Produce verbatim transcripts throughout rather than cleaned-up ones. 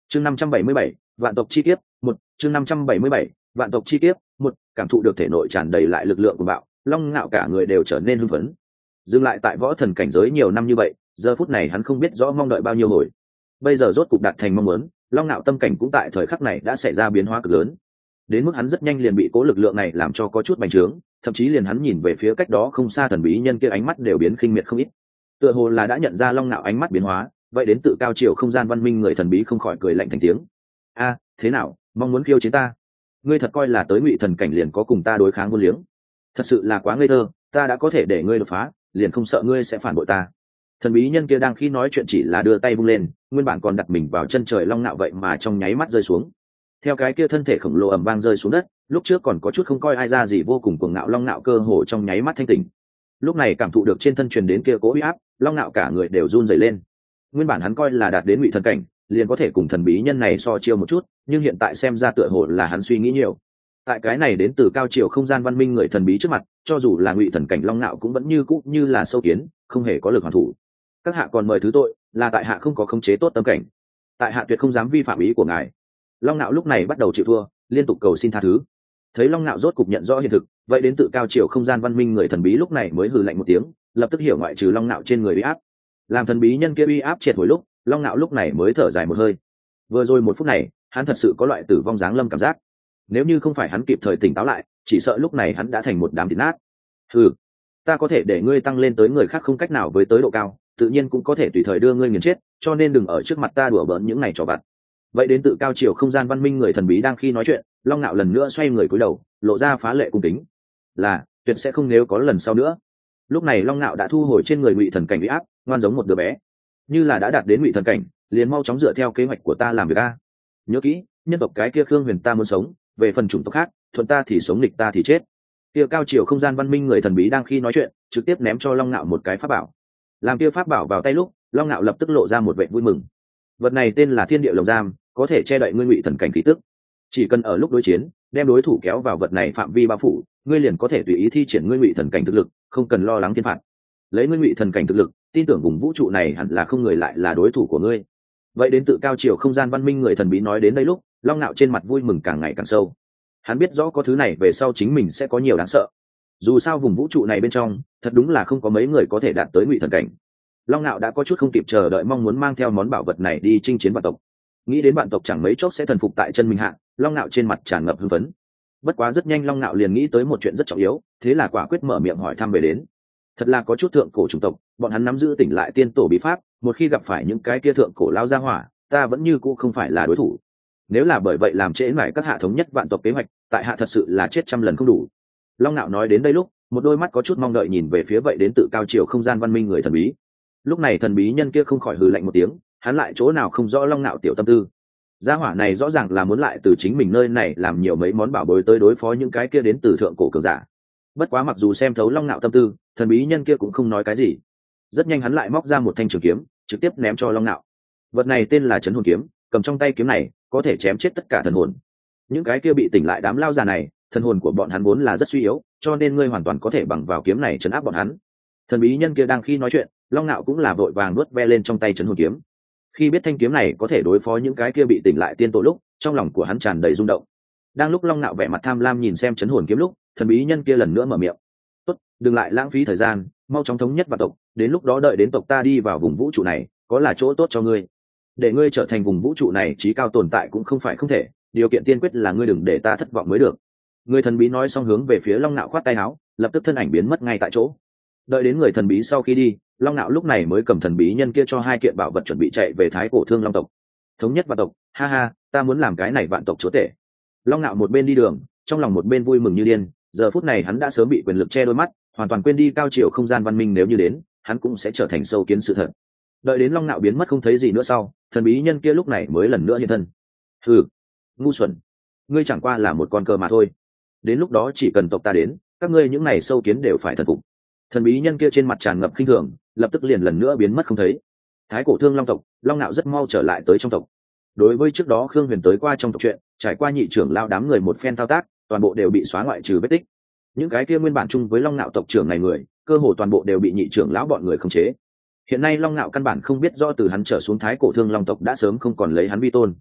chương năm trăm bảy mươi bảy vạn tộc chi kiếp một chương năm trăm bảy mươi bảy vạn tộc chi kiếp một cảm thụ được thể nội tràn đầy lại lực lượng của bạo, Long Nạo cả người đều trở nên hưng phấn. Dừng lại tại võ thần cảnh giới nhiều năm như vậy, giờ phút này hắn không biết rõ mong đợi bao nhiêu hồi. Bây giờ rốt cục đạt thành mong muốn, Long Nạo tâm cảnh cũng tại thời khắc này đã xảy ra biến hóa cực lớn. Đến mức hắn rất nhanh liền bị cố lực lượng này làm cho có chút bành trướng, thậm chí liền hắn nhìn về phía cách đó không xa thần bí nhân kia ánh mắt đều biến khinh miệt không ít. Tựa hồ là đã nhận ra Long Nạo ánh mắt biến hóa, vậy đến tự cao chiều không gian văn minh người thần bí không khỏi cười lạnh thành tiếng. A, thế nào, mong muốn khiêu chiến ta? Ngươi thật coi là tới ngụy thần cảnh liền có cùng ta đối kháng vô liếng? Thật sự là quá ngây thơ, ta đã có thể để ngươi đột phá, liền không sợ ngươi sẽ phản bội ta. Thần bí nhân kia đang khi nói chuyện chỉ là đưa tay vung lên, nguyên bản còn đặt mình vào chân trời Long Nạo vậy mà trong nháy mắt rơi xuống. Theo cái kia thân thể khổng lồ ầm vang rơi xuống đất, lúc trước còn có chút không coi ai ra gì vô cùng cuồng ngạo Long Nạo cơ hồ trong nháy mắt thanh tỉnh. Lúc này cảm thụ được trên thân truyền đến kia cố uy áp, Long Nạo cả người đều run rẩy lên. Nguyên bản hắn coi là đạt đến ngụy thần cảnh, liền có thể cùng thần bí nhân này so chiêu một chút, nhưng hiện tại xem ra tựa hồ là hắn suy nghĩ nhiều. Tại cái này đến từ cao chiều không gian văn minh người thần bí trước mặt, cho dù là ngụy thần cảnh Long Nạo cũng vẫn như cũ như là sâu kiến, không hề có lực hoàn thủ. Các hạ còn mời thứ tội, là tại hạ không có khống chế tốt tâm cảnh, tại hạ tuyệt không dám vi phạm ý của ngài. Long Nạo lúc này bắt đầu chịu thua, liên tục cầu xin tha thứ. Thấy Long Nạo rốt cục nhận rõ hiện thực, vậy đến tự cao chiều không gian văn minh người thần bí lúc này mới hừ lạnh một tiếng, lập tức hiểu ngoại trừ Long Nạo trên người uy áp. Làm thần bí nhân kia uy áp triệt hồi lúc, Long Nạo lúc này mới thở dài một hơi. Vừa rồi một phút này, hắn thật sự có loại tử vong giáng lâm cảm giác. Nếu như không phải hắn kịp thời tỉnh táo lại, chỉ sợ lúc này hắn đã thành một đám thịt nát. Hừ, ta có thể để ngươi tăng lên tới người khác không cách nào với tới độ cao, tự nhiên cũng có thể tùy thời đưa ngươi nghiền chết, cho nên đừng ở trước mặt ta đùa bỡn những này trò vặt. Vậy đến tự cao chiều không gian văn minh người thần bí đang khi nói chuyện, Long Nạo lần nữa xoay người cúi đầu, lộ ra phá lệ cung kính. Là, tuyệt sẽ không nếu có lần sau nữa. Lúc này Long Nạo đã thu hồi trên người ngụy thần cảnh uy áp, ngoan giống một đứa bé. Như là đã đạt đến ngụy thần cảnh, liền mau chóng dựa theo kế hoạch của ta làm việc a. Nhớ kỹ, nhân tộc cái kia Khương Huyền ta muốn sống, về phần chủng tộc khác, thuận ta thì sống, nghịch ta thì chết. Kia cao chiều không gian văn minh người thần bí đang khi nói chuyện, trực tiếp ném cho Long Nạo một cái pháp bảo. Làm kia pháp bảo vào tay lúc, Long Nạo lập tức lộ ra một vẻ vui mừng. Vật này tên là Thiên Địa Lồng Giam, có thể che đậy ngươi ngụy thần cảnh khí tức. Chỉ cần ở lúc đối chiến, đem đối thủ kéo vào vật này phạm vi bao phủ, ngươi liền có thể tùy ý thi triển ngươi ngụy thần cảnh thực lực, không cần lo lắng thiên phạt. Lấy ngươi ngụy thần cảnh thực lực, tin tưởng vùng vũ trụ này hẳn là không người lại là đối thủ của ngươi. Vậy đến tự cao chiều không gian văn minh người thần bí nói đến đây lúc, Long Nạo trên mặt vui mừng càng ngày càng sâu. Hắn biết rõ có thứ này về sau chính mình sẽ có nhiều đáng sợ. Dù sao vùng vũ trụ này bên trong, thật đúng là không có mấy người có thể đạt tới ngụy thần cảnh. Long Nạo đã có chút không kịp chờ đợi mong muốn mang theo món bảo vật này đi chinh chiến vạn tộc. Nghĩ đến vạn tộc chẳng mấy chốc sẽ thần phục tại chân mình hạ, Long Nạo trên mặt tràn ngập hưng phấn. Bất quá rất nhanh Long Nạo liền nghĩ tới một chuyện rất trọng yếu, thế là quả quyết mở miệng hỏi thăm về đến. Thật là có chút thượng cổ chủng tộc, bọn hắn nắm giữ tỉnh lại tiên tổ bí pháp, một khi gặp phải những cái kia thượng cổ lao ra hỏa, ta vẫn như cũ không phải là đối thủ. Nếu là bởi vậy làm trễ mãi các hạ thống nhất vạn tộc kế hoạch, tại hạ thật sự là chết trăm lần không đủ. Long Nạo nói đến đây lúc, một đôi mắt có chút mong đợi nhìn về phía vậy đến tự cao chiều không gian văn minh người thần bí. Lúc này thần bí nhân kia không khỏi hừ lạnh một tiếng, hắn lại chỗ nào không rõ Long Nạo tiểu tâm tư. Gia hỏa này rõ ràng là muốn lại từ chính mình nơi này làm nhiều mấy món bảo bối tới đối phó những cái kia đến từ thượng cổ cường giả. Bất quá mặc dù xem thấu Long Nạo tâm tư, thần bí nhân kia cũng không nói cái gì. Rất nhanh hắn lại móc ra một thanh trường kiếm, trực tiếp ném cho Long Nạo. Vật này tên là Chấn Hồn Kiếm, cầm trong tay kiếm này có thể chém chết tất cả thần hồn. Những cái kia bị tỉnh lại đám lao già này, thần hồn của bọn hắn vốn là rất suy yếu, cho nên ngươi hoàn toàn có thể bằng vào kiếm này trấn áp bọn hắn. Thần bí nhân kia đang khi nói chuyện, Long Nạo cũng là vội vàng nuốt ve lên trong tay Chấn Hồn Kiếm. Khi biết thanh kiếm này có thể đối phó những cái kia bị tỉnh lại tiên tổ lúc, trong lòng của hắn tràn đầy rung động. Đang lúc Long Nạo vẻ mặt tham lam nhìn xem Chấn Hồn Kiếm lúc, thần bí nhân kia lần nữa mở miệng. "Tốt, đừng lại lãng phí thời gian, mau chóng thống nhất vạn tộc, đến lúc đó đợi đến tộc ta đi vào vùng vũ trụ này, có là chỗ tốt cho ngươi. Để ngươi trở thành vùng vũ trụ này chí cao tồn tại cũng không phải không thể, điều kiện tiên quyết là ngươi đừng để ta thất vọng mới được." Người thần bí nói xong hướng về phía Long Nạo khoát tay áo, lập tức thân ảnh biến mất ngay tại chỗ. Đợi đến người thần bí sau khi đi, Long Nạo lúc này mới cầm thần bí nhân kia cho hai kiện bảo vật chuẩn bị chạy về Thái Cổ Thương Long tộc. Thống nhất vạn tộc, ha ha, ta muốn làm cái này vạn tộc chúa tể. Long Nạo một bên đi đường, trong lòng một bên vui mừng như điên, giờ phút này hắn đã sớm bị quyền lực che đôi mắt, hoàn toàn quên đi cao chiều không gian văn minh nếu như đến, hắn cũng sẽ trở thành sâu kiến sự thật. Đợi đến Long Nạo biến mất không thấy gì nữa sau, thần bí nhân kia lúc này mới lần nữa hiện thân. Hừ, ngu xuẩn, ngươi chẳng qua là một con cờ mà thôi. Đến lúc đó chỉ cần tộc ta đến, các ngươi những này sâu kiến đều phải thần phục. Thần bí nhân kia trên mặt tràn ngập khinh thường, lập tức liền lần nữa biến mất không thấy. Thái Cổ Thương Long tộc, Long Nạo rất mau trở lại tới trong tộc. Đối với trước đó Khương Huyền tới qua trong tộc chuyện, trải qua nhị trưởng lao đám người một phen thao tác, toàn bộ đều bị xóa ngoại trừ vết tích. Những cái kia nguyên bản chung với Long Nạo tộc trưởng này người, cơ hồ toàn bộ đều bị nhị trưởng lão bọn người khống chế. Hiện nay Long Nạo căn bản không biết rõ từ hắn trở xuống Thái Cổ Thương Long tộc đã sớm không còn lấy hắn vi tôn.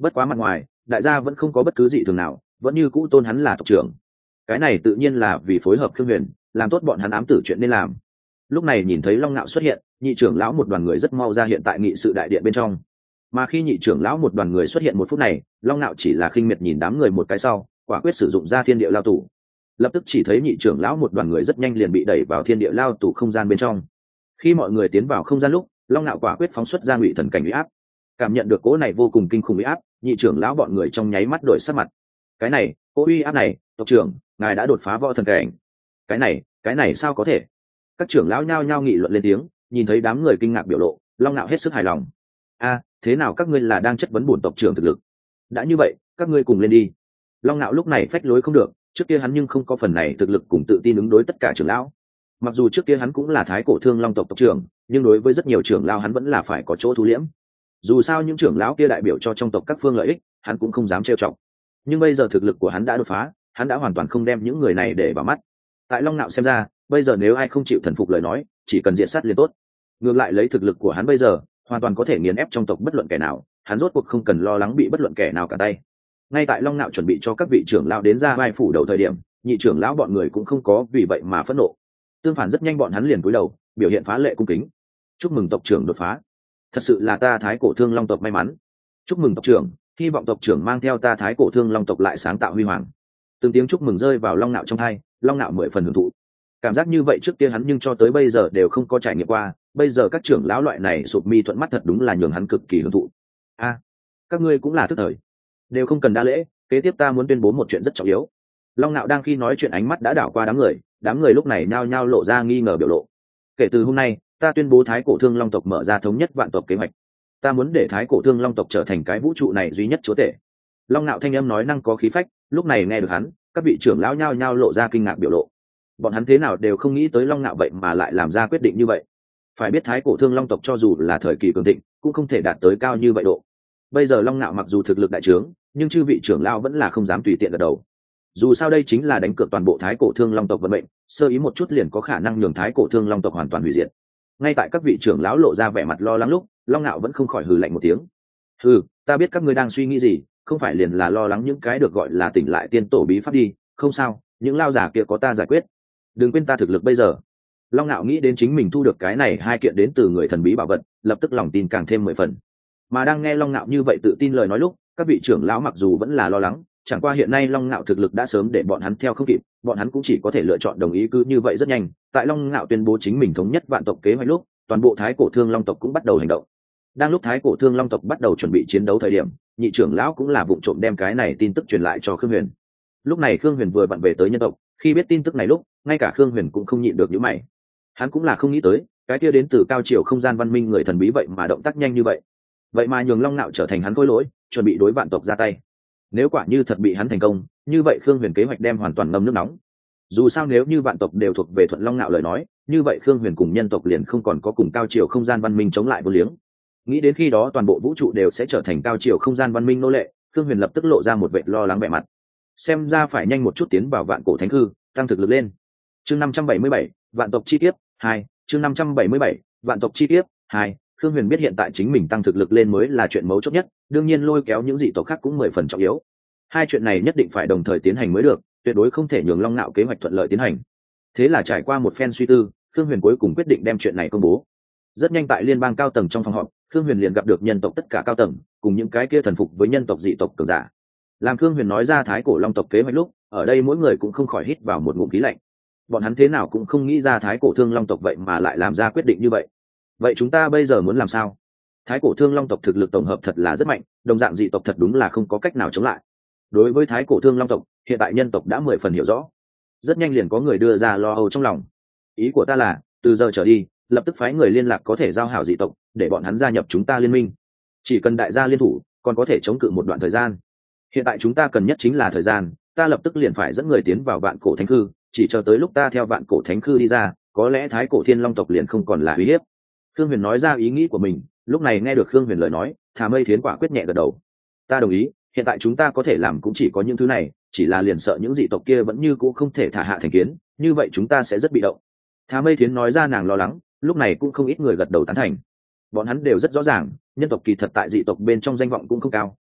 bất quá mặt ngoài đại gia vẫn không có bất cứ gì thường nào, vẫn như cũ tôn hắn là tộc trưởng. Cái này tự nhiên là vì phối hợp Khương Huyền, làm tốt bọn hắn ám tử chuyện nên làm. Lúc này nhìn thấy Long Nạo xuất hiện, nhị trưởng lão một đoàn người rất mau ra hiện tại nghị sự đại điện bên trong. Mà khi nhị trưởng lão một đoàn người xuất hiện một phút này, Long Nạo chỉ là khinh miệt nhìn đám người một cái sau, quả quyết sử dụng ra thiên địa lao tủ. Lập tức chỉ thấy nhị trưởng lão một đoàn người rất nhanh liền bị đẩy vào thiên địa lao tủ không gian bên trong. Khi mọi người tiến vào không gian lúc, Long Nạo quả quyết phóng xuất ra ngụy thần cảnh uy áp. Cảm nhận được cỗ này vô cùng kinh khủng uy áp, nhị trưởng lão bọn người trong nháy mắt đổi sắc mặt. Cái này, cỗ uy áp này, tộc trưởng, ngài đã đột phá võ thần cảnh. Cái này, cái này sao có thể? Các trưởng lão nhao nhao nghị luận lên tiếng, nhìn thấy đám người kinh ngạc biểu lộ, Long Nạo hết sức hài lòng. A, thế nào các ngươi là đang chất vấn bổn tộc trưởng thực lực? Đã như vậy, các ngươi cùng lên đi. Long Nạo lúc này phách lối không được, trước kia hắn nhưng không có phần này thực lực cùng tự tin ứng đối tất cả trưởng lão. Mặc dù trước kia hắn cũng là thái cổ thương long tộc tộc trưởng, nhưng đối với rất nhiều trưởng lão hắn vẫn là phải có chỗ thu liễm. Dù sao những trưởng lão kia đại biểu cho trong tộc các phương lợi ích, hắn cũng không dám trêu chọc. Nhưng bây giờ thực lực của hắn đã đột phá, hắn đã hoàn toàn không đem những người này để vào mắt. Tại Long Nạo xem ra, bây giờ nếu ai không chịu thần phục lời nói, chỉ cần diện sát liền tốt. Ngược lại lấy thực lực của hắn bây giờ, hoàn toàn có thể nghiền ép trong tộc bất luận kẻ nào, hắn rốt cuộc không cần lo lắng bị bất luận kẻ nào cả tay. Ngay tại Long Nạo chuẩn bị cho các vị trưởng lão đến ra vai phủ đầu thời điểm, nhị trưởng lão bọn người cũng không có vì vậy mà phẫn nộ. Tương phản rất nhanh bọn hắn liền cúi đầu, biểu hiện phá lệ cung kính. Chúc mừng tộc trưởng đột phá. Thật sự là ta thái cổ thương long tộc may mắn. Chúc mừng tộc trưởng, hy vọng tộc trưởng mang theo ta thái cổ thương long tộc lại sáng tạo huy hoàng. Từng tiếng chúc mừng rơi vào Long Nạo trong tai, Long Nạo mười phần hưởng thụ. Cảm giác như vậy trước kia hắn nhưng cho tới bây giờ đều không có trải nghiệm qua, bây giờ các trưởng lão loại này sụp mi thuận mắt thật đúng là nhường hắn cực kỳ hưởng thụ. A, các ngươi cũng là thức thời, đều không cần đa lễ, kế tiếp ta muốn tuyên bố một chuyện rất trọng yếu. Long Nạo đang khi nói chuyện ánh mắt đã đảo qua đám người, đám người lúc này nhao nhao lộ ra nghi ngờ biểu lộ. Kể từ hôm nay, ta tuyên bố thái cổ thương long tộc mở ra thống nhất vạn tộc kế hoạch. Ta muốn để thái cổ thương long tộc trở thành cái vũ trụ này duy nhất chúa tể. Long Nạo thanh âm nói năng có khí phách, lúc này nghe được hắn, các vị trưởng lão nhao nhao lộ ra kinh ngạc biểu lộ. Bọn hắn thế nào đều không nghĩ tới Long Nạo vậy mà lại làm ra quyết định như vậy. Phải biết thái cổ thương long tộc cho dù là thời kỳ cường thịnh, cũng không thể đạt tới cao như vậy độ. Bây giờ Long Nạo mặc dù thực lực đại trướng, nhưng chư vị trưởng lão vẫn là không dám tùy tiện gật đầu. Dù sao đây chính là đánh cược toàn bộ thái cổ thương long tộc vận mệnh, sơ ý một chút liền có khả năng nhường thái cổ thương long tộc hoàn toàn hủy diệt. Ngay tại các vị trưởng lão lộ ra vẻ mặt lo lắng lúc, Long Nạo vẫn không khỏi hừ lạnh một tiếng. Hừ, ta biết các ngươi đang suy nghĩ gì, không phải liền là lo lắng những cái được gọi là tỉnh lại tiên tổ bí pháp đi, không sao, những lao giả kia có ta giải quyết. Đừng quên ta thực lực bây giờ. Long Nạo nghĩ đến chính mình thu được cái này hai kiện đến từ người thần bí bảo vật, lập tức lòng tin càng thêm mười phần. Mà đang nghe Long Nạo như vậy tự tin lời nói lúc, các vị trưởng lão mặc dù vẫn là lo lắng, chẳng qua hiện nay Long Nạo thực lực đã sớm để bọn hắn theo không kịp, bọn hắn cũng chỉ có thể lựa chọn đồng ý cứ như vậy rất nhanh. Tại Long Nạo tuyên bố chính mình thống nhất vạn tộc kế hoạch lúc, toàn bộ thái cổ thương long tộc cũng bắt đầu hành động. Đang lúc thái cổ thương long tộc bắt đầu chuẩn bị chiến đấu thời điểm, nhị trưởng lão cũng là vụng trộm đem cái này tin tức truyền lại cho Khương Huyền. Lúc này Khương Huyền vừa vặn về tới nhân tộc, khi biết tin tức này lúc, ngay cả Khương Huyền cũng không nhịn được nhíu mày. Hắn cũng là không nghĩ tới, cái kia đến từ cao triều không gian văn minh người thần bí vậy mà động tác nhanh như vậy. Vậy mà nhường Long Nạo trở thành hắn khôi lỗi, chuẩn bị đối vạn tộc ra tay. Nếu quả như thật bị hắn thành công, như vậy Khương Huyền kế hoạch đem hoàn toàn ngâm nước nóng. Dù sao nếu như vạn tộc đều thuộc về thuận Long Nạo lời nói, như vậy Khương Huyền cùng nhân tộc liền không còn có cùng cao triều không gian văn minh chống lại vô liếng. Nghĩ đến khi đó toàn bộ vũ trụ đều sẽ trở thành cao triều không gian văn minh nô lệ, Khương Huyền lập tức lộ ra một vẻ lo lắng vẻ mặt. Xem ra phải nhanh một chút tiến vào vạn cổ thánh hư, tăng thực lực lên. Chương năm trăm bảy mươi bảy, vạn tộc chi kiếp hai, chương năm trăm bảy mươi bảy, vạn tộc chi kiếp hai. Khương Huyền biết hiện tại chính mình tăng thực lực lên mới là chuyện mấu chốt nhất, đương nhiên lôi kéo những dị tộc khác cũng mười phần trọng yếu. Hai chuyện này nhất định phải đồng thời tiến hành mới được, tuyệt đối không thể nhường Long Nạo kế hoạch thuận lợi tiến hành. Thế là trải qua một phen suy tư, Khương Huyền cuối cùng quyết định đem chuyện này công bố. Rất nhanh tại liên bang cao tầng trong phòng họp, Khương Huyền liền gặp được nhân tộc tất cả cao tầng, cùng những cái kia thần phục với nhân tộc dị tộc cường giả. Làm Khương Huyền nói ra thái cổ long tộc kế hoạch lúc, ở đây mỗi người cũng không khỏi hít vào một ngụm khí lạnh. Bọn hắn thế nào cũng không nghĩ ra thái cổ thương long tộc vậy mà lại làm ra quyết định như vậy. Vậy chúng ta bây giờ muốn làm sao? Thái cổ thương long tộc thực lực tổng hợp thật là rất mạnh, đồng dạng dị tộc thật đúng là không có cách nào chống lại. Đối với thái cổ thương long tộc, hiện tại nhân tộc đã mười phần hiểu rõ. Rất nhanh liền có người đưa ra lo âu trong lòng. Ý của ta là, từ giờ trở đi, lập tức phái người liên lạc có thể giao hảo dị tộc, để bọn hắn gia nhập chúng ta liên minh. Chỉ cần đại gia liên thủ, còn có thể chống cự một đoạn thời gian. Hiện tại chúng ta cần nhất chính là thời gian, ta lập tức liền phải dẫn người tiến vào vạn cổ thánh khư, chỉ chờ tới lúc ta theo vạn cổ thánh khư đi ra, có lẽ thái cổ thiên long tộc liền không còn là uy hiếp. Khương Huyền nói ra ý nghĩ của mình, lúc này nghe được Khương Huyền lời nói, Thà Mây Thiến quả quyết nhẹ gật đầu. Ta đồng ý, hiện tại chúng ta có thể làm cũng chỉ có những thứ này, chỉ là liền sợ những dị tộc kia vẫn như cũ không thể thả hạ thành kiến, như vậy chúng ta sẽ rất bị động. Thà Mây Thiến nói ra nàng lo lắng, lúc này cũng không ít người gật đầu tán thành. Bọn hắn đều rất rõ ràng, nhân tộc kỳ thật tại dị tộc bên trong danh vọng cũng không cao,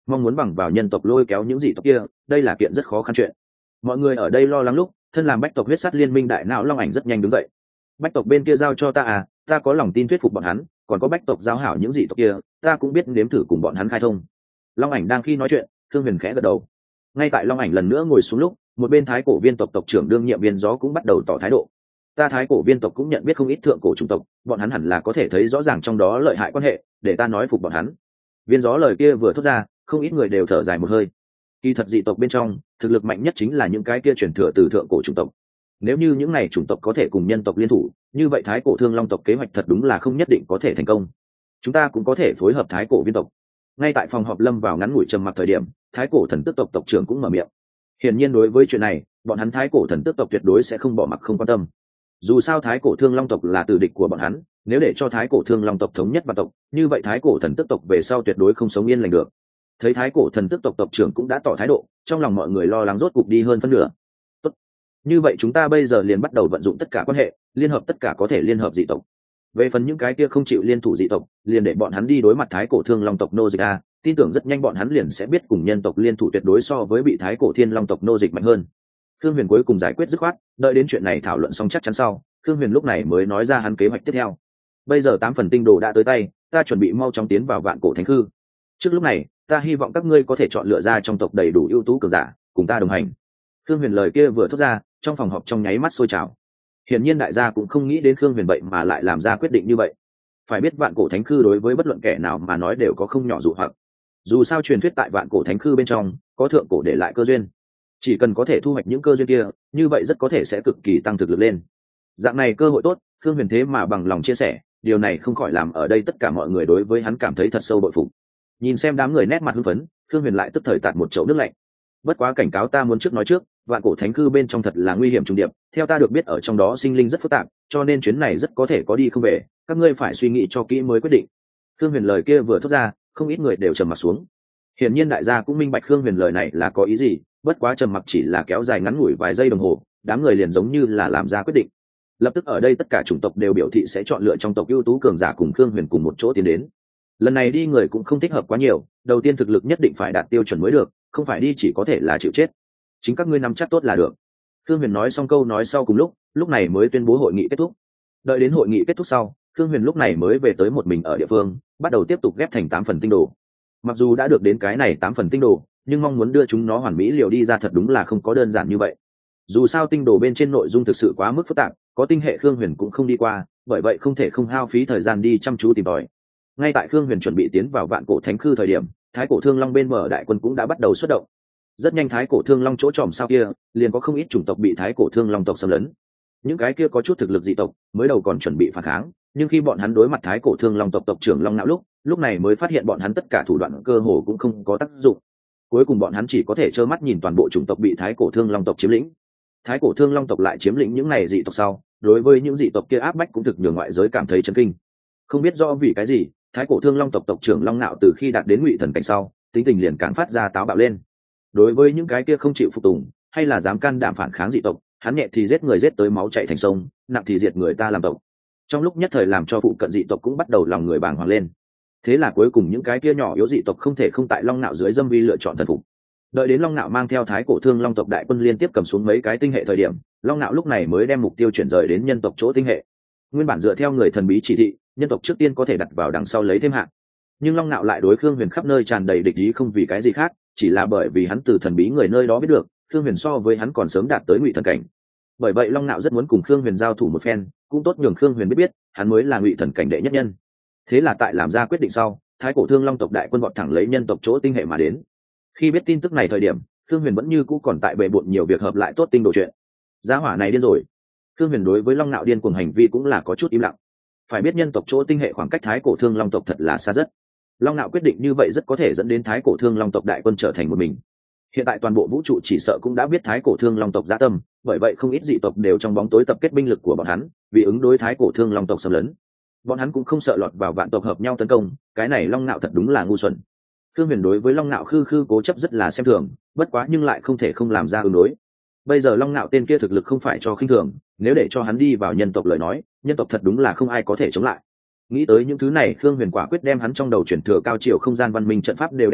mong muốn bằng vào nhân tộc lôi kéo những dị tộc kia, đây là kiện rất khó khăn chuyện. Mọi người ở đây lo lắng lúc, thân làm bách tộc huyết sắt liên minh đại não Long Ảnh rất nhanh đứng dậy. Bách tộc bên kia giao cho ta à, ta có lòng tin thuyết phục bọn hắn, còn có bách tộc giao hảo những dị tộc kia, ta cũng biết nếm thử cùng bọn hắn khai thông. Long Ảnh đang khi nói chuyện, Thương Huyền khẽ gật đầu. Ngay tại Long Ảnh lần nữa ngồi xuống lúc, một bên thái cổ viên tộc tộc trưởng đương nhiệm viên gió cũng bắt đầu tỏ thái độ. Ta thái cổ viên tộc cũng nhận biết không ít thượng cổ chủng tộc, bọn hắn hẳn là có thể thấy rõ ràng trong đó lợi hại quan hệ, để ta nói phục bọn hắn. Viên gió lời kia vừa thốt ra, không ít người đều thở dài một hơi. Kỳ thật dị tộc bên trong, thực lực mạnh nhất chính là những cái kia truyền thừa từ thượng cổ chủng tộc. Nếu như những này chủng tộc có thể cùng nhân tộc liên thủ, như vậy thái cổ thương long tộc kế hoạch thật đúng là không nhất định có thể thành công. Chúng ta cũng có thể phối hợp thái cổ viên tộc. Ngay tại phòng họp lâm vào ngắn ngủi trầm mặc thời điểm, thái cổ thần tước tộc tộc trưởng cũng mở miệng. Hiển nhiên đối với chuyện này, bọn hắn thái cổ thần tước tộc tuyệt đối sẽ không bỏ mặc không quan tâm. Dù sao thái cổ thương long tộc là tử địch của bọn hắn, nếu để cho thái cổ thương long tộc thống nhất và tộc, như vậy thái cổ thần tước tộc về sau tuyệt đối không sống yên lành được. Thấy thái cổ thần tước tộc tộc trưởng cũng đã tỏ thái độ, trong lòng mọi người lo lắng rốt cục đi hơn phân nửa. Tốt. Như vậy chúng ta bây giờ liền bắt đầu vận dụng tất cả quan hệ, liên hợp tất cả có thể liên hợp dị tộc. Về phần những cái kia không chịu liên thủ dị tộc, liền để bọn hắn đi đối mặt thái cổ thương long tộc nô dịch a, tin tưởng rất nhanh bọn hắn liền sẽ biết cùng nhân tộc liên thủ tuyệt đối so với bị thái cổ thiên long tộc nô dịch mạnh hơn. Khương Huyền cuối cùng giải quyết dứt khoát, đợi đến chuyện này thảo luận xong chắc chắn sau, Khương Huyền lúc này mới nói ra hắn kế hoạch tiếp theo. Bây giờ tám phần tinh đồ đã tới tay, ta chuẩn bị mau chóng tiến vào vạn cổ thánh khư. Trước lúc này, ta hy vọng các ngươi có thể chọn lựa ra trong tộc đầy đủ ưu tú cường giả, cùng ta đồng hành. Khương Huyền lời kia vừa thốt ra, trong phòng họp trong nháy mắt sôi trào. Hiển nhiên đại gia cũng không nghĩ đến Khương Huyền vậy mà lại làm ra quyết định như vậy. Phải biết vạn cổ thánh khư đối với bất luận kẻ nào mà nói đều có không nhỏ dụ hoặc. Dù sao truyền thuyết tại vạn cổ thánh khư bên trong có thượng cổ để lại cơ duyên, chỉ cần có thể thu hoạch những cơ duyên kia, như vậy rất có thể sẽ cực kỳ tăng thực lực lên. Dạng này cơ hội tốt, Khương Huyền thế mà bằng lòng chia sẻ, điều này không khỏi làm ở đây tất cả mọi người đối với hắn cảm thấy thật sâu bội phục. Nhìn xem đám người nét mặt hưng phấn, Khương Huyền lại tức thời tạt một chậu nước lạnh. Bất quá cảnh cáo ta muốn trước nói trước, vạn cổ thánh khư bên trong thật là nguy hiểm trùng điệp, theo ta được biết ở trong đó sinh linh rất phức tạp, cho nên chuyến này rất có thể có đi không về, các ngươi phải suy nghĩ cho kỹ mới quyết định. Khương Huyền lời kia vừa thốt ra, không ít người đều trầm mặc xuống. Hiển nhiên đại gia cũng minh bạch Khương Huyền lời này là có ý gì, bất quá trầm mặc chỉ là kéo dài ngắn ngủi vài giây đồng hồ, đám người liền giống như là làm ra quyết định. Lập tức ở đây tất cả chủng tộc đều biểu thị sẽ chọn lựa trong tộc ưu tú cường giả cùng Khương Huyền cùng một chỗ tiến đến. Lần này đi người cũng không thích hợp quá nhiều, đầu tiên thực lực nhất định phải đạt tiêu chuẩn mới được, không phải đi chỉ có thể là chịu chết. Chính các ngươi nắm chắc tốt là được. Khương Huyền nói xong câu nói sau cùng lúc, lúc này mới tuyên bố hội nghị kết thúc. Đợi đến hội nghị kết thúc sau, Khương Huyền lúc này mới về tới một mình ở địa phương, bắt đầu tiếp tục ghép thành tám phần tinh đồ. Mặc dù đã được đến cái này tám phần tinh đồ, nhưng mong muốn đưa chúng nó hoàn mỹ liều đi ra thật đúng là không có đơn giản như vậy. Dù sao tinh đồ bên trên nội dung thực sự quá mức phức tạp, có tinh hệ Khương Huyền cũng không đi qua, bởi vậy không thể không hao phí thời gian đi chăm chú tìm tòi. Ngay tại Khương Huyền chuẩn bị tiến vào vạn cổ thánh khư thời điểm, thái cổ thương long bên mở đại quân cũng đã bắt đầu xuất động. Rất nhanh thái cổ thương long chỗ tròm sao kia liền có không ít chủng tộc bị thái cổ thương long tộc xâm lấn. Những cái kia có chút thực lực dị tộc mới đầu còn chuẩn bị phản kháng, nhưng khi bọn hắn đối mặt thái cổ thương long tộc tộc trưởng long não lúc lúc này mới phát hiện bọn hắn tất cả thủ đoạn cơ hồ cũng không có tác dụng. Cuối cùng bọn hắn chỉ có thể trơ mắt nhìn toàn bộ chủng tộc bị thái cổ thương long tộc chiếm lĩnh. Thái cổ thương long tộc lại chiếm lĩnh những này dị tộc sau, đối với những dị tộc kia áp bách cũng thực nhường ngoại giới cảm thấy chấn kinh. Không biết do vì cái gì, thái cổ thương long tộc tộc trưởng long nạo từ khi đạt đến ngụy thần cảnh sau, tính tình liền càng phát ra táo bạo lên. Đối với những cái kia không chịu phục tùng hay là dám can đảm phản kháng dị tộc, hắn nhẹ thì giết người giết tới máu chảy thành sông, nặng thì diệt người ta làm tộc. Trong lúc nhất thời làm cho phụ cận dị tộc cũng bắt đầu lòng người bàng hoàng lên. Thế là cuối cùng những cái kia nhỏ yếu dị tộc không thể không tại long nạo dưới dâm vi lựa chọn thần phục. Đợi đến long nạo mang theo thái cổ thương long tộc đại quân liên tiếp cầm xuống mấy cái tinh hệ thời điểm, long nạo lúc này mới đem mục tiêu chuyển rời đến nhân tộc chỗ tinh hệ. Nguyên bản dựa theo người thần bí chỉ thị, nhân tộc trước tiên có thể đặt vào đằng sau lấy thêm hạng, nhưng long nạo lại đối Khương Huyền khắp nơi tràn đầy địch ý, không vì cái gì khác, chỉ là bởi vì hắn từ thần bí người nơi đó biết được Khương Huyền so với hắn còn sớm đạt tới ngụy thần cảnh. Bởi vậy long nạo rất muốn cùng Khương Huyền giao thủ một phen, cũng tốt nhường Khương Huyền biết biết hắn mới là ngụy thần cảnh đệ nhất nhân. Thế là tại làm ra quyết định sau, thái cổ thương long tộc đại quân bọn thẳng lấy nhân tộc chỗ tinh hệ mà đến. Khi biết tin tức này thời điểm, Khương Huyền vẫn như cũ còn tại bề bộn nhiều việc hợp lại tốt tinh đồ chuyện. Giá hỏa này điên rồi. Khương Huyền đối với long nạo điên cuồng hành vi cũng là có chút im lặng. Phải biết nhân tộc chỗ tinh hệ khoảng cách thái cổ thương long tộc thật là xa rất. Long nạo quyết định như vậy rất có thể dẫn đến thái cổ thương long tộc đại quân trở thành một mình. Hiện tại toàn bộ vũ trụ chỉ sợ cũng đã biết thái cổ thương long tộc dã tâm, bởi vậy không ít dị tộc đều trong bóng tối tập kết binh lực của bọn hắn, vì ứng đối thái cổ thương long tộc xâm lấn. Bọn hắn cũng không sợ lọt vào vạn tộc hợp nhau tấn công, cái này long nạo thật đúng là ngu xuẩn. Khương Huyền đối với long nạo khư khư cố chấp rất là xem thường, bất quá nhưng lại không thể không làm ra ứng đối. Bây giờ long nạo tên kia thực lực không phải cho khinh thường, nếu để cho hắn đi vào nhân tộc lời nói, nhân tộc thật đúng là không ai có thể chống lại. Nghĩ tới những thứ này, Khương Huyền quả quyết đem hắn trong đầu chuyển thừa cao chiều không gian văn minh trận pháp đều đem ra,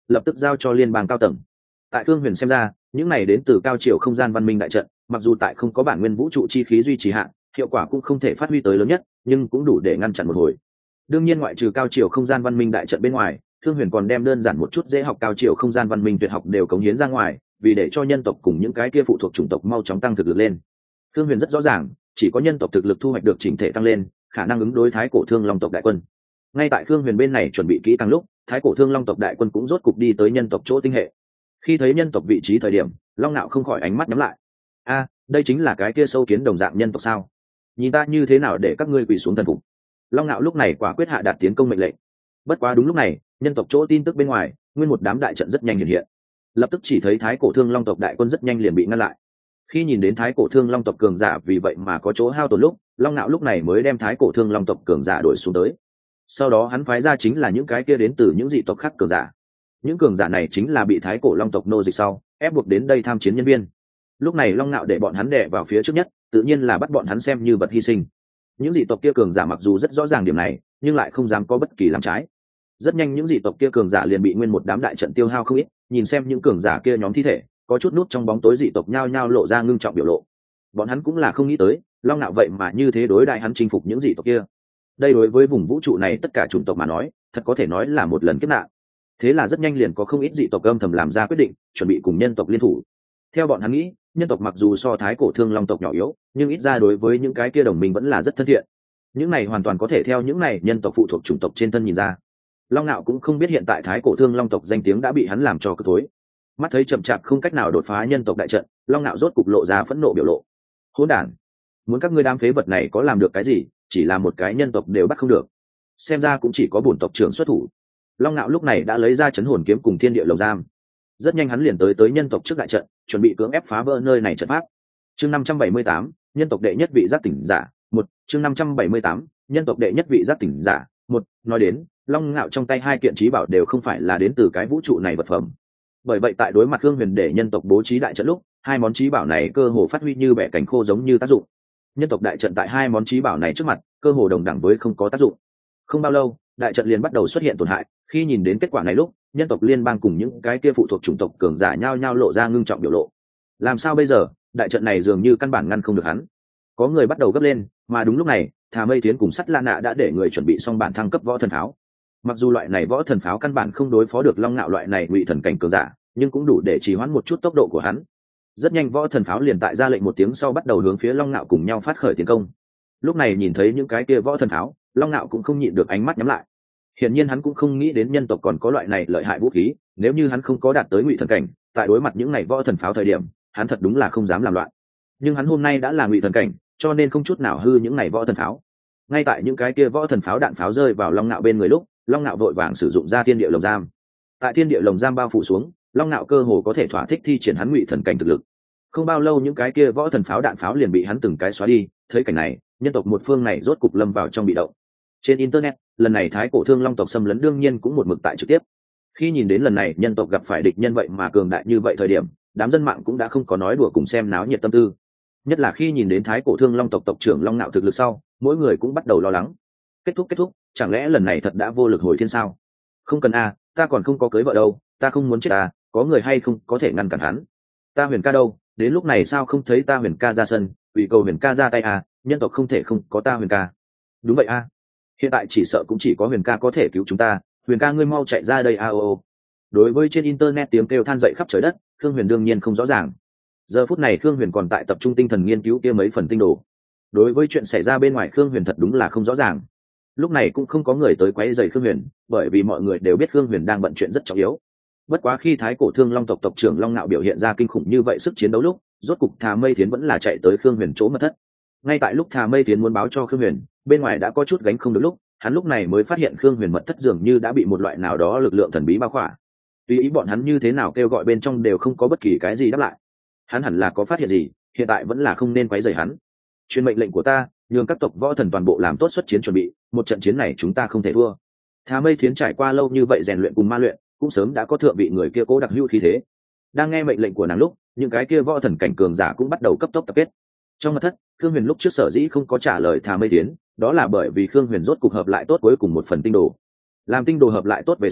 lập tức giao cho liên bang cao tầng. Tại Khương Huyền xem ra, những này đến từ cao triều không gian văn minh đại trận, mặc dù tại không có bản nguyên vũ trụ chi khí duy trì hạn, hiệu quả cũng không thể phát huy tới lớn nhất, nhưng cũng đủ để ngăn chặn một hồi. Đương nhiên ngoại trừ cao triều không gian văn minh đại trận bên ngoài, Khương Huyền còn đem đơn giản một chút dễ học cao triều không gian văn minh tuyệt học đều cống hiến ra ngoài, vì để cho nhân tộc cùng những cái kia phụ thuộc chủng tộc mau chóng tăng thực lực lên. Khương Huyền rất rõ ràng, chỉ có nhân tộc thực lực thu hoạch được chỉnh thể tăng lên, khả năng ứng đối thái cổ thương long tộc đại quân. Ngay tại Khương Huyền bên này chuẩn bị kỹ càng lúc, thái cổ thương long tộc đại quân cũng rốt cục đi tới nhân tộc chỗ tinh hệ. Khi thấy nhân tộc vị trí thời điểm, Long Nạo không khỏi ánh mắt nhắm lại. A, đây chính là cái kia sâu kiến đồng dạng nhân tộc sao? Nhìn ta như thế nào để các ngươi quỳ xuống thần phục? Long Nạo lúc này quả quyết hạ đạt tiến công mệnh lệnh. Bất quá đúng lúc này, nhân tộc chỗ tin tức bên ngoài, nguyên một đám đại trận rất nhanh hiện hiện. Lập tức chỉ thấy thái cổ thương long tộc đại quân rất nhanh liền bị ngăn lại. Khi nhìn đến thái cổ thương long tộc cường giả vì vậy mà có chỗ hao tổn lúc, Long Nạo lúc này mới đem thái cổ thương long tộc cường giả đổi xuống tới. Sau đó hắn phái ra chính là những cái kia đến từ những dị tộc khác cường giả. Những cường giả này chính là bị thái cổ long tộc nô dịch sau ép buộc đến đây tham chiến nhân viên. Lúc này Long Nạo để bọn hắn đè vào phía trước nhất, tự nhiên là bắt bọn hắn xem như vật hy sinh. Những dị tộc kia cường giả mặc dù rất rõ ràng điểm này, nhưng lại không dám có bất kỳ làm trái. Rất nhanh những dị tộc kia cường giả liền bị nguyên một đám đại trận tiêu hao không ít, nhìn xem những cường giả kia nhóm thi thể, có chút nút trong bóng tối dị tộc nhao nhao lộ ra ngưng trọng biểu lộ. Bọn hắn cũng là không nghĩ tới, Long Nạo vậy mà như thế đối đại hắn chinh phục những dị tộc kia. Đây đối với vùng vũ trụ này tất cả chủng tộc mà nói, thật có thể nói là một lần kiếp nạn. Thế là rất nhanh liền có không ít dị tộc âm thầm làm ra quyết định, chuẩn bị cùng nhân tộc liên thủ. Theo bọn hắn nghĩ, nhân tộc mặc dù so thái cổ thương long tộc nhỏ yếu, nhưng ít ra đối với những cái kia đồng minh vẫn là rất thân thiện. Những này hoàn toàn có thể theo những này nhân tộc phụ thuộc chủng tộc trên thân nhìn ra. Long Nạo cũng không biết hiện tại thái cổ thương long tộc danh tiếng đã bị hắn làm cho cực thối. Mắt thấy chậm chạp không cách nào đột phá nhân tộc đại trận, Long Nạo rốt cục lộ ra phẫn nộ biểu lộ. Hỗn đản, muốn các ngươi đám phế vật này có làm được cái gì, chỉ là một cái nhân tộc đều bắt không được. Xem ra cũng chỉ có bổn tộc trưởng xuất thủ. Long Nạo lúc này đã lấy ra chấn hồn kiếm cùng thiên địa lồng giam. Rất nhanh hắn liền tới tới nhân tộc trước đại trận, chuẩn bị cưỡng ép phá vỡ nơi này trận pháp. Chương năm trăm bảy mươi tám, nhân tộc đệ nhất vị giác tỉnh giả, một, chương năm trăm bảy mươi tám, nhân tộc đệ nhất vị giác tỉnh giả, một, nói đến, Long Nạo trong tay hai kiện chí bảo đều không phải là đến từ cái vũ trụ này vật phẩm. Bởi vậy tại đối mặt Khương Huyền để nhân tộc bố trí đại trận lúc, hai món chí bảo này cơ hồ phát huy như bẻ cánh khô giống như tác dụng. Nhân tộc đại trận tại hai món chí bảo này trước mặt, cơ hồ đồng đẳng với không có tác dụng. Không bao lâu, đại trận liền bắt đầu xuất hiện tổn hại. Khi nhìn đến kết quả này lúc, nhân tộc liên bang cùng những cái kia phụ thuộc chủng tộc cường giả nhao nhao lộ ra ngưng trọng biểu lộ. Làm sao bây giờ, đại trận này dường như căn bản ngăn không được hắn. Có người bắt đầu gấp lên, mà đúng lúc này, Thà Mây Tiến cùng Sắt La Nạ đã để người chuẩn bị xong bản thăng cấp võ thần pháo. Mặc dù loại này võ thần pháo căn bản không đối phó được Long Nạo loại này ngụy thần cảnh cường giả, nhưng cũng đủ để trì hoãn một chút tốc độ của hắn. Rất nhanh võ thần pháo liền tại ra lệnh một tiếng sau bắt đầu hướng phía Long Nạo cùng nhau phát khởi tiến công. Lúc này nhìn thấy những cái kia võ thần pháo, Long Nạo cũng không nhịn được ánh mắt nhắm lại. Hiển nhiên hắn cũng không nghĩ đến nhân tộc còn có loại này lợi hại vũ khí, nếu như hắn không có đạt tới ngụy thần cảnh, tại đối mặt những này võ thần pháo thời điểm, hắn thật đúng là không dám làm loạn. Nhưng hắn hôm nay đã là ngụy thần cảnh, cho nên không chút nào hư những này võ thần pháo. Ngay tại những cái kia võ thần pháo đạn pháo rơi vào Long Nạo bên người lúc, Long Nạo vội vàng sử dụng ra thiên địa lồng giam. Tại thiên địa lồng giam bao phủ xuống, Long Nạo cơ hồ có thể thỏa thích thi triển hắn ngụy thần cảnh thực lực. Không bao lâu những cái kia võ thần pháo đạn pháo liền bị hắn từng cái xóa đi. Thấy cảnh này, nhân tộc một phương này rốt cục lâm vào trong bị động. Trên internet, lần này thái cổ thương long tộc xâm lấn đương nhiên cũng một mực tại trực tiếp. Khi nhìn đến lần này nhân tộc gặp phải địch nhân vậy mà cường đại như vậy thời điểm, đám dân mạng cũng đã không có nói đùa cùng xem náo nhiệt tâm tư. Nhất là khi nhìn đến thái cổ thương long tộc tộc trưởng Long Nạo thực lực sau, mỗi người cũng bắt đầu lo lắng. Kết thúc kết thúc, chẳng lẽ lần này thật đã vô lực hồi thiên sao? Không cần a, ta còn không có cưới vợ đâu, ta không muốn chết à, có người hay không có thể ngăn cản hắn? Ta Huyền ca đâu, đến lúc này sao không thấy ta Huyền ca ra sân, ủy cầu Huyền ca ra tay à, nhân tộc không thể không có ta Huyền ca. Đúng vậy a, hiện tại chỉ sợ cũng chỉ có Huyền ca có thể cứu chúng ta, Huyền ca ngươi mau chạy ra đây a. Ô đối với trên internet tiếng kêu than dậy khắp trời đất, Khương Huyền đương nhiên không rõ ràng. Giờ phút này Khương Huyền còn tại tập trung tinh thần nghiên cứu kia mấy phần tinh đồ. Đối với chuyện xảy ra bên ngoài Khương Huyền thật đúng là không rõ ràng. Lúc này cũng không có người tới quấy rầy Khương Huyền, bởi vì mọi người đều biết Khương Huyền đang bận chuyện rất trọng yếu. Bất quá khi thái cổ thương long tộc tộc trưởng Long Nạo biểu hiện ra kinh khủng như vậy sức chiến đấu lúc, rốt cục Thà Mây Tiến vẫn là chạy tới Khương Huyền chỗ mật thất. Ngay tại lúc Thà Mây Tiến muốn báo cho Khương Huyền, bên ngoài đã có chút gánh không được lúc, hắn lúc này mới phát hiện Khương Huyền mật thất dường như đã bị một loại nào đó lực lượng thần bí bao khỏa. Tuy ý bọn hắn như thế nào kêu gọi bên trong đều không có bất kỳ cái gì đáp lại. Hắn hẳn là có phát hiện gì, hiện tại vẫn là không nên quấy rầy hắn. Truyền mệnh lệnh của ta, nhường các tộc võ thần toàn bộ làm tốt xuất chiến chuẩn bị, một trận chiến này chúng ta không thể thua. Thà Mây Thiến trải qua lâu như vậy rèn luyện cùng ma luyện, cũng sớm đã có thượng vị người kia cố đặc hữu khí thế. Đang nghe mệnh lệnh của nàng lúc, những cái kia võ thần cảnh cường giả cũng bắt đầu cấp tốc tập kết. Trong mật thất, Khương Huyền lúc trước sở dĩ không có trả lời Thà Mây Thiến, đó là bởi vì Khương Huyền rốt cục hợp lại tốt cuối cùng một phần tinh đồ. Làm tinh đồ hợp lại tốt về sau,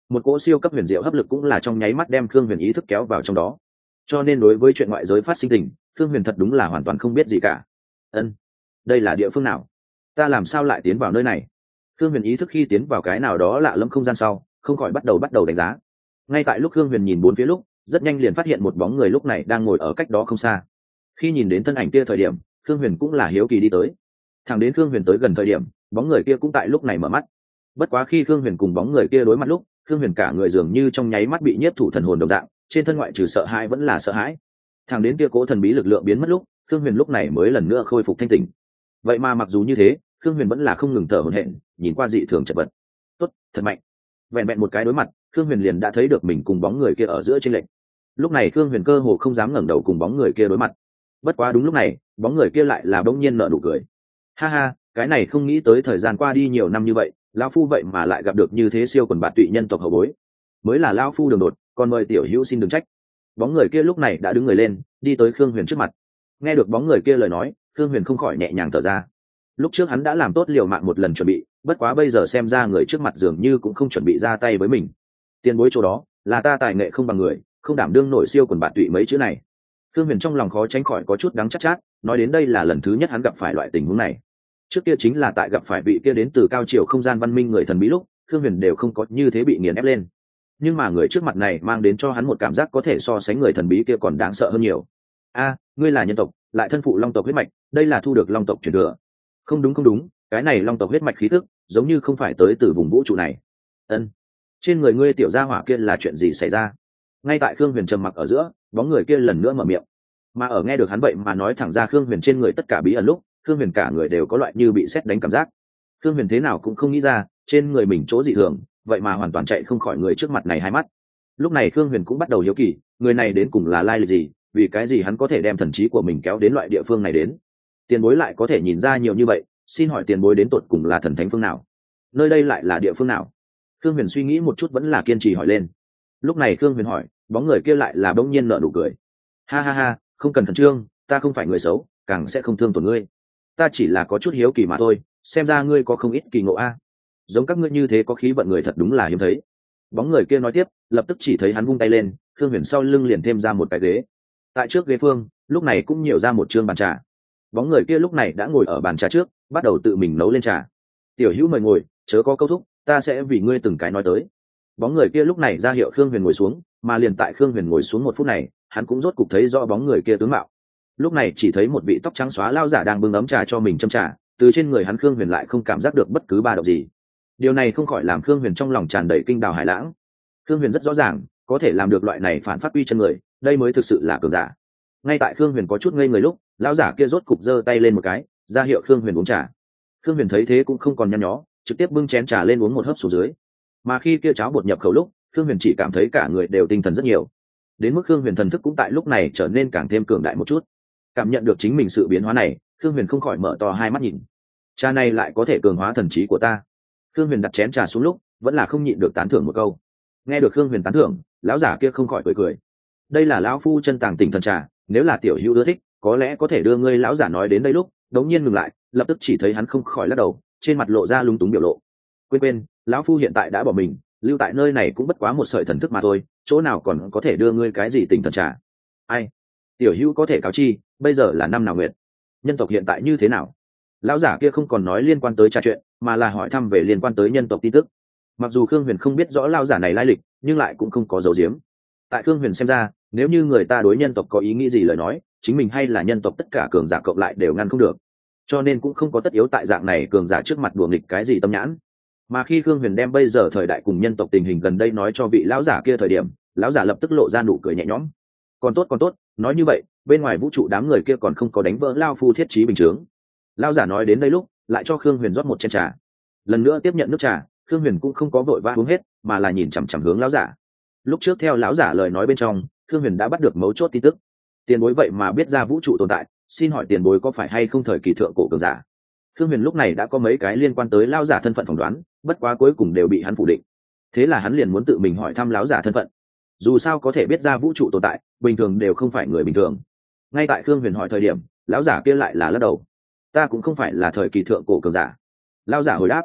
một cỗ siêu cấp huyền diệu hấp lực cũng là trong nháy mắt đem Khương Huyền ý thức kéo vào trong đó. Cho nên đối với chuyện ngoại giới phát sinh tình, Khương Huyền thật đúng là hoàn toàn không biết gì cả. Ân, đây là địa phương nào? Ta làm sao lại tiến vào nơi này? Khương Huyền ý thức khi tiến vào cái nào đó lạ lẫm không gian sau, không khỏi bắt đầu bắt đầu đánh giá. Ngay tại lúc Khương Huyền nhìn bốn phía lúc, rất nhanh liền phát hiện một bóng người lúc này đang ngồi ở cách đó không xa. Khi nhìn đến thân ảnh kia thời điểm, Khương Huyền cũng là hiếu kỳ đi tới. Thẳng đến Khương Huyền tới gần thời điểm, bóng người kia cũng tại lúc này mở mắt. Bất quá khi Khương Huyền cùng bóng người kia đối mặt lúc, Khương Huyền cả người dường như trong nháy mắt bị nhiếp thủ thần hồn đồng dạng, trên thân ngoại trừ sợ hãi vẫn là sợ hãi. Thẳng đến kia cố thần bí lực lượng biến mất lúc, Khương Huyền lúc này mới lần nữa khôi phục thanh tỉnh. Vậy mà mặc dù như thế, Khương Huyền vẫn là không ngừng thở hổn hển, nhìn qua dị thường chật vật. Tốt, thật mạnh. Vẹn vẹn một cái đối mặt, Khương Huyền liền đã thấy được mình cùng bóng người kia ở giữa chênh lệch. Lúc này Khương Huyền cơ hồ không dám ngẩng đầu cùng bóng người kia đối mặt. Bất quá đúng lúc này, bóng người kia lại là bỗng nhiên nở nụ cười. Ha ha, cái này không nghĩ tới thời gian qua đi nhiều năm như vậy, lão phu vậy mà lại gặp được như thế siêu quần bạt tụy nhân tộc hậu bối. Mới là lão phu đường đột, còn mời tiểu hữu xin đừng trách. Bóng người kia lúc này đã đứng người lên, đi tới Khương Huyền trước mặt. Nghe được bóng người kia lời nói, Khương Huyền không khỏi nhẹ nhàng thở ra. Lúc trước hắn đã làm tốt liều mạng một lần chuẩn bị, bất quá bây giờ xem ra người trước mặt dường như cũng không chuẩn bị ra tay với mình. Tiền bối chỗ đó, là ta tài nghệ không bằng người, không đảm đương nổi siêu quần bạt tụy mấy chữ này. Khương Huyền trong lòng khó tránh khỏi có chút đắng chát chát, nói đến đây là lần thứ nhất hắn gặp phải loại tình huống này. Trước kia chính là tại gặp phải vị kia đến từ cao triều không gian văn minh người thần bí lúc, Khương Huyền đều không có như thế bị nghiền ép lên. Nhưng mà người trước mặt này mang đến cho hắn một cảm giác có thể so sánh người thần bí kia còn đáng sợ hơn nhiều. A, ngươi là nhân tộc, lại thân phụ long tộc huyết mạch, đây là thu được long tộc truyền thừa. Không đúng không đúng, cái này long tộc huyết mạch khí tức, giống như không phải tới từ vùng vũ trụ này. Ân, trên người ngươi tiểu gia hỏa kia là chuyện gì xảy ra? Ngay tại Khương Huyền trầm mặc ở giữa, bóng người kia lần nữa mở miệng. Mà ở nghe được hắn vậy mà nói thẳng ra Khương Huyền trên người tất cả bí ẩn lúc, Khương Huyền cả người đều có loại như bị sét đánh cảm giác. Khương Huyền thế nào cũng không nghĩ ra, trên người mình chỗ dị thường, vậy mà hoàn toàn chạy không khỏi người trước mặt này hai mắt. Lúc này Khương Huyền cũng bắt đầu hiếu kỳ, người này đến cùng là lai lịch gì, vì cái gì hắn có thể đem thần trí của mình kéo đến loại địa phương này đến? Tiền bối lại có thể nhìn ra nhiều như vậy, xin hỏi tiền bối đến tột cùng là thần thánh phương nào? Nơi đây lại là địa phương nào? Khương Huyền suy nghĩ một chút vẫn là kiên trì hỏi lên. Lúc này Khương Huyền hỏi, bóng người kia lại là bỗng nhiên nở nụ cười. Ha ha ha, không cần khẩn trương, ta không phải người xấu, càng sẽ không thương tổn ngươi. Ta chỉ là có chút hiếu kỳ mà thôi, xem ra ngươi có không ít kỳ ngộ a. Giống các ngươi như thế có khí vận người thật đúng là hiếm thấy. Bóng người kia nói tiếp, lập tức chỉ thấy hắn vung tay lên, Khương Huyền sau lưng liền thêm ra một cái ghế. Tại trước ghế phương, lúc này cũng nhiều ra một chương bàn trà. Bóng người kia lúc này đã ngồi ở bàn trà trước, bắt đầu tự mình nấu lên trà. Tiểu hữu mời ngồi, chớ có câu thúc, ta sẽ vì ngươi từng cái nói tới. Bóng người kia lúc này ra hiệu Khương Huyền ngồi xuống, mà liền tại Khương Huyền ngồi xuống một phút này, hắn cũng rốt cục thấy rõ bóng người kia tướng mạo. Lúc này chỉ thấy một vị tóc trắng xóa lao giả đang bưng ấm trà cho mình châm trà, từ trên người hắn Khương Huyền lại không cảm giác được bất cứ ba động gì. Điều này không khỏi làm Khương Huyền trong lòng tràn đầy kinh đào hải lãng. Khương Huyền rất rõ ràng, có thể làm được loại này phản phát uy chân người, đây mới thực sự là cường giả. Ngay tại Khương Huyền có chút ngây người lúc, lão giả kia rốt cục giơ tay lên một cái, ra hiệu Khương Huyền uống trà. Khương Huyền thấy thế cũng không còn nhăn nhó, trực tiếp bưng chén trà lên uống một hớp xuống dưới. Mà khi kia cháo bột nhập khẩu lúc, Khương Huyền chỉ cảm thấy cả người đều tinh thần rất nhiều. Đến mức Khương Huyền thần thức cũng tại lúc này trở nên càng thêm cường đại một chút. Cảm nhận được chính mình sự biến hóa này, Khương Huyền không khỏi mở to hai mắt nhìn. Trà này lại có thể cường hóa thần trí của ta. Khương Huyền đặt chén trà xuống lúc, vẫn là không nhịn được tán thưởng một câu. Nghe được Khương Huyền tán thưởng, lão giả kia không khỏi cười cười. Đây là lão phu chân tàng tỉnh thần trà, nếu là tiểu hữu ưa thích, có lẽ có thể đưa ngươi. Lão giả nói đến đây lúc, đống nhiên ngừng lại, lập tức chỉ thấy hắn không khỏi lắc đầu, trên mặt lộ ra lúng túng biểu lộ. Quên quên, lão phu hiện tại đã bỏ mình, lưu tại nơi này cũng bất quá một sợi thần thức mà thôi, chỗ nào còn có thể đưa ngươi cái gì tỉnh thần trà? Ai? Tiểu hữu có thể cáo chi, bây giờ là năm nào nguyệt? Nhân tộc hiện tại như thế nào? Lão giả kia không còn nói liên quan tới trà chuyện, mà là hỏi thăm về liên quan tới nhân tộc tin tức. Mặc dù Khương Huyền không biết rõ lão giả này lai lịch, nhưng lại cũng không có dấu diếm. Tại Khương Huyền xem ra, nếu như người ta đối nhân tộc có ý nghĩ gì lời nói, chính mình hay là nhân tộc tất cả cường giả cộng lại đều ngăn không được. Cho nên cũng không có tất yếu tại dạng này cường giả trước mặt đùa nghịch cái gì tâm nhãn. Mà khi Khương Huyền đem bây giờ thời đại cùng nhân tộc tình hình gần đây nói cho vị lão giả kia thời điểm, lão giả lập tức lộ ra nụ cười nhẹ nhõm. Còn tốt còn tốt, nói như vậy, bên ngoài vũ trụ đám người kia còn không có đánh vỡ lao phu thiết trí bình chướng. Lão giả nói đến đây lúc, lại cho Khương Huyền rót một chén trà. Lần nữa tiếp nhận nước trà, Khương Huyền cũng không có vội vã uống hết, mà là nhìn chằm chằm hướng lão giả. Lúc trước theo lão giả lời nói bên trong, Khương Huyền đã bắt được mấu chốt tin tức. Tiền bối vậy mà biết ra vũ trụ tồn tại, xin hỏi tiền bối có phải hay không thời kỳ thượng cổ cường giả? Khương Huyền lúc này đã có mấy cái liên quan tới lão giả thân phận phỏng đoán, bất quá cuối cùng đều bị hắn phủ định. Thế là hắn liền muốn tự mình hỏi thăm lão giả thân phận. Dù sao có thể biết ra vũ trụ tồn tại, bình thường đều không phải người bình thường. Ngay tại Khương Huyền hỏi thời điểm, lão giả kia lại là lắc đầu. Ta cũng không phải là thời kỳ thượng cổ cường giả. Lão giả hồi đáp.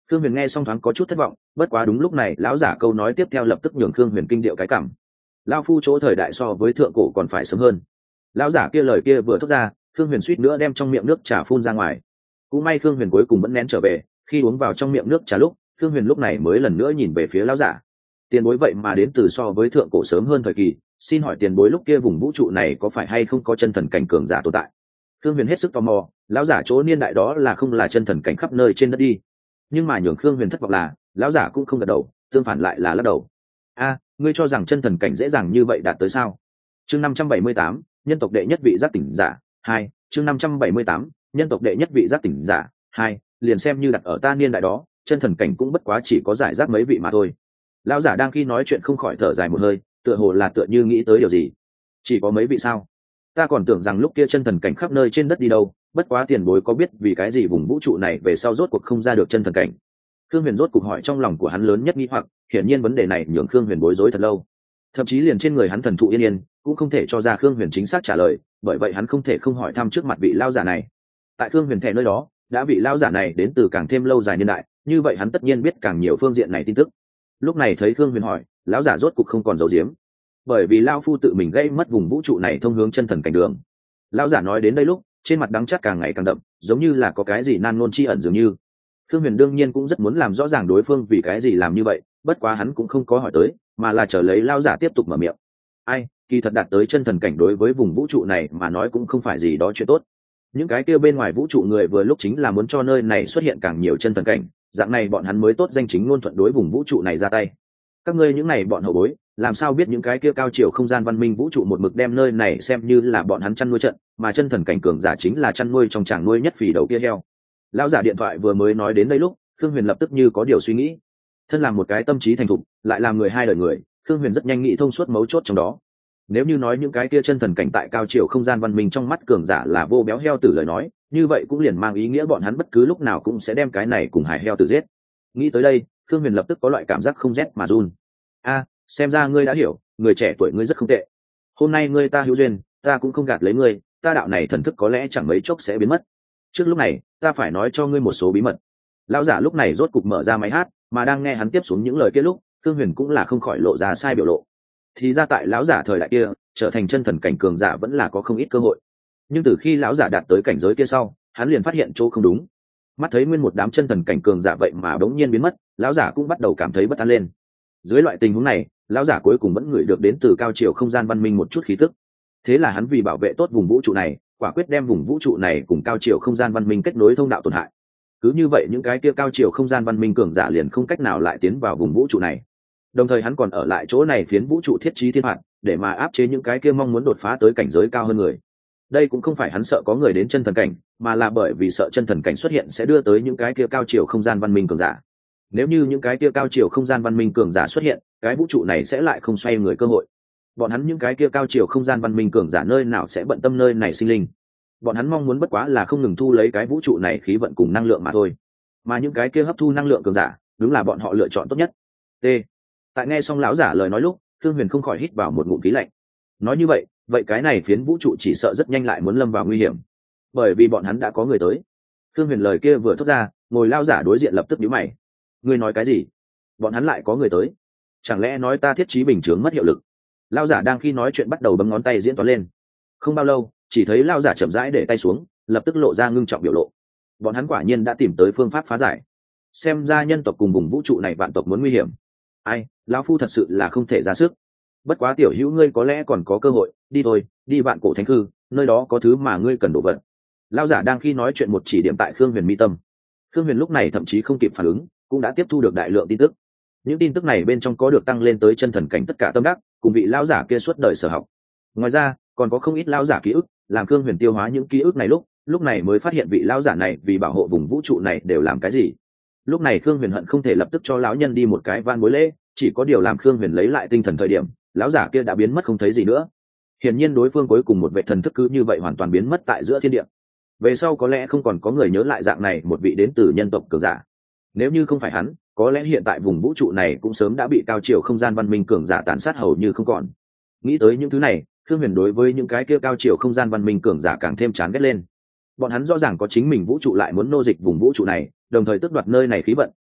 Khương Huyền nghe xong thoáng có chút thất vọng, bất quá đúng lúc này lão giả câu nói tiếp theo lập tức nhường Khương Huyền kinh điệu cái cảm. Lão phu chỗ thời đại so với thượng cổ còn phải sớm hơn. Lão giả kia lời kia vừa thốt ra, Khương Huyền suýt nữa đem trong miệng nước trà phun ra ngoài. Cũng may Khương Huyền cuối cùng vẫn nén trở về, khi uống vào trong miệng nước trà lúc, Khương Huyền lúc này mới lần nữa nhìn về phía lão giả. Tiền bối vậy mà đến từ so với thượng cổ sớm hơn thời kỳ, xin hỏi tiền bối lúc kia vùng vũ trụ này có phải hay không có chân thần cảnh cường giả tồn tại? Khương Huyền hết sức tò mò, lão giả chỗ niên đại đó là không là chân thần cảnh khắp nơi trên đất đi. Nhưng mà nhường Khương Huyền thất vọng là, lão giả cũng không gật đầu, tương phản lại là lắc đầu. A, ngươi cho rằng chân thần cảnh dễ dàng như vậy đạt tới sao? Chương năm trăm bảy mươi tám, nhân tộc đệ nhất vị giác tỉnh giả, hai, chương năm trăm bảy mươi tám, nhân tộc đệ nhất vị giác tỉnh giả, hai, liền xem như đặt ở ta niên đại đó, chân thần cảnh cũng bất quá chỉ có giải rác mấy vị mà thôi. Lão giả đang khi nói chuyện không khỏi thở dài một hơi, tựa hồ là tựa như nghĩ tới điều gì. Chỉ có mấy vị sao? Ta còn tưởng rằng lúc kia chân thần cảnh khắp nơi trên đất đi đâu, bất quá tiền bối có biết vì cái gì vùng vũ trụ này về sau rốt cuộc không ra được chân thần cảnh? Khương Huyền rốt cuộc hỏi trong lòng của hắn lớn nhất nghi hoặc, hiển nhiên vấn đề này nhường Khương Huyền bối rối thật lâu. Thậm chí liền trên người hắn thần thụ yên yên cũng không thể cho ra Khương Huyền chính xác trả lời, bởi vậy hắn không thể không hỏi thăm trước mặt vị lão giả này. Tại Khương Huyền thẻ nơi đó, đã vị lão giả này đến từ càng thêm lâu dài niên đại, như vậy hắn tất nhiên biết càng nhiều phương diện này tin tức. Lúc này thấy Khương Huyền hỏi, lão giả rốt cuộc không còn giấu giếm, bởi vì lão phu tự mình gây mất vùng vũ trụ này thông hướng chân thần cảnh đường. Lão giả nói đến đây lúc, trên mặt đắng chát càng ngày càng đậm, giống như là có cái gì nan ngôn chi ẩn dường như. Khương Huyền đương nhiên cũng rất muốn làm rõ ràng đối phương vì cái gì làm như vậy, bất quá hắn cũng không có hỏi tới, mà là chờ lấy lão giả tiếp tục mở miệng. Ai, kỳ thật đạt tới chân thần cảnh đối với vùng vũ trụ này mà nói cũng không phải gì đó chuyện tốt. Những cái kia bên ngoài vũ trụ người vừa lúc chính là muốn cho nơi này xuất hiện càng nhiều chân thần cảnh, dạng này bọn hắn mới tốt danh chính ngôn thuận đối vùng vũ trụ này ra tay. Các ngươi những này bọn hậu bối, làm sao biết những cái kia cao chiều không gian văn minh vũ trụ một mực đem nơi này xem như là bọn hắn chăn nuôi trận, mà chân thần cảnh cường giả chính là chăn nuôi trong tràng nuôi nhất phì đầu kia heo. Lão giả điện thoại vừa mới nói đến đây lúc, Khương Huyền lập tức như có điều suy nghĩ. Thân làm một cái tâm trí thành thục, lại làm người hai đời người, Khương Huyền rất nhanh nghĩ thông suốt mấu chốt trong đó. Nếu như nói những cái kia chân thần cảnh tại cao chiều không gian văn minh trong mắt cường giả là vô béo heo tử lời nói, như vậy cũng liền mang ý nghĩa bọn hắn bất cứ lúc nào cũng sẽ đem cái này cùng hải heo tử giết. Nghĩ tới đây, Khương Huyền lập tức có loại cảm giác không rét mà run. A, xem ra ngươi đã hiểu, người trẻ tuổi ngươi rất không tệ. Hôm nay ngươi ta hữu duyên, ta cũng không gạt lấy ngươi, ta đạo này thần thức có lẽ chẳng mấy chốc sẽ biến mất. Trước lúc này, ta phải nói cho ngươi một số bí mật. Lão giả lúc này rốt cục mở ra máy hát, mà đang nghe hắn tiếp xuống những lời kia lúc, Khương Huyền cũng là không khỏi lộ ra sai biểu lộ. Thì ra tại lão giả thời đại kia, trở thành chân thần cảnh cường giả vẫn là có không ít cơ hội. Nhưng từ khi lão giả đạt tới cảnh giới kia sau, hắn liền phát hiện chỗ không đúng. Mắt thấy nguyên một đám chân thần cảnh cường giả vậy mà đống nhiên biến mất, lão giả cũng bắt đầu cảm thấy bất an lên. Dưới loại tình huống này, lão giả cuối cùng vẫn ngửi được đến từ cao chiều không gian văn minh một chút khí tức. Thế là hắn vì bảo vệ tốt vùng vũ trụ này, quả quyết đem vùng vũ trụ này cùng cao chiều không gian văn minh kết nối thông đạo tổn hại. Cứ như vậy những cái kia cao chiều không gian văn minh cường giả liền không cách nào lại tiến vào vùng vũ trụ này. Đồng thời hắn còn ở lại chỗ này phiến vũ trụ thiết trí thiên phạt, để mà áp chế những cái kia mong muốn đột phá tới cảnh giới cao hơn người. Đây cũng không phải hắn sợ có người đến chân thần cảnh, mà là bởi vì sợ chân thần cảnh xuất hiện sẽ đưa tới những cái kia cao chiều không gian văn minh cường giả. Nếu như những cái kia cao chiều không gian văn minh cường giả xuất hiện, cái vũ trụ này sẽ lại không xoay người cơ hội. Bọn hắn những cái kia cao chiều không gian văn minh cường giả nơi nào sẽ bận tâm nơi này sinh linh. Bọn hắn mong muốn bất quá là không ngừng thu lấy cái vũ trụ này khí vận cùng năng lượng mà thôi. Mà những cái kia hấp thu năng lượng cường giả, đúng là bọn họ lựa chọn tốt nhất. T. Tại nghe xong lão giả lời nói lúc, Thương Huyền không khỏi hít vào một ngụm khí lạnh. Nói như vậy, vậy cái này phiến vũ trụ chỉ sợ rất nhanh lại muốn lâm vào nguy hiểm, bởi vì bọn hắn đã có người tới. Thương Huyền lời kia vừa thốt ra, ngồi lão giả đối diện lập tức nhíu mày. Ngươi nói cái gì? Bọn hắn lại có người tới? Chẳng lẽ nói ta thiết trí bình chướng mất hiệu lực? Lão giả đang khi nói chuyện bắt đầu bấm ngón tay diễn toán lên. Không bao lâu, chỉ thấy lão giả chậm rãi để tay xuống, lập tức lộ ra ngưng trọng biểu lộ. Bọn hắn quả nhiên đã tìm tới phương pháp phá giải. Xem ra nhân tộc cùng vùng vũ trụ này vạn tộc muốn nguy hiểm. Ai, lão phu thật sự là không thể ra sức. Bất quá tiểu hữu ngươi có lẽ còn có cơ hội, đi thôi, đi vạn cổ thánh cư, nơi đó có thứ mà ngươi cần đổ vật. Lão giả đang khi nói chuyện một chỉ điểm tại Khương Huyền mi tâm. Khương Huyền lúc này thậm chí không kịp phản ứng, cũng đã tiếp thu được đại lượng tin tức. Những tin tức này bên trong có được tăng lên tới chân thần cảnh tất cả tâm đắc, cùng vị lão giả kia suốt đời sở học. Ngoài ra, còn có không ít lão giả ký ức, làm Khương Huyền tiêu hóa những ký ức này lúc, lúc này mới phát hiện vị lão giả này vì bảo hộ vùng vũ trụ này đều làm cái gì. Lúc này Khương Huyền hận không thể lập tức cho lão nhân đi một cái van bối lễ, chỉ có điều làm Khương Huyền lấy lại tinh thần thời điểm, lão giả kia đã biến mất không thấy gì nữa. Hiển nhiên đối phương cuối cùng một vệ thần thức cứ như vậy hoàn toàn biến mất tại giữa thiên địa. Về sau có lẽ không còn có người nhớ lại dạng này một vị đến từ nhân tộc cường giả. Nếu như không phải hắn, có lẽ hiện tại vùng vũ trụ này cũng sớm đã bị cao chiều không gian văn minh cường giả tàn sát hầu như không còn. Nghĩ tới những thứ này, Khương Huyền đối với những cái kia cao chiều không gian văn minh cường giả càng thêm chán ghét lên. Bọn hắn rõ ràng có chính mình vũ trụ lại muốn nô dịch vùng vũ trụ này, đồng thời tước đoạt nơi này khí vận,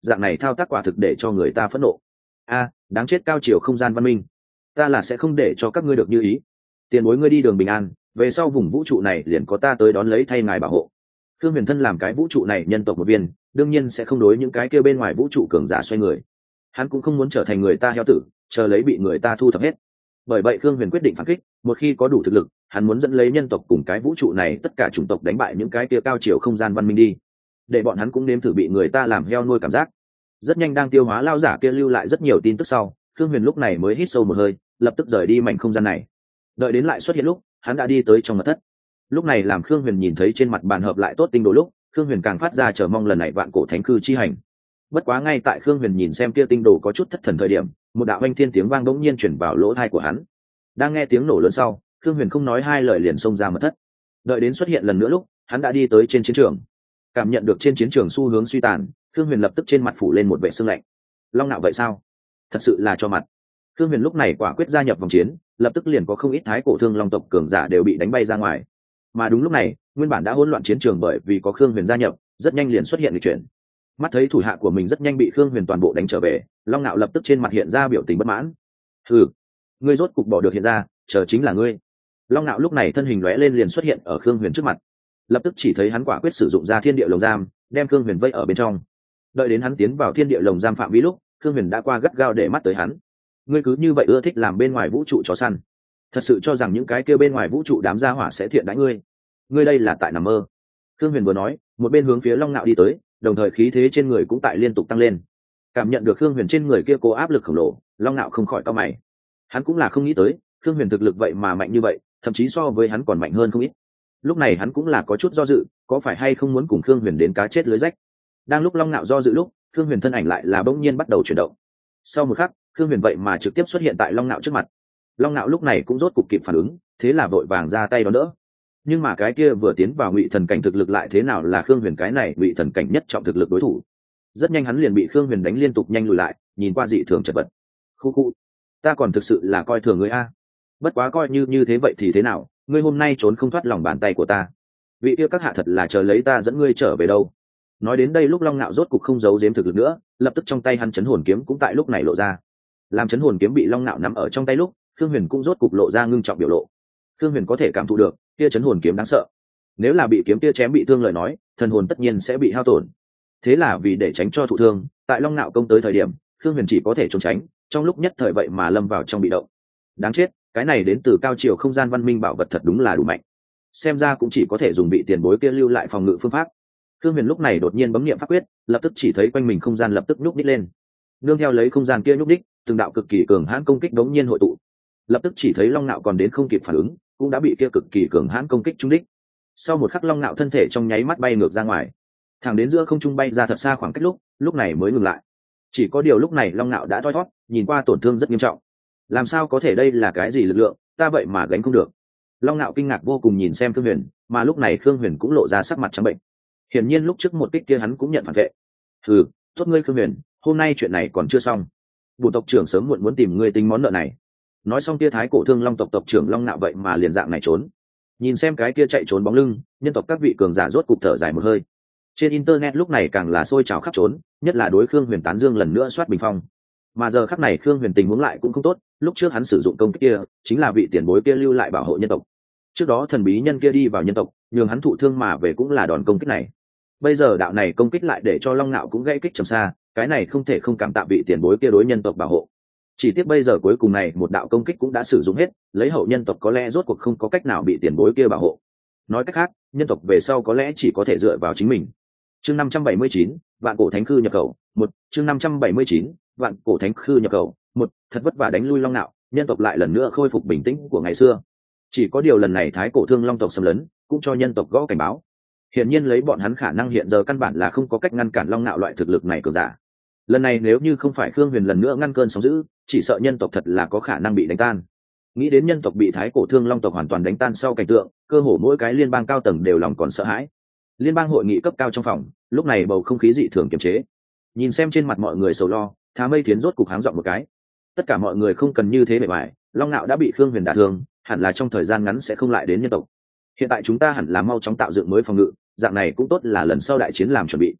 dạng này thao tác quả thực để cho người ta phẫn nộ. A, đáng chết cao chiều không gian văn minh, ta là sẽ không để cho các ngươi được như ý. Tiền bối ngươi đi đường bình an, về sau vùng vũ trụ này liền có ta tới đón lấy thay ngài bảo hộ. Thương Huyền thân làm cái vũ trụ này nhân tộc một viên, đương nhiên sẽ không đối những cái kia bên ngoài vũ trụ cường giả xoay người. Hắn cũng không muốn trở thành người ta heo tử, chờ lấy bị người ta thu thập hết. Bởi vậy Thương Huyền quyết định phản kích, một khi có đủ thực lực, hắn muốn dẫn lấy nhân tộc cùng cái vũ trụ này tất cả chủng tộc đánh bại những cái kia cao chiều không gian văn minh đi, để bọn hắn cũng nếm thử bị người ta làm heo nuôi cảm giác. Rất nhanh đang tiêu hóa lao giả kia lưu lại rất nhiều tin tức sau, Thương Huyền lúc này mới hít sâu một hơi, lập tức rời đi mảnh không gian này. Đợi đến lại xuất hiện lúc, hắn đã đi tới trong mật thất. Lúc này làm Khương Huyền nhìn thấy trên mặt bàn hợp lại tốt tinh đồ lúc, Khương Huyền càng phát ra chờ mong lần này vạn cổ thánh cư chi hành. Bất quá ngay tại Khương Huyền nhìn xem kia tinh đồ có chút thất thần thời điểm, một đạo oanh thiên tiếng vang bỗng nhiên chuyển vào lỗ tai của hắn. Đang nghe tiếng nổ lớn sau, Khương Huyền không nói hai lời liền xông ra mật thất. Đợi đến xuất hiện lần nữa lúc, hắn đã đi tới trên chiến trường. Cảm nhận được trên chiến trường xu hướng suy tàn, Khương Huyền lập tức trên mặt phủ lên một vẻ sương lạnh. Long nạo vậy sao? Thật sự là cho mặt. Khương Huyền lúc này quả quyết gia nhập vòng chiến, lập tức liền có không ít thái cổ thương long tộc cường giả đều bị đánh bay ra ngoài. Mà đúng lúc này, nguyên bản đã hỗn loạn chiến trường bởi vì có Khương Huyền gia nhập, rất nhanh liền xuất hiện lịch chuyển. Mắt thấy thủ hạ của mình rất nhanh bị Khương Huyền toàn bộ đánh trở về, Long nạo lập tức trên mặt hiện ra biểu tình bất mãn. Hừ, ngươi rốt cục bỏ được hiện ra, chờ chính là ngươi. Long nạo lúc này thân hình lóe lên liền xuất hiện ở Khương Huyền trước mặt. Lập tức chỉ thấy hắn quả quyết sử dụng ra thiên địa lồng giam, đem Khương Huyền vây ở bên trong. Đợi đến hắn tiến vào thiên địa lồng giam phạm vi lúc, Khương Huyền đã qua gắt gao để mắt tới hắn. Ngươi cứ như vậy ưa thích làm bên ngoài vũ trụ chó săn, thật sự cho rằng những cái kia bên ngoài vũ trụ đám gia hỏa sẽ thiện đãi ngươi? Ngươi đây là tại nằm mơ. Khương Huyền vừa nói, một bên hướng phía Long nạo đi tới, đồng thời khí thế trên người cũng tại liên tục tăng lên. Cảm nhận được Khương Huyền trên người kia cố áp lực khổng lồ, Long nạo không khỏi cau mày. Hắn cũng là không nghĩ tới, Khương Huyền thực lực vậy mà mạnh như vậy, thậm chí so với hắn còn mạnh hơn không ít. Lúc này hắn cũng là có chút do dự, có phải hay không muốn cùng Khương Huyền đến cá chết lưới rách. Đang lúc Long nạo do dự lúc, Khương Huyền thân ảnh lại là bỗng nhiên bắt đầu chuyển động. Sau một khắc, Khương Huyền vậy mà trực tiếp xuất hiện tại Long nạo trước mặt. Long nạo lúc này cũng rốt cục kịp phản ứng, thế là vội vàng ra tay đón đỡ. Nhưng mà cái kia vừa tiến vào ngụy thần cảnh thực lực lại thế nào là Khương Huyền cái này ngụy thần cảnh nhất trọng thực lực đối thủ. Rất nhanh hắn liền bị Khương Huyền đánh liên tục nhanh lùi lại, nhìn qua dị thường chật vật. Khu khu, ta còn thực sự là coi thường ngươi a. Bất quá coi như như thế vậy thì thế nào, ngươi hôm nay trốn không thoát lòng bàn tay của ta. Vị kia các hạ thật là chờ lấy ta dẫn ngươi trở về đâu. Nói đến đây lúc Long nạo rốt cục không giấu giếm thực lực nữa, lập tức trong tay hắn chấn hồn kiếm cũng tại lúc này lộ ra. Làm chấn hồn kiếm bị Long nạo nắm ở trong tay lúc, Khương Huyền cũng rốt cục lộ ra ngưng trọng biểu lộ. Khương Huyền có thể cảm thụ được, kia chấn hồn kiếm đáng sợ. Nếu là bị kiếm kia chém bị thương lời nói, thần hồn tất nhiên sẽ bị hao tổn. Thế là vì để tránh cho thụ thương, tại Long nạo công tới thời điểm, Khương Huyền chỉ có thể trốn tránh, trong lúc nhất thời vậy mà lâm vào trong bị động. Đáng chết, cái này đến từ cao chiều không gian văn minh bảo vật thật đúng là đủ mạnh. Xem ra cũng chỉ có thể dùng bị tiền bối kia lưu lại phòng ngự phương pháp. Khương Huyền lúc này đột nhiên bấm niệm pháp quyết, lập tức chỉ thấy quanh mình không gian lập tức nhúc nhích lên. Nương theo lấy không gian kia nhúc nhích, từng đạo cực kỳ cường hãn công kích đống nhiên hội tụ. Lập tức chỉ thấy Long nạo còn đến không kịp phản ứng, cũng đã bị kia cực kỳ cường hãn công kích trúng đích. Sau một khắc Long nạo thân thể trong nháy mắt bay ngược ra ngoài, thẳng đến giữa không trung bay ra thật xa khoảng cách lúc, lúc này mới ngừng lại. Chỉ có điều lúc này Long nạo đã thoi thoát, nhìn qua tổn thương rất nghiêm trọng. Làm sao có thể, đây là cái gì lực lượng, ta vậy mà gánh không được. Long nạo kinh ngạc vô cùng nhìn xem Khương Huyền, mà lúc này Khương Huyền cũng lộ ra sắc mặt trắng bệnh. Hiển nhiên lúc trước một kích kia hắn cũng nhận phản vệ. Hừ, tốt ngươi Khương Huyền, hôm nay chuyện này còn chưa xong. Bổn tộc trưởng sớm muộn muốn tìm ngươi tính món nợ này. Nói xong kia thái cổ thương long tộc tộc trưởng Long nạo vậy mà liền dạng này trốn. Nhìn xem cái kia chạy trốn bóng lưng, nhân tộc các vị cường giả rốt cục thở dài một hơi. Trên internet lúc này càng là sôi trào khắp trốn, nhất là đối Khương Huyền tán dương lần nữa soát bình phong. Mà giờ khắc này Khương Huyền tình huống lại cũng không tốt, lúc trước hắn sử dụng công kích kia, chính là vị tiền bối kia lưu lại bảo hộ nhân tộc. Trước đó thần bí nhân kia đi vào nhân tộc, nhường hắn thụ thương mà về cũng là đòn công kích này. Bây giờ đạo này công kích lại để cho Long nạo cũng gãy kích trầm xa, cái này không thể không cảm tạ vị tiền bối kia đối nhân tộc bảo hộ. Chỉ tiếc bây giờ cuối cùng này một đạo công kích cũng đã sử dụng hết, lấy hậu nhân tộc có lẽ rốt cuộc không có cách nào bị tiền bối kia bảo hộ. Nói cách khác, nhân tộc về sau có lẽ chỉ có thể dựa vào chính mình. Chương năm trăm bảy mươi chín, vạn cổ thánh khư nhập khẩu, một, chương năm trăm bảy mươi chín, vạn cổ thánh khư nhập khẩu, một, thật vất vả đánh lui Long nạo, nhân tộc lại lần nữa khôi phục bình tĩnh của ngày xưa. Chỉ có điều lần này thái cổ thương long tộc xâm lấn, cũng cho nhân tộc gõ cảnh báo. Hiển nhiên lấy bọn hắn khả năng hiện giờ căn bản là không có cách ngăn cản Long nạo loại thực lực này cường giả. Lần này nếu như không phải Khương Huyền lần nữa ngăn cơn sóng dữ, chỉ sợ nhân tộc thật là có khả năng bị đánh tan. Nghĩ đến nhân tộc bị thái cổ thương long tộc hoàn toàn đánh tan sau cảnh tượng, cơ hồ mỗi cái liên bang cao tầng đều lòng còn sợ hãi. Liên bang hội nghị cấp cao trong phòng, lúc này bầu không khí dị thường kiềm chế. Nhìn xem trên mặt mọi người sầu lo, Thá Mây Thiến rốt cục háng giọng một cái. Tất cả mọi người không cần như thế bề bại, Long nạo đã bị Khương Huyền đả thương, hẳn là trong thời gian ngắn sẽ không lại đến nhân tộc. Hiện tại chúng ta hẳn là mau chóng tạo dựng mới phòng ngự, dạng này cũng tốt là lần sau đại chiến làm chuẩn bị.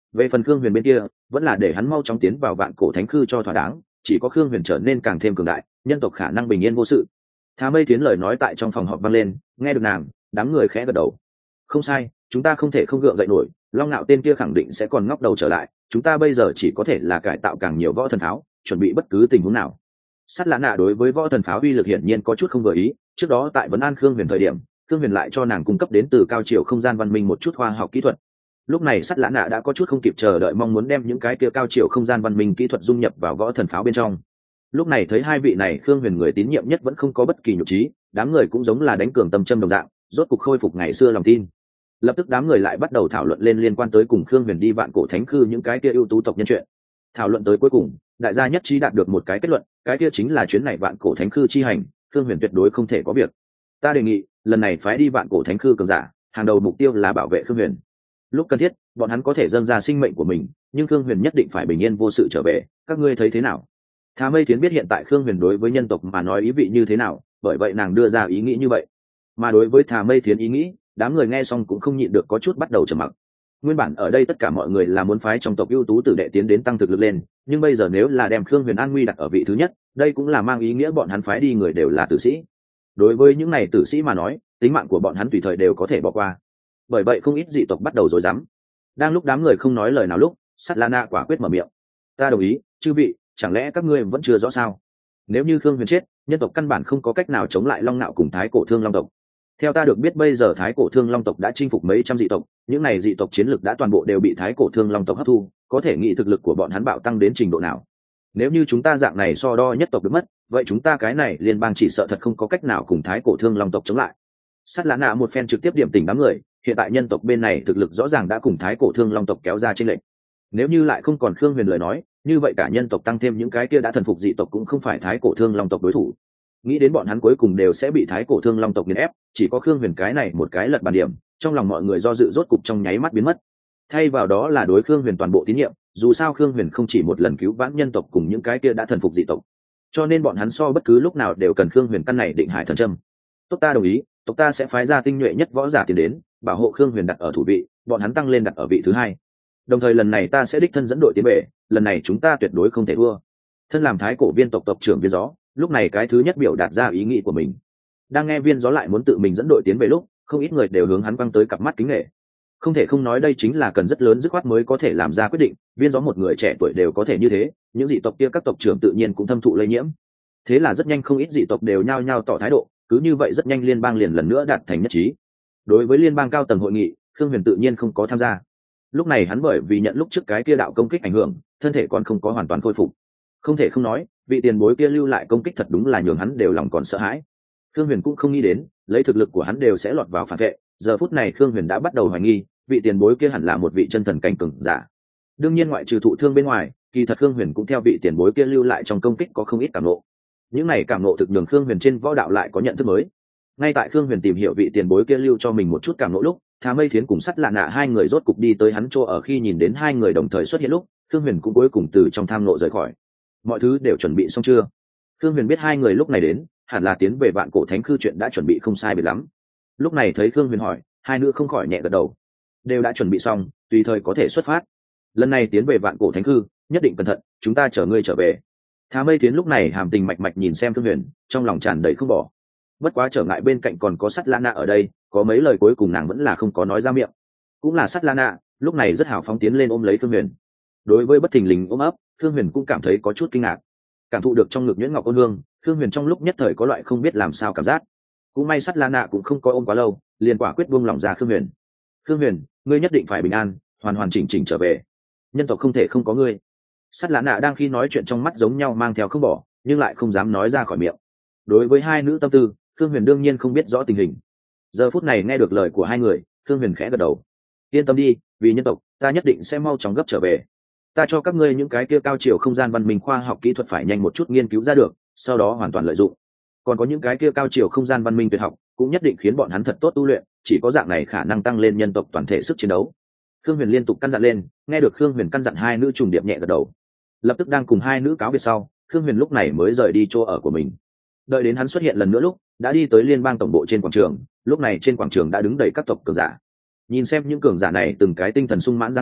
Về phần Khương Huyền bên kia, vẫn là để hắn mau chóng tiến vào vạn cổ thánh khư cho thỏa đáng, chỉ có Khương Huyền trở nên càng thêm cường đại, nhân tộc khả năng bình yên vô sự. Thà Mây Tiến lời nói tại trong phòng họp vang lên, nghe được nàng, đám người khẽ gật đầu. Không sai, chúng ta không thể không gượng dậy nổi, Long Nạo tên kia khẳng định sẽ còn ngóc đầu trở lại, chúng ta bây giờ chỉ có thể là cải tạo càng nhiều võ thần pháo, chuẩn bị bất cứ tình huống nào. Sắt Lã Nạ đối với võ thần pháo uy lực hiển nhiên có chút không vừa ý, trước đó tại vấn an Khương Huyền thời điểm, Khương Huyền lại cho nàng cung cấp đến từ cao triều không gian văn minh một chút khoa học kỹ thuật. Lúc này Sắt Lã Nạ đã có chút không kịp chờ đợi, mong muốn đem những cái kia cao triều không gian văn minh kỹ thuật dung nhập vào võ thần pháo bên trong. Lúc này thấy hai vị này Khương Huyền người tín nhiệm nhất vẫn không có bất kỳ nhục trí, đám người cũng giống là đánh cường tâm châm đồng dạng, rốt cục khôi phục ngày xưa lòng tin. Lập tức đám người lại bắt đầu thảo luận lên liên quan tới cùng Khương Huyền đi vạn cổ thánh khư những cái kia ưu tú tộc nhân chuyện. Thảo luận tới cuối cùng, đại gia nhất trí đạt được một cái kết luận, cái kia chính là chuyến này vạn cổ thánh khư chi hành, Khương Huyền tuyệt đối không thể có việc. Ta đề nghị, lần này phái đi vạn cổ thánh khư cường giả, hàng đầu mục tiêu là bảo vệ Khương Huyền. Lúc cần thiết, bọn hắn có thể dâng ra sinh mệnh của mình, nhưng Khương Huyền nhất định phải bình yên vô sự trở về, các ngươi thấy thế nào? Thà Mây Tiến biết hiện tại Khương Huyền đối với nhân tộc mà nói ý vị như thế nào, bởi vậy nàng đưa ra ý nghĩ như vậy. Mà đối với Thà Mây Tiến ý nghĩ, đám người nghe xong cũng không nhịn được có chút bắt đầu trầm mặc. Nguyên bản ở đây tất cả mọi người là muốn phái trong tộc ưu tú tử đệ tiến đến tăng thực lực lên, nhưng bây giờ nếu là đem Khương Huyền an nguy đặt ở vị thứ nhất, đây cũng là mang ý nghĩa bọn hắn phái đi người đều là tử sĩ. Đối với những này tử sĩ mà nói, tính mạng của bọn hắn tùy thời đều có thể bỏ qua. Bởi vậy không ít dị tộc bắt đầu rối rắm. Đang lúc đám người không nói lời nào lúc, Sắt Lã Nạ quả quyết mở miệng. Ta đồng ý, chư vị, chẳng lẽ các ngươi vẫn chưa rõ sao? Nếu như Khương Huyền chết, nhân tộc căn bản không có cách nào chống lại Long Nạo cùng Thái Cổ Thương Long tộc. Theo ta được biết bây giờ Thái Cổ Thương Long tộc đã chinh phục mấy trăm dị tộc, những này dị tộc chiến lực đã toàn bộ đều bị Thái Cổ Thương Long tộc hấp thu, có thể nghĩ thực lực của bọn hắn bạo tăng đến trình độ nào. Nếu như chúng ta dạng này so đo nhất tộc được mất, vậy chúng ta cái này liên bang chỉ sợ thật không có cách nào cùng Thái Cổ Thương Long tộc chống lại. Sắt Lã Nạ một phen trực tiếp điểm tỉnh đám người, hiện tại nhân tộc bên này thực lực rõ ràng đã cùng Thái Cổ Thương Long tộc kéo ra chênh lệch. Nếu như lại không còn Khương Huyền lời nói, như vậy cả nhân tộc tăng thêm những cái kia đã thần phục dị tộc cũng không phải Thái Cổ Thương Long tộc đối thủ. Nghĩ đến bọn hắn cuối cùng đều sẽ bị Thái Cổ Thương Long tộc nghiền ép, chỉ có Khương Huyền cái này một cái lật bàn điểm, trong lòng mọi người do dự rốt cục trong nháy mắt biến mất. Thay vào đó là đối Khương Huyền toàn bộ tín nhiệm, dù sao Khương Huyền không chỉ một lần cứu vãn nhân tộc cùng những cái kia đã thần phục dị tộc, cho nên bọn hắn so bất cứ lúc nào đều cần Khương Huyền căn này định hải thần châm. Tốt, ta đồng ý, tộc ta sẽ phái ra tinh nhuệ nhất võ giả tiến đến, bảo hộ Khương Huyền đặt ở thủ vị, bọn hắn tăng lên đặt ở vị thứ hai. Đồng thời lần này ta sẽ đích thân dẫn đội tiến về, lần này chúng ta tuyệt đối không thể thua. Thân làm Thái Cổ Viên tộc tộc trưởng Viên Gió, lúc này cái thứ nhất biểu đạt ra ý nghĩ của mình. Đang nghe Viên Gió lại muốn tự mình dẫn đội tiến về lúc, không ít người đều hướng hắn quăng tới cặp mắt kính nể. Không thể không nói đây chính là cần rất lớn dứt khoát mới có thể làm ra quyết định, Viên Gió một người trẻ tuổi đều có thể như thế, những dị tộc kia các tộc trưởng tự nhiên cũng thâm thụ lây nhiễm. Thế là rất nhanh không ít dị tộc đều nhao nhao tỏ thái độ, cứ như vậy rất nhanh liên bang liền lần nữa đạt thành nhất trí. Đối với liên bang cao tầng hội nghị, Khương Huyền tự nhiên không có tham gia. Lúc này hắn bởi vì nhận lúc trước cái kia đạo công kích ảnh hưởng, thân thể còn không có hoàn toàn khôi phục. Không thể không nói, vị tiền bối kia lưu lại công kích thật đúng là nhường hắn đều lòng còn sợ hãi. Khương Huyền cũng không nghĩ đến, lấy thực lực của hắn đều sẽ lọt vào phản vệ. Giờ phút này Khương Huyền đã bắt đầu hoài nghi, vị tiền bối kia hẳn là một vị chân thần cảnh cường giả. Đương nhiên ngoại trừ thụ thương bên ngoài, kỳ thật Khương Huyền cũng theo vị tiền bối kia lưu lại trong công kích có không ít cảm ngộ. Những này cảm ngộ thực nhường Khương Huyền trên võ đạo lại có nhận thức mới. Ngay tại Khương Huyền tìm hiểu vị tiền bối kia lưu cho mình một chút cảm ngộ lúc, Thà Mây Thiến cùng Sắt Lã Nạ hai người rốt cục đi tới hắn chỗ ở, khi nhìn đến hai người đồng thời xuất hiện lúc, Khương Huyền cũng cuối cùng từ trong tham ngộ rời khỏi. Mọi thứ đều chuẩn bị xong chưa? Khương Huyền biết hai người lúc này đến, hẳn là tiến về vạn cổ thánh khư, chuyện đã chuẩn bị không sai biệt lắm. Lúc này thấy Khương Huyền hỏi, hai nữ không khỏi nhẹ gật đầu. Đều đã chuẩn bị xong, tùy thời có thể xuất phát. Lần này tiến về vạn cổ thánh khư, nhất định cẩn thận, chúng ta chở ngươi trở về. Thà Mây Thiến lúc này hàm tình mạch mạch nhìn xem Khương Huyền, trong lòng tràn đầy không bỏ. Bất quá trở ngại bên cạnh còn có Sắt Lã Nạ ở đây, có mấy lời cuối cùng nàng vẫn là không có nói ra miệng. Cũng là Sắt Lã Nạ, lúc này rất hào phóng tiến lên ôm lấy Khương Huyền. Đối với bất thình lình ôm ấp, Khương Huyền cũng cảm thấy có chút kinh ngạc. Cảm thụ được trong ngực nhuyễn ngọc ôn hương, Khương Huyền trong lúc nhất thời có loại không biết làm sao cảm giác. Cũng may Sắt Lã Nạ cũng không có ôm quá lâu, liền quả quyết buông lòng ra Khương Huyền. Khương Huyền, ngươi nhất định phải bình an, hoàn hoàn chỉnh chỉnh trở về. Nhân tộc không thể không có ngươi. Sắt Lã Nạ đang khi nói chuyện trong mắt giống nhau mang theo không bỏ, nhưng lại không dám nói ra khỏi miệng. Đối với hai nữ tâm tư, Khương Huyền đương nhiên không biết rõ tình hình. Giờ phút này nghe được lời của hai người, Khương Huyền khẽ gật đầu. Yên tâm đi, vì nhân tộc, ta nhất định sẽ mau chóng gấp trở về. Ta cho các ngươi những cái kia cao chiều không gian văn minh khoa học kỹ thuật phải nhanh một chút nghiên cứu ra được, sau đó hoàn toàn lợi dụng. Còn có những cái kia cao chiều không gian văn minh tuyệt học, cũng nhất định khiến bọn hắn thật tốt tu luyện, chỉ có dạng này khả năng tăng lên nhân tộc toàn thể sức chiến đấu. Khương Huyền liên tục căn dặn lên, nghe được Khương Huyền căn dặn, hai nữ trùng điệp nhẹ gật đầu. Lập tức đang cùng hai nữ cáo biệt sau, Khương Huyền lúc này mới rời đi chỗ ở của mình. Đợi đến hắn xuất hiện lần nữa lúc, đã đi tới liên bang tổng bộ trên quảng trường. Lúc này trên quảng trường đã đứng đầy các tộc cường giả. Nhìn xem những cường giả này từng cái tinh thần sung mãn dáng vẻ,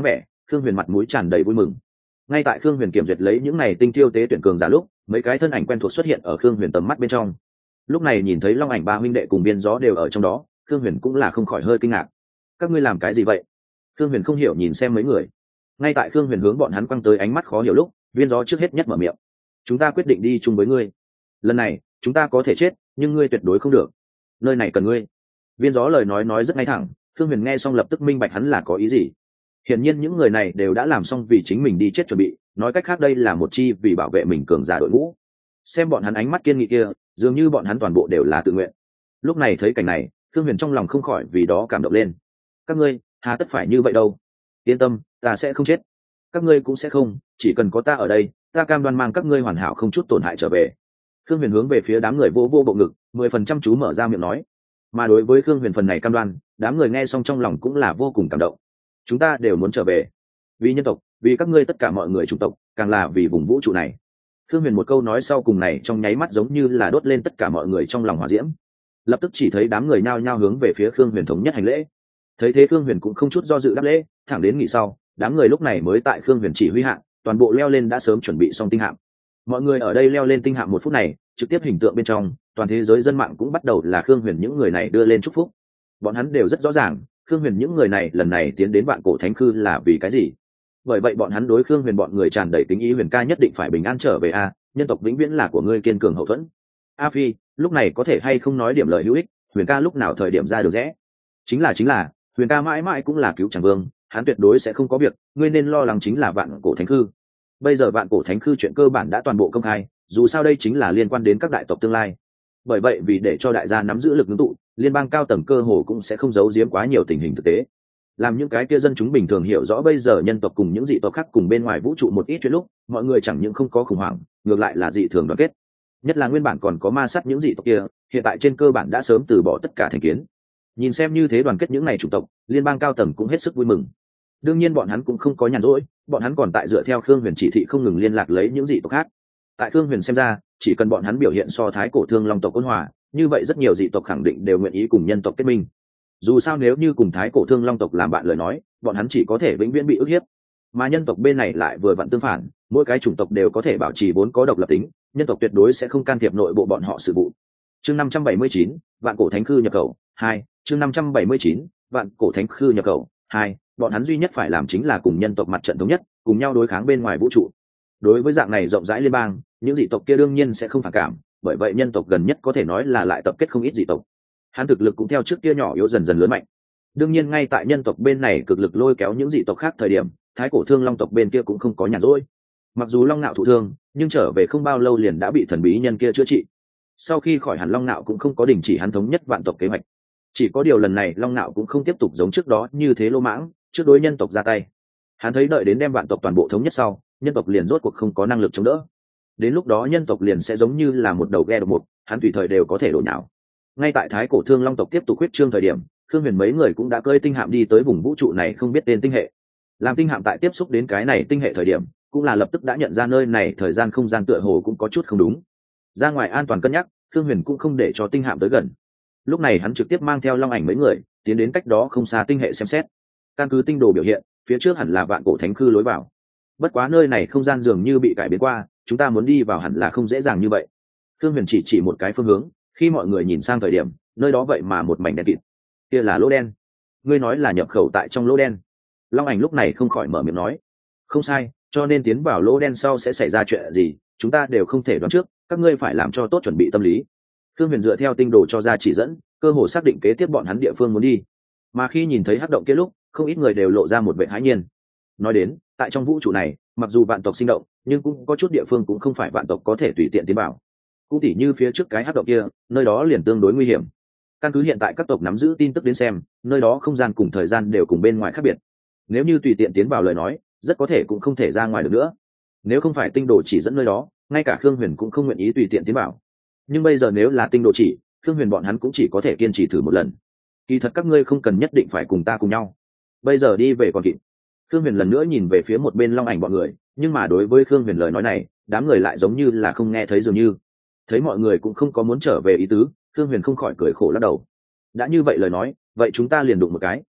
Khương Huyền mặt mũi tràn đầy vui mừng. Ngay tại Khương Huyền kiểm duyệt lấy những này tinh tiêu tế tuyển cường giả lúc, mấy cái thân ảnh quen thuộc xuất hiện ở Khương Huyền tầm mắt bên trong. Lúc này nhìn thấy Long Ảnh ba huynh đệ cùng Biên Gió đều ở trong đó, Khương Huyền cũng là không khỏi hơi kinh ngạc. Các ngươi làm cái gì vậy? Khương Huyền không hiểu nhìn xem mấy người. Ngay tại Khương Huyền hướng bọn hắn quăng tới ánh mắt khó hiểu lúc, Viên Gió trước hết nhất mở miệng. Chúng ta quyết định đi chung với ngươi. Lần này, chúng ta có thể chết, nhưng ngươi tuyệt đối không được. Nơi này cần ngươi. Viên Gió lời nói nói rất ngay thẳng, Khương Huyền nghe xong lập tức minh bạch hắn là có ý gì. Hiển nhiên những người này đều đã làm xong vì chính mình đi chết chuẩn bị, nói cách khác đây là một chi vì bảo vệ mình cường giả đội ngũ. Xem bọn hắn ánh mắt kiên nghị kia, dường như bọn hắn toàn bộ đều là tự nguyện. Lúc này thấy cảnh này, Khương Huyền trong lòng không khỏi vì đó cảm động lên. Các ngươi, hà tất phải như vậy đâu? Yên tâm, ta sẽ không chết. Các ngươi cũng sẽ không, chỉ cần có ta ở đây, ta cam đoan mang các ngươi hoàn hảo không chút tổn hại trở về. Khương Huyền hướng về phía đám người vô vô bộ ngực, mười phần trăm chú mở ra miệng nói. Mà đối với Khương Huyền phần này cam đoan, đám người nghe xong trong lòng cũng là vô cùng cảm động. Chúng ta đều muốn trở về, vì nhân tộc, vì các ngươi tất cả mọi người chủng tộc, càng là vì vùng vũ trụ này. Khương Huyền một câu nói sau cùng này trong nháy mắt giống như là đốt lên tất cả mọi người trong lòng hỏa diễm. Lập tức chỉ thấy đám người nhao nhao hướng về phía Khương Huyền thống nhất hành lễ. Thấy thế Khương Huyền cũng không chút do dự đáp lễ, thẳng đến nghỉ sau, đám người lúc này mới tại Khương Huyền chỉ huy hạ, toàn bộ leo lên đã sớm chuẩn bị xong tinh hạm. Mọi người ở đây leo lên tinh hạm một phút này, trực tiếp hình tượng bên trong, toàn thế giới dân mạng cũng bắt đầu là Khương Huyền những người này đưa lên chúc phúc. Bọn hắn đều rất rõ ràng, Khương Huyền những người này lần này tiến đến Vạn Cổ Thánh Khư là vì cái gì. Bởi vậy bọn hắn đối Khương Huyền bọn người tràn đầy kính ý, Huyền ca nhất định phải bình an trở về a, nhân tộc vĩnh viễn là của ngươi kiên cường hậu thuẫn. A Phi, lúc này có thể hay không nói điểm lời hữu ích, Huyền ca lúc nào thời điểm ra được rẽ. Chính là chính là, Huyền ca mãi mãi cũng là cứu chẳng vương, hắn tuyệt đối sẽ không có việc, ngươi nên lo lắng chính là Vạn Cổ Thánh Khư. Bây giờ Vạn Cổ Thánh Khư chuyện cơ bản đã toàn bộ công khai, dù sao đây chính là liên quan đến các đại tộc tương lai. Bởi vậy vì để cho đại gia nắm giữ lực ngưng tụ, liên bang cao tầng cơ hồ cũng sẽ không giấu giếm quá nhiều tình hình thực tế. Làm những cái kia dân chúng bình thường hiểu rõ bây giờ nhân tộc cùng những dị tộc khác cùng bên ngoài vũ trụ một ít chuyện lúc, mọi người chẳng những không có khủng hoảng, ngược lại là dị thường đoàn kết. Nhất là nguyên bản còn có ma sát những dị tộc kia, hiện tại trên cơ bản đã sớm từ bỏ tất cả thành kiến. Nhìn xem như thế đoàn kết những này chủng tộc, liên bang cao tầng cũng hết sức vui mừng. Đương nhiên bọn hắn cũng không có nhàn rỗi, bọn hắn còn tại dựa theo Khương Huyền chỉ thị không ngừng liên lạc lấy những dị tộc khác. Tại Khương Huyền xem ra, chỉ cần bọn hắn biểu hiện so thái cổ thương long tộc ôn hòa, như vậy rất nhiều dị tộc khẳng định đều nguyện ý cùng nhân tộc kết minh. Dù sao nếu như cùng thái cổ thương long tộc làm bạn lời nói, bọn hắn chỉ có thể vĩnh viễn bị ức hiếp. Mà nhân tộc bên này lại vừa vặn tương phản, mỗi cái chủng tộc đều có thể bảo trì vốn có độc lập tính, nhân tộc tuyệt đối sẽ không can thiệp nội bộ bọn họ sự vụ. Chương năm trăm bảy mươi chín, Vạn Cổ Thánh Khư nhập khẩu hai. Chương năm trăm bảy mươi chín, Vạn Cổ Thánh Khư nhập khẩu hai. Bọn hắn duy nhất phải làm chính là cùng nhân tộc mặt trận thống nhất, cùng nhau đối kháng bên ngoài vũ trụ. Đối với dạng này rộng rãi liên bang, những dị tộc kia đương nhiên sẽ không phản cảm, bởi vậy nhân tộc gần nhất có thể nói là lại tập kết không ít dị tộc. Hắn thực lực cũng theo trước kia nhỏ yếu dần dần lớn mạnh. Đương nhiên ngay tại nhân tộc bên này cực lực lôi kéo những dị tộc khác thời điểm, thái cổ thương long tộc bên kia cũng không có nhàn rỗi. Mặc dù long nạo thụ thương, nhưng trở về không bao lâu liền đã bị thần bí nhân kia chữa trị. Sau khi khỏi hẳn long nạo cũng không có đình chỉ hắn thống nhất vạn tộc kế hoạch. Chỉ có điều lần này long nạo cũng không tiếp tục giống trước đó như thế lô mãng, trước đối nhân tộc ra tay. Hắn thấy đợi đến đem vạn tộc toàn bộ thống nhất sau, nhân tộc liền rốt cuộc không có năng lực chống đỡ. Đến lúc đó nhân tộc liền sẽ giống như là một đầu ghe độc mục, hắn tùy thời đều có thể đổ nhào. Ngay tại thái cổ thương long tộc tiếp tục huyết trương thời điểm, Khương Huyền mấy người cũng đã cơi tinh hạm đi tới vùng vũ trụ này không biết tên tinh hệ. Làm tinh hạm tại tiếp xúc đến cái này tinh hệ thời điểm, cũng là lập tức đã nhận ra nơi này thời gian không gian tựa hồ cũng có chút không đúng. Ra ngoài an toàn cân nhắc, Khương Huyền cũng không để cho tinh hạm tới gần. Lúc này hắn trực tiếp mang theo Long Ảnh mấy người tiến đến cách đó không xa tinh hệ xem xét. Căn cứ tinh đồ biểu hiện, phía trước hẳn là Vạn Cổ Thánh Khư lối vào. Bất quá nơi này không gian dường như bị cải biến qua, chúng ta muốn đi vào hẳn là không dễ dàng như vậy. Khương Huyền chỉ chỉ một cái phương hướng, khi mọi người nhìn sang thời điểm, nơi đó vậy mà một mảnh đen kịt. Kia là lỗ đen. Ngươi nói là nhập khẩu tại trong lỗ đen. Long Ảnh lúc này không khỏi mở miệng nói. Không sai, cho nên tiến vào lỗ đen sau sẽ xảy ra chuyện gì, chúng ta đều không thể đoán trước, các ngươi phải làm cho tốt chuẩn bị tâm lý. Khương Huyền dựa theo tinh đồ cho ra chỉ dẫn, cơ hồ xác định kế tiếp bọn hắn địa phương muốn đi. Mà khi nhìn thấy hắc động kia lúc, không ít người đều lộ ra một vẻ hãi nhiên. Nói đến, tại trong vũ trụ này, mặc dù vạn tộc sinh động, nhưng cũng có chút địa phương cũng không phải vạn tộc có thể tùy tiện tiến vào. Cũng tỉ như phía trước cái hắc động kia, nơi đó liền tương đối nguy hiểm. Căn cứ hiện tại các tộc nắm giữ tin tức đến xem, nơi đó không gian cùng thời gian đều cùng bên ngoài khác biệt. Nếu như tùy tiện tiến vào lời nói, rất có thể cũng không thể ra ngoài được nữa. Nếu không phải tinh đồ chỉ dẫn nơi đó, ngay cả Khương Huyền cũng không nguyện ý tùy tiện tiến vào. Nhưng bây giờ nếu là tinh đồ chỉ, Khương Huyền bọn hắn cũng chỉ có thể kiên trì thử một lần. Kỳ thật các ngươi không cần nhất định phải cùng ta cùng nhau. Bây giờ đi về còn kịp. Khương Huyền lần nữa nhìn về phía một bên Long Ảnh bọn người, nhưng mà đối với Khương Huyền lời nói này, đám người lại giống như là không nghe thấy dường như. Thấy mọi người cũng không có muốn trở về ý tứ, Khương Huyền không khỏi cười khổ lắc đầu. Đã như vậy lời nói, vậy chúng ta liền đụng một cái.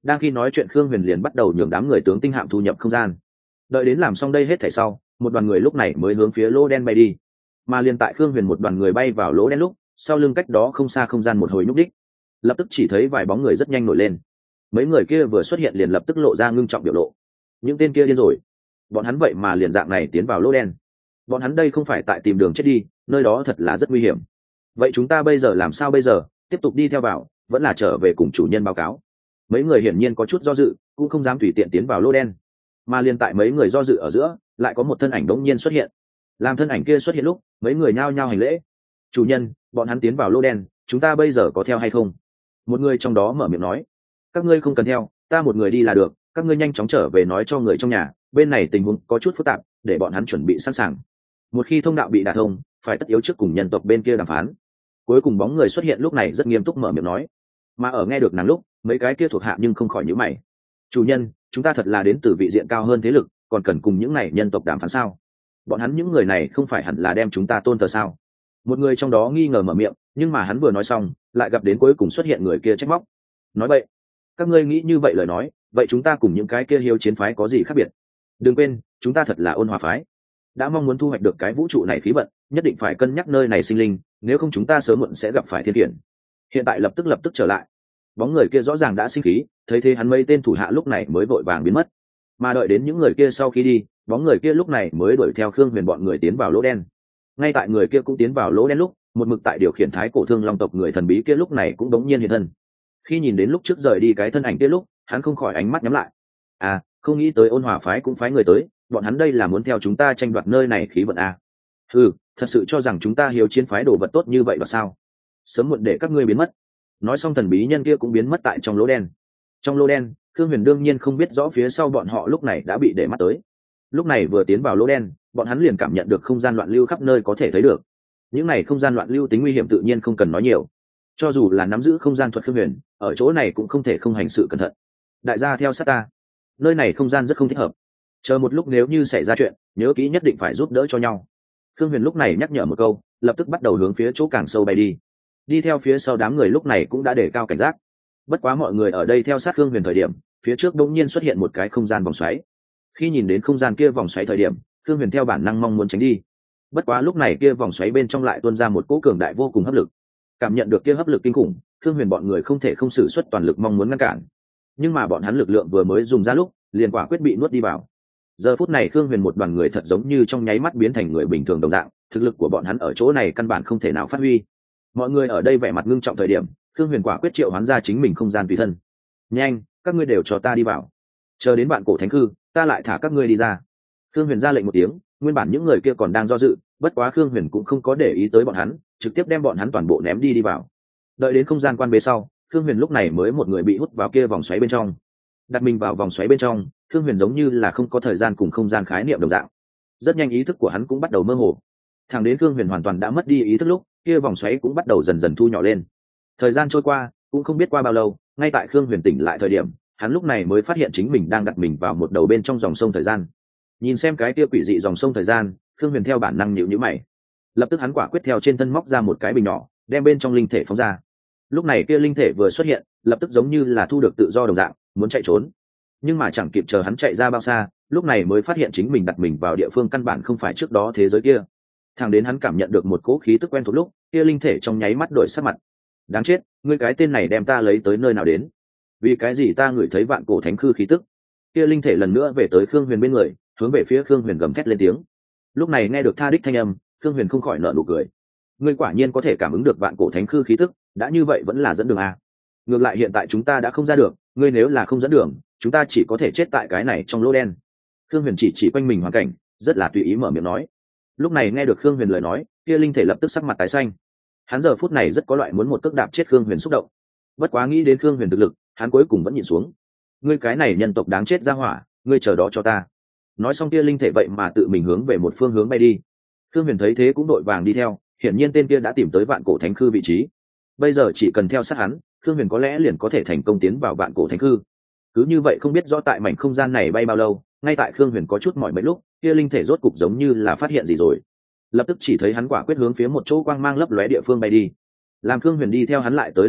Đang khi nói chuyện, Khương Huyền liền bắt đầu nhường đám người tướng tinh hạm thu nhập không gian. Đợi đến làm xong đây hết thảy sau, một đoàn người lúc này mới hướng phía lỗ đen bay đi. Mà liền tại Khương Huyền một đoàn người bay vào lỗ đen lúc, sau lưng cách đó không xa không gian một hồi nhúc đích, lập tức chỉ thấy vài bóng người rất nhanh nổi lên. Mấy người kia vừa xuất hiện liền lập tức lộ ra ngưng trọng biểu lộ. Những tên kia điên rồi, bọn hắn vậy mà liền dạng này tiến vào lỗ đen. Bọn hắn đây không phải tại tìm đường chết đi, nơi đó thật là rất nguy hiểm. Vậy chúng ta bây giờ làm sao bây giờ, tiếp tục đi theo vào, vẫn là trở về cùng chủ nhân báo cáo? Mấy người hiển nhiên có chút do dự, cũng không dám tùy tiện tiến vào lỗ đen. Mà liền tại mấy người do dự ở giữa, lại có một thân ảnh đống nhiên xuất hiện. Làm thân ảnh kia xuất hiện lúc, mấy người nhao nhao hành lễ. Chủ nhân, bọn hắn tiến vào lỗ đen, chúng ta bây giờ có theo hay không? Một người trong đó mở miệng nói. Các ngươi không cần theo, ta một người đi là được, các ngươi nhanh chóng trở về nói cho người trong nhà, bên này tình huống có chút phức tạp, để bọn hắn chuẩn bị sẵn sàng. Một khi thông đạo bị đả thông, phải tất yếu trước cùng nhân tộc bên kia đàm phán. Cuối cùng bóng người xuất hiện lúc này rất nghiêm túc mở miệng nói. Mà ở nghe được nàng lúc, mấy cái kia thuộc hạ nhưng không khỏi nhíu mày. Chủ nhân, chúng ta thật là đến từ vị diện cao hơn thế lực, còn cần cùng những này nhân tộc đàm phán sao? Bọn hắn những người này không phải hẳn là đem chúng ta tôn thờ sao? Một người trong đó nghi ngờ mở miệng, nhưng mà hắn vừa nói xong, lại gặp đến cuối cùng xuất hiện người kia trách móc. Nói vậy, các ngươi nghĩ như vậy lời nói, vậy chúng ta cùng những cái kia hiếu chiến phái có gì khác biệt? Đừng quên, chúng ta thật là ôn hòa phái, đã mong muốn thu hoạch được cái vũ trụ này khí vận, nhất định phải cân nhắc nơi này sinh linh, nếu không chúng ta sớm muộn sẽ gặp phải thiên khiển. Hiện tại lập tức lập tức trở lại. Bóng người kia rõ ràng đã sinh khí, thấy thế hắn mấy tên thủ hạ lúc này mới vội vàng biến mất. Mà đợi đến những người kia sau khi đi, bóng người kia lúc này mới đuổi theo Khương Huyền bọn người tiến vào lỗ đen. Ngay tại người kia cũng tiến vào lỗ đen lúc, một mực tại điều khiển thái cổ thương long tộc người thần bí kia lúc này cũng đống nhiên hiện thân. Khi nhìn đến lúc trước rời đi cái thân ảnh kia lúc, hắn không khỏi ánh mắt nhắm lại. À, không nghĩ tới ôn hòa phái cũng phái người tới, bọn hắn đây là muốn theo chúng ta tranh đoạt nơi này khí vận à? Ừ, thật sự cho rằng chúng ta hiếu chiến phái đồ vật tốt như vậy và sao? Sớm muộn để các ngươi biến mất. Nói xong thần bí nhân kia cũng biến mất tại trong lỗ đen. Trong lỗ đen, Khương Huyền đương nhiên không biết rõ phía sau bọn họ lúc này đã bị để mắt tới. Lúc này vừa tiến vào lỗ đen, bọn hắn liền cảm nhận được không gian loạn lưu khắp nơi có thể thấy được. Những này không gian loạn lưu tính nguy hiểm tự nhiên không cần nói nhiều. Cho dù là nắm giữ không gian thuật Khương Huyền, ở chỗ này cũng không thể không hành sự cẩn thận. Đại gia theo sát ta. Nơi này không gian rất không thích hợp. Chờ một lúc nếu như xảy ra chuyện, nhớ kỹ nhất định phải giúp đỡ cho nhau. Khương Huyền lúc này nhắc nhở một câu, lập tức bắt đầu hướng phía chỗ càng sâu bay đi. Đi theo phía sau đám người lúc này cũng đã để cao cảnh giác. Bất quá mọi người ở đây theo sát Khương Huyền thời điểm, phía trước đột nhiên xuất hiện một cái không gian vòng xoáy. Khi nhìn đến không gian kia vòng xoáy thời điểm, Khương Huyền theo bản năng mong muốn tránh đi. Bất quá lúc này kia vòng xoáy bên trong lại tuôn ra một cỗ cường đại vô cùng hấp lực. Cảm nhận được kia hấp lực kinh khủng, Khương Huyền bọn người không thể không sử xuất toàn lực mong muốn ngăn cản. Nhưng mà bọn hắn lực lượng vừa mới dùng ra lúc, liền quả quyết bị nuốt đi vào. Giờ phút này Khương Huyền một đoàn người thật giống như trong nháy mắt biến thành người bình thường đồng dạng, thực lực của bọn hắn ở chỗ này căn bản không thể nào phát huy. Mọi người ở đây vẻ mặt ngưng trọng thời điểm, Khương Huyền quả quyết triệu hoán ra chính mình không gian tùy thân. Nhanh, các ngươi đều cho ta đi vào. Chờ đến bạn cổ thánh cư, ta lại thả các ngươi đi ra. Khương Huyền ra lệnh một tiếng, nguyên bản những người kia còn đang do dự, bất quá Khương Huyền cũng không có để ý tới bọn hắn, trực tiếp đem bọn hắn toàn bộ ném đi đi vào. Đợi đến không gian quan bế sau, Khương Huyền lúc này mới một người bị hút vào kia vòng xoáy bên trong. Đặt mình vào vòng xoáy bên trong, Khương Huyền giống như là không có thời gian cùng không gian khái niệm đồng dạng. Rất nhanh ý thức của hắn cũng bắt đầu mơ hồ. Thẳng đến Khương Huyền hoàn toàn đã mất đi ý thức lúc, kia vòng xoáy cũng bắt đầu dần dần thu nhỏ lên. Thời gian trôi qua, cũng không biết qua bao lâu, ngay tại Khương Huyền tỉnh lại thời điểm, hắn lúc này mới phát hiện chính mình đang đặt mình vào một đầu bên trong dòng sông thời gian. Nhìn xem cái kia quỷ dị dòng sông thời gian, Khương Huyền theo bản năng nhíu nhíu mày. Lập tức hắn quả quyết theo trên thân móc ra một cái bình nhỏ, đem bên trong linh thể phóng ra. Lúc này kia linh thể vừa xuất hiện, lập tức giống như là thu được tự do đồng dạng, muốn chạy trốn. Nhưng mà chẳng kịp chờ hắn chạy ra bao xa, lúc này mới phát hiện chính mình đặt mình vào địa phương căn bản không phải trước đó thế giới kia. Thẳng đến hắn cảm nhận được một cỗ khí tức quen thuộc lúc, kia linh thể trong nháy mắt đổi sắc mặt. Đáng chết, ngươi cái tên này đem ta lấy tới nơi nào đến? Vì cái gì ta ngửi thấy vạn cổ thánh khư khí tức? Kia linh thể lần nữa về tới Khương Huyền bên người, hướng về phía Khương Huyền gầm thét lên tiếng. Lúc này nghe được tha đích thanh âm, Khương Huyền không khỏi nở nụ cười. Ngươi quả nhiên có thể cảm ứng được vạn cổ thánh khư khí tức, đã như vậy vẫn là dẫn đường à? Ngược lại hiện tại chúng ta đã không ra được, ngươi nếu là không dẫn đường, chúng ta chỉ có thể chết tại cái này trong lỗ đen. Khương Huyền chỉ chỉ quanh mình hoàn cảnh, rất là tùy ý mở miệng nói. Lúc này nghe được Khương Huyền lời nói, kia linh thể lập tức sắc mặt tái xanh. Hắn giờ phút này rất có loại muốn một cước đạp chết Khương Huyền xúc động. Bất quá nghĩ đến Khương Huyền thực lực, hắn cuối cùng vẫn nhịn xuống. Ngươi cái này nhân tộc đáng chết ra hỏa, ngươi chờ đó cho ta. Nói xong kia linh thể vậy mà tự mình hướng về một phương hướng bay đi. Khương Huyền thấy thế cũng đội vàng đi theo, hiển nhiên tên kia đã tìm tới vạn cổ thánh khư vị trí. Bây giờ chỉ cần theo sát hắn, Khương Huyền có lẽ liền có thể thành công tiến vào vạn cổ thánh khư. Cứ như vậy không biết rõ tại mảnh không gian này bay bao lâu, ngay tại Khương Huyền có chút mỏi mệt lúc, kia linh thể rốt cục giống như là phát hiện gì rồi. Lập tức chỉ thấy hắn quả quyết hướng phía một chỗ quang mang lấp lóe địa phương bay đi. Làm Khương Huyền đi theo hắn lại tới đây lúc,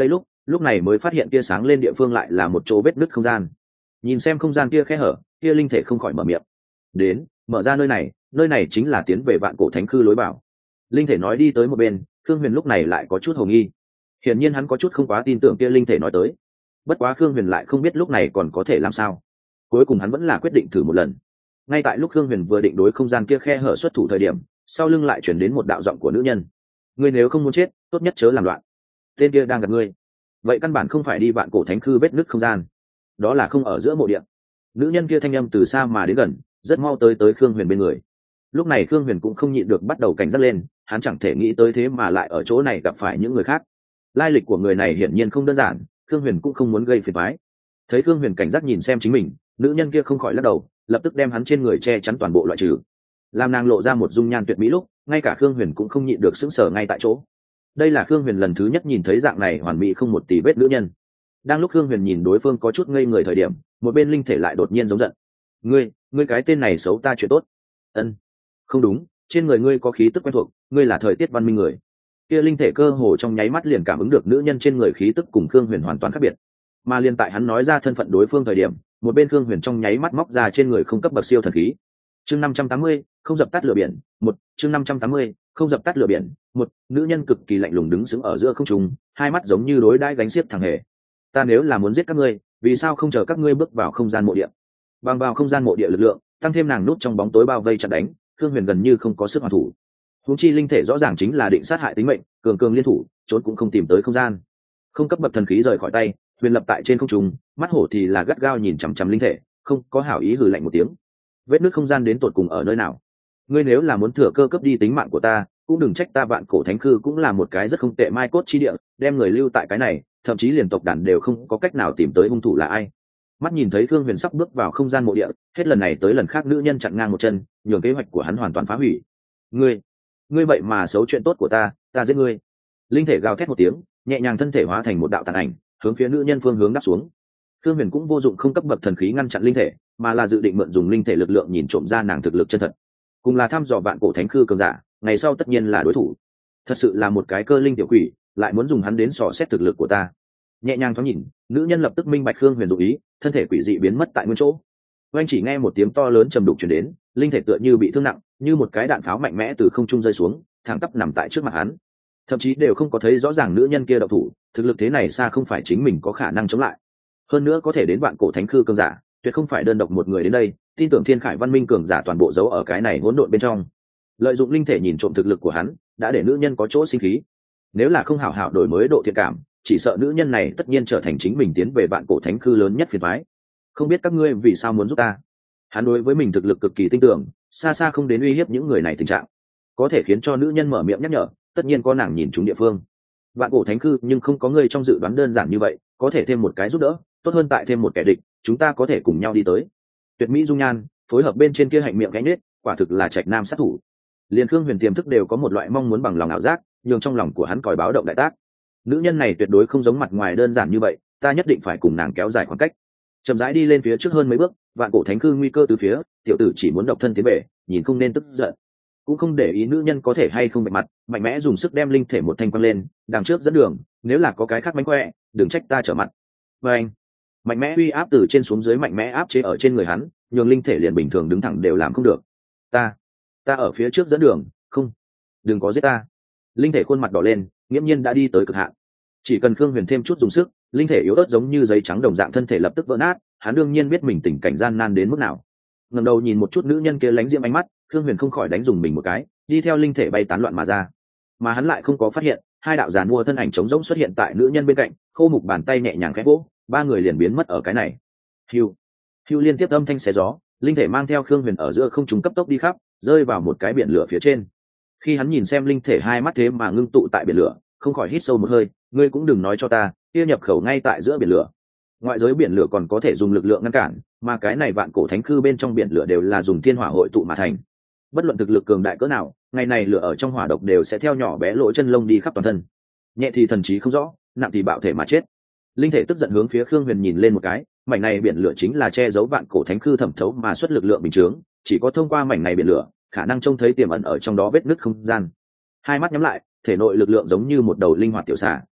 lúc này mới phát hiện kia sáng lên địa phương lại là một chỗ vết nứt không gian. Nhìn xem không gian kia khe hở, kia linh thể không khỏi mở miệng. Đến, mở ra nơi này, nơi này chính là tiến về vạn cổ thánh khư lối vào. Linh thể nói đi tới một bên, Khương Huyền lúc này lại có chút hồ nghi. Hiển nhiên hắn có chút không quá tin tưởng kia linh thể nói tới. Bất quá Khương Huyền lại không biết lúc này còn có thể làm sao. Cuối cùng hắn vẫn là quyết định thử một lần. Ngay tại lúc Khương Huyền vừa định đối không gian kia khe hở xuất thủ thời điểm, sau lưng lại chuyển đến một đạo giọng của nữ nhân. Ngươi nếu không muốn chết, tốt nhất chớ làm loạn. Tên kia đang gặp ngươi. Vậy căn bản không phải đi vạn cổ thánh khư vết nứt không gian, đó là không ở giữa mộ địa. Nữ nhân kia thanh âm từ xa mà đến gần, rất mau tới tới Khương Huyền bên người. Lúc này Khương Huyền cũng không nhịn được bắt đầu cảnh giác lên, hắn chẳng thể nghĩ tới thế mà lại ở chỗ này gặp phải những người khác. Lai lịch của người này hiển nhiên không đơn giản, Khương Huyền cũng không muốn gây phiền toái. Thấy Khương Huyền cảnh giác nhìn xem chính mình, nữ nhân kia không khỏi lắc đầu, lập tức đem hắn trên người che chắn toàn bộ loại trừ. Làm nàng lộ ra một dung nhan tuyệt mỹ lúc, ngay cả Khương Huyền cũng không nhịn được sững sờ ngay tại chỗ. Đây là Khương Huyền lần thứ nhất nhìn thấy dạng này hoàn mỹ không một tì vết nữ nhân. Đang lúc Khương Huyền nhìn đối phương có chút ngây người thời điểm, một bên linh thể lại đột nhiên giống giận. Ngươi, ngươi cái tên này xấu ta chuyện tốt. Ân, không đúng, trên người ngươi có khí tức quen thuộc, ngươi là thời tiết văn minh người. Kia linh thể cơ hồ trong nháy mắt liền cảm ứng được nữ nhân trên người khí tức cùng Khương Huyền hoàn toàn khác biệt. Mà liên tại hắn nói ra thân phận đối phương thời điểm, một bên Khương Huyền trong nháy mắt móc ra trên người không cấp bậc siêu thần khí. Chương năm trăm tám mươi, không dập tắt lửa biển, một, chương năm trăm tám mươi, không dập tắt lửa biển, một, nữ nhân cực kỳ lạnh lùng đứng sững ở giữa không trung, hai mắt giống như đối đãi gánh xiếc thằng hề. Ta nếu là muốn giết các ngươi, vì sao không chờ các ngươi bước vào không gian mộ địa? Bằng vào không gian mộ địa lực lượng, tăng thêm nàng nút trong bóng tối bao vây chặn đánh, Khương Huyền gần như không có sức hoàn thủ. Huống chi linh thể rõ ràng chính là định sát hại tính mệnh, cường cường liên thủ, trốn cũng không tìm tới không gian. Không cấp bậc thần khí rời khỏi tay, Huyền lập tại trên không trung, mắt hổ thì là gắt gao nhìn chằm chằm linh thể, không có hảo ý hừ lạnh một tiếng. Vết nứt không gian đến tột cùng ở nơi nào? Ngươi nếu là muốn thừa cơ cấp đi tính mạng của ta, cũng đừng trách ta. Vạn cổ thánh khư cũng là một cái rất không tệ mai cốt chi địa, đem người lưu tại cái này, thậm chí liền tộc đàn đều không có cách nào tìm tới hung thủ là ai. Mắt nhìn thấy Khương Huyền sắp bước vào không gian mộ địa, hết lần này tới lần khác nữ nhân chặn ngang một chân, nhường kế hoạch của hắn hoàn toàn phá hủy. Ngươi, ngươi vậy mà xấu chuyện tốt của ta, ta giết ngươi! Linh thể gào thét một tiếng, nhẹ nhàng thân thể hóa thành một đạo tàn ảnh, hướng phía nữ nhân phương hướng đáp xuống. Khương Huyền cũng vô dụng không cấp bậc thần khí ngăn chặn linh thể, mà là dự định mượn dùng linh thể lực lượng nhìn trộm ra nàng thực lực chân thật. Cùng là thăm dò vạn cổ thánh khư cường giả, ngày sau tất nhiên là đối thủ. Thật sự là một cái cơ linh tiểu quỷ, lại muốn dùng hắn đến dò xét thực lực của ta. Nhẹ nhàng thoáng nhìn, nữ nhân lập tức minh bạch Khương Huyền dụng ý, thân thể quỷ dị biến mất tại nguyên chỗ. Oanh chỉ nghe một tiếng to lớn trầm đục truyền đến, linh thể tựa như bị thương nặng, như một cái đạn pháo mạnh mẽ từ không trung rơi xuống, thẳng tắp nằm tại trước mặt hắn. Thậm chí đều không có thấy rõ ràng nữ nhân kia động thủ, thực lực thế này xa không phải chính mình có khả năng chống lại. Hơn nữa có thể đến vạn cổ thánh khư cường giả, tuyệt không phải đơn độc một người đến đây, tin tưởng thiên khải văn minh cường giả toàn bộ giấu ở cái này hỗn độn bên trong. Lợi dụng linh thể nhìn trộm thực lực của hắn, đã để nữ nhân có chỗ sinh khí. Nếu là không hảo hảo đổi mới độ thiện cảm, chỉ sợ nữ nhân này tất nhiên trở thành chính mình tiến về vạn cổ thánh khư lớn nhất phiền toái. Không biết các ngươi vì sao muốn giúp ta? Hắn đối với mình thực lực cực kỳ tin tưởng, xa xa không đến uy hiếp những người này tình trạng. Có thể khiến cho nữ nhân mở miệng nhắc nhở, tất nhiên có nàng nhìn trúng địa phương. Vạn cổ thánh khư nhưng không có người trong dự đoán đơn giản như vậy, có thể thêm một cái giúp đỡ, tốt hơn tại thêm một kẻ địch, chúng ta có thể cùng nhau đi tới. Tuyệt mỹ dung nhan, phối hợp bên trên kia hạnh miệng gánh nết, quả thực là trạch nam sát thủ. Liên Khương Huyền tiềm thức đều có một loại mong muốn bằng lòng ảo giác, nhường trong lòng của hắn còi báo động đại tác. Nữ nhân này tuyệt đối không giống mặt ngoài đơn giản như vậy, ta nhất định phải cùng nàng kéo dài khoảng cách. Chậm rãi đi lên phía trước hơn mấy bước, vạn cổ thánh khư nguy cơ từ phía, tiểu tử chỉ muốn độc thân tiến về, nhìn không nên tức giận, cũng không để ý nữ nhân có thể hay không bạch mặt, mạnh mẽ dùng sức đem linh thể một thanh quăng lên, đằng trước dẫn đường, nếu là có cái khác mánh khỏe, đừng trách ta trở mặt. Và anh, mạnh mẽ uy áp từ trên xuống dưới mạnh mẽ áp chế ở trên người hắn, nhường linh thể liền bình thường đứng thẳng đều làm không được. Ta, ta ở phía trước dẫn đường, không, đừng có giết ta. Linh thể khuôn mặt đỏ lên, nghiễm nhiên đã đi tới cực hạn. Chỉ cần Khương Huyền thêm chút dùng sức, linh thể yếu ớt giống như giấy trắng đồng dạng thân thể lập tức vỡ nát, hắn đương nhiên biết mình tình cảnh gian nan đến mức nào. Ngẩng đầu nhìn một chút nữ nhân kia lánh diễm ánh mắt, Khương Huyền không khỏi đánh dùng mình một cái, đi theo linh thể bay tán loạn mà ra. Mà hắn lại không có phát hiện, hai đạo giàn mua thân ảnh trống rỗng xuất hiện tại nữ nhân bên cạnh, khô mục bàn tay nhẹ nhàng khẽ vỗ, ba người liền biến mất ở cái này. Hưu, hưu liên tiếp âm thanh xé gió, linh thể mang theo Khương Huyền ở giữa không trung cấp tốc đi khắp, rơi vào một cái biển lửa phía trên. Khi hắn nhìn xem linh thể hai mắt thế mà ngưng tụ tại biển lửa, không khỏi hít sâu một hơi, ngươi cũng đừng nói cho ta, kia nhập khẩu ngay tại giữa biển lửa. Ngoại giới biển lửa còn có thể dùng lực lượng ngăn cản, mà cái này vạn cổ thánh khư bên trong biển lửa đều là dùng thiên hỏa hội tụ mà thành. Bất luận thực lực cường đại cỡ nào, ngày này lửa ở trong hỏa độc đều sẽ theo nhỏ bé lỗ chân lông đi khắp toàn thân. Nhẹ thì thần trí không rõ, nặng thì bạo thể mà chết. Linh thể tức giận hướng phía Khương Huyền nhìn lên một cái, mảnh này biển lửa chính là che giấu vạn cổ thánh khư thẩm thấu mà xuất lực lượng bình chướng, chỉ có thông qua mảnh này biển lửa, khả năng trông thấy tiềm ẩn ở trong đó vết nứt không gian. Hai mắt nhắm lại, thể nội lực lượng giống như một đầu linh hoạt tiểu xà,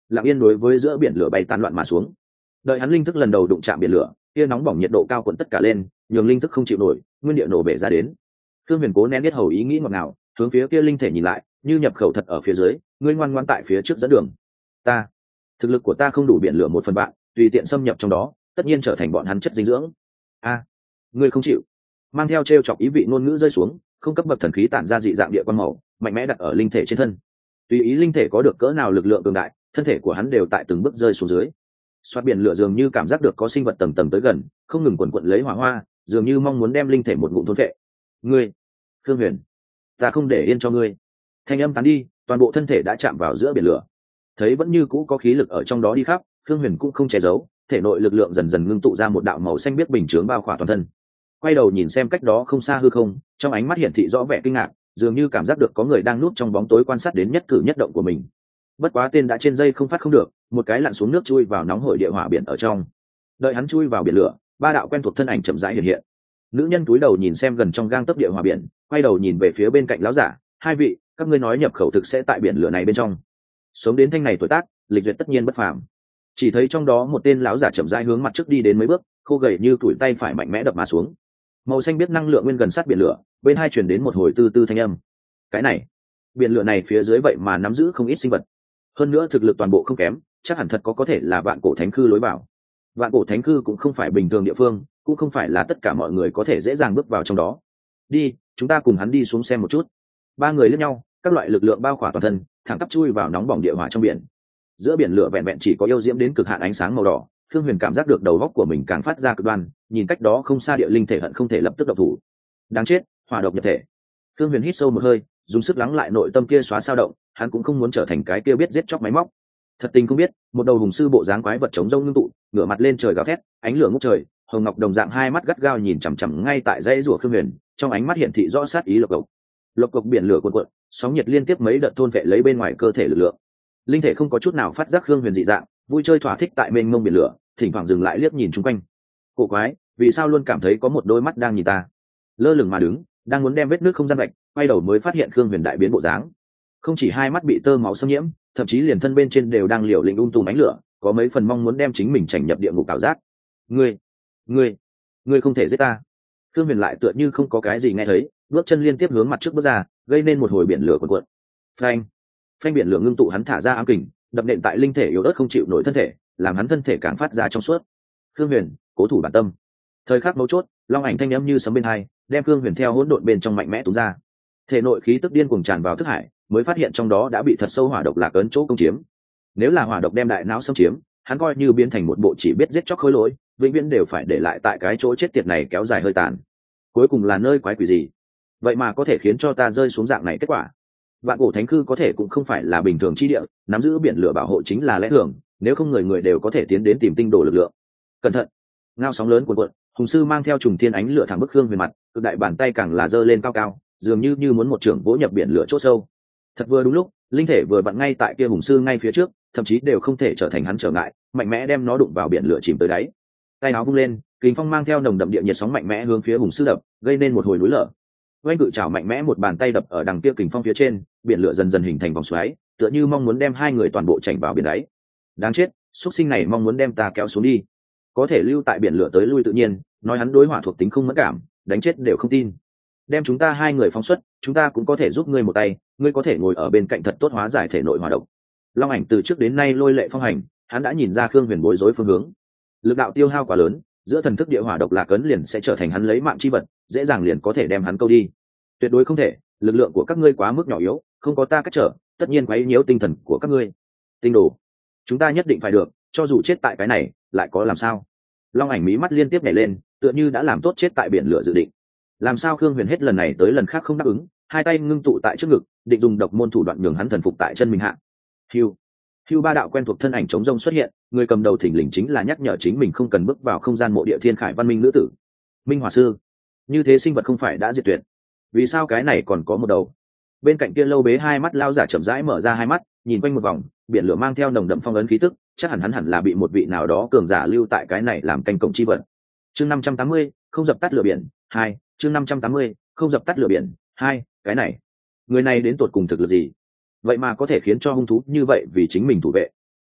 lặng yên đối với giữa biển lửa bay tán loạn mà xuống. Đợi hắn linh thức lần đầu đụng chạm biển lửa, kia nóng bỏng nhiệt độ cao cuộn tất cả lên, nhường linh thức không chịu nổi, nguyên địa nổ bể ra đến. Thương Huyền cố nén biết hầu ý nghĩ ngọt ngào, hướng phía kia linh thể nhìn lại, như nhập khẩu thật ở phía dưới, ngươi ngoan ngoãn tại phía trước dẫn đường. Ta, thực lực của ta không đủ biển lửa một phần bạn, tùy tiện xâm nhập trong đó, tất nhiên trở thành bọn hắn chất dinh dưỡng. A, ngươi không chịu. Mang theo trêu chọc ý vị ngôn ngữ rơi xuống, không cấp bậc thần khí tản ra dị dạng địa quan màu, mạnh mẽ đặt ở linh thể trên thân. Tùy ý linh thể có được cỡ nào lực lượng cường đại, thân thể của hắn đều tại từng bước rơi xuống dưới. Xoát biển lửa dường như cảm giác được có sinh vật tầng tầng tới gần, không ngừng quần quật lấy hỏa hoa, dường như mong muốn đem linh thể một ngụm thôn phệ. Ngươi, Khương Huyền, ta không để yên cho ngươi. Thanh âm tán đi, toàn bộ thân thể đã chạm vào giữa biển lửa. Thấy vẫn như cũ có khí lực ở trong đó đi khắp, Khương Huyền cũng không che giấu, thể nội lực lượng dần dần ngưng tụ ra một đạo màu xanh biếc bình chướng bao khỏa toàn thân. Quay đầu nhìn xem cách đó không xa hư không, trong ánh mắt hiển thị rõ vẻ kinh ngạc, dường như cảm giác được có người đang núp trong bóng tối quan sát đến nhất cử nhất động của mình. Bất quá tên đã trên dây không phát không được, một cái lặn xuống nước chui vào nóng hổi địa hỏa biển ở trong. Đợi hắn chui vào biển lửa, ba đạo quen thuộc thân ảnh chậm rãi hiện hiện. Nữ nhân cúi đầu nhìn xem gần trong gang tấc địa hỏa biển, quay đầu nhìn về phía bên cạnh lão giả, hai vị, các ngươi nói nhập khẩu thực sẽ tại biển lửa này bên trong. Sống đến thanh này tuổi tác, lịch duyệt tất nhiên bất phàm. Chỉ thấy trong đó một tên lão giả chậm rãi hướng mặt trước đi đến mấy bước, khô gầy như tuổi tay phải mạnh mẽ đập mà xuống. Màu xanh biết năng lượng nguyên gần sát biển lửa, bên hai truyền đến một hồi tư tư thanh âm. Cái này, biển lửa này phía dưới vậy mà nắm giữ không ít sinh vật, hơn nữa thực lực toàn bộ không kém, chắc hẳn thật có có thể là vạn cổ thánh khư lối vào. Vạn cổ thánh khư cũng không phải bình thường địa phương, cũng không phải là tất cả mọi người có thể dễ dàng bước vào trong đó. Đi, chúng ta cùng hắn đi xuống xem một chút. Ba người lướt nhau, các loại lực lượng bao khỏa toàn thân, thẳng tắp chui vào nóng bỏng địa hỏa trong biển. Giữa biển lửa vẹn vẹn chỉ có yêu diễm đến cực hạn ánh sáng màu đỏ, Thương Huyền cảm giác được đầu óc của mình càng phát ra cực đoan, nhìn cách đó không xa địa linh thể hận không thể lập tức động thủ. Đáng chết, hỏa độc nhập thể. Thương Huyền hít sâu một hơi, dùng sức lắng lại nội tâm kia xóa sao động, hắn cũng không muốn trở thành cái kia biết giết chóc máy móc. Thật tình không biết, một đầu hùng sư bộ dáng quái vật chống rông ngưng tụ, ngửa mặt lên trời gào thét, ánh lửa ngút trời, hồng ngọc đồng dạng hai mắt gắt gao nhìn chằm chằm ngay tại dãy rủa Thương Huyền, trong ánh mắt hiển thị rõ sát ý lộc cộc. Lộc cộc biển lửa cuộn cuộn, sóng nhiệt liên tiếp mấy đợt thôn vệ lấy bên ngoài cơ thể lực lượng. Linh thể không có chút nào phát giác Thương Huyền dị dạng, vui chơi thỏa thích tại mênh mông biển lửa, thỉnh thoảng dừng lại liếc nhìn chung quanh. Cổ quái, vì sao luôn cảm thấy có một đôi mắt đang nhìn ta? Lơ lửng mà đứng, đang muốn đem vết nước không gian vạch, quay đầu mới phát hiện Thương Huyền đại biến bộ dáng. Không chỉ hai mắt bị tơ máu xâm nhiễm, thậm chí liền thân bên trên đều đang liều lĩnh ung tùm ánh lửa, có mấy phần mong muốn đem chính mình chảnh nhập địa ngục ảo giác. Ngươi, ngươi, ngươi không thể giết ta. Thương Huyền lại tựa như không có cái gì nghe thấy, bước chân liên tiếp hướng mặt trước bước ra, gây nên một hồi biển lửa cuộn cuộn. Phanh, phanh biển lửa ngưng tụ hắn thả ra ám kình, đập nện tại linh thể yếu ớt không chịu nổi thân thể, làm hắn thân thể càng phát ra trong suốt. Thương Huyền, cố thủ bản tâm. Thời khắc mấu chốt, long ảnh thanh âm như sấm bên hai, đem Thương Huyền theo hỗn độn bên trong mạnh mẽ túm ra. Thể nội khí tức điên cuồng tràn vào thức hải, mới phát hiện trong đó đã bị thật sâu hỏa độc lạc ấn chỗ công chiếm. Nếu là hỏa độc đem đại não xâm chiếm, hắn coi như biến thành một bộ chỉ biết giết chóc khối lỗi, vĩnh viễn đều phải để lại tại cái chỗ chết tiệt này kéo dài hơi tàn. Cuối cùng là nơi quái quỷ gì? Vậy mà có thể khiến cho ta rơi xuống dạng này kết quả. Vạn cổ thánh khư có thể cũng không phải là bình thường chi địa, nắm giữ biển lửa bảo hộ chính là lẽ thường, nếu không người người đều có thể tiến đến tìm tinh đồ lực lượng. Cẩn thận! Ngao sóng lớn cuộn cuộn, hùng sư mang theo trùng thiên ánh lửa thẳng bức Khương Huyền mặt, cực đại bàn tay càng là giơ lên cao cao, dường như như muốn một trưởng vỗ nhập biển lửa chỗ sâu. Thật vừa đúng lúc, linh thể vừa bận ngay tại kia hùng sư ngay phía trước, thậm chí đều không thể trở thành hắn trở ngại, mạnh mẽ đem nó đụng vào biển lửa chìm tới đáy. Tay áo vung lên, kình phong mang theo nồng đậm địa nhiệt sóng mạnh mẽ hướng phía hùng sư đập, gây nên một hồi núi lở. Oanh cự chảo mạnh mẽ một bàn tay đập ở đằng kia kình phong phía trên, biển lửa dần dần hình thành vòng xoáy, tựa như mong muốn đem hai người toàn bộ chảy vào biển đáy. Đáng chết, xuất sinh này mong muốn đem ta kéo xuống đi. Có thể lưu tại biển lửa tới lui tự nhiên, nói hắn đối hỏa thuộc tính không mẫn cảm, đánh chết đều không tin. Đem chúng ta hai người phóng xuất, chúng ta cũng có thể giúp ngươi một tay, ngươi có thể ngồi ở bên cạnh thật tốt hóa giải thể nội hỏa độc. Long ảnh từ trước đến nay lôi lệ phong hành, hắn đã nhìn ra Khương Huyền bối rối phương hướng. Lực đạo tiêu hao quá lớn, giữa thần thức địa hỏa độc lạc ấn liền sẽ trở thành hắn lấy mạng chi vật, dễ dàng liền có thể đem hắn câu đi. Tuyệt đối không thể, lực lượng của các ngươi quá mức nhỏ yếu, không có ta cách trở, tất nhiên quấy nhiễu tinh thần của các ngươi. Tinh đồ, chúng ta nhất định phải được, cho dù chết tại cái này, lại có làm sao? Long ảnh mí mắt liên tiếp nhảy lên, tựa như đã làm tốt chết tại biển lửa dự định. Làm sao Khương Huyền hết lần này tới lần khác không đáp ứng, hai tay ngưng tụ tại trước ngực, định dùng độc môn thủ đoạn nhường hắn thần phục tại chân mình hạ. Hưu, Hưu ba đạo quen thuộc thân ảnh chống rông xuất hiện, người cầm đầu thỉnh lình chính là nhắc nhở chính mình không cần bước vào không gian mộ địa thiên khải văn minh nữ tử. Minh Hỏa sư, như thế sinh vật không phải đã diệt tuyệt, vì sao cái này còn có một đầu? Bên cạnh kia lâu bế hai mắt lao giả chậm rãi mở ra hai mắt, nhìn quanh một vòng, biển lửa mang theo nồng đậm phong ấn khí tức, chắc hẳn hắn hẳn là bị một vị nào đó cường giả lưu tại cái này làm canh cổng chi vật. Chương năm trăm tám mươi, không dập tắt lửa biển hai. Chương năm trăm tám mươi, không dập tắt lửa biển hai. Cái này, người này đến tột cùng thực lực gì? Vậy mà có thể khiến cho hung thú như vậy vì chính mình thủ vệ.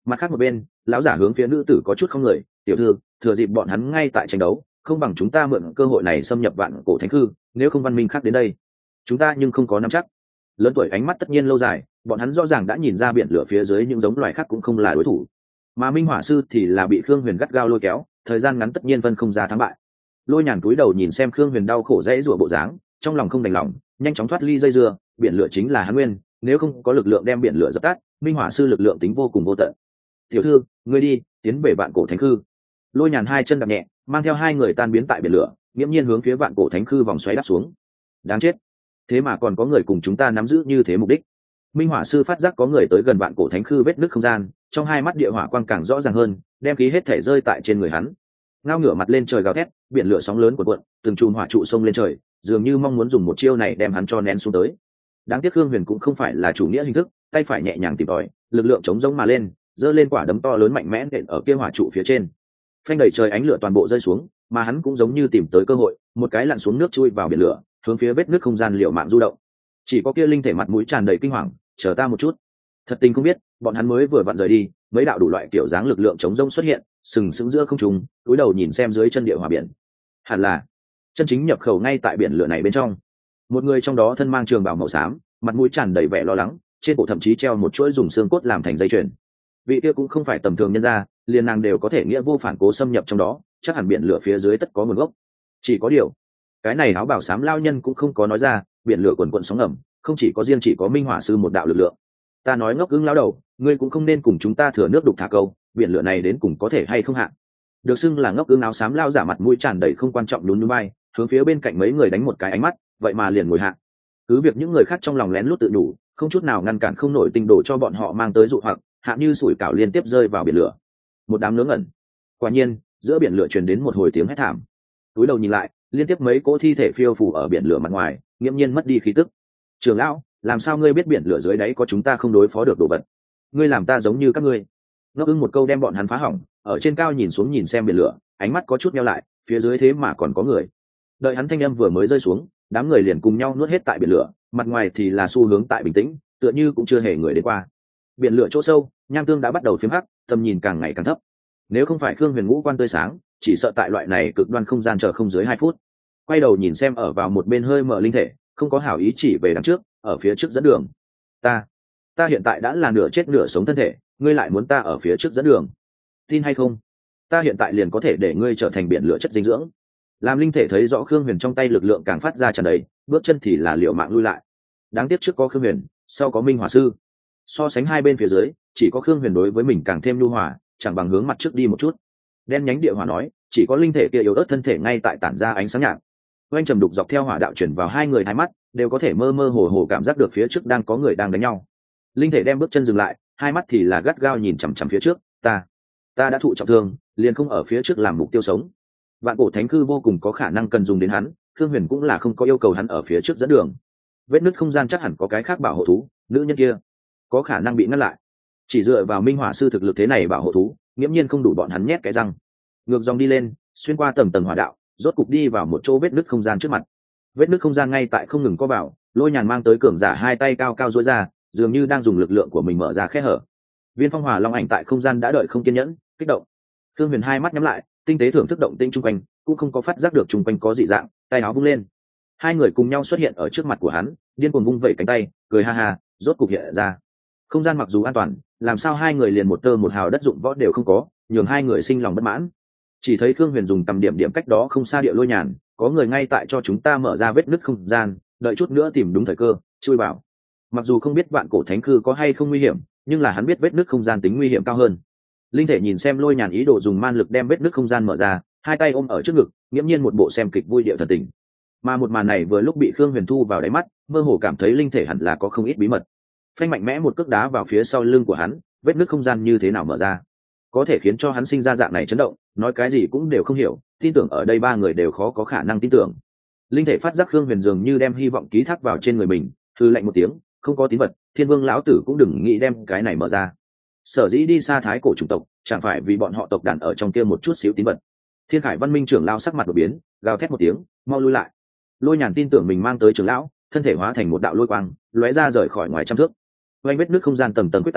Mặt khác một bên, lão giả hướng phía nữ tử có chút không người, tiểu thư, thừa dịp bọn hắn ngay tại tranh đấu, không bằng chúng ta mượn cơ hội này xâm nhập vạn cổ thánh hư, nếu không văn minh khác đến đây chúng ta nhưng không có nắm chắc. Lớn tuổi ánh mắt tất nhiên lâu dài, bọn hắn rõ ràng đã nhìn ra biển lửa phía dưới những giống loài khác cũng không là đối thủ, mà minh hỏa sư thì là bị Khương Huyền gắt gao lôi kéo, thời gian ngắn tất nhiên phân không ra thắng bại. Lôi Nhàn cúi đầu nhìn xem Khương Huyền đau khổ dãy rủa bộ dáng, trong lòng không đành lòng, nhanh chóng thoát ly dây dưa. Biển lửa chính là hắn nguyên, nếu không có lực lượng đem biển lửa dập tắt, minh hỏa sư lực lượng tính vô cùng vô tận. Tiểu thư, ngươi đi, tiến về vạn cổ thánh khư. Lôi Nhàn hai chân đạp nhẹ, mang theo hai người tan biến tại biển lửa, nghiễm nhiên hướng phía vạn cổ thánh khư vòng xoáy đáp xuống. Đáng chết, thế mà còn có người cùng chúng ta nắm giữ như thế mục đích. Minh hỏa sư phát giác có người tới gần vạn cổ thánh khư vết nứt không gian, trong hai mắt địa hỏa quang càng rõ ràng hơn, đem khí hết thể rơi tại trên người hắn. Ngao ngửa mặt lên trời gào thét, biển lửa sóng lớn cuộn cuộn, từng chùm hỏa trụ xông lên trời, dường như mong muốn dùng một chiêu này đem hắn cho nén xuống tới. Đáng tiếc Khương Huyền cũng không phải là chủ nghĩa hình thức, tay phải nhẹ nhàng tìm tòi, lực lượng chống giống mà lên, giơ lên quả đấm to lớn mạnh mẽ nện ở kia hỏa trụ phía trên. Phanh đẩy trời ánh lửa toàn bộ rơi xuống, mà hắn cũng giống như tìm tới cơ hội, một cái lặn xuống nước chui vào biển lửa, hướng phía vết nứt không gian liều mạng du động. Chỉ có kia linh thể mặt mũi tràn đầy kinh hoàng, chờ ta một chút. Thật tình không biết, bọn hắn mới vừa vặn rời đi, mấy đạo đủ loại kiểu dáng lực lượng chống rông xuất hiện, sừng sững giữa không trung, cúi đầu nhìn xem dưới chân địa hỏa biển. Hẳn là chân chính nhập khẩu ngay tại biển lửa này bên trong. Một người trong đó thân mang trường bào màu xám, mặt mũi tràn đầy vẻ lo lắng, trên cổ thậm chí treo một chuỗi dùng xương cốt làm thành dây chuyền. Vị kia cũng không phải tầm thường nhân gia, liền nàng đều có thể nghĩa vô phản cố xâm nhập trong đó, chắc hẳn biển lửa phía dưới tất có nguồn gốc. Chỉ có điều, cái này áo bào xám lao nhân cũng không có nói ra, biển lửa quần quần sóng ngầm, không chỉ có riêng chỉ có minh hỏa sư một đạo lực lượng. Ta nói ngốc ứng lao đầu, ngươi cũng không nên cùng chúng ta thừa nước đục thả câu, biển lửa này đến cùng có thể hay không hạ. Được xưng là ngốc ứng áo xám lao giả mặt mũi tràn đầy không quan trọng nhún nhún vai, hướng phía bên cạnh mấy người đánh một cái ánh mắt, vậy mà liền ngồi hạ. Cứ việc những người khác trong lòng lén lút tự đủ, không chút nào ngăn cản không nổi tinh đổ cho bọn họ mang tới dụ hoặc, hạ như sủi cảo liên tiếp rơi vào biển lửa. Một đám ngớ ngẩn. Quả nhiên, giữa biển lửa truyền đến một hồi tiếng hét thảm. Túi đầu nhìn lại, liên tiếp mấy cỗ thi thể phiêu phù ở biển lửa mặt ngoài, nghiễm nhiên mất đi khí tức. Trường lão, làm sao ngươi biết biển lửa dưới đáy có chúng ta không đối phó được đồ vật? Ngươi làm ta giống như các ngươi. Ngốc ưng một câu đem bọn hắn phá hỏng, ở trên cao nhìn xuống nhìn xem biển lửa, ánh mắt có chút nheo lại, phía dưới thế mà còn có người. Đợi hắn thanh âm vừa mới rơi xuống, đám người liền cùng nhau nuốt hết tại biển lửa, mặt ngoài thì là xu hướng tại bình tĩnh, tựa như cũng chưa hề người đến qua. Biển lửa chỗ sâu, nham tương đã bắt đầu phiếm hắc, tầm nhìn càng ngày càng thấp. Nếu không phải Khương Huyền ngũ quan tươi sáng, chỉ sợ tại loại này cực đoan không gian chờ không dưới hai phút. Quay đầu nhìn xem ở vào một bên hơi mở linh thể, không có hảo ý chỉ về đằng trước, ở phía trước dẫn đường. Ta, ta hiện tại đã là nửa chết nửa sống thân thể, ngươi lại muốn ta ở phía trước dẫn đường? Tin hay không? Ta hiện tại liền có thể để ngươi trở thành biển lửa chất dinh dưỡng. Làm linh thể thấy rõ Khương Huyền trong tay lực lượng càng phát ra tràn đầy, bước chân thì là liều mạng lui lại. Đáng tiếc trước có Khương Huyền, sau có Minh Hỏa sư. So sánh hai bên phía dưới, chỉ có Khương Huyền đối với mình càng thêm nhu hòa, chẳng bằng hướng mặt trước đi một chút. Đen nhánh địa hỏa nói, chỉ có linh thể kia yếu ớt thân thể ngay tại tản ra ánh sáng nhạt. Oanh trầm đục dọc theo hỏa đạo chuyển vào hai người hai mắt, đều có thể mơ mơ hồ hồ cảm giác được phía trước đang có người đang đánh nhau. Linh thể đem bước chân dừng lại, hai mắt thì là gắt gao nhìn chằm chằm phía trước. Ta, ta đã thụ trọng thương, liền không ở phía trước làm mục tiêu sống. Vạn cổ thánh cư vô cùng có khả năng cần dùng đến hắn, Khương Huyền cũng là không có yêu cầu hắn ở phía trước dẫn đường. Vết nứt không gian chắc hẳn có cái khác bảo hộ thú, nữ nhân kia có khả năng bị ngăn lại. Chỉ dựa vào minh hỏa sư thực lực thế này bảo hộ thú, nghiễm nhiên không đủ bọn hắn nhét cái răng. Ngược dòng đi lên, xuyên qua tầng tầng hỏa đạo, rốt cục đi vào một chỗ vết nứt không gian trước mặt. Vết nứt không gian ngay tại không ngừng có vào, Lôi Nhàn mang tới cường giả hai tay cao cao duỗi ra, dường như đang dùng lực lượng của mình mở ra khe hở. Viên Phong Hỏa Long ảnh tại không gian đã đợi không kiên nhẫn, kích động. Khương Huyền hai mắt nhắm lại, tinh tế thưởng thức động tĩnh chung quanh, cũng không có phát giác được chung quanh có dị dạng, tay áo vung lên. Hai người cùng nhau xuất hiện ở trước mặt của hắn, điên cuồng vung vẩy cánh tay, cười ha ha, rốt cục hiện ra. Không gian mặc dù an toàn, làm sao hai người liền một tơ một hào đất dụng võ đều không có, nhường hai người sinh lòng bất mãn. Chỉ thấy Khương Huyền dùng tầm điểm điểm cách đó không xa địa Lôi Nhàn, có người ngay tại cho chúng ta mở ra vết nứt không gian, đợi chút nữa tìm đúng thời cơ, chui vào. Mặc dù không biết vạn cổ thánh cư có hay không nguy hiểm, nhưng là hắn biết vết nứt không gian tính nguy hiểm cao hơn. Linh thể nhìn xem Lôi Nhàn ý đồ dùng man lực đem vết nứt không gian mở ra, hai tay ôm ở trước ngực, nghiễm nhiên một bộ xem kịch vui điệu thần tình. Mà một màn này vừa lúc bị Khương Huyền thu vào đáy mắt, mơ hồ cảm thấy linh thể hẳn là có không ít bí mật. Phanh mạnh mẽ một cước đá vào phía sau lưng của hắn, vết nứt không gian như thế nào mở ra, có thể khiến cho hắn sinh ra dạng này chấn động, nói cái gì cũng đều không hiểu, tin tưởng ở đây ba người đều khó có khả năng tin tưởng. Linh thể phát giác Khương Huyền dường như đem hy vọng ký thác vào trên người mình, hư lạnh một tiếng, không có tín vật, Thiên Vương lão tử cũng đừng nghĩ đem cái này mở ra. Sở dĩ đi xa thái cổ chủng tộc, chẳng phải vì bọn họ tộc đàn ở trong kia một chút xíu tín vật. Thiên Khải Văn Minh trưởng lão sắc mặt đột biến, gào thét một tiếng, mau lui lại. Lôi Nhàn tin tưởng mình mang tới trưởng lão, thân thể hóa thành một đạo lôi quang, lóe ra rời khỏi ngoài trăm thước. Oanh vết nước không gian tầng tầng quyết tán,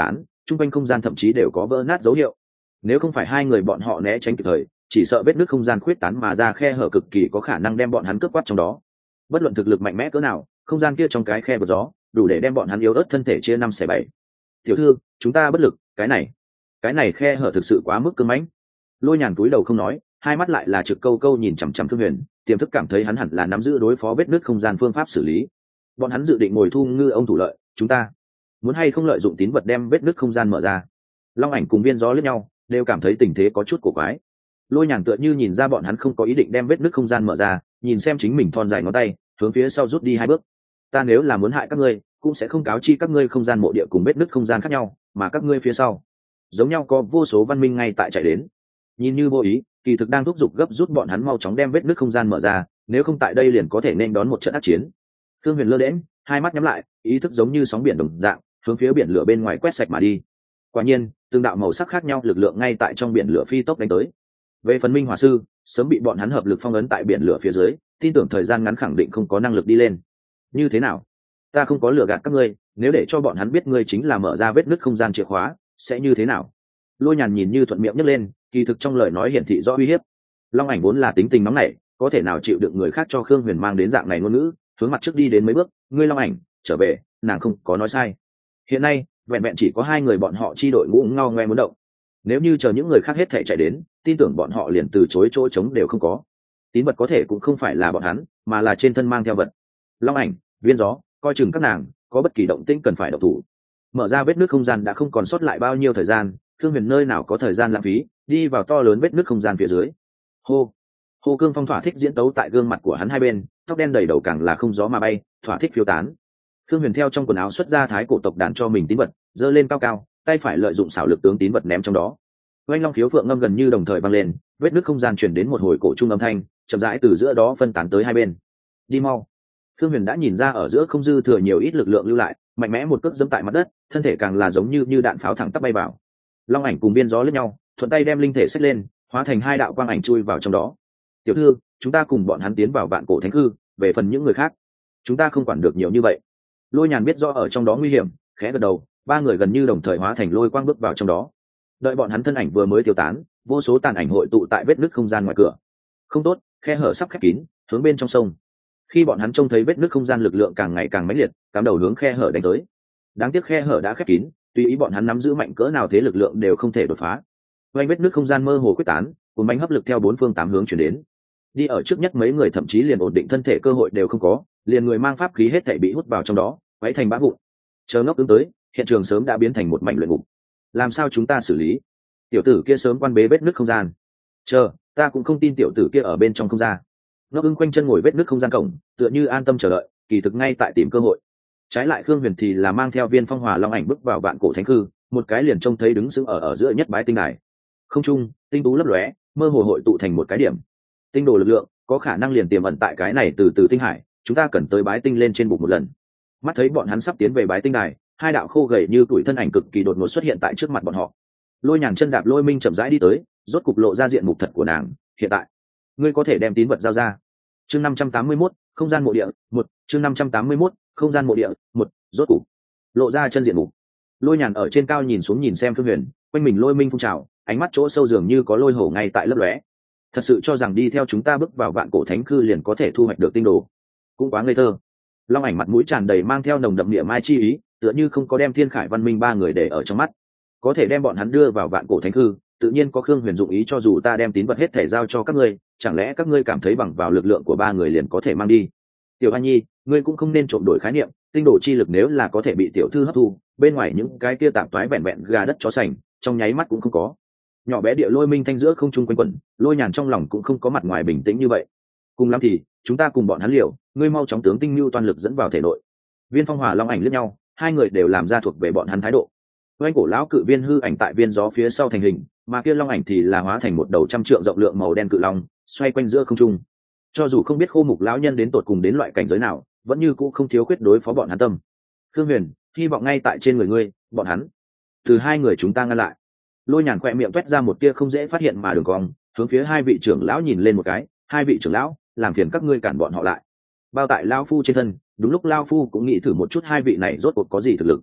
trung quanh không gian thậm chí đều có vỡ nát dấu hiệu. Nếu không phải hai người bọn họ né tránh kịp thời, chỉ sợ vết nứt không gian khuyết tán mà ra khe hở cực kỳ có khả năng đem bọn hắn cướp quát trong đó. Bất luận thực lực mạnh mẽ cỡ nào, không gian kia trong cái khe bờ gió đủ để đem bọn hắn yếu ớt thân thể chia năm xẻ bảy. Tiểu thư, chúng ta bất lực, cái này cái này khe hở thực sự quá mức cứng mãnh. Lôi Nhàn cúi đầu không nói, hai mắt lại là trực câu câu nhìn chằm chằm Thương Huyền, tiềm thức cảm thấy hắn hẳn là nắm giữ đối phó vết nứt không gian phương pháp xử lý. Bọn hắn dự định ngồi thu ngư ông thủ lợi, chúng ta muốn hay không lợi dụng tín vật đem vết nứt không gian mở ra. Long Ảnh cùng Viên Gió liếc nhau, đều cảm thấy tình thế có chút cổ quái. Lôi Nhàn tựa như nhìn ra bọn hắn không có ý định đem vết nứt không gian mở ra, nhìn xem chính mình thon dài ngón tay, hướng phía sau rút đi hai bước. Ta nếu là muốn hại các ngươi, cũng sẽ không cáo chi các ngươi không gian mộ địa cùng vết nứt không gian khác nhau, mà các ngươi phía sau giống nhau có vô số văn minh ngay tại chạy đến. Nhìn như vô ý, kỳ thực đang thúc giục gấp rút bọn hắn mau chóng đem vết nứt không gian mở ra, nếu không tại đây liền có thể nên đón một trận ác chiến. Thương Huyền lơ đễnh, hai mắt nhắm lại, ý thức giống như sóng biển đồng dạng, hướng phía biển lửa bên ngoài quét sạch mà đi. Quả nhiên, từng đạo màu sắc khác nhau lực lượng ngay tại trong biển lửa phi tốc đánh tới. Về phần Minh Hỏa sư, sớm bị bọn hắn hợp lực phong ấn tại biển lửa phía dưới, tin tưởng thời gian ngắn khẳng định không có năng lực đi lên. Như thế nào? Ta không có lừa gạt các ngươi, nếu để cho bọn hắn biết ngươi chính là mở ra vết nứt không gian chìa khóa, sẽ như thế nào? Lôi Nhàn nhìn như thuận miệng nhấc lên, kỳ thực trong lời nói hiển thị rõ uy hiếp. Long Ảnh vốn là tính tình nóng nảy, có thể nào chịu được người khác cho Khương Huyền mang đến dạng này ngôn ngữ, hướng mặt trước đi đến mấy bước, ngươi Long Ảnh, trở về, nàng không có nói sai. Hiện nay, vẹn vẹn chỉ có hai người bọn họ chi đội ngũ ngao ngoe muốn động. Nếu như chờ những người khác hết thảy chạy đến, tin tưởng bọn họ liền từ chối chỗ trống đều không có. Tín vật có thể cũng không phải là bọn hắn, mà là trên thân mang theo vật. Long Ảnh, Viên Gió, coi chừng các nàng, có bất kỳ động tĩnh cần phải động thủ. Mở ra vết nứt không gian đã không còn sót lại bao nhiêu thời gian, Thương Huyền nơi nào có thời gian lãng phí, đi vào to lớn vết nứt không gian phía dưới. Hô, Hồ Cương Phong thỏa thích diễn tấu tại gương mặt của hắn hai bên, tóc đen đầy đầu càng là không gió mà bay, thỏa thích phiêu tán. Thương Huyền theo trong quần áo xuất ra thái cổ tộc đàn cho mình tín vật, giơ lên cao cao, tay phải lợi dụng xảo lực tướng tín vật ném trong đó. Oanh long khiếu phượng ngâm gần như đồng thời vang lên, vết nứt không gian truyền đến một hồi cổ trung âm thanh, chậm rãi từ giữa đó phân tán tới hai bên. Đi mau. Thương Huyền đã nhìn ra ở giữa không dư thừa nhiều ít lực lượng lưu lại, mạnh mẽ một cước giẫm tại mặt đất, thân thể càng là giống như như đạn pháo thẳng tắp bay vào. Long Ảnh cùng Viên Gió lướt nhau, thuận tay đem linh thể xách lên, hóa thành hai đạo quang ảnh chui vào trong đó. Tiểu thư, chúng ta cùng bọn hắn tiến vào vạn cổ thánh cư, về phần những người khác, chúng ta không quản được nhiều như vậy. Lôi Nhàn biết rõ ở trong đó nguy hiểm, khẽ gật đầu, ba người gần như đồng thời hóa thành lôi quang bước vào trong đó. Đợi bọn hắn thân ảnh vừa mới tiêu tán, vô số tàn ảnh hội tụ tại vết nứt không gian ngoài cửa. Không tốt, khe hở sắp khép kín, hướng bên trong sông. Khi bọn hắn trông thấy vết nứt không gian lực lượng càng ngày càng mãnh liệt, cắm đầu hướng khe hở đánh tới. Đáng tiếc khe hở đã khép kín, tùy ý bọn hắn nắm giữ mạnh cỡ nào thế lực lượng đều không thể đột phá. Vành vết nứt không gian mơ hồ quyết tán, cuốn bánh hấp lực theo bốn phương tám hướng chuyển đến. Đi ở trước nhất mấy người thậm chí liền ổn định thân thể cơ hội đều không có, liền người mang pháp khí hết thảy bị hút vào trong đó, quấy thành bã vụn. Chờ ngốc ứng tới, hiện trường sớm đã biến thành một mảnh luyện ngục. Làm sao chúng ta xử lý? Tiểu tử kia sớm quan bế vết nứt không gian. Chờ, ta cũng không tin tiểu tử kia ở bên trong không ra. Ngốc ứng quanh chân ngồi vết nứt không gian cổng, tựa như an tâm chờ đợi, kỳ thực ngay tại tìm cơ hội. Trái lại Khương Huyền thì là mang theo Viên Phong Hòa Long Ảnh bước vào vạn cổ thánh cư, một cái liền trông thấy đứng sững ở ở giữa nhất bái tinh đài. Không trung, tinh tú lấp lóe, mơ hồ hội tụ thành một cái điểm. Tinh đồ lực lượng có khả năng liền tiềm ẩn tại cái này từ từ tinh hải, chúng ta cần tới bái tinh lên trên bục một lần. Mắt thấy bọn hắn sắp tiến về bái tinh đài, hai đạo khô gầy như tuổi thân ảnh cực kỳ đột ngột xuất hiện tại trước mặt bọn họ. Lôi Nhàn chân đạp Lôi Minh chậm rãi đi tới, rốt cục lộ ra diện mục thật của nàng. Hiện tại, ngươi có thể đem tín vật giao ra. Chương năm trăm tám mươi mốt, không gian mộ địa một. Chương năm trăm tám mươi mốt, không gian mộ địa một. Rốt cục lộ ra chân diện mục. Lôi Nhàn ở trên cao nhìn xuống nhìn xem Thương Huyền, quanh mình Lôi Minh phun trào, ánh mắt chỗ sâu dường như có lôi hổ ngay tại lấp lóe. Thật sự cho rằng đi theo chúng ta bước vào vạn cổ thánh cư liền có thể thu hoạch được tinh đồ, cũng quá ngây thơ. Long Ảnh mặt mũi tràn đầy mang theo nồng đậm địa mai chi ý, tựa như không có đem Thiên Khải Văn Minh ba người để ở trong mắt. Có thể đem bọn hắn đưa vào vạn cổ thánh cư, tự nhiên có Khương Huyền dụng ý, cho dù ta đem tín vật hết thể giao cho các ngươi, chẳng lẽ các ngươi cảm thấy bằng vào lực lượng của ba người liền có thể mang đi? Tiểu An Nhi, ngươi cũng không nên trộm đổi khái niệm, tinh đồ chi lực nếu là có thể bị tiểu thư hấp thu, bên ngoài những cái kia tạp toái vẹn vẹn gà đất chó sành, trong nháy mắt cũng không có. Nhỏ bé địa Lôi Minh thanh giữa không trung quanh quẩn, Lôi Nhàn trong lòng cũng không có mặt ngoài bình tĩnh như vậy. Cùng lắm thì chúng ta cùng bọn hắn liều, ngươi mau chóng tướng tinh lưu toàn lực dẫn vào thể nội. Viên Phong Hòa Long Ảnh liếc nhau, hai người đều làm ra thuộc về bọn hắn thái độ. Oanh cổ lão cự viên hư ảnh tại Viên Gió phía sau thành hình, mà kia Long Ảnh thì là hóa thành một đầu trăm trượng rộng lượng màu đen cự long, xoay quanh giữa không trung. Cho dù không biết Khô Mục lão nhân đến tột cùng đến loại cảnh giới nào, vẫn như cũ không thiếu khuyết đối phó bọn hắn tâm. Khương Huyền, hy vọng ngay tại trên người ngươi, bọn hắn từ hai người chúng ta ngăn lại. Lôi Nhàn khỏe miệng toét ra một tia không dễ phát hiện mà đường cong, hướng phía hai vị trưởng lão nhìn lên một cái. Hai vị trưởng lão, làm phiền các ngươi cản bọn họ lại. Bao tại lão phu trên thân, đúng lúc lão phu cũng nghĩ thử một chút hai vị này rốt cuộc có gì thực lực.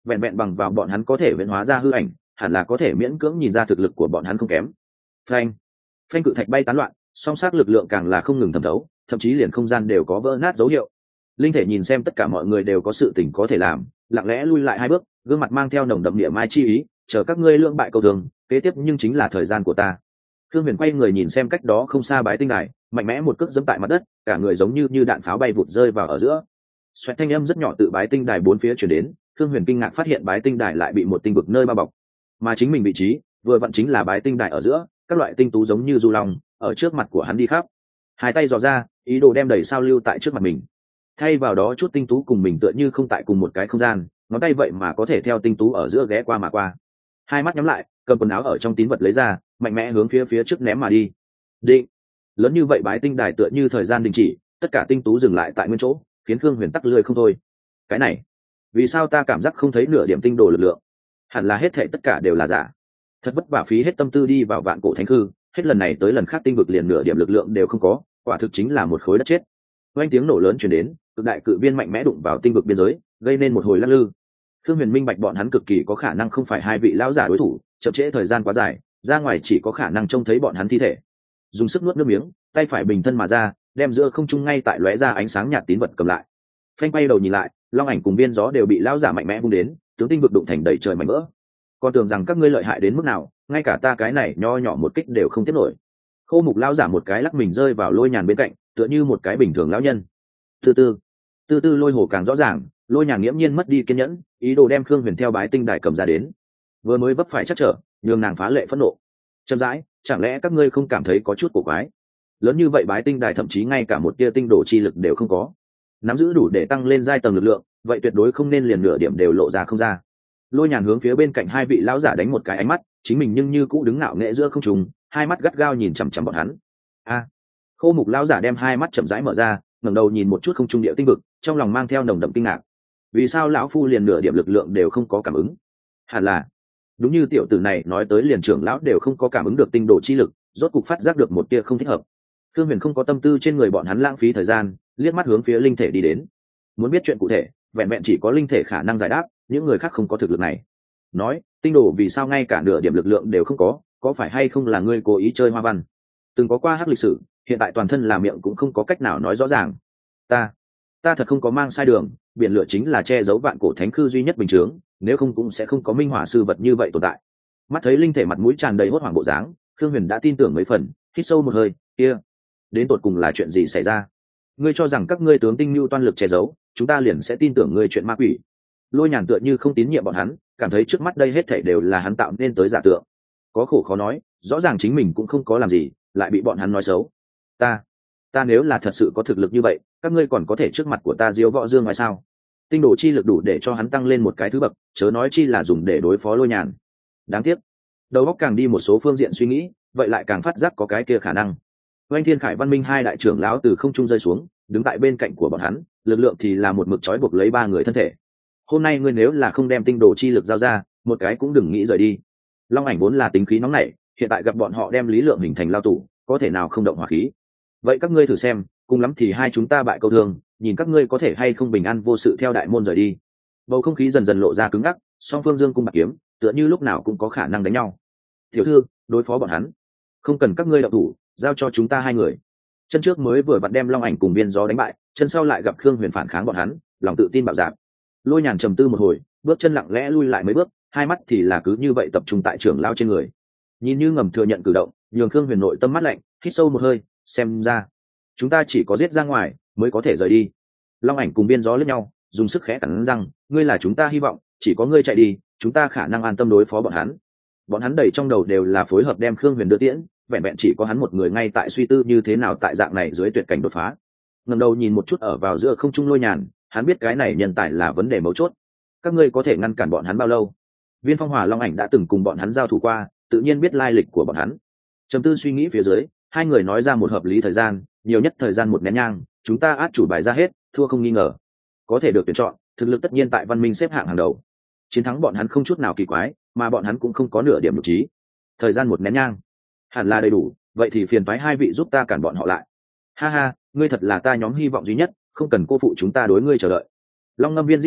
vẹn vẹn bằng vào bọn hắn có thể biến hóa ra hư ảnh, hẳn là có thể miễn cưỡng nhìn ra thực lực của bọn hắn không kém. Phanh, phanh cự thạch bay tán loạn, song sát lực lượng càng là không ngừng thẩm thấu, thậm chí liền không gian đều có vỡ nát dấu hiệu. Linh thể nhìn xem tất cả mọi người đều có sự tình có thể làm, lặng lẽ lui lại hai bước, gương mặt mang theo nồng đậm địa mai chi ý, chờ các ngươi lưỡng bại cầu thường, kế tiếp nhưng chính là thời gian của ta. Thương Huyền quay người nhìn xem cách đó không xa bái tinh đài, mạnh mẽ một cước giẫm tại mặt đất, cả người giống như như đạn pháo bay vụt rơi vào ở giữa. Xoẹt thanh âm rất nhỏ tự bái tinh đài bốn phía truyền đến, Thương Huyền kinh ngạc phát hiện bái tinh đài lại bị một tinh vực nơi bao bọc, mà chính mình vị trí vừa vặn chính là bái tinh đài ở giữa, các loại tinh tú giống như du long ở trước mặt của hắn đi khắp. Hai tay dò ra, ý đồ đem đầy sao lưu tại trước mặt mình. Thay vào đó chút tinh tú cùng mình tựa như không tại cùng một cái không gian, ngón tay vậy mà có thể theo tinh tú ở giữa ghé qua mà qua. Hai mắt nhắm lại, cầm quần áo ở trong tín vật lấy ra, mạnh mẽ hướng phía phía trước ném mà đi. Định. Lớn như vậy bái tinh đài tựa như thời gian đình chỉ, tất cả tinh tú dừng lại tại nguyên chỗ, khiến Khương Huyền tắc lười không thôi. Cái này, vì sao ta cảm giác không thấy nửa điểm tinh đồ lực lượng? Hẳn là hết thảy tất cả đều là giả. Thật vất vả phí hết tâm tư đi vào vạn cổ thánh hư, hết lần này tới lần khác tinh vực liền nửa điểm lực lượng đều không có, quả thực chính là một khối đất chết. Oanh tiếng nổ lớn truyền đến, cực đại cự viên mạnh mẽ đụng vào tinh vực biên giới, gây nên một hồi lắc lư. Khương Huyền minh bạch bọn hắn cực kỳ có khả năng không phải hai vị lão giả đối thủ, chậm trễ thời gian quá dài, ra ngoài chỉ có khả năng trông thấy bọn hắn thi thể. Dùng sức nuốt nước miếng, tay phải bình thân mà ra, đem giữa không trung ngay tại lóe ra ánh sáng nhạt tín vật cầm lại. Phanh bay đầu nhìn lại, long ảnh cùng biên gió đều bị lão giả mạnh mẽ vung đến, tướng tinh vực đụng thành đầy trời mảnh vỡ. Còn tưởng rằng các ngươi lợi hại đến mức nào, ngay cả ta cái này nho nhỏ một kích đều không tiếp nổi. Khô Mục lão giả một cái lắc mình rơi vào Lôi Nhàn bên cạnh, tựa như một cái bình thường lão nhân. Từ từ, từ từ Lôi Hổ càng rõ ràng, Lôi Nhàn nghiễm nhiên mất đi kiên nhẫn, ý đồ đem Khương Huyền theo bái tinh đài cầm ra đến. Vừa mới vấp phải chắc trở, nhường nàng phá lệ phẫn nộ. Chậm rãi, chẳng lẽ các ngươi không cảm thấy có chút cổ quái? Lớn như vậy bái tinh đài thậm chí ngay cả một tia tinh đồ chi lực đều không có, nắm giữ đủ để tăng lên giai tầng lực lượng, vậy tuyệt đối không nên liền nửa điểm đều lộ ra không ra. Lôi Nhàn hướng phía bên cạnh hai vị lão giả đánh một cái ánh mắt, chính mình nhưng như cũ đứng ngạo nghễ giữa không trung, hai mắt gắt gao nhìn chằm chằm bọn hắn. A! Khô Mục lão giả đem hai mắt chậm rãi mở ra, ngẩng đầu nhìn một chút không trung địa tinh vực, trong lòng mang theo nồng đậm kinh ngạc. Vì sao lão phu liền nửa điểm lực lượng đều không có cảm ứng? Hẳn là đúng như tiểu tử này nói tới, liền trưởng lão đều không có cảm ứng được tinh đồ chi lực, rốt cục phát giác được một tia không thích hợp. Thương Huyền không có tâm tư trên người bọn hắn lãng phí thời gian, liếc mắt hướng phía linh thể đi đến. Muốn biết chuyện cụ thể, vẹn vẹn chỉ có linh thể khả năng giải đáp, những người khác không có thực lực này. Nói, tinh đồ vì sao ngay cả nửa điểm lực lượng đều không có, có phải hay không là ngươi cố ý chơi hoa văn? Từng có qua hắc lịch sử, hiện tại toàn thân là miệng cũng không có cách nào nói rõ ràng. Ta, ta thật không có mang sai đường, biển lửa chính là che giấu vạn cổ thánh khư duy nhất bình chướng, nếu không cũng sẽ không có minh hỏa sư vật như vậy tồn tại. Mắt thấy linh thể mặt mũi tràn đầy hốt hoảng bộ dáng, Khương Huyền đã tin tưởng mấy phần, hít sâu một hơi, kia, đến tột cùng là chuyện gì xảy ra? Ngươi cho rằng các ngươi tướng tinh nhu toan lực che giấu, chúng ta liền sẽ tin tưởng ngươi chuyện ma quỷ? Lôi Nhàn tựa như không tín nhiệm bọn hắn, cảm thấy trước mắt đây hết thảy đều là hắn tạo nên tới giả tượng. Có khổ khó nói, rõ ràng chính mình cũng không có làm gì, lại bị bọn hắn nói xấu. Ta, ta nếu là thật sự có thực lực như vậy, các ngươi còn có thể trước mặt của ta diếu võ dương ngoài sao? Tinh đồ chi lực đủ để cho hắn tăng lên một cái thứ bậc, chớ nói chi là dùng để đối phó Lôi Nhàn. Đáng tiếc, đầu óc càng đi một số phương diện suy nghĩ, vậy lại càng phát giác có cái kia khả năng. Oanh Thiên Khải Văn Minh hai đại trưởng lão từ không trung rơi xuống, đứng tại bên cạnh của bọn hắn, lực lượng thì là một mực trói buộc lấy ba người thân thể. Hôm nay ngươi nếu là không đem tinh đồ chi lực giao ra, một cái cũng đừng nghĩ rời đi. Long ảnh vốn là tính khí nóng nảy, hiện tại gặp bọn họ đem lý lượng hình thành lao tù, có thể nào không động hỏa khí? Vậy các ngươi thử xem, cùng lắm thì hai chúng ta bại câu thương, nhìn các ngươi có thể hay không bình an vô sự theo đại môn rời đi. Bầu không khí dần dần lộ ra cứng ngắc, song phương dương cung bạc kiếm, tựa như lúc nào cũng có khả năng đánh nhau. Tiểu thư, đối phó bọn hắn, không cần các ngươi động thủ, giao cho chúng ta hai người. Chân trước mới vừa vặn đem Long ảnh cùng biên gió đánh bại, chân sau lại gặp Khương Huyền phản kháng bọn hắn, lòng tự tin bạo dạn. Lôi Nhàn trầm tư một hồi, bước chân lặng lẽ lui lại mấy bước, hai mắt thì là cứ như vậy tập trung tại trưởng lao trên người, nhìn như ngầm thừa nhận cử động, nhường Khương Huyền nội tâm mắt lạnh, hít sâu một hơi, xem ra chúng ta chỉ có giết ra ngoài mới có thể rời đi. Long ảnh cùng biên gió lẫn nhau, dùng sức khẽ cắn răng, ngươi là chúng ta hy vọng, chỉ có ngươi chạy đi, chúng ta khả năng an tâm đối phó bọn hắn. Bọn hắn đầy trong đầu đều là phối hợp đem Khương Huyền đưa tiễn, vẹn vẹn chỉ có hắn một người ngay tại suy tư như thế nào tại dạng này dưới tuyệt cảnh đột phá. Ngẩng đầu nhìn một chút ở vào giữa không trung Lôi Nhàn, hắn biết cái này nhân tài là vấn đề mấu chốt. Các ngươi có thể ngăn cản bọn hắn bao lâu? Viên Phong Hòa Long ảnh đã từng cùng bọn hắn giao thủ qua, tự nhiên biết lai lịch của bọn hắn. Trầm tư suy nghĩ phía dưới, hai người nói ra một hợp lý thời gian, nhiều nhất thời gian một nén nhang, chúng ta át chủ bài ra hết, thua không nghi ngờ. Có thể được tuyển chọn, thực lực tất nhiên tại văn minh xếp hạng hàng đầu. Chiến thắng bọn hắn không chút nào kỳ quái, mà bọn hắn cũng không có nửa điểm nhục trí. Thời gian một nén nhang, hẳn là đầy đủ, vậy thì phiền phái hai vị giúp ta cản bọn họ lại. Ha ha, ngươi thật là ta nhóm hy vọng duy nhất, không cần cô phụ chúng ta đối ngươi chờ đợi. Long Ngâm Viên rít gào,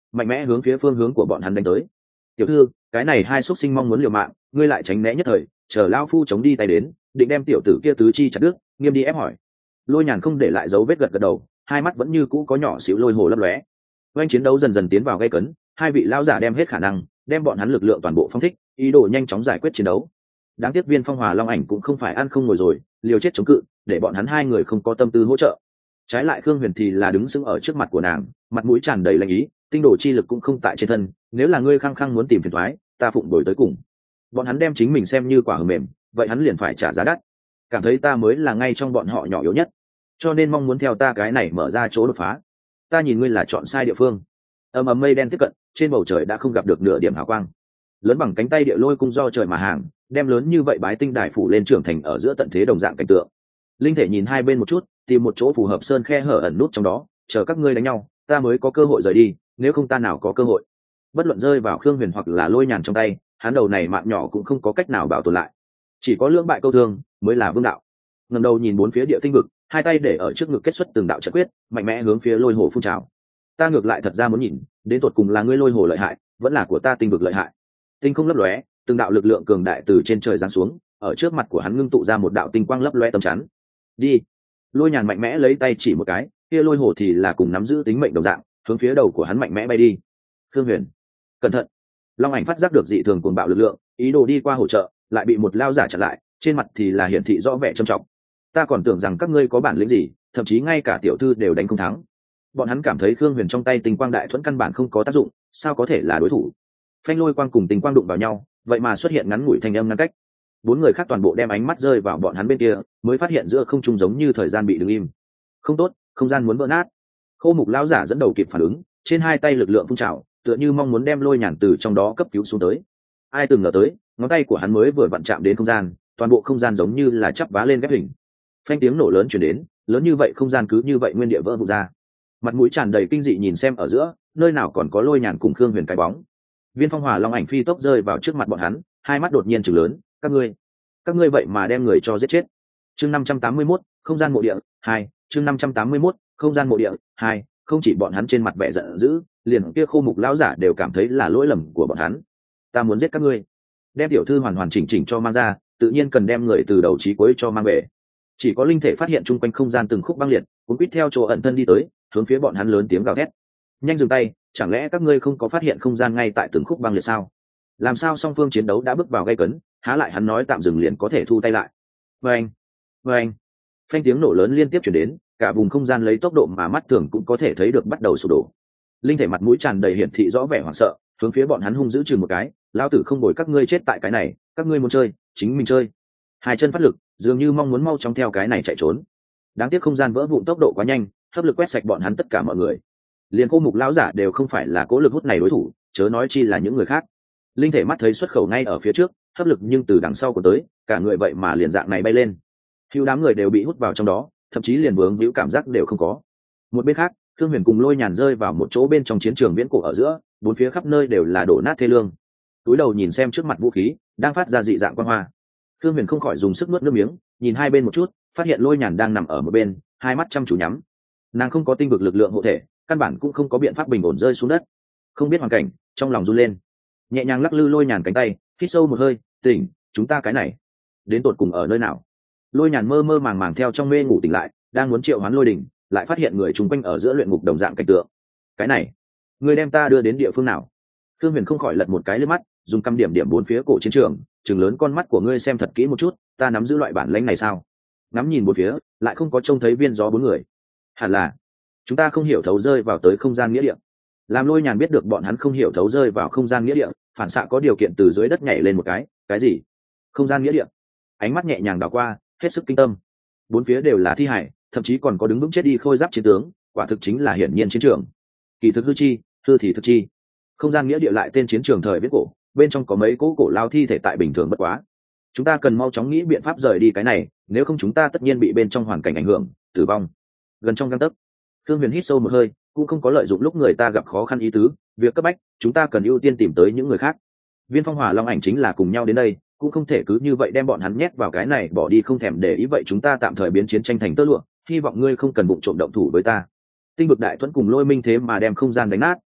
mạnh mẽ hướng phía phương hướng của bọn hắn đánh tới. Tiểu thư, cái này hai xuất sinh mong muốn liều mạng, ngươi lại tránh né nhất thời, chờ lao phu chống đi tay đến, định đem tiểu tử kia tứ chi chặt đứt, nghiêm đi ép hỏi. Lôi Nhàn không để lại dấu vết gật gật đầu, hai mắt vẫn như cũ có nhỏ xíu lôi hồ lấp lóe. Oanh chiến đấu dần dần tiến vào gay cấn, hai vị lão giả đem hết khả năng, đem bọn hắn lực lượng toàn bộ phóng thích, ý đồ nhanh chóng giải quyết chiến đấu. Đáng tiếc Viên Phong Hòa Long Ảnh cũng không phải ăn không ngồi rồi, liều chết chống cự, để bọn hắn hai người không có tâm tư hỗ trợ. Trái lại Khương Huyền thì là đứng sững ở trước mặt của nàng, mặt mũi tràn đầy lạnh ý, tinh đồ chi lực cũng không tại trên thân, nếu là ngươi khăng khăng muốn tìm phiền toái, ta phụng đổi tới cùng. Bọn hắn đem chính mình xem như quả hờ mềm, vậy hắn liền phải trả giá đắt. Cảm thấy ta mới là ngay trong bọn họ nhỏ yếu nhất, cho nên mong muốn theo ta cái này mở ra chỗ đột phá. Ta nhìn ngươi là chọn sai địa phương. Ầm ầm mây đen tiếp cận, trên bầu trời đã không gặp được nửa điểm hào quang. Lớn bằng cánh tay địa lôi cung do trời mà hàng, đem lớn như vậy bái tinh đài phủ lên trưởng thành ở giữa tận thế đồng dạng cảnh tượng. Linh thể nhìn hai bên một chút, tìm một chỗ phù hợp sơn khe hở ẩn nút trong đó, chờ các ngươi đánh nhau, ta mới có cơ hội rời đi, nếu không ta nào có cơ hội. Bất luận rơi vào Khương Huyền hoặc là Lôi Nhàn trong tay, hắn đầu này mạng nhỏ cũng không có cách nào bảo tồn lại. Chỉ có lưỡng bại câu thương mới là vương đạo. Ngẩng đầu nhìn bốn phía địa tinh vực, hai tay để ở trước ngực kết xuất từng đạo trận quyết, mạnh mẽ hướng phía lôi hồ phun trào. Ta ngược lại thật ra muốn nhìn, đến tột cùng là ngươi lôi hồ lợi hại, vẫn là của ta tinh vực lợi hại. Tinh không lấp lóe, từng đạo lực lượng cường đại từ trên trời giáng xuống, ở trước mặt của hắn ngưng tụ ra một đạo tinh quang lấp lóe tấm chắn. Đi. Lôi Nhàn mạnh mẽ lấy tay chỉ một cái, kia lôi hồ thì là cùng nắm giữ tính mệnh đồng dạng, hướng phía đầu của hắn mạnh mẽ bay đi. Khương Huyền, cẩn thận. Long Ảnh phát giác được dị thường cuồng bạo lực lượng, ý đồ đi qua hỗ trợ, lại bị một lao giả chặn lại, trên mặt thì là hiển thị rõ vẻ trầm trọng. Ta còn tưởng rằng các ngươi có bản lĩnh gì, thậm chí ngay cả tiểu thư đều đánh không thắng. Bọn hắn cảm thấy Khương Huyền trong tay tinh quang đại thuẫn căn bản không có tác dụng, sao có thể là đối thủ. Phanh lôi quang cùng tinh quang đụng vào nhau, vậy mà xuất hiện ngắn ngủi thanh âm ngăn cách. Bốn người khác toàn bộ đem ánh mắt rơi vào bọn hắn bên kia, mới phát hiện giữa không trung giống như thời gian bị đứng im. Không tốt, không gian muốn vỡ nát. Khô Mục lão giả dẫn đầu kịp phản ứng, trên hai tay lực lượng phun trào, tựa như mong muốn đem Lôi Nhàn từ trong đó cấp cứu xuống tới. Ai từng ngờ tới, ngón tay của hắn mới vừa vặn chạm đến không gian, toàn bộ không gian giống như là chắp vá lên ghép hình. Phanh tiếng nổ lớn truyền đến, lớn như vậy không gian cứ như vậy nguyên địa vỡ vụn ra. Mặt mũi tràn đầy kinh dị nhìn xem ở giữa, nơi nào còn có Lôi Nhàn cùng Khương Huyền cái bóng. Viên Phong Hòa Long Ảnh phi tốc rơi vào trước mặt bọn hắn, hai mắt đột nhiên trừng lớn, các ngươi, các ngươi vậy mà đem người cho giết chết. Chương năm trăm tám mươi mốt, không gian mộ địa hai, chương năm trăm tám mươi mốt, không gian mộ địa hai, không chỉ bọn hắn trên mặt vẻ giận dữ, liền kia Khô Mục lão giả đều cảm thấy là lỗi lầm của bọn hắn. Ta muốn giết các ngươi, đem tiểu thư hoàn hoàn chỉnh chỉnh cho mang ra, tự nhiên cần đem người từ đầu chí cuối cho mang về. Chỉ có linh thể phát hiện chung quanh không gian từng khúc băng liệt, cuốn quýt theo chỗ ẩn thân đi tới, hướng phía bọn hắn lớn tiếng gào thét. Nhanh dừng tay, chẳng lẽ các ngươi không có phát hiện không gian ngay tại từng khúc băng liệt sao? Làm sao song phương chiến đấu đã bước vào gay cấn, há lại hắn nói tạm dừng liền có thể thu tay lại. Vâng, vâng. Phanh tiếng nổ lớn liên tiếp chuyển đến, cả vùng không gian lấy tốc độ mà mắt thường cũng có thể thấy được bắt đầu sụp đổ. Linh thể mặt mũi tràn đầy hiển thị rõ vẻ hoảng sợ, hướng phía bọn hắn hung dữ chừng một cái, lao tử không bồi các ngươi chết tại cái này, các ngươi muốn chơi, chính mình chơi. Hai chân phát lực, dường như mong muốn mau chóng theo cái này chạy trốn. Đáng tiếc không gian vỡ vụn tốc độ quá nhanh, hấp lực quét sạch bọn hắn tất cả mọi người. Liền Khô Mục lão giả đều không phải là cố lực hút này đối thủ, chớ nói chi là những người khác. Linh thể mắt thấy xuất khẩu ngay ở phía trước, hấp lực nhưng từ đằng sau của tới, cả người vậy mà liền dạng này bay lên. Hưu đám người đều bị hút vào trong đó, thậm chí liền vướng víu cảm giác đều không có. Một bên khác, Thương Huyền cùng Lôi Nhàn rơi vào một chỗ bên trong chiến trường viễn cổ ở giữa, bốn phía khắp nơi đều là đổ nát thê lương. Túi đầu nhìn xem trước mặt vũ khí, đang phát ra dị dạng quang hoa. Thương Huyền không khỏi dùng sức nuốt nước miếng, nhìn hai bên một chút, phát hiện Lôi Nhàn đang nằm ở một bên, hai mắt chăm chú nhắm. Nàng không có tinh vực lực lượng hộ thể, căn bản cũng không có biện pháp bình ổn rơi xuống đất. Không biết hoàn cảnh, trong lòng run lên, nhẹ nhàng lắc lư Lôi Nhàn cánh tay, hít sâu một hơi, tỉnh, chúng ta cái này đến tột cùng ở nơi nào? Lôi Nhàn mơ mơ màng màng theo trong mê ngủ tỉnh lại, đang muốn triệu hoán Lôi Đình, lại phát hiện người chung quanh ở giữa luyện ngục đồng dạng cảnh tượng. Cái này, người đem ta đưa đến địa phương nào? Thương Huyền không khỏi lật một cái lướt mắt, dùng căm điểm điểm bốn phía cổ chiến trường, chừng lớn con mắt của ngươi xem thật kỹ một chút, ta nắm giữ loại bản lĩnh này sao? Ngắm nhìn bốn phía, lại không có trông thấy viên gió bốn người. Hẳn là chúng ta không hiểu thấu rơi vào tới không gian nghĩa địa. Làm Lôi Nhàn biết được bọn hắn không hiểu thấu rơi vào không gian nghĩa địa, phản xạ có điều kiện từ dưới đất nhảy lên một cái. Cái gì? Không gian nghĩa địa? Ánh mắt nhẹ nhàng đảo qua, hết sức kinh tâm. Bốn phía đều là thi hải, thậm chí còn có đứng vững chết đi khôi giáp chiến tướng, quả thực chính là hiển nhiên chiến trường. Kỳ thực hư chi, hư thì thực chi. Không gian nghĩa địa lại tên chiến trường thời viễn cổ, bên trong có mấy cỗ cổ lao thi thể tại bình thường bất quá. Chúng ta cần mau chóng nghĩ biện pháp rời đi cái này, nếu không chúng ta tất nhiên bị bên trong hoàn cảnh ảnh hưởng, tử vong. Gần trong gang tấc, Thương Huyền hít sâu một hơi, cũng không có lợi dụng lúc người ta gặp khó khăn ý tứ, việc cấp bách, chúng ta cần ưu tiên tìm tới những người khác. Viên Phong Hòa Long Ảnh chính là cùng nhau đến đây, cũng không thể cứ như vậy đem bọn hắn nhét vào cái này bỏ đi không thèm để ý, vậy chúng ta tạm thời biến chiến tranh thành tơ lụa, hy vọng ngươi không cần bụng trộm động thủ với ta. Tinh vực đại thuẫn cùng Lôi Minh thế mà đem không gian đánh nát,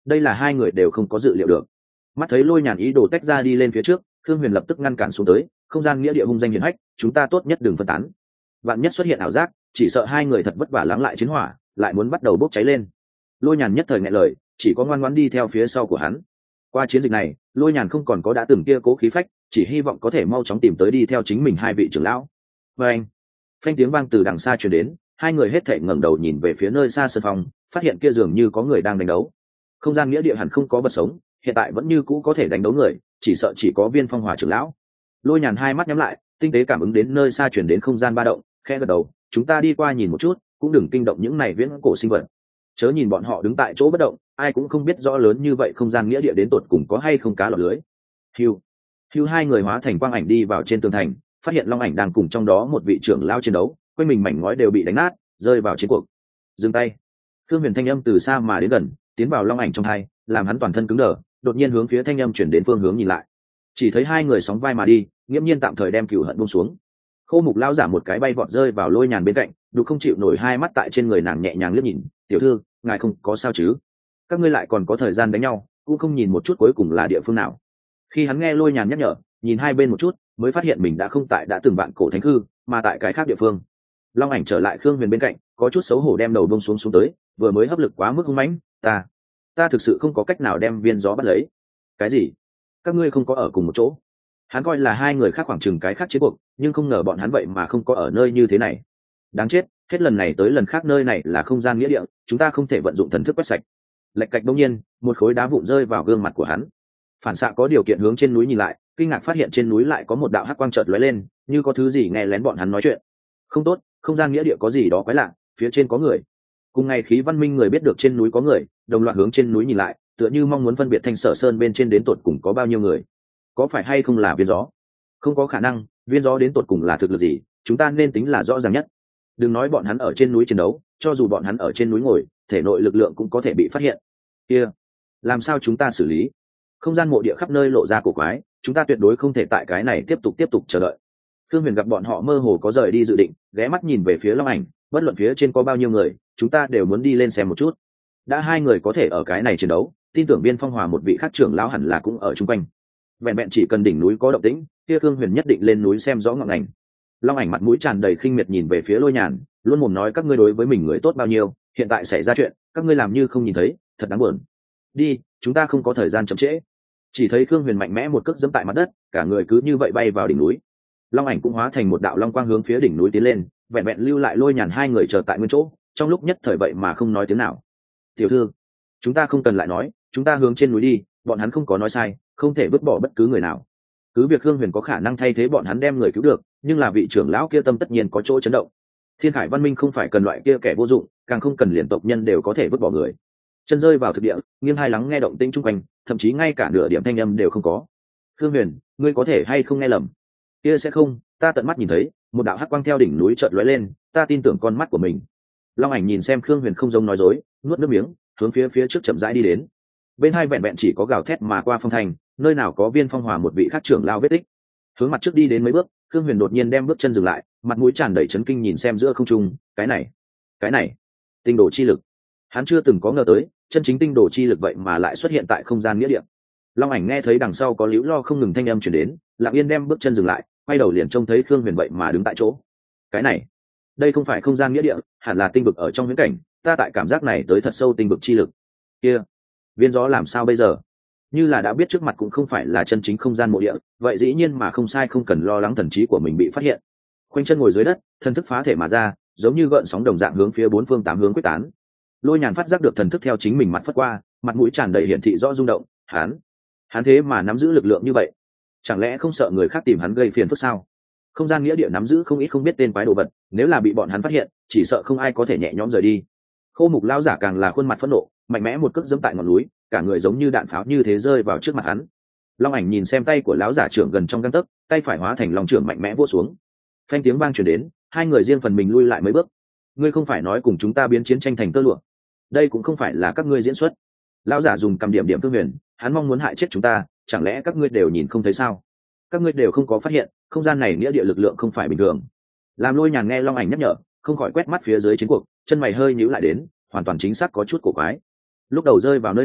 đây là hai người đều không có dự liệu được. Mắt thấy Lôi Nhàn ý đồ tách ra đi lên phía trước, Khương Huyền lập tức ngăn cản xuống tới. Không gian nghĩa địa hung danh hiển hách, chúng ta tốt nhất đừng phân tán. Vạn nhất xuất hiện ảo giác, chỉ sợ hai người thật vất vả lắng lại chiến hỏa, lại muốn bắt đầu bốc cháy lên. Lôi Nhàn nhất thời nghẹn lời, chỉ có ngoan ngoãn đi theo phía sau của hắn. Qua chiến dịch này, Lôi Nhàn không còn có đã từng kia cố khí phách, chỉ hy vọng có thể mau chóng tìm tới đi theo chính mình hai vị trưởng lão. Và anh, phanh tiếng vang từ đằng xa truyền đến, hai người hết thảy ngẩng đầu nhìn về phía nơi xa sân phòng, phát hiện kia dường như có người đang đánh đấu. Không gian nghĩa địa hẳn không có vật sống, hiện tại vẫn như cũ có thể đánh đấu người, chỉ sợ chỉ có Viên Phong Hòa trưởng lão. Lôi Nhàn hai mắt nhắm lại, tinh tế cảm ứng đến nơi xa truyền đến không gian ba động, khẽ gật đầu, chúng ta đi qua nhìn một chút, cũng đừng kinh động những này viễn cổ sinh vật. Chớ nhìn bọn họ đứng tại chỗ bất động, ai cũng không biết rõ lớn như vậy không gian nghĩa địa đến tột cùng có hay không cá lọt lưới. Hưu, hưu hai người hóa thành quang ảnh đi vào trên tường thành, phát hiện Long Ảnh đang cùng trong đó một vị trưởng lão chiến đấu, quanh mình mảnh ngói đều bị đánh nát, rơi vào chiến cuộc. Dừng tay. Thương Huyền thanh âm từ xa mà đến gần, tiến vào Long Ảnh trong hai, làm hắn toàn thân cứng đờ, đột nhiên hướng phía thanh âm chuyển đến phương hướng nhìn lại. Chỉ thấy hai người sóng vai mà đi, nghiễm nhiên tạm thời đem cửu hận buông xuống. Khô Mục lão giả một cái bay vọt rơi vào Lôi Nhàn bên cạnh, đủ không chịu nổi hai mắt tại trên người nàng nhẹ nhàng liếc nhìn, "Tiểu thư, ngài không có sao chứ? Các ngươi lại còn có thời gian đánh nhau, cũng không nhìn một chút cuối cùng là địa phương nào." Khi hắn nghe Lôi Nhàn nhắc nhở, nhìn hai bên một chút, mới phát hiện mình đã không tại đã từng vạn cổ thánh hư, mà tại cái khác địa phương. Long Ảnh trở lại Khương Huyền bên cạnh, có chút xấu hổ đem đầu buông xuống xuống tới, vừa mới hấp lực quá mức hung mãnh, ta, ta thực sự không có cách nào đem viên gió bắt lấy. Cái gì? Các ngươi không có ở cùng một chỗ? Hắn coi là hai người khác khoảng chừng cái khác chiến cuộc, nhưng không ngờ bọn hắn vậy mà không có ở nơi như thế này. Đáng chết, hết lần này tới lần khác nơi này là không gian nghĩa địa, chúng ta không thể vận dụng thần thức quét sạch. Lạch cạch đông nhiên, một khối đá vụn rơi vào gương mặt của hắn. Phản xạ có điều kiện hướng trên núi nhìn lại, kinh ngạc phát hiện trên núi lại có một đạo hắc quang chợt lóe lên, như có thứ gì nghe lén bọn hắn nói chuyện. Không tốt, không gian nghĩa địa có gì đó quái lạ, phía trên có người. Cùng ngày khí văn minh người biết được trên núi có người, đồng loạt hướng trên núi nhìn lại, tựa như mong muốn phân biệt Thanh Sở Sơn bên trên đến tột cùng có bao nhiêu người. Có phải hay không là viên gió? Không có khả năng, viên gió đến tột cùng là thực lực gì, chúng ta nên tính là rõ ràng nhất. Đừng nói bọn hắn ở trên núi chiến đấu, cho dù bọn hắn ở trên núi ngồi, thể nội lực lượng cũng có thể bị phát hiện. Kia, làm sao chúng ta xử lý? Không gian mộ địa khắp nơi lộ ra cổ quái, chúng ta tuyệt đối không thể tại cái này tiếp tục tiếp tục chờ đợi. Thương Huyền gặp bọn họ mơ hồ có rời đi dự định, ghé mắt nhìn về phía Long Ảnh, bất luận phía trên có bao nhiêu người, chúng ta đều muốn đi lên xem một chút. Đã hai người có thể ở cái này chiến đấu, tin tưởng Viên Phong Hòa một vị khác trưởng lão hẳn là cũng ở chung quanh. Vẹn vẹn chỉ cần đỉnh núi có động tĩnh, kia Thương Huyền nhất định lên núi xem rõ ngọn ngành. Long Ảnh mặt mũi tràn đầy khinh miệt nhìn về phía Lôi Nhàn, luôn mồm nói các ngươi đối với mình người tốt bao nhiêu, hiện tại xảy ra chuyện, các ngươi làm như không nhìn thấy, thật đáng buồn. Đi, chúng ta không có thời gian chậm trễ. Chỉ thấy Khương Huyền mạnh mẽ một cước giẫm tại mặt đất, cả người cứ như vậy bay vào đỉnh núi. Long Ảnh cũng hóa thành một đạo long quang hướng phía đỉnh núi tiến lên, vẹn vẹn lưu lại Lôi Nhàn hai người chờ tại nguyên chỗ, trong lúc nhất thời vậy mà không nói tiếng nào. "Tiểu thư, chúng ta không cần lại nói, chúng ta hướng trên núi đi, bọn hắn không có nói sai, không thể vứt bỏ bất cứ người nào." Cứ việc Khương Huyền có khả năng thay thế bọn hắn đem người cứu được, nhưng là vị trưởng lão kia tâm tất nhiên có chỗ chấn động. Thiên Khải văn minh không phải cần loại kia kẻ vô dụng, càng không cần liền tộc nhân đều có thể vứt bỏ người. Chân rơi vào thực địa, nghiêng hai lắng nghe động tĩnh chung quanh, thậm chí ngay cả nửa điểm thanh âm đều không có. "Khương Huyền, ngươi có thể hay không nghe lầm?" "Kia sẽ không, ta tận mắt nhìn thấy, một đạo hắc quang theo đỉnh núi chợt lóe lên, ta tin tưởng con mắt của mình." Long Ảnh nhìn xem Khương Huyền không giống nói dối, nuốt nước miếng, hướng phía phía trước chậm rãi đi đến. Bên hai vẹn vẹn chỉ có gào thét mà qua phong thành, nơi nào có Viên Phong Hòa một vị khác trưởng lao vết tích. Hướng mặt trước đi đến mấy bước, Khương Huyền đột nhiên đem bước chân dừng lại, mặt mũi tràn đầy chấn kinh nhìn xem giữa không trung, cái này, cái này, tinh đồ chi lực. Hắn chưa từng có ngờ tới, chân chính tinh đồ chi lực vậy mà lại xuất hiện tại không gian nghĩa địa. Long Ảnh nghe thấy đằng sau có líu lo không ngừng thanh âm truyền đến, lặng yên đem bước chân dừng lại, quay đầu liền trông thấy Khương Huyền vậy mà đứng tại chỗ. Cái này, đây không phải không gian nghĩa địa, hẳn là tinh vực ở trong huyễn cảnh, ta tại cảm giác này tới thật sâu tinh vực chi lực. Kia, viên gió làm sao bây giờ? Như là đã biết trước mặt cũng không phải là chân chính không gian mộ địa, vậy dĩ nhiên mà không sai, không cần lo lắng thần trí của mình bị phát hiện. Khoanh chân ngồi dưới đất, thần thức phá thể mà ra, giống như gợn sóng đồng dạng hướng phía bốn phương tám hướng quyết tán. Lôi Nhàn phát giác được thần thức theo chính mình mặt phất qua, mặt mũi tràn đầy hiển thị rõ rung động. Hắn, hắn thế mà nắm giữ lực lượng như vậy, chẳng lẽ không sợ người khác tìm hắn gây phiền phức sao? Không gian nghĩa địa nắm giữ không ít không biết tên quái đồ vật, nếu là bị bọn hắn phát hiện, chỉ sợ không ai có thể nhẹ nhõm rời đi. Khô Mục lão giả càng là khuôn mặt phẫn nộ, mạnh mẽ một cước giẫm tại ngọn núi, cả người giống như đạn pháo như thế rơi vào trước mặt hắn. Long Ảnh nhìn xem tay của lão giả trưởng gần trong gang tấc, tay phải hóa thành long trưởng mạnh mẽ vỗ xuống. Phanh tiếng vang truyền đến, hai người riêng phần mình lui lại mấy bước. "Ngươi không phải nói cùng chúng ta biến chiến tranh thành tơ lụa? Đây cũng không phải là các ngươi diễn xuất." Lão giả dùng cầm điểm điểm Thương Huyền, hắn mong muốn hại chết chúng ta, chẳng lẽ các ngươi đều nhìn không thấy sao? Các ngươi đều không có phát hiện, không gian này nghĩa địa lực lượng không phải bình thường. Làm Lôi Nhàn nghe Long Ảnh nhắc nhở, không khỏi quét mắt phía dưới chiến cuộc, chân mày hơi nhíu lại đến, hoàn toàn chính xác có chút cổ quái. Lúc đầu rơi vào nơi này,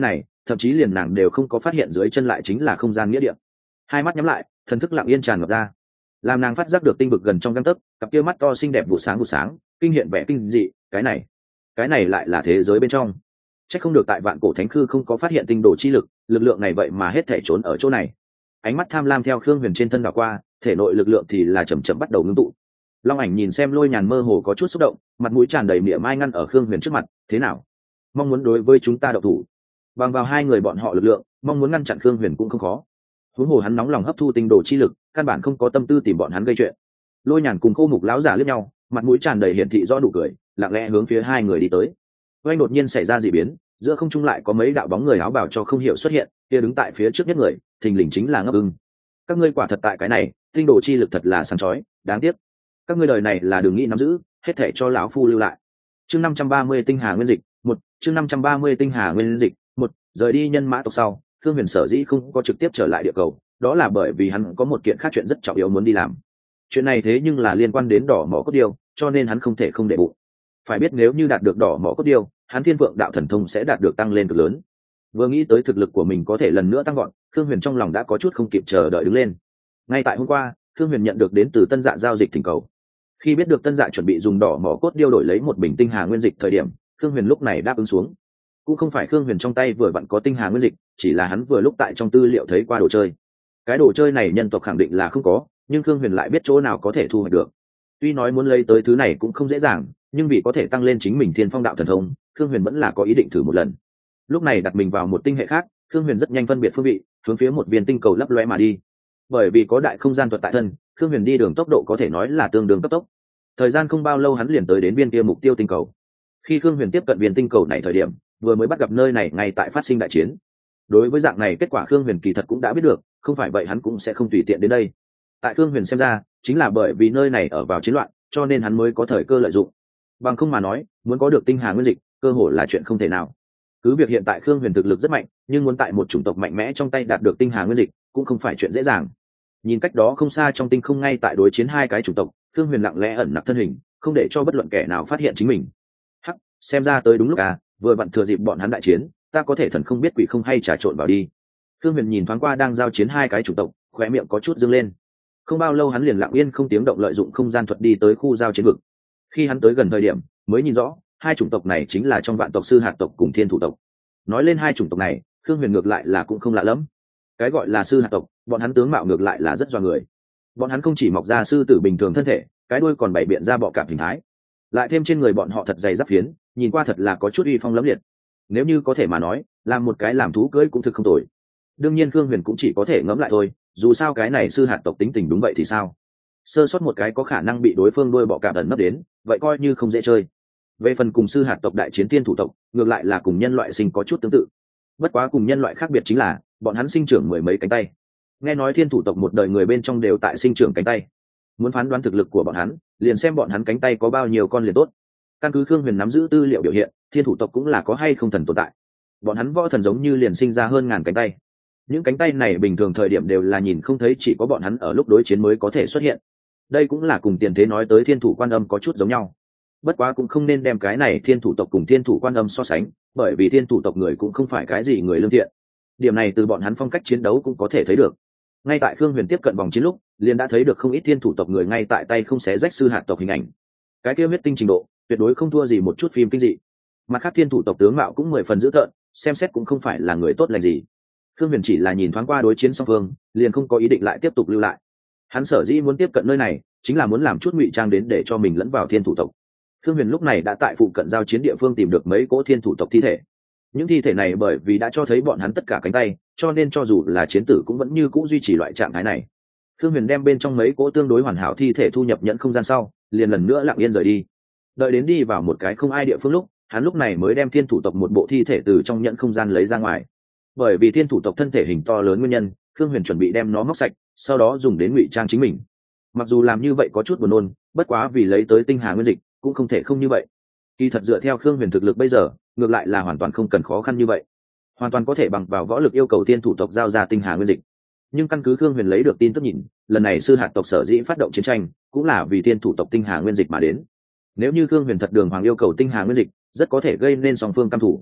thậm chí liền nàng đều không có phát hiện dưới chân lại chính là không gian nghĩa địa. Hai mắt nhắm lại, thần thức lặng yên tràn ngập ra, làm nàng phát giác được tinh vực gần trong gang tấc, cặp kia mắt to xinh đẹp vụ sáng vụ sáng, kinh hiện vẻ kinh dị. Cái này, cái này lại là thế giới bên trong. Chắc không được tại vạn cổ thánh khư không có phát hiện tinh đồ chi lực, lực lượng này vậy mà hết thể trốn ở chỗ này. Ánh mắt tham lam theo Khương Huyền trên thân đảo qua, thể nội lực lượng thì là chậm chậm bắt đầu ngưng tụ. Long Ảnh nhìn xem Lôi Nhàn mơ hồ có chút xúc động, mặt mũi tràn đầy mỉa mai ngăn ở Khương Huyền trước mặt. Thế nào, mong muốn đối với chúng ta độc thủ? Bằng vào hai người bọn họ lực lượng, mong muốn ngăn chặn Khương Huyền cũng không khó. Huống hồ hắn nóng lòng hấp thu tinh đồ chi lực, căn bản không có tâm tư tìm bọn hắn gây chuyện. Lôi Nhàn cùng Khô Mục lão giả liếc nhau, mặt mũi tràn đầy hiển thị rõ nụ cười, lặng lẽ hướng phía hai người đi tới. Oanh đột nhiên xảy ra dị biến, giữa không trung lại có mấy đạo bóng người áo bào cho không hiểu xuất hiện, kia đứng tại phía trước nhất người, thình lình chính là Ngấp Ưng. Các ngươi quả thật tại cái này, tinh đồ chi lực thật là sáng chói, đáng tiếc các ngươi đời này là đừng nghĩ nắm giữ, hết thảy cho lão phu lưu lại. Chương năm trăm ba mươi tinh hà nguyên dịch, một, chương năm trăm ba mươi tinh hà nguyên dịch, một, rời đi nhân mã tộc sau, Thương Huyền sở dĩ không có trực tiếp trở lại địa cầu, đó là bởi vì hắn có một kiện khác chuyện rất trọng yếu muốn đi làm. Chuyện này thế nhưng là liên quan đến đỏ mỏ cốt điêu, cho nên hắn không thể không để bụng. Phải biết nếu như đạt được đỏ mỏ cốt điêu, hắn thiên vượng đạo thần thông sẽ đạt được tăng lên cực lớn. Vừa nghĩ tới thực lực của mình có thể lần nữa tăng gọn, Thương Huyền trong lòng đã có chút không kịp chờ đợi đứng lên. Ngay tại hôm qua, Thương Huyền nhận được đến từ Tân Dạ giao dịch thỉnh cầu. Khi biết được Tân Dạ chuẩn bị dùng đỏ mỏ cốt điêu đổi lấy một bình tinh hà nguyên dịch thời điểm, Thương Huyền lúc này đáp ứng xuống. Cũng không phải Thương Huyền trong tay vừa vặn có tinh hà nguyên dịch, chỉ là hắn vừa lúc tại trong tư liệu thấy qua đồ chơi. Cái đồ chơi này nhân tộc khẳng định là không có, nhưng Thương Huyền lại biết chỗ nào có thể thu hoạch được. Tuy nói muốn lấy tới thứ này cũng không dễ dàng, nhưng vì có thể tăng lên chính mình thiên phong đạo thần thông, Thương Huyền vẫn là có ý định thử một lần. Lúc này đặt mình vào một tinh hệ khác, Thương Huyền rất nhanh phân biệt phương vị, hướng phía một viên tinh cầu lấp loe mà đi. Bởi vì có đại không gian thuật tại thân, Thương Huyền đi đường tốc độ có thể nói là tương đương cấp tốc. Thời gian không bao lâu hắn liền tới đến viên kia mục tiêu tinh cầu. Khi Thương Huyền tiếp cận viên tinh cầu này thời điểm, vừa mới bắt gặp nơi này ngay tại phát sinh đại chiến. Đối với dạng này kết quả Thương Huyền kỳ thật cũng đã biết được, không phải vậy hắn cũng sẽ không tùy tiện đến đây. Tại Thương Huyền xem ra, chính là bởi vì nơi này ở vào chiến loạn, cho nên hắn mới có thời cơ lợi dụng. Bằng không mà nói, muốn có được tinh hà nguyên dịch, cơ hội là chuyện không thể nào. Cứ việc hiện tại Khương Huyền thực lực rất mạnh, nhưng muốn tại một chủng tộc mạnh mẽ trong tay đạt được tinh hà nguyên dịch, cũng không phải chuyện dễ dàng. Nhìn cách đó không xa trong tinh không ngay tại đối chiến hai cái chủng tộc, Khương Huyền lặng lẽ ẩn nặc thân hình, không để cho bất luận kẻ nào phát hiện chính mình. Hắc, xem ra tới đúng lúc à, vừa vặn thừa dịp bọn hắn đại chiến, ta có thể thần không biết quỷ không hay trà trộn vào đi. Khương Huyền nhìn thoáng qua đang giao chiến hai cái chủng tộc, khóe miệng có chút dương lên. Không bao lâu hắn liền lặng yên không tiếng động lợi dụng không gian thuật đi tới khu giao chiến vực. Khi hắn tới gần thời điểm, mới nhìn rõ, hai chủng tộc này chính là trong vạn tộc sư hạt tộc cùng thiên thủ tộc. Nói lên hai chủng tộc này, Khương Huyền ngược lại là cũng không lạ lắm. Cái gọi là sư hạt tộc, bọn hắn tướng mạo ngược lại là rất doa người. Bọn hắn không chỉ mọc ra sư tử bình thường thân thể, cái đuôi còn bày biện ra bọ cạp hình thái. Lại thêm trên người bọn họ thật dày giáp phiến, nhìn qua thật là có chút uy phong lẫm liệt. Nếu như có thể mà nói, làm một cái làm thú cưỡi cũng thực không tồi. Đương nhiên Khương Huyền cũng chỉ có thể ngẫm lại thôi, dù sao cái này sư hạt tộc tính tình đúng vậy thì sao? Sơ sót một cái có khả năng bị đối phương đuôi bọ cạp ẩn nấp đến, vậy coi như không dễ chơi. Về phần cùng sư hạt tộc đại chiến thiên thủ tộc, ngược lại là cùng nhân loại sinh có chút tương tự. Bất quá cùng nhân loại khác biệt chính là, bọn hắn sinh trưởng mười mấy cánh tay. Nghe nói thiên thủ tộc một đời người bên trong đều tại sinh trưởng cánh tay. Muốn phán đoán thực lực của bọn hắn, liền xem bọn hắn cánh tay có bao nhiêu con liền tốt. Căn cứ Khương Huyền nắm giữ tư liệu biểu hiện, thiên thủ tộc cũng là có hay không thần tồn tại. Bọn hắn võ thần giống như liền sinh ra hơn ngàn cánh tay. Những cánh tay này bình thường thời điểm đều là nhìn không thấy, chỉ có bọn hắn ở lúc đối chiến mới có thể xuất hiện. Đây cũng là cùng tiền thế nói tới thiên thủ quan âm có chút giống nhau. Bất quá cũng không nên đem cái này thiên thủ tộc cùng thiên thủ quan âm so sánh, bởi vì thiên thủ tộc người cũng không phải cái gì người lương thiện. Điểm này từ bọn hắn phong cách chiến đấu cũng có thể thấy được. Ngay tại Khương Huyền tiếp cận vòng chiến lúc, liền đã thấy được không ít thiên thủ tộc người ngay tại tay không xé rách sư hạt tộc hình ảnh. Cái kia huyết tinh trình độ, tuyệt đối không thua gì một chút phim kinh dị. Mặt khác thiên thủ tộc tướng mạo cũng mười phần dữ tợn, xem xét cũng không phải là người tốt lành gì. Khương Huyền chỉ là nhìn thoáng qua đối chiến song phương, liền không có ý định lại tiếp tục lưu lại. Hắn sở dĩ muốn tiếp cận nơi này, chính là muốn làm chút ngụy trang đến để cho mình lẫn vào thiên thủ tộc. Khương Huyền lúc này đã tại phụ cận giao chiến địa phương tìm được mấy cỗ thiên thủ tộc thi thể. Những thi thể này bởi vì đã cho thấy bọn hắn tất cả cánh tay, cho nên cho dù là chiến tử cũng vẫn như cũ duy trì loại trạng thái này. Khương Huyền đem bên trong mấy cỗ tương đối hoàn hảo thi thể thu nhập nhẫn không gian sau, liền lần nữa lặng yên rời đi. Đợi đến đi vào một cái không ai địa phương lúc, hắn lúc này mới đem thiên thủ tộc một bộ thi thể từ trong nhẫn không gian lấy ra ngoài. Bởi vì thiên thủ tộc thân thể hình to lớn nguyên nhân, Khương Huyền chuẩn bị đem nó móc sạch, sau đó dùng đến ngụy trang chính mình. Mặc dù làm như vậy có chút buồn nôn, bất quá vì lấy tới tinh hà nguyên dịch, cũng không thể không như vậy. Kỳ thật dựa theo Khương Huyền thực lực bây giờ, ngược lại là hoàn toàn không cần khó khăn như vậy, hoàn toàn có thể bằng vào võ lực yêu cầu thiên thủ tộc giao ra tinh hà nguyên dịch. Nhưng căn cứ Khương Huyền lấy được tin tức nhìn, lần này sư hạt tộc sở dĩ phát động chiến tranh, cũng là vì thiên thủ tộc tinh hà nguyên dịch mà đến. Nếu như Khương Huyền thật đường hoàng yêu cầu tinh hà nguyên dịch, rất có thể gây nên song phương căm thủ.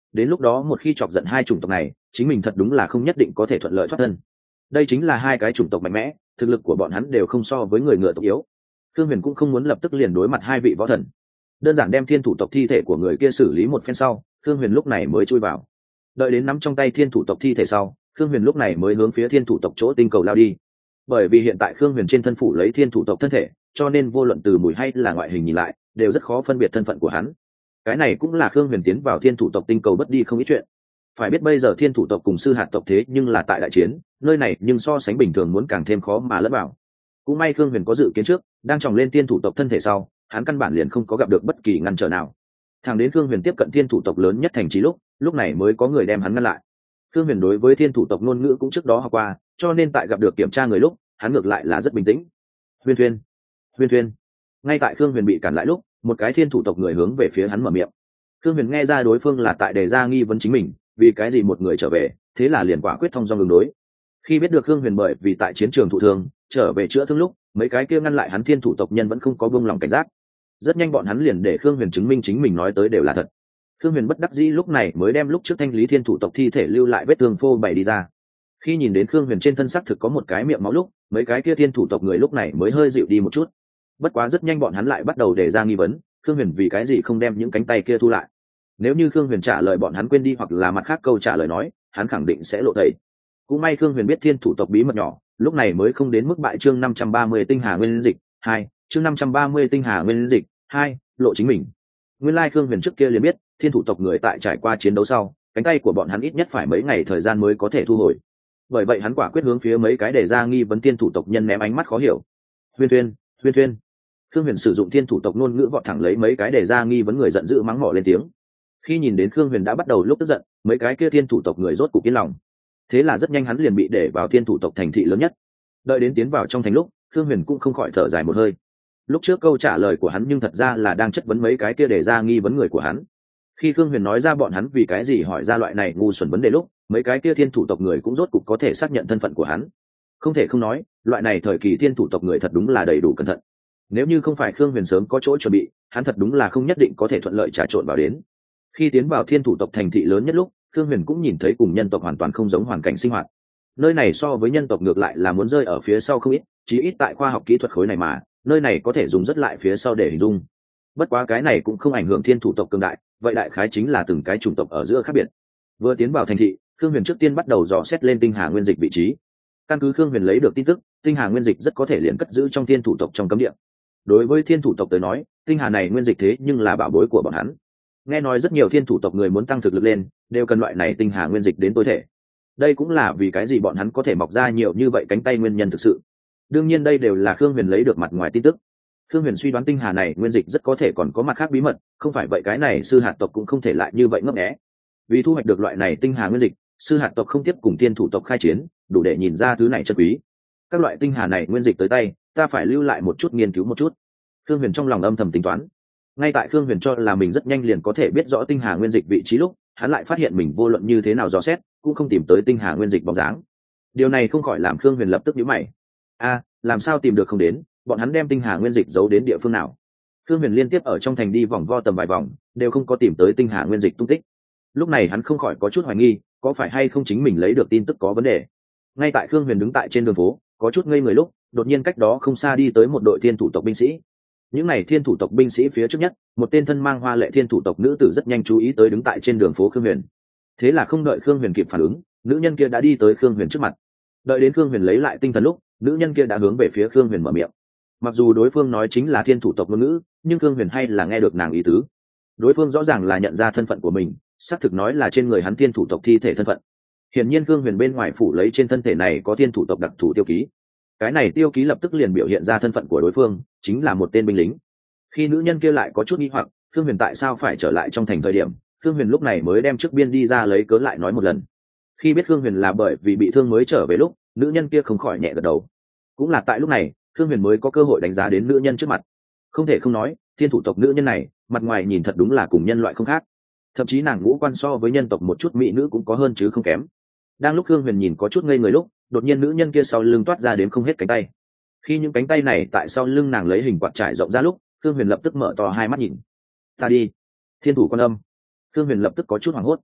đến lúc đó một khi chọc giận hai chủng tộc này chính mình thật đúng là không nhất định có thể thuận lợi thoát thân. Đây chính là hai cái chủng tộc mạnh mẽ, thực lực của bọn hắn đều không so với người ngựa tộc yếu. Thương Huyền cũng không muốn lập tức liền đối mặt hai vị võ thần, đơn giản đem thiên thủ tộc thi thể của người kia xử lý một phen sau, Thương Huyền lúc này mới chui vào. Đợi đến nắm trong tay thiên thủ tộc thi thể sau, Thương Huyền lúc này mới hướng phía thiên thủ tộc chỗ tinh cầu lao đi. Bởi vì hiện tại Thương Huyền trên thân phủ lấy thiên thủ tộc thân thể, cho nên vô luận từ mùi hay là ngoại hình nhìn lại, đều rất khó phân biệt thân phận của hắn. Cái này cũng là Thương Huyền tiến vào thiên thủ tộc tinh cầu bất đi không ít chuyện. Phải biết bây giờ thiên thủ tộc cùng sư hạt tộc thế nhưng là tại đại chiến, nơi này nhưng so sánh bình thường muốn càng thêm khó mà lẫn vào. Cũng may Thương Huyền có dự kiến trước, đang tròng lên thiên thủ tộc thân thể sau, hắn căn bản liền không có gặp được bất kỳ ngăn trở nào. Thẳng đến Thương Huyền tiếp cận thiên thủ tộc lớn nhất thành trì lúc, lúc này mới có người đem hắn ngăn lại. Thương Huyền đối với thiên thủ tộc ngôn ngữ cũng trước đó học qua, cho nên tại gặp được kiểm tra người lúc, hắn ngược lại là rất bình tĩnh. Huyên Thuyên, Huyên Thuyên. Ngay tại Thương Huyền bị cản lại lúc, một cái thiên thủ tộc người hướng về phía hắn mở miệng. Thương Huyền nghe ra đối phương là tại đề ra nghi vấn chính mình, vì cái gì một người trở về, thế là liền quả quyết thông dong đường đối. Khi biết được Thương Huyền bởi vì tại chiến trường thụ thương, trở về chữa thương lúc, mấy cái kia ngăn lại hắn thiên thủ tộc nhân vẫn không có buông lòng cảnh giác. Rất nhanh bọn hắn liền để Thương Huyền chứng minh chính mình nói tới đều là thật. Thương Huyền bất đắc dĩ lúc này mới đem lúc trước thanh lý thiên thủ tộc thi thể lưu lại vết thương phô bày đi ra. Khi nhìn đến Thương Huyền trên thân xác thực có một cái miệng máu lúc, mấy cái kia thiên thủ tộc người lúc này mới hơi dịu đi một chút. Bất quá rất nhanh bọn hắn lại bắt đầu đề ra nghi vấn, Thương Huyền vì cái gì không đem những cánh tay kia thu lại? Nếu như Thương Huyền trả lời bọn hắn quên đi hoặc là mặt khác câu trả lời nói, hắn khẳng định sẽ lộ tẩy. Cũng may Thương Huyền biết thiên thủ tộc bí mật nhỏ, lúc này mới không đến mức bại. Chương năm trăm ba mươi tinh hà nguyên dịch hai, chương năm trăm ba mươi tinh hà nguyên dịch hai, lộ chính mình. Nguyên lai Thương Huyền trước kia liền biết, thiên thủ tộc người tại trải qua chiến đấu sau, cánh tay của bọn hắn ít nhất phải mấy ngày thời gian mới có thể thu hồi. Bởi vậy hắn quả quyết hướng phía mấy cái đề ra nghi vấn thiên thủ tộc nhân ném ánh mắt khó hiểu. Huyên Thuyên, Huyên Thuyên. Thương Huyền sử dụng thiên thủ tộc ngôn ngữ vọt thẳng lấy mấy cái đề ra nghi vấn người giận dữ mắng mỏ lên tiếng. Khi nhìn đến Thương Huyền đã bắt đầu lúc tức giận, mấy cái kia thiên thủ tộc người rốt cục yên lòng. Thế là rất nhanh hắn liền bị để vào thiên thủ tộc thành thị lớn nhất. Đợi đến tiến vào trong thành lúc, Thương Huyền cũng không khỏi thở dài một hơi. Lúc trước câu trả lời của hắn nhưng thật ra là đang chất vấn mấy cái kia đề ra nghi vấn người của hắn. Khi Thương Huyền nói ra bọn hắn vì cái gì hỏi ra loại này ngu xuẩn vấn đề lúc, mấy cái kia thiên thủ tộc người cũng rốt cục có thể xác nhận thân phận của hắn. Không thể không nói, loại này thời kỳ thiên thủ tộc người thật đúng là đầy đủ cẩn thận. Nếu như không phải Thương Huyền sớm có chỗ chuẩn bị, hắn thật đúng là không nhất định có thể thuận lợi trà trộn vào đến. Khi tiến vào thiên thủ tộc thành thị lớn nhất lúc, Thương Huyền cũng nhìn thấy cùng nhân tộc hoàn toàn không giống hoàn cảnh sinh hoạt. Nơi này so với nhân tộc ngược lại là muốn rơi ở phía sau không ít, chí ít tại khoa học kỹ thuật khối này mà, nơi này có thể dùng rất lại phía sau để hình dung. Bất quá cái này cũng không ảnh hưởng thiên thủ tộc cường đại, vậy đại khái chính là từng cái chủng tộc ở giữa khác biệt. Vừa tiến vào thành thị, Thương Huyền trước tiên bắt đầu dò xét lên tinh hà nguyên dịch vị trí. Căn cứ Thương Huyền lấy được tin tức, tinh hà nguyên dịch rất có thể liền cất giữ trong thiên thủ tộc trong cấm địa. Đối với thiên thủ tộc tới nói, tinh hà này nguyên dịch thế nhưng là bảo bối của bọn hắn. Nghe nói rất nhiều thiên thủ tộc người muốn tăng thực lực lên, đều cần loại này tinh hà nguyên dịch đến tối thể. Đây cũng là vì cái gì bọn hắn có thể mọc ra nhiều như vậy cánh tay nguyên nhân thực sự. Đương nhiên đây đều là Thương Huyền lấy được mặt ngoài tin tức. Thương Huyền suy đoán tinh hà này nguyên dịch rất có thể còn có mặt khác bí mật, không phải vậy cái này sư hạt tộc cũng không thể lại như vậy ngấp nghé. Vì thu hoạch được loại này tinh hà nguyên dịch, sư hạt tộc không tiếp cùng thiên thủ tộc khai chiến, đủ để nhìn ra thứ này chân quý. Các loại tinh hà này nguyên dịch tới tay, ta phải lưu lại một chút nghiên cứu một chút. Thương Huyền trong lòng âm thầm tính toán. Ngay tại Thương Huyền cho là mình rất nhanh liền có thể biết rõ tinh hà nguyên dịch vị trí lúc, hắn lại phát hiện mình vô luận như thế nào dò xét, cũng không tìm tới tinh hà nguyên dịch bóng dáng. Điều này không khỏi làm Thương Huyền lập tức nhíu mày. A, làm sao tìm được không đến, bọn hắn đem tinh hà nguyên dịch giấu đến địa phương nào? Thương Huyền liên tiếp ở trong thành đi vòng vo tầm vài vòng, đều không có tìm tới tinh hà nguyên dịch tung tích. Lúc này hắn không khỏi có chút hoài nghi, có phải hay không chính mình lấy được tin tức có vấn đề. Ngay tại Thương Huyền đứng tại trên đường phố, có chút ngây người lúc, đột nhiên cách đó không xa đi tới một đội thiên thủ tộc binh sĩ. Những này thiên thủ tộc binh sĩ phía trước nhất, một tên thân mang hoa lệ thiên thủ tộc nữ tử rất nhanh chú ý tới đứng tại trên đường phố Khương Huyền. Thế là không đợi Khương Huyền kịp phản ứng, nữ nhân kia đã đi tới Khương Huyền trước mặt. Đợi đến Khương Huyền lấy lại tinh thần lúc, nữ nhân kia đã hướng về phía Khương Huyền mở miệng. Mặc dù đối phương nói chính là thiên thủ tộc ngôn ngữ, nhưng Khương Huyền hay là nghe được nàng ý tứ. Đối phương rõ ràng là nhận ra thân phận của mình, xác thực nói là trên người hắn thiên thủ tộc thi thể thân phận. Hiển nhiên Khương Huyền bên ngoài phủ lấy trên thân thể này có thiên thủ tộc đặc thù tiêu ký. Cái này tiêu ký lập tức liền biểu hiện ra thân phận của đối phương, chính là một tên binh lính. Khi nữ nhân kia lại có chút nghi hoặc, Khương Huyền tại sao phải trở lại trong thành thời điểm, Khương Huyền lúc này mới đem trước biên đi ra lấy cớ lại nói một lần. Khi biết Khương Huyền là bởi vì bị thương mới trở về lúc, nữ nhân kia không khỏi nhẹ gật đầu. Cũng là tại lúc này, Khương Huyền mới có cơ hội đánh giá đến nữ nhân trước mặt. Không thể không nói, thiên thủ tộc nữ nhân này, mặt ngoài nhìn thật đúng là cùng nhân loại không khác. Thậm chí nàng ngũ quan so với nhân tộc một chút mỹ nữ cũng có hơn chứ không kém. Đang lúc Khương Huyền nhìn có chút ngây người lúc, đột nhiên nữ nhân kia sau lưng toát ra đến không hết cánh tay. Khi những cánh tay này tại sau lưng nàng lấy hình quạt trải rộng ra lúc, Khương Huyền lập tức mở to hai mắt nhìn. Ta đi, thiên thủ quan âm. Khương Huyền lập tức có chút hoảng hốt.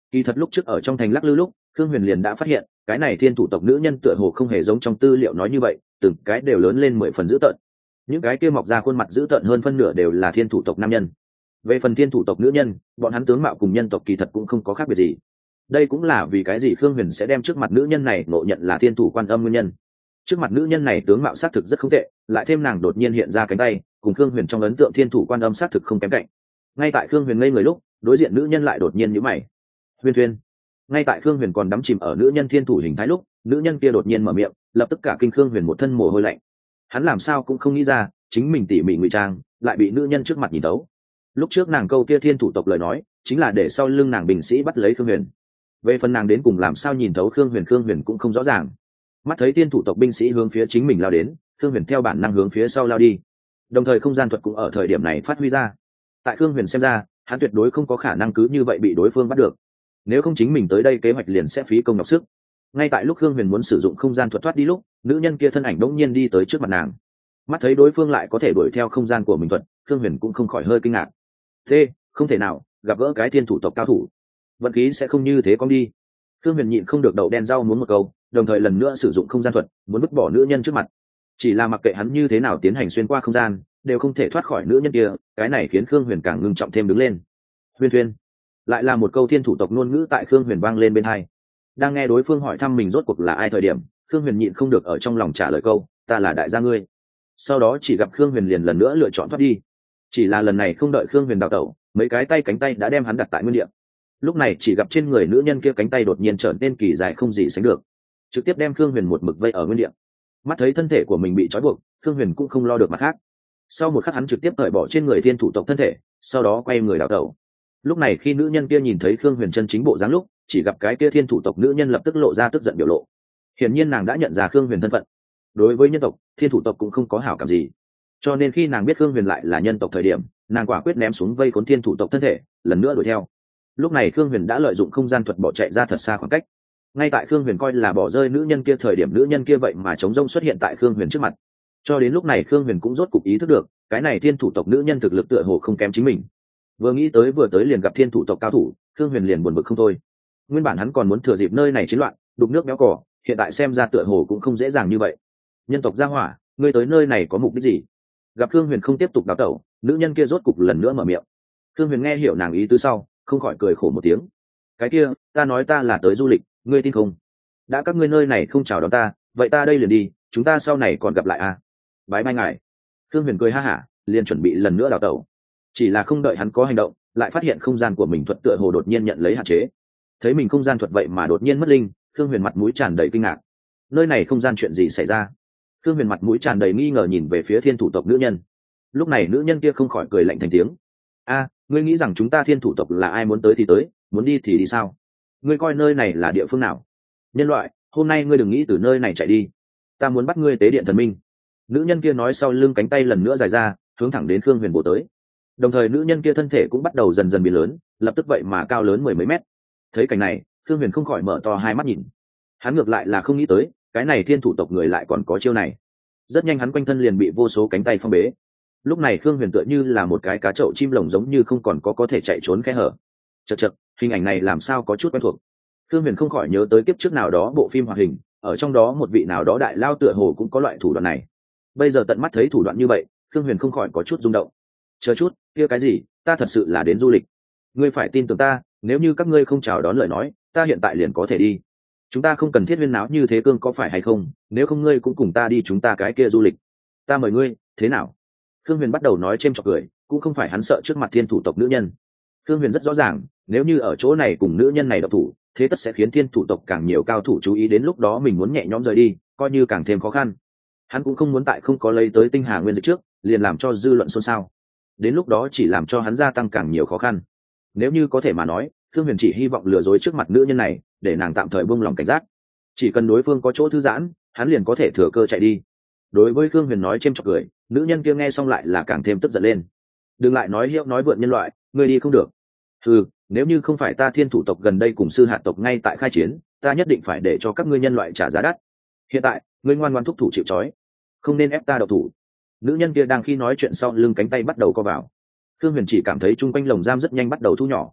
Kỳ thật lúc trước ở trong thành lắc lư lúc, Khương Huyền liền đã phát hiện cái này thiên thủ tộc nữ nhân tựa hồ không hề giống trong tư liệu nói như vậy, từng cái đều lớn lên mười phần dữ tợn. Những cái kia mọc ra khuôn mặt dữ tợn hơn phân nửa đều là thiên thủ tộc nam nhân. Về phần thiên thủ tộc nữ nhân, bọn hắn tướng mạo cùng nhân tộc kỳ thật cũng không có khác biệt gì. Đây cũng là vì cái gì Khương Huyền sẽ đem trước mặt nữ nhân này ngộ nhận là thiên thủ quan âm nguyên nhân. Trước mặt nữ nhân này tướng mạo xác thực rất không tệ, lại thêm nàng đột nhiên hiện ra cánh tay, cùng Khương Huyền trong ấn tượng thiên thủ quan âm xác thực không kém cạnh. Ngay tại Khương Huyền ngây người lúc, đối diện nữ nhân lại đột nhiên nhíu mày. Huyền Thuyên. Ngay tại Khương Huyền còn đắm chìm ở nữ nhân thiên thủ hình thái lúc, nữ nhân kia đột nhiên mở miệng, lập tức cả kinh Khương Huyền một thân mồ hôi lạnh. Hắn làm sao cũng không nghĩ ra, chính mình tỉ mỉ ngụy trang, lại bị nữ nhân trước mặt nhìn tấu. Lúc trước nàng câu kia thiên thủ tộc lời nói, chính là để sau lưng nàng binh sĩ bắt lấy Khương Huyền. Về phần nàng đến cùng làm sao nhìn thấu Khương Huyền, Khương Huyền cũng không rõ ràng. Mắt thấy thiên thủ tộc binh sĩ hướng phía chính mình lao đến, Khương Huyền theo bản năng hướng phía sau lao đi. Đồng thời không gian thuật cũng ở thời điểm này phát huy ra. Tại Khương Huyền xem ra, hắn tuyệt đối không có khả năng cứ như vậy bị đối phương bắt được. Nếu không chính mình tới đây kế hoạch liền sẽ phí công nhọc sức. Ngay tại lúc Khương Huyền muốn sử dụng không gian thuật thoát đi lúc, nữ nhân kia thân ảnh đột nhiên đi tới trước mặt nàng. Mắt thấy đối phương lại có thể đuổi theo không gian của mình thuật, Khương Huyền cũng không khỏi hơi kinh ngạc. Thế, không thể nào, gặp gỡ cái thiên thủ tộc cao thủ, vận khí sẽ không như thế con đi. Khương Huyền nhịn không được đậu đen rau muốn một câu, đồng thời lần nữa sử dụng không gian thuật, muốn vứt bỏ nữ nhân trước mặt. Chỉ là mặc kệ hắn như thế nào tiến hành xuyên qua không gian, đều không thể thoát khỏi nữ nhân kia, cái này khiến Khương Huyền càng ngưng trọng thêm đứng lên. Huyền Thuyên, lại là một câu thiên thủ tộc ngôn ngữ tại Khương Huyền vang lên bên tai. Đang nghe đối phương hỏi thăm mình rốt cuộc là ai thời điểm, Khương Huyền nhịn không được ở trong lòng trả lời câu, ta là đại gia ngươi. Sau đó chỉ gặp Khương Huyền liền lần nữa lựa chọn thoát đi. Chỉ là lần này không đợi Khương Huyền đào tẩu, mấy cái tay cánh tay đã đem hắn đặt tại nguyên địa. Lúc này chỉ gặp trên người nữ nhân kia cánh tay đột nhiên trở nên kỳ dài không gì sánh được, trực tiếp đem Khương Huyền một mực vây ở nguyên địa. Mắt thấy thân thể của mình bị trói buộc, Khương Huyền cũng không lo được mặt khác. Sau một khắc hắn trực tiếp cởi bỏ trên người thiên thủ tộc thân thể, sau đó quay người đào tẩu. Lúc này khi nữ nhân kia nhìn thấy Khương Huyền chân chính bộ dáng lúc, chỉ gặp cái kia thiên thủ tộc nữ nhân lập tức lộ ra tức giận biểu lộ. Hiển nhiên nàng đã nhận ra Khương Huyền thân phận. Đối với nhân tộc, thiên thủ tộc cũng không có hảo cảm gì. Cho nên khi nàng biết Khương Huyền lại là nhân tộc thời điểm, nàng quả quyết ném xuống vây khốn thiên thủ tộc thân thể, lần nữa đuổi theo. Lúc này Khương Huyền đã lợi dụng không gian thuật bỏ chạy ra thật xa khoảng cách. Ngay tại Khương Huyền coi là bỏ rơi nữ nhân kia thời điểm, nữ nhân kia vậy mà chống rông xuất hiện tại Khương Huyền trước mặt. Cho đến lúc này Khương Huyền cũng rốt cục ý thức được, cái này thiên thủ tộc nữ nhân thực lực tựa hồ không kém chính mình. Vừa nghĩ tới vừa tới liền gặp thiên thủ tộc cao thủ, Khương Huyền liền buồn bực không thôi. Nguyên bản hắn còn muốn thừa dịp nơi này chiến loạn, đục nước béo cỏ, hiện tại xem ra tựa hồ cũng không dễ dàng như vậy. Nhân tộc gia hỏa, ngươi tới nơi này có mục đích gì? Gặp Khương Huyền không tiếp tục đào tẩu, nữ nhân kia rốt cục lần nữa mở miệng. Khương Huyền nghe hiểu nàng ý tứ sau, không khỏi cười khổ một tiếng. Cái kia, ta nói ta là tới du lịch, ngươi tin không? Đã các ngươi nơi này không chào đón ta, vậy ta đây liền đi, chúng ta sau này còn gặp lại à? Bái mai ngài. Khương Huyền cười ha hả, liền chuẩn bị lần nữa đào tẩu. Chỉ là không đợi hắn có hành động, lại phát hiện không gian của mình thuật tựa hồ đột nhiên nhận lấy hạn chế. Thấy mình không gian thuật vậy mà đột nhiên mất linh, Khương Huyền mặt mũi tràn đầy kinh ngạc. Nơi này không gian chuyện gì xảy ra? Khương Huyền mặt mũi tràn đầy nghi ngờ nhìn về phía thiên thủ tộc nữ nhân. Lúc này nữ nhân kia không khỏi cười lạnh thành tiếng. A, ngươi nghĩ rằng chúng ta thiên thủ tộc là ai muốn tới thì tới, muốn đi thì đi sao? Ngươi coi nơi này là địa phương nào? Nhân loại, hôm nay ngươi đừng nghĩ từ nơi này chạy đi. Ta muốn bắt ngươi tế điện thần minh. Nữ nhân kia nói, sau lưng cánh tay lần nữa dài ra, hướng thẳng đến Khương Huyền bổ tới. Đồng thời nữ nhân kia thân thể cũng bắt đầu dần dần biến lớn, lập tức vậy mà cao lớn mười mấy mét. Thấy cảnh này, Khương Huyền không khỏi mở to hai mắt nhìn. Hắn ngược lại là không nghĩ tới, cái này thiên thủ tộc người lại còn có chiêu này. Rất nhanh hắn quanh thân liền bị vô số cánh tay phong bế. Lúc này Khương Huyền tựa như là một cái cá chậu chim lồng, giống như không còn có có thể chạy trốn khe hở. Chậc chậc, hình ảnh này làm sao có chút quen thuộc. Khương Huyền không khỏi nhớ tới kiếp trước nào đó bộ phim hoạt hình, ở trong đó một vị nào đó đại lao tựa hồ cũng có loại thủ đoạn này. Bây giờ tận mắt thấy thủ đoạn như vậy, Khương Huyền không khỏi có chút rung động. Chờ chút, kia cái gì, ta thật sự là đến du lịch. Ngươi phải tin tưởng ta, nếu như các ngươi không chào đón lời nói, ta hiện tại liền có thể đi. Chúng ta không cần thiết huyên náo như thế, cương có phải hay không? Nếu không ngươi cũng cùng ta đi, chúng ta cái kia du lịch. Ta mời ngươi, thế nào? Khương Huyền bắt đầu nói chêm chọc cười, cũng không phải hắn sợ trước mặt thiên thủ tộc nữ nhân. Khương Huyền rất rõ ràng, nếu như ở chỗ này cùng nữ nhân này độc thủ, thế tất sẽ khiến thiên thủ tộc càng nhiều cao thủ chú ý, đến lúc đó mình muốn nhẹ nhõm rời đi, coi như càng thêm khó khăn. Hắn cũng không muốn tại không có lấy tới tinh hà nguyên dịch trước, liền làm cho dư luận xôn xao. Đến lúc đó chỉ làm cho hắn gia tăng càng nhiều khó khăn. Nếu như có thể mà nói, Khương Huyền chỉ hy vọng lừa dối trước mặt nữ nhân này, để nàng tạm thời buông lòng cảnh giác. Chỉ cần đối phương có chỗ thư giãn, hắn liền có thể thừa cơ chạy đi. Đối với Khương Huyền nói chêm chọc cười, nữ nhân kia nghe xong lại là càng thêm tức giận lên. Đừng lại nói hiệu nói vượn nhân loại, ngươi đi không được. Ừ, nếu như không phải ta thiên thủ tộc gần đây cùng sư hạt tộc ngay tại khai chiến, ta nhất định phải để cho các ngươi nhân loại trả giá đắt. Hiện tại, ngươi ngoan ngoan thúc thủ chịu trói, không nên ép ta độc thủ. Nữ nhân kia đang khi nói chuyện sau lưng cánh tay bắt đầu co vào. Khương Huyền chỉ cảm thấy chung quanh lồng giam rất nhanh bắt đầu thu nhỏ.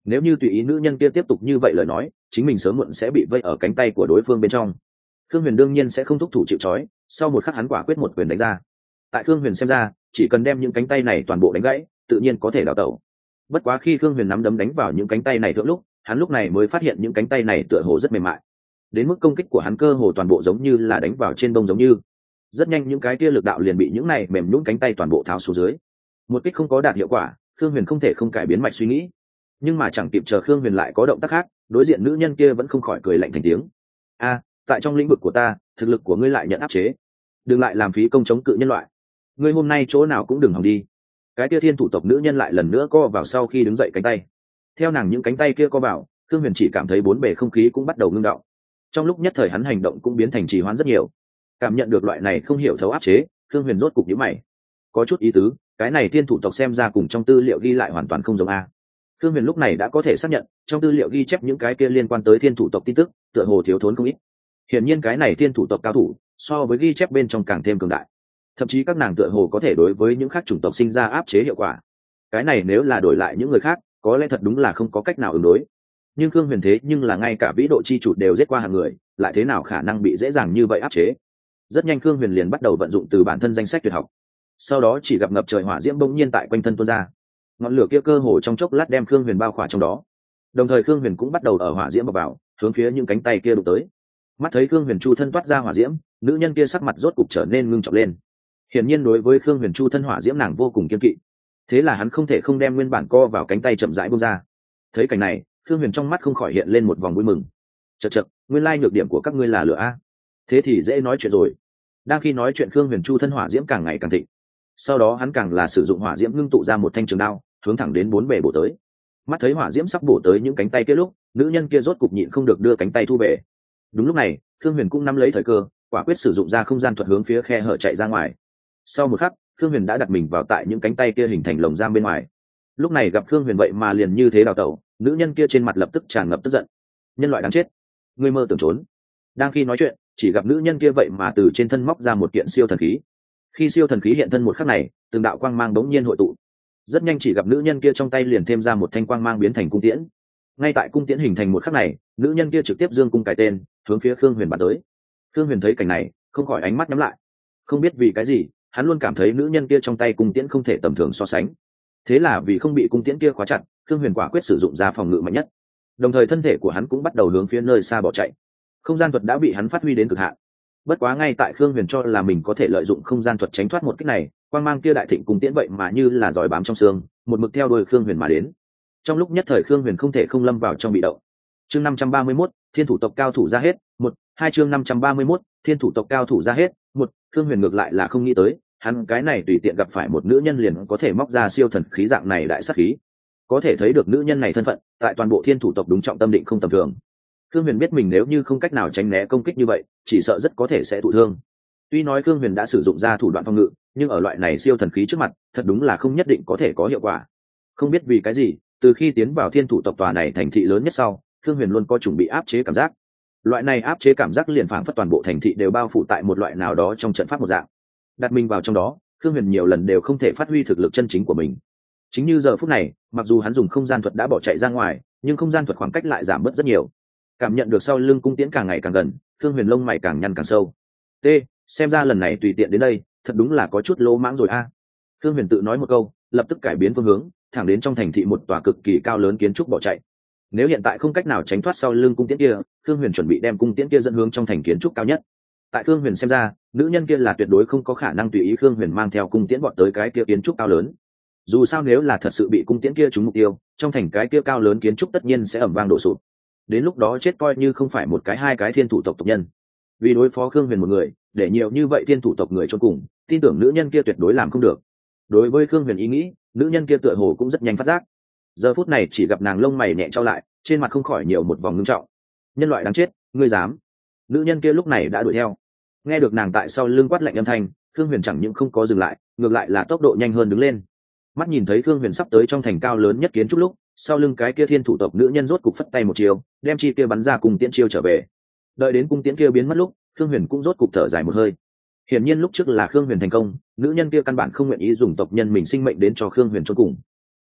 Nếu như tùy ý nữ nhân kia tiếp tục như vậy lời nói, chính mình sớm muộn sẽ bị vây ở cánh tay của đối phương bên trong. Khương Huyền đương nhiên sẽ không thúc thủ chịu trói, sau một khắc hắn quả quyết một quyền đánh ra. Tại Khương Huyền xem ra, chỉ cần đem những cánh tay này toàn bộ đánh gãy, tự nhiên có thể đào tẩu. Bất quá khi Khương Huyền nắm đấm đánh vào những cánh tay này thượng lúc, hắn lúc này mới phát hiện những cánh tay này tựa hồ rất mềm mại. Đến mức công kích của hắn cơ hồ toàn bộ giống như là đánh vào trên bông giống như. Rất nhanh những cái kia lực đạo liền bị những này mềm nhũn cánh tay toàn bộ tháo xuống dưới. Một kích không có đạt hiệu quả, Khương Huyền không thể không cải biến mạch suy nghĩ. Nhưng mà chẳng kịp chờ Khương Huyền lại có động tác khác, đối diện nữ nhân kia vẫn không khỏi cười lạnh thành tiếng. A, tại trong lĩnh vực của ta, thực lực của ngươi lại nhận áp chế. Đừng lại làm phí công chống cự nhân loại. Ngươi hôm nay chỗ nào cũng đừng hòng đi. Cái kia thiên thủ tộc nữ nhân lại lần nữa co vào sau khi đứng dậy cánh tay. Theo nàng những cánh tay kia co vào, Khương Huyền chỉ cảm thấy bốn bề không khí cũng bắt đầu ngưng động. Trong lúc nhất thời hắn hành động cũng biến thành trì hoãn rất nhiều. Cảm nhận được loại này không hiểu thấu áp chế, Khương Huyền rốt cục nhíu mày. Có chút ý tứ, cái này thiên thủ tộc xem ra cùng trong tư liệu ghi lại hoàn toàn không giống a. Khương Huyền lúc này đã có thể xác nhận, trong tư liệu ghi chép những cái kia liên quan tới thiên thủ tộc tin tức, tựa hồ thiếu thốn không ít. Hiển nhiên cái này thiên thủ tộc cao thủ, so với ghi chép bên trong càng thêm cường đại. Thậm chí các nàng tựa hồ có thể đối với những khác chủng tộc sinh ra áp chế hiệu quả. Cái này nếu là đổi lại những người khác, có lẽ thật đúng là không có cách nào ứng đối. Nhưng Khương Huyền thế nhưng là ngay cả vĩ độ chi chủ đều giết qua hàng người, lại thế nào khả năng bị dễ dàng như vậy áp chế? Rất nhanh Khương Huyền liền bắt đầu vận dụng từ bản thân danh sách tuyệt học. Sau đó chỉ gặp ngập trời hỏa diễm bỗng nhiên tại quanh thân tuôn ra. Ngọn lửa kia cơ hồ trong chốc lát đem Khương Huyền bao khỏa trong đó. Đồng thời Khương Huyền cũng bắt đầu ở hỏa diễm bọc vào, hướng phía những cánh tay kia đụng tới. Mắt thấy Khương Huyền Chu thân toát ra hỏa diễm, nữ nhân kia sắc mặt rốt cục trở nên ngưng trọng lên. Hiển nhiên đối với Khương Huyền Chu thân hỏa diễm nàng vô cùng kiên kỵ. Thế là hắn không thể không đem nguyên bản co vào cánh tay chậm rãi buông ra. Thấy cảnh này, Khương Huyền trong mắt không khỏi hiện lên một vòng vui mừng. Chậc chậc, nguyên lai nhược điểm của các ngươi là lửa a. Thế thì dễ nói chuyện rồi. Đang khi nói chuyện Khương Huyền Chu thân hỏa diễm càng ngày càng thịnh. Sau đó hắn càng là sử dụng hỏa diễm ngưng tụ ra một thanh trường đao, hướng thẳng đến bốn bề bổ tới. Mắt thấy hỏa diễm sắp bổ tới những cánh tay kia lúc, nữ nhân kia rốt cục nhịn không được đưa cánh tay thu về. Đúng lúc này, Khương Huyền cũng nắm lấy thời cơ, quả quyết sử dụng ra không gian thuật hướng phía khe hở chạy ra ngoài. Sau một khắc, Khương Huyền đã đặt mình vào tại những cánh tay kia hình thành lồng giam bên ngoài. Lúc này gặp Khương Huyền vậy mà liền như thế đào tẩu, nữ nhân kia trên mặt lập tức tràn ngập tức giận. Nhân loại đáng chết, ngươi mơ tưởng trốn. Đang khi nói chuyện, chỉ gặp nữ nhân kia vậy mà từ trên thân móc ra một kiện siêu thần khí. Khi siêu thần khí hiện thân một khắc này, từng đạo quang mang bỗng nhiên hội tụ. Rất nhanh chỉ gặp nữ nhân kia trong tay liền thêm ra một thanh quang mang biến thành cung tiễn. Ngay tại cung tiễn hình thành một khắc này, nữ nhân kia trực tiếp giương cung cài tên, hướng phía Khương Huyền bắn tới. Khương Huyền thấy cảnh này, không khỏi ánh mắt nhắm lại. Không biết vì cái gì, hắn luôn cảm thấy nữ nhân kia trong tay cung tiễn không thể tầm thường so sánh. Thế là vì không bị cung tiễn kia khóa chặt, Khương Huyền quả quyết sử dụng ra phòng ngự mạnh nhất. Đồng thời thân thể của hắn cũng bắt đầu hướng phía nơi xa bỏ chạy. Không gian thuật đã bị hắn phát huy đến cực hạn. Bất quá ngay tại Khương Huyền cho là mình có thể lợi dụng không gian thuật tránh thoát một kích này, quang mang kia đại thịnh cung tiễn vậy mà như là giỏi bám trong xương, một mực theo đuôi Khương Huyền mà đến. Trong lúc nhất thời Khương Huyền không thể không lâm vào trong bị động. Chương năm trăm ba mươi mốt, Thiên thủ tộc cao thủ ra hết, một, hai chương năm trăm ba mươi mốt, Thiên thủ tộc cao thủ ra hết, một, Khương Huyền ngược lại là không nghĩ tới, hắn cái này tùy tiện gặp phải một nữ nhân liền có thể móc ra siêu thần khí dạng này đại sát khí. Có thể thấy được nữ nhân này thân phận, tại toàn bộ Thiên thủ tộc đúng trọng tâm định không tầm thường. Khương Huyền biết mình nếu như không cách nào tránh né công kích như vậy, chỉ sợ rất có thể sẽ thụ thương. Tuy nói Khương Huyền đã sử dụng ra thủ đoạn phòng ngự, nhưng ở loại này siêu thần khí trước mặt, thật đúng là không nhất định có thể có hiệu quả. Không biết vì cái gì, từ khi tiến vào Thiên thủ tộc tòa này thành thị lớn nhất sau, Khương Huyền luôn có chuẩn bị áp chế cảm giác. Loại này áp chế cảm giác liền phảng phất toàn bộ thành thị đều bao phủ tại một loại nào đó trong trận pháp một dạng. Đặt mình vào trong đó, Khương Huyền nhiều lần đều không thể phát huy thực lực chân chính của mình. Chính như giờ phút này, mặc dù hắn dùng không gian thuật đã bỏ chạy ra ngoài, nhưng không gian thuật khoảng cách lại giảm bớt rất nhiều. Cảm nhận được sau lưng cung tiễn càng ngày càng gần, Khương Huyền lông mày càng nhăn càng sâu. T, xem ra lần này tùy tiện đến đây, thật đúng là có chút lỗ mãng rồi a. À. Khương Huyền tự nói một câu, lập tức cải biến phương hướng, thẳng đến trong thành thị một tòa cực kỳ cao lớn kiến trúc bỏ chạy. Nếu hiện tại không cách nào tránh thoát sau lưng cung tiễn kia, Khương Huyền chuẩn bị đem cung tiễn kia dẫn hướng trong thành kiến trúc cao nhất. Tại Khương Huyền xem ra, nữ nhân kia là tuyệt đối không có khả năng tùy ý Khương Huyền mang theo cung tiễn vọt tới cái kia kiến trúc cao lớn. Dù sao nếu là thật sự bị cung tiễn kia trúng mục tiêu, trong thành cái kia cao lớn kiến trúc tất nhiên sẽ ầm vang đổ sụp. Đến lúc đó chết coi như không phải một cái hai cái thiên thủ tộc tộc nhân. Vì đối phó Khương Huyền một người, để nhiều như vậy thiên thủ tộc người cho cùng, tin tưởng nữ nhân kia tuyệt đối làm không được. Đối với Khương Huyền ý nghĩ, nữ nhân kia tựa hồ cũng rất nhanh phát giác. Giờ phút này chỉ gặp nàng lông mày nhẹ trao lại, trên mặt không khỏi nhiều một vòng ngưng trọng. Nhân loại đáng chết, ngươi dám? Nữ nhân kia lúc này đã đuổi theo. Nghe được nàng tại sau lưng quát lạnh âm thanh, Khương Huyền chẳng những không có dừng lại, ngược lại là tốc độ nhanh hơn đứng lên. Mắt nhìn thấy Khương Huyền sắp tới trong thành cao lớn nhất kiến trúc lúc, sau lưng cái kia thiên thủ tộc nữ nhân rốt cục phất tay một chiều, đem chi kia bắn ra cùng tiễn chiêu trở về. Đợi đến cung tiễn kia biến mất lúc, Khương Huyền cũng rốt cục thở dài một hơi. Hiển nhiên lúc trước là Khương Huyền thành công, nữ nhân kia căn bản không nguyện ý dùng tộc nhân mình sinh mệnh đến cho Khương Huyền chôn cùng.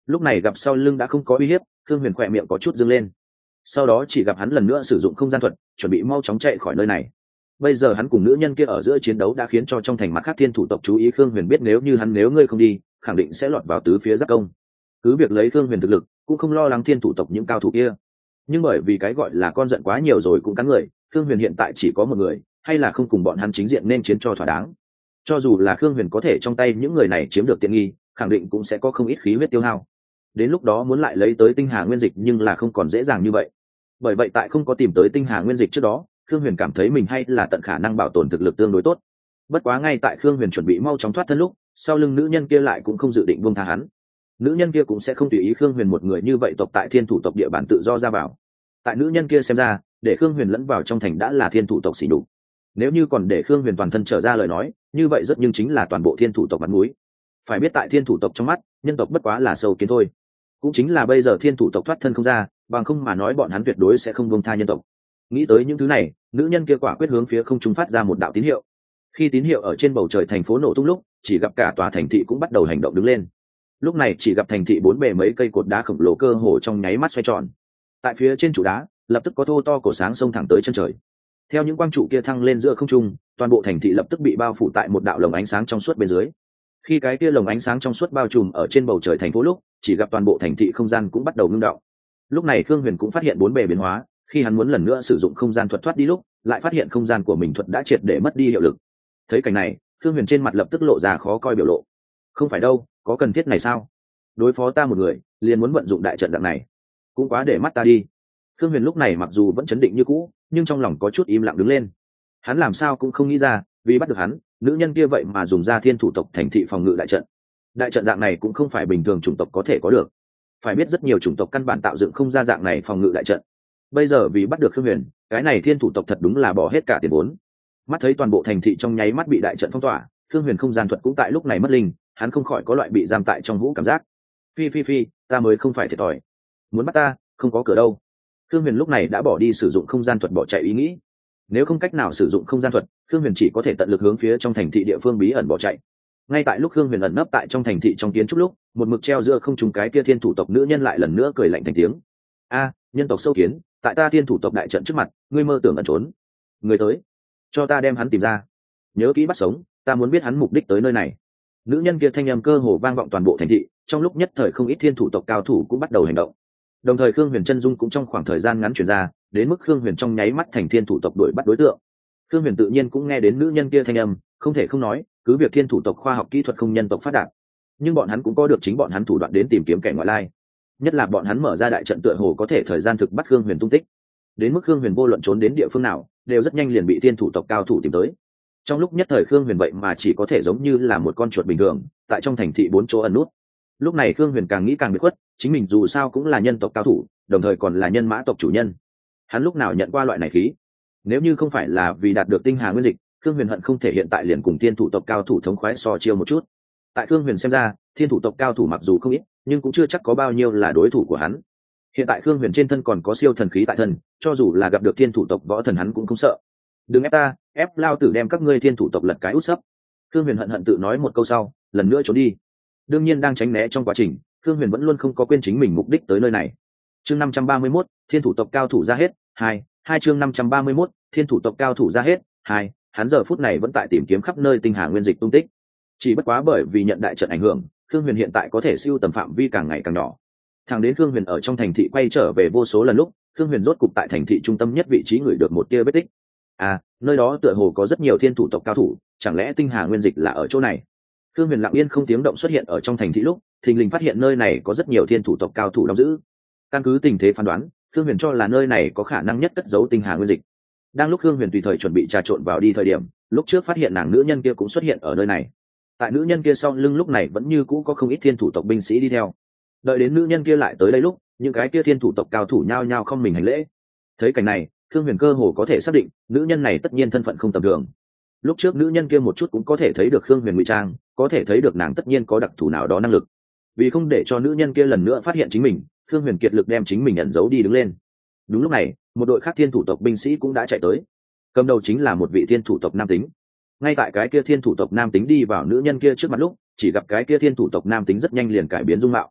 lúc này gặp sau lưng đã không có uy hiếp, Khương Huyền khỏe miệng có chút dâng lên. Sau đó chỉ gặp hắn lần nữa sử dụng không gian thuật, chuẩn bị mau chóng chạy khỏi nơi này. Bây giờ hắn cùng nữ nhân kia ở giữa chiến đấu đã khiến cho trong thành mặt khác thiên thủ tộc chú ý. Khương Huyền biết nếu như hắn nếu ngươi không đi, khẳng định sẽ lọt vào tứ phía giáp công. Cứ việc lấy Khương Huyền thực lực, cũng không lo lắng thiên thủ tộc những cao thủ kia. Nhưng bởi vì cái gọi là con giận quá nhiều rồi cũng cắn người, Khương Huyền hiện tại chỉ có một người, hay là không cùng bọn hắn chính diện nên chiến cho thỏa đáng. Cho dù là Khương Huyền có thể trong tay những người này chiếm được tiện nghi, khẳng định cũng sẽ có không ít khí huyết tiêu hao. Đến lúc đó muốn lại lấy tới tinh hà nguyên dịch nhưng là không còn dễ dàng như vậy. Bởi vậy tại không có tìm tới tinh hà nguyên dịch trước đó, Khương Huyền cảm thấy mình hay là tận khả năng bảo tồn thực lực tương đối tốt. Bất quá ngay tại Khương Huyền chuẩn bị mau chóng thoát thân lúc, sau lưng nữ nhân kia lại cũng không dự định buông tha hắn. Nữ nhân kia cũng sẽ không tùy ý Khương Huyền một người như vậy tộc tại thiên thủ tộc địa bàn tự do ra vào. Tại nữ nhân kia xem ra, để Khương Huyền lẫn vào trong thành đã là thiên thủ tộc xỉ nhục. Nếu như còn để Khương Huyền toàn thân trở ra lời nói, như vậy rất nhưng chính là toàn bộ thiên thủ tộc mặt mũi. Phải biết tại thiên thủ tộc trong mắt, nhân tộc bất quá là sâu kiến thôi. Cũng chính là bây giờ thiên thủ tộc thoát thân không ra, bằng không mà nói bọn hắn tuyệt đối sẽ không buông tha nhân tộc. Nghĩ tới những thứ này, nữ nhân kia quả quyết hướng phía không trung phát ra một đạo tín hiệu. Khi tín hiệu ở trên bầu trời thành phố nổ tung lúc, chỉ gặp cả tòa thành thị cũng bắt đầu hành động đứng lên. Lúc này chỉ gặp thành thị bốn bề mấy cây cột đá khổng lồ cơ hồ trong nháy mắt xoay tròn. Tại phía trên trụ đá, lập tức có thô to cổ sáng xông thẳng tới chân trời. Theo những quang trụ kia thăng lên giữa không trung, toàn bộ thành thị lập tức bị bao phủ tại một đạo lồng ánh sáng trong suốt bên dưới. Khi cái kia lồng ánh sáng trong suốt bao trùm ở trên bầu trời thành phố lúc, chỉ gặp toàn bộ thành thị không gian cũng bắt đầu ngưng động. Lúc này Khương Huyền cũng phát hiện bốn bề biến hóa, khi hắn muốn lần nữa sử dụng không gian thuật thoát đi lúc, lại phát hiện không gian của mình thuật đã triệt để mất đi hiệu lực. Thấy cảnh này, Khương Huyền trên mặt lập tức lộ ra khó coi biểu lộ. Không phải đâu, có cần thiết này sao? Đối phó ta một người, liền muốn vận dụng đại trận dạng này, cũng quá để mắt ta đi. Khương Huyền lúc này mặc dù vẫn chấn định như cũ, nhưng trong lòng có chút im lặng đứng lên. Hắn làm sao cũng không nghĩ ra, vì bắt được hắn, nữ nhân kia vậy mà dùng ra thiên thủ tộc thành thị phòng ngự đại trận. Đại trận dạng này cũng không phải bình thường chủng tộc có thể có được. Phải biết rất nhiều chủng tộc căn bản tạo dựng không ra dạng này phòng ngự đại trận. Bây giờ vì bắt được Khương Huyền, cái này thiên thủ tộc thật đúng là bỏ hết cả tiền vốn. Mắt thấy toàn bộ thành thị trong nháy mắt bị đại trận phong tỏa, Khương Huyền không gian thuật cũng tại lúc này mất linh, hắn không khỏi có loại bị giam tại trong hũ cảm giác. Phi phi phi, ta mới không phải thiệt thòi. Muốn bắt ta, không có cửa đâu. Khương Huyền lúc này đã bỏ đi sử dụng không gian thuật bỏ chạy ý nghĩ. Nếu không cách nào sử dụng không gian thuật, Khương Huyền chỉ có thể tận lực hướng phía trong thành thị địa phương bí ẩn bỏ chạy. Ngay tại lúc Khương Huyền ẩn nấp tại trong thành thị trong kiến trúc lúc, một mực treo giữa không trung cái kia thiên thủ tộc nữ nhân lại lần nữa cười lạnh thành tiếng. A, nhân tộc sâu kiến, tại ta thiên thủ tộc đại trận trước mặt, ngươi mơ tưởng ẩn trốn. Người tới, cho ta đem hắn tìm ra. Nhớ kỹ bắt sống, ta muốn biết hắn mục đích tới nơi này. Nữ nhân kia thanh âm cơ hồ vang vọng toàn bộ thành thị, trong lúc nhất thời không ít thiên thủ tộc cao thủ cũng bắt đầu hành động. Đồng thời Khương Huyền chân dung cũng trong khoảng thời gian ngắn chuyển ra, đến mức Khương Huyền trong nháy mắt thành thiên thủ tộc đuổi bắt đối tượng. Khương Huyền tự nhiên cũng nghe đến nữ nhân kia thanh âm, không thể không nói, cứ việc thiên thủ tộc khoa học kỹ thuật không nhân tộc phát đạt, nhưng bọn hắn cũng có được chính bọn hắn thủ đoạn đến tìm kiếm kẻ ngoại lai. Nhất là bọn hắn mở ra đại trận tựa hồ có thể thời gian thực bắt Khương Huyền tung tích. Đến mức Khương Huyền vô luận trốn đến địa phương nào, đều rất nhanh liền bị thiên thủ tộc cao thủ tìm tới. Trong lúc nhất thời Khương Huyền vậy mà chỉ có thể giống như là một con chuột bình thường, tại trong thành thị bốn chỗ ẩn nút. Lúc này Khương Huyền càng nghĩ càng bị khuất, chính mình dù sao cũng là nhân tộc cao thủ, đồng thời còn là nhân mã tộc chủ nhân. Hắn lúc nào nhận qua loại này khí? Nếu như không phải là vì đạt được tinh hà nguyên dịch, Khương Huyền hận không thể hiện tại liền cùng thiên thủ tộc cao thủ thống khoái so chiêu một chút. Tại Khương Huyền xem ra, thiên thủ tộc cao thủ mặc dù không ít, nhưng cũng chưa chắc có bao nhiêu là đối thủ của hắn. Hiện tại Khương Huyền trên thân còn có siêu thần khí tại thân, cho dù là gặp được thiên thủ tộc võ thần hắn cũng không sợ. Đừng ép ta, ép lao tử đem các ngươi thiên thủ tộc lật cái út sấp. Khương Huyền hận hận tự nói một câu sau, lần nữa trốn đi. Đương nhiên đang tránh né trong quá trình, Khương Huyền vẫn luôn không có quên chính mình mục đích tới nơi này. Chương năm trăm ba mươi mốt, thiên thủ tộc cao thủ ra hết, hai, hai chương năm trăm ba mươi mốt, thiên thủ tộc cao thủ ra hết, hai, hắn giờ phút này vẫn tại tìm kiếm khắp nơi tinh hà nguyên dịch tung tích. Chỉ bất quá bởi vì nhận đại trận ảnh hưởng, Khương Huyền hiện tại có thể siêu tầm phạm vi càng ngày càng nhỏ. Thẳng đến Khương Huyền ở trong thành thị quay trở về vô số lần lúc, Khương Huyền rốt cục tại thành thị trung tâm nhất vị trí ngửi được một tia vết tích. À, nơi đó tựa hồ có rất nhiều thiên thủ tộc cao thủ, chẳng lẽ tinh hà nguyên dịch là ở chỗ này? Khương Huyền lặng yên không tiếng động xuất hiện ở trong thành thị lúc, thình lình phát hiện nơi này có rất nhiều thiên thủ tộc cao thủ đóng giữ. Căn cứ tình thế phán đoán, Khương Huyền cho là nơi này có khả năng nhất cất giấu tinh hà nguyên dịch. Đang lúc Khương Huyền tùy thời chuẩn bị trà trộn vào đi thời điểm, lúc trước phát hiện nàng nữ nhân kia cũng xuất hiện ở nơi này. Tại nữ nhân kia sau lưng lúc này vẫn như cũ có không ít thiên thủ tộc binh sĩ đi theo. Đợi đến nữ nhân kia lại tới đây lúc, những cái kia thiên thủ tộc cao thủ nhao nhao không mình hành lễ. Thấy cảnh này, Khương Huyền cơ hồ có thể xác định, nữ nhân này tất nhiên thân phận không tầm thường. Lúc trước nữ nhân kia một chút cũng có thể thấy được Khương Huyền ngụy trang, có thể thấy được nàng tất nhiên có đặc thù nào đó năng lực. Vì không để cho nữ nhân kia lần nữa phát hiện chính mình, Khương Huyền kiệt lực đem chính mình ẩn giấu đi đứng lên. Đúng lúc này, một đội khác thiên thủ tộc binh sĩ cũng đã chạy tới. Cầm đầu chính là một vị thiên thủ tộc nam tính. Ngay tại cái kia thiên thủ tộc nam tính đi vào nữ nhân kia trước mặt lúc, chỉ gặp cái kia thiên thủ tộc nam tính rất nhanh liền cải biến dung mạo.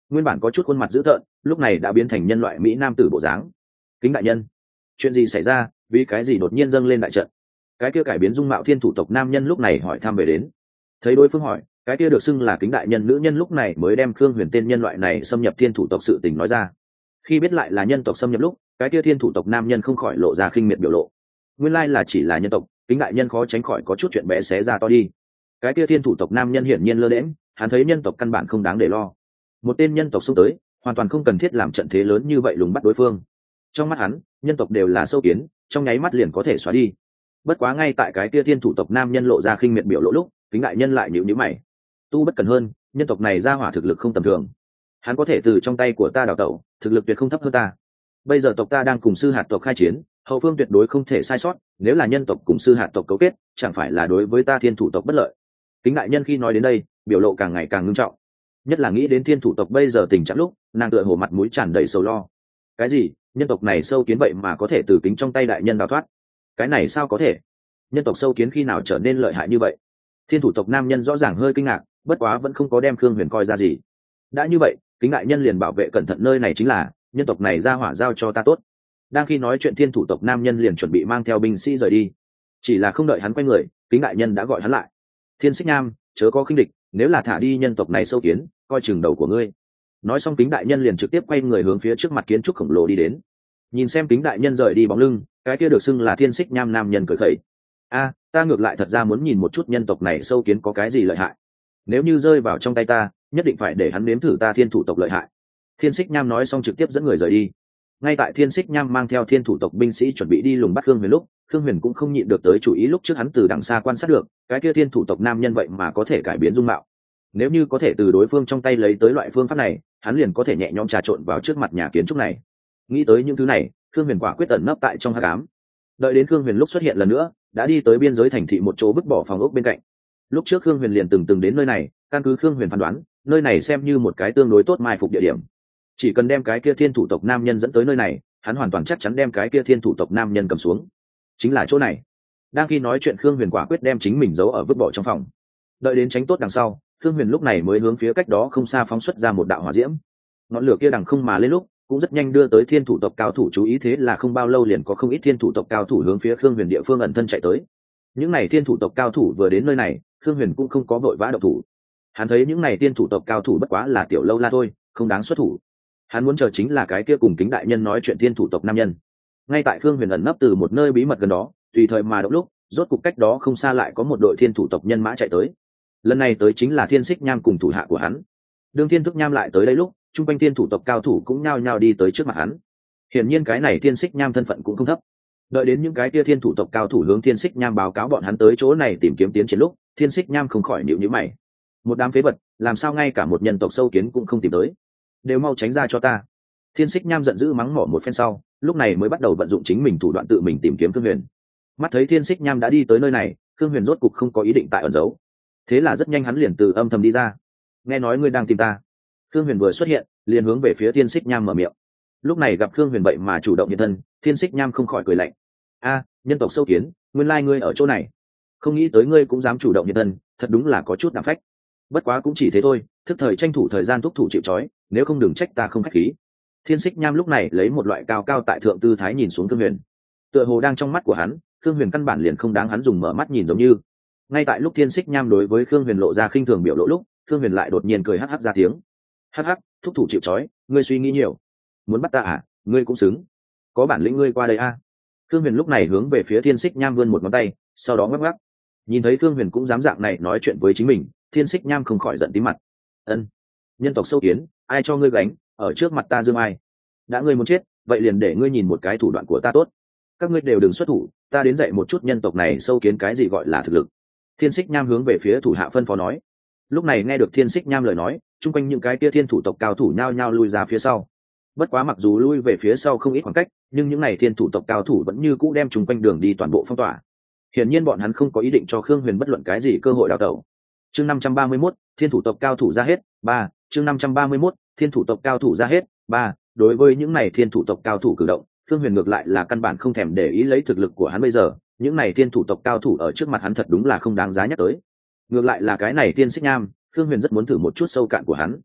nguyên bản có chút khuôn mặt dữ tợn lúc này đã biến thành nhân loại mỹ nam tử bộ dáng. Kính đại nhân, chuyện gì xảy ra, vì cái gì đột nhiên dâng lên đại trận? Cái kia cải biến dung mạo thiên thủ tộc nam nhân lúc này hỏi thăm về đến. Thấy đối phương hỏi, cái kia được xưng là kính đại nhân nữ nhân lúc này mới đem Khương Huyền tên nhân loại này xâm nhập thiên thủ tộc sự tình nói ra. Khi biết lại là nhân tộc xâm nhập lúc, cái kia thiên thủ tộc nam nhân không khỏi lộ ra khinh miệt biểu lộ. Nguyên lai là chỉ là nhân tộc, kính đại nhân khó tránh khỏi có chút chuyện bé xé ra to đi. Cái kia thiên thủ tộc nam nhân hiển nhiên lơ đễnh, hắn thấy nhân tộc căn bản không đáng để lo. Một tên nhân tộc xông tới, hoàn toàn không cần thiết làm trận thế lớn như vậy lùng bắt đối phương. Trong mắt hắn, nhân tộc đều là sâu kiến, trong nháy mắt liền có thể xóa đi. Bất quá ngay tại cái kia thiên thủ tộc nam nhân lộ ra khinh miệt biểu lộ lúc, kính đại nhân lại nhíu nhíu mày. Tu bất cần hơn, nhân tộc này ra hỏa thực lực không tầm thường. Hắn có thể từ trong tay của ta đào tẩu, thực lực tuyệt không thấp hơn ta. Bây giờ tộc ta đang cùng sư hạt tộc khai chiến, hậu phương tuyệt đối không thể sai sót, nếu là nhân tộc cùng sư hạt tộc cấu kết, chẳng phải là đối với ta thiên thủ tộc bất lợi. Kính đại nhân khi nói đến đây, biểu lộ càng ngày càng nghiêm trọng, nhất là nghĩ đến thiên thủ tộc bây giờ tình trạng lúc, nàng tựa hồ mặt mũi tràn đầy sầu lo. Cái gì? Nhân tộc này sâu kiến vậy mà có thể từ kính trong tay đại nhân đào thoát? Cái này sao có thể? Nhân tộc sâu kiến khi nào trở nên lợi hại như vậy? Thiên thủ tộc nam nhân rõ ràng hơi kinh ngạc, bất quá vẫn không có đem Khương Huyền coi ra gì. Đã như vậy, kính đại nhân liền bảo vệ cẩn thận nơi này chính là, nhân tộc này ra hỏa giao cho ta tốt. Đang khi nói chuyện thiên thủ tộc nam nhân liền chuẩn bị mang theo binh sĩ rời đi. Chỉ là không đợi hắn quay người, kính đại nhân đã gọi hắn lại. Thiên Xích Nham, chớ có khinh địch, nếu là thả đi nhân tộc này sâu kiến, coi chừng đầu của ngươi. Nói xong kính đại nhân liền trực tiếp quay người hướng phía trước mặt kiến trúc khổng lồ đi đến. Nhìn xem kính đại nhân rời đi bóng lưng, cái kia được xưng là Thiên Xích Nham nam nhân cười khẩy. A, ta ngược lại thật ra muốn nhìn một chút nhân tộc này sâu kiến có cái gì lợi hại. Nếu như rơi vào trong tay ta, nhất định phải để hắn nếm thử ta thiên thủ tộc lợi hại. Thiên Xích Nham nói xong trực tiếp dẫn người rời đi. Ngay tại Thiên Xích Nham mang theo thiên thủ tộc binh sĩ chuẩn bị đi lùng bắt Khương Huyền lúc, Khương Huyền cũng không nhịn được tới chủ ý lúc trước hắn từ đằng xa quan sát được, cái kia thiên thủ tộc nam nhân vậy mà có thể cải biến dung mạo. Nếu như có thể từ đối phương trong tay lấy tới loại phương pháp này, hắn liền có thể nhẹ nhõm trà trộn vào trước mặt nhà kiến trúc này. Nghĩ tới những thứ này, Khương Huyền quả quyết ẩn nấp tại trong hắc ám. Đợi đến Khương Huyền lúc xuất hiện lần nữa, đã đi tới biên giới thành thị một chỗ vứt bỏ phòng ốc bên cạnh. Lúc trước Khương Huyền liền từng từng đến nơi này, căn cứ Khương Huyền phán đoán, nơi này xem như một cái tương đối tốt mai phục địa điểm. Chỉ cần đem cái kia thiên thủ tộc nam nhân dẫn tới nơi này, hắn hoàn toàn chắc chắn đem cái kia thiên thủ tộc nam nhân cầm xuống. Chính là chỗ này. Đang khi nói chuyện Khương Huyền quả quyết đem chính mình giấu ở vứt bỏ trong phòng. Đợi đến tránh tốt đằng sau, Khương Huyền lúc này mới hướng phía cách đó không xa phóng xuất ra một đạo hỏa diễm. Ngọn lửa kia đằng không mà lên lúc, cũng rất nhanh đưa tới thiên thủ tộc cao thủ chú ý, thế là không bao lâu liền có không ít thiên thủ tộc cao thủ hướng phía Khương Huyền địa phương ẩn thân chạy tới. Những này thiên thủ tộc cao thủ vừa đến nơi này, Khương Huyền cũng không có vội vã động thủ. Hắn thấy những này thiên thủ tộc cao thủ bất quá là tiểu lâu la thôi, không đáng xuất thủ. Hắn muốn chờ chính là cái kia cùng kính đại nhân nói chuyện thiên thủ tộc nam nhân. Ngay tại Khương Huyền ẩn nấp từ một nơi bí mật gần đó, tùy thời mà động lúc, rốt cục cách đó không xa lại có một đội thiên thủ tộc nhân mã chạy tới. Lần này tới chính là Thiên Xích Nham cùng thủ hạ của hắn. Đương Thiên Thức Nham lại tới đây lúc, trung quanh thiên thủ tộc cao thủ cũng nhao nhao đi tới trước mặt hắn. Hiển nhiên cái này Thiên Xích Nham thân phận cũng không thấp. Đợi đến những cái kia thiên thủ tộc cao thủ hướng Thiên Xích Nham báo cáo bọn hắn tới chỗ này tìm kiếm tiến triển lúc, Thiên Xích Nham không khỏi nhíu nhíu mày. Một đám phế vật, làm sao ngay cả một nhân tộc sâu kiến cũng không tìm tới? Đều mau tránh ra cho ta! Thiên Xích Nham giận dữ mắng mỏ một phen sau, lúc này mới bắt đầu vận dụng chính mình thủ đoạn tự mình tìm kiếm Khương Huyền. Mắt thấy Thiên Xích Nham đã đi tới nơi này, Khương Huyền rốt cục không có ý định tại ẩn giấu. Thế là rất nhanh hắn liền từ âm thầm đi ra. Nghe nói ngươi đang tìm ta. Khương Huyền vừa xuất hiện, liền hướng về phía Thiên Xích Nham mở miệng. Lúc này gặp Khương Huyền vậy mà chủ động hiện thân, Thiên Xích Nham không khỏi cười lạnh. A, nhân tộc sâu kiến, nguyên lai ngươi ở chỗ này. Không nghĩ tới ngươi cũng dám chủ động hiện thân, thật đúng là có chút đảm phách. Bất quá cũng chỉ thế thôi, thức thời tranh thủ thời gian thúc thủ chịu trói, nếu không đừng trách ta không khách khí. Thiên Xích Nham lúc này lấy một loại cao cao tại thượng tư thái nhìn xuống Khương Huyền. Tựa hồ đang trong mắt của hắn, Khương Huyền căn bản liền không đáng hắn dùng mở mắt nhìn giống như. Ngay tại lúc Thiên Xích Nham đối với Khương Huyền lộ ra khinh thường biểu lộ lúc, Khương Huyền lại đột nhiên cười hắc hắc ra tiếng. Hắc hắc, thúc thủ chịu trói, ngươi suy nghĩ nhiều. Muốn bắt ta à, ngươi cũng xứng. Có bản lĩnh ngươi qua đây a. À. Khương Huyền lúc này hướng về phía Thiên Xích Nham vươn một ngón tay, sau đó ngắc ngắc. Nhìn thấy Khương Huyền cũng dám dạng này nói chuyện với chính mình, Thiên Xích Nham không khỏi giận tí mặt. Ân, nhân tộc sâu kiến, ai cho ngươi gánh, ở trước mặt ta dương ai? Đã ngươi muốn chết, vậy liền để ngươi nhìn một cái thủ đoạn của ta tốt. Các ngươi đều đừng xuất thủ, ta đến dạy một chút nhân tộc này sâu kiến cái gì gọi là thực lực. Thiên Xích Nham hướng về phía thủ hạ phân phó nói. Lúc này nghe được Thiên Xích Nham lời nói, chung quanh những cái kia thiên thủ tộc cao thủ nhao nhao lui ra phía sau. Bất quá mặc dù lui về phía sau không ít khoảng cách, nhưng những này thiên thủ tộc cao thủ vẫn như cũ đem chung quanh đường đi toàn bộ phong tỏa. Hiển nhiên bọn hắn không có ý định cho Khương Huyền bất luận cái gì cơ hội đào tẩu. Chương năm trăm ba mươi mốt, thiên thủ tộc cao thủ ra hết, ba. Chương năm trăm ba mươi mốt, thiên thủ tộc cao thủ ra hết, ba. Đối với những này thiên thủ tộc cao thủ cử động, Khương Huyền ngược lại là căn bản không thèm để ý lấy thực lực của hắn bây giờ, những này thiên thủ tộc cao thủ ở trước mặt hắn thật đúng là không đáng giá nhắc tới. Ngược lại là cái này Thiên Xích Nham, Khương Huyền rất muốn thử một chút sâu cạn của hắn.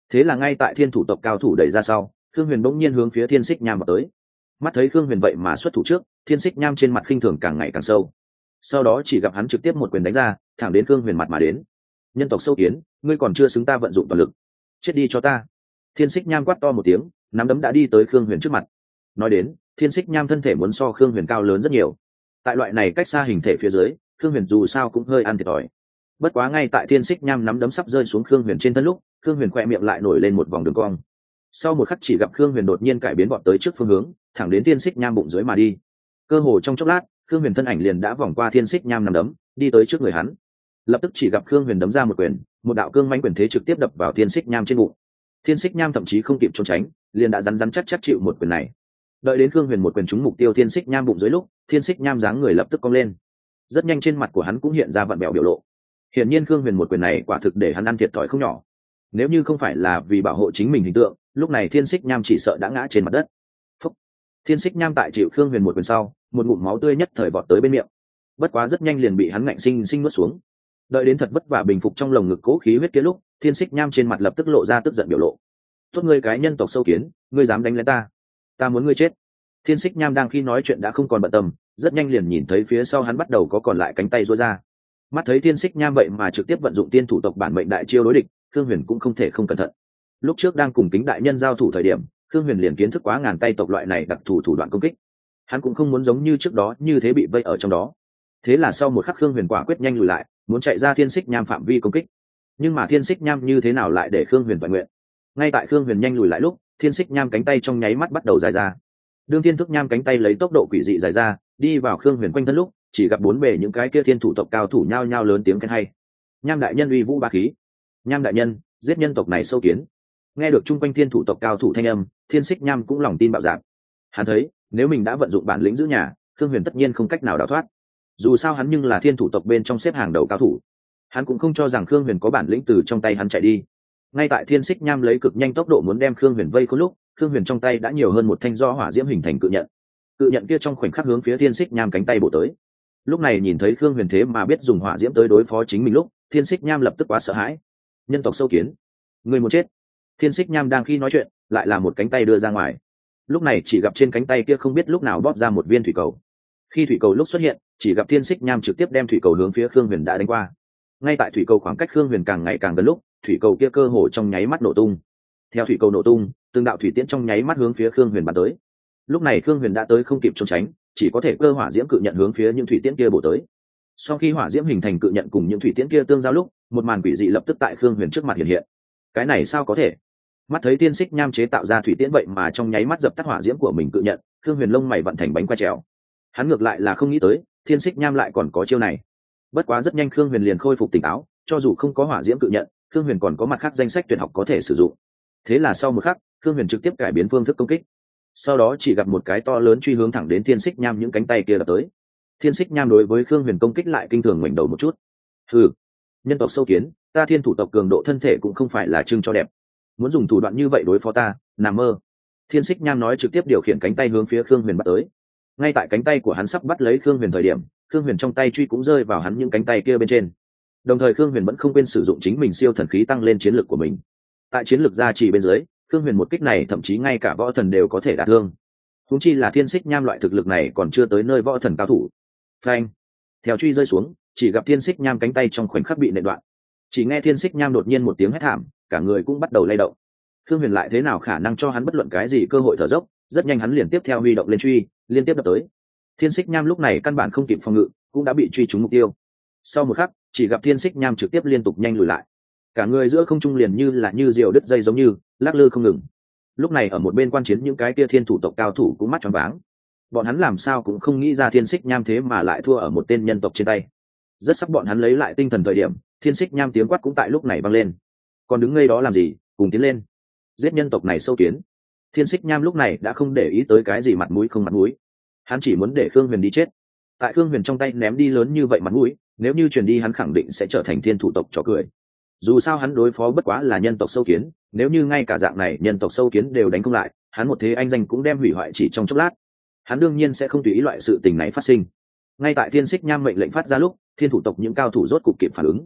Thế là ngay tại thiên thủ tộc cao thủ đẩy ra sau, Khương Huyền bỗng nhiên hướng phía Thiên Xích Nham vào tới. Mắt thấy Khương Huyền vậy mà xuất thủ trước, Thiên Xích Nham trên mặt khinh thường càng ngày càng sâu. Sau đó chỉ gặp hắn trực tiếp một quyền đánh ra, thẳng đến Khương Huyền mặt mà đến. Nhân tộc sâu kiến, ngươi còn chưa xứng ta vận dụng toàn lực, chết đi cho ta. Thiên Xích Nham quát to một tiếng, nắm đấm đã đi tới Khương Huyền trước mặt. Nói đến, Thiên Xích Nham thân thể muốn so Khương Huyền cao lớn rất nhiều. Tại loại này cách xa hình thể phía dưới, Khương Huyền dù sao cũng hơi ăn thiệt thòi. Bất quá ngay tại Thiên Xích Nham nắm đấm sắp rơi xuống Khương Huyền trên thân lúc, Khương Huyền khỏe miệng lại nổi lên một vòng đường cong. Sau một khắc chỉ gặp Khương Huyền đột nhiên cải biến bọn tới trước phương hướng, thẳng đến Thiên Xích Nham bụng dưới mà đi. Cơ hồ trong chốc lát, Khương Huyền thân ảnh liền đã vòng qua Thiên Xích Nham nắm đấm, đi tới trước người hắn. Lập tức chỉ gặp Khương Huyền đấm ra một quyền, một đạo cương mãnh quyền thế trực tiếp đập vào Thiên Xích Nham trên bụng. Thiên Xích Nham thậm chí không kịp trốn tránh, liền đã rắn rắn chắc chắc chịu một quyền này. Đợi đến Khương Huyền một quyền trúng mục tiêu Thiên Xích Nham bụng dưới lúc, Thiên Xích Nham dáng người lập tức cong lên. Rất nhanh trên mặt của hắn cũng hiện ra vặn bẹo biểu lộ. Hiển nhiên Khương Huyền một quyền này quả thực để hắn ăn thiệt thòi không nhỏ. Nếu như không phải là vì bảo hộ chính mình hình tượng, lúc này Thiên Xích Nham chỉ sợ đã ngã trên mặt đất. Phúc. Thiên Xích Nham tại chịu Khương Huyền một quyền sau, một ngụm máu tươi nhất thời vọt tới bên miệng. Bất quá rất nhanh liền bị hắn ngạnh sinh sinh nuốt xuống. Đợi đến thật vất vả bình phục trong lồng ngực cố khí huyết kia lúc, Thiên Xích Nham trên mặt lập tức lộ ra tức giận biểu lộ. Tốt ngươi cái nhân tộc sâu kiến, ngươi dám đánh lén ta, ta muốn ngươi chết. Thiên Xích Nham đang khi nói chuyện đã không còn bận tâm, rất nhanh liền nhìn thấy phía sau hắn bắt đầu có còn lại cánh tay duỗi ra. Mắt thấy Thiên Xích Nham vậy mà trực tiếp vận dụng tiên thủ tộc bản mệnh đại chiêu đối địch, Khương Huyền cũng không thể không cẩn thận. Lúc trước đang cùng Kính đại nhân giao thủ thời điểm, Khương Huyền liền kiến thức quá ngàn tay tộc loại này đặc thù thủ đoạn công kích. Hắn cũng không muốn giống như trước đó như thế bị vây ở trong đó. Thế là sau một khắc Khương Huyền quả quyết nhanh lùi lại, muốn chạy ra Thiên Xích Nham phạm vi công kích. Nhưng mà Thiên Xích Nham như thế nào lại để Khương Huyền toàn nguyện? Ngay tại Khương Huyền nhanh lùi lại lúc, Thiên Xích Nham cánh tay trong nháy mắt bắt đầu dài ra. Đương Thiên Thức Nham cánh tay lấy tốc độ quỷ dị dài ra, đi vào Khương Huyền quanh thân lúc, chỉ gặp bốn bề những cái kia thiên thủ tộc cao thủ nhao nhao lớn tiếng khen hay. Nham đại nhân uy vũ bá khí, Nham đại nhân giết nhân tộc này sâu kiến. Nghe được chung quanh thiên thủ tộc cao thủ thanh âm, Thiên Xích Nham cũng lòng tin bạo dạn. Hắn thấy, nếu mình đã vận dụng bản lĩnh giữ nhà, Khương Huyền tất nhiên không cách nào đào thoát. Dù sao hắn nhưng là thiên thủ tộc bên trong xếp hàng đầu cao thủ, hắn cũng không cho rằng Khương Huyền có bản lĩnh từ trong tay hắn chạy đi. Ngay tại Thiên Xích Nham lấy cực nhanh tốc độ muốn đem Khương Huyền vây khốn lúc, Khương Huyền trong tay đã nhiều hơn một thanh do hỏa diễm hình thành cự nhận. Cự nhận kia trong khoảnh khắc hướng phía Thiên Xích Nham cánh tay bổ tới. Lúc này nhìn thấy Khương Huyền thế mà biết dùng hỏa diễm tới đối phó chính mình lúc, Thiên Xích Nham lập tức quá sợ hãi. Nhân tộc sâu kiến, người muốn chết. Thiên Xích Nham đang khi nói chuyện, lại là một cánh tay đưa ra ngoài. Lúc này chỉ gặp trên cánh tay kia không biết lúc nào bóp ra một viên thủy cầu. Khi thủy cầu lúc xuất hiện, chỉ gặp Thiên Xích Nham trực tiếp đem thủy cầu hướng phía Khương Huyền đã đánh qua. Ngay tại thủy cầu khoảng cách Khương Huyền càng ngày càng gần lúc, thủy cầu kia cơ hồ trong nháy mắt nổ tung. Theo thủy cầu nổ tung, từng đạo thủy tiễn trong nháy mắt hướng phía Khương Huyền bắn tới. Lúc này Khương Huyền đã tới không kịp trốn tránh, chỉ có thể cơ hỏa diễm cự nhận hướng phía những thủy tiễn kia bổ tới. Sau khi hỏa diễm hình thành cự nhận cùng những thủy tiễn kia tương giao lúc, một màn quỷ dị lập tức tại Khương Huyền trước mặt hiện hiện. Cái này sao có thể? Mắt thấy Thiên Xích Nham chế tạo ra thủy tiễn vậy mà trong nháy mắt dập tắt hỏa diễm của mình cự nhận, Khương Huyền lông mày vặn thành bánh quay trèo. Hắn ngược lại là không nghĩ tới, Thiên Xích Nham lại còn có chiêu này. Bất quá rất nhanh Khương Huyền liền khôi phục tỉnh táo, cho dù không có hỏa diễm cự nhận, Khương Huyền còn có mặt khác danh sách tuyệt học có thể sử dụng. Thế là sau một khắc, Khương Huyền trực tiếp cải biến phương thức công kích. Sau đó chỉ gặp một cái to lớn truy hướng thẳng đến Thiên Xích Nham những cánh tay kia đập tới. Thiên Xích Nham đối với Khương Huyền công kích lại kinh thường ngoảnh đầu một chút. Hừ, nhân tộc sâu kiến, ta thiên thủ tộc cường độ thân thể cũng không phải là trưng cho đẹp, muốn dùng thủ đoạn như vậy đối phó ta, nằm mơ. Thiên Xích Nham nói trực tiếp điều khiển cánh tay hướng phía Khương Huyền bắt tới. Ngay tại cánh tay của hắn sắp bắt lấy Khương Huyền thời điểm, Khương Huyền trong tay truy cũng rơi vào hắn những cánh tay kia bên trên. Đồng thời Khương Huyền vẫn không quên sử dụng chính mình siêu thần khí tăng lên chiến lực của mình. Tại chiến lực gia trì bên dưới, Khương Huyền một kích này thậm chí ngay cả võ thần đều có thể đả thương. Huống chi là Thiên Xích Nham loại thực lực này còn chưa tới nơi võ thần cao thủ. Phanh! Theo truy rơi xuống, chỉ gặp Thiên Xích Nham cánh tay trong khoảnh khắc bị nện đoạn. Chỉ nghe Thiên Xích Nham đột nhiên một tiếng hét thảm, cả người cũng bắt đầu lay động. Khương Huyền lại thế nào khả năng cho hắn bất luận cái gì cơ hội thở dốc, rất nhanh hắn liền tiếp theo huy động lên truy, liên tiếp đập tới. Thiên Xích Nham lúc này căn bản không kịp phòng ngự, cũng đã bị truy trúng mục tiêu. Sau một khắc, chỉ gặp Thiên Xích Nham trực tiếp liên tục nhanh lùi lại. Cả người giữa không trung liền như là như diều đứt dây giống như lắc lư không ngừng. Lúc này ở một bên quan chiến những cái kia thiên thủ tộc cao thủ cũng mắt tròn váng. Bọn hắn làm sao cũng không nghĩ ra Thiên Xích Nham thế mà lại thua ở một tên nhân tộc trên tay. Rất sắc bọn hắn lấy lại tinh thần thời điểm, Thiên Xích Nham tiếng quát cũng tại lúc này vang lên. Còn đứng ngây đó làm gì, cùng tiến lên, giết nhân tộc này sâu kiến. Thiên Xích Nham lúc này đã không để ý tới cái gì mặt mũi không mặt mũi, hắn chỉ muốn để Khương Huyền đi chết. Tại Khương Huyền trong tay ném đi lớn như vậy mặt mũi, nếu như truyền đi hắn khẳng định sẽ trở thành thiên thủ tộc trò cười. Dù sao hắn đối phó bất quá là nhân tộc sâu kiến, nếu như ngay cả dạng này nhân tộc sâu kiến đều đánh không lại, hắn một thế anh danh cũng đem hủy hoại chỉ trong chốc lát. Hắn đương nhiên sẽ không tùy ý loại sự tình này phát sinh. Ngay tại Thiên Xích Nham mệnh lệnh phát ra lúc, thiên thủ tộc những cao thủ rốt cục kịp phản ứng.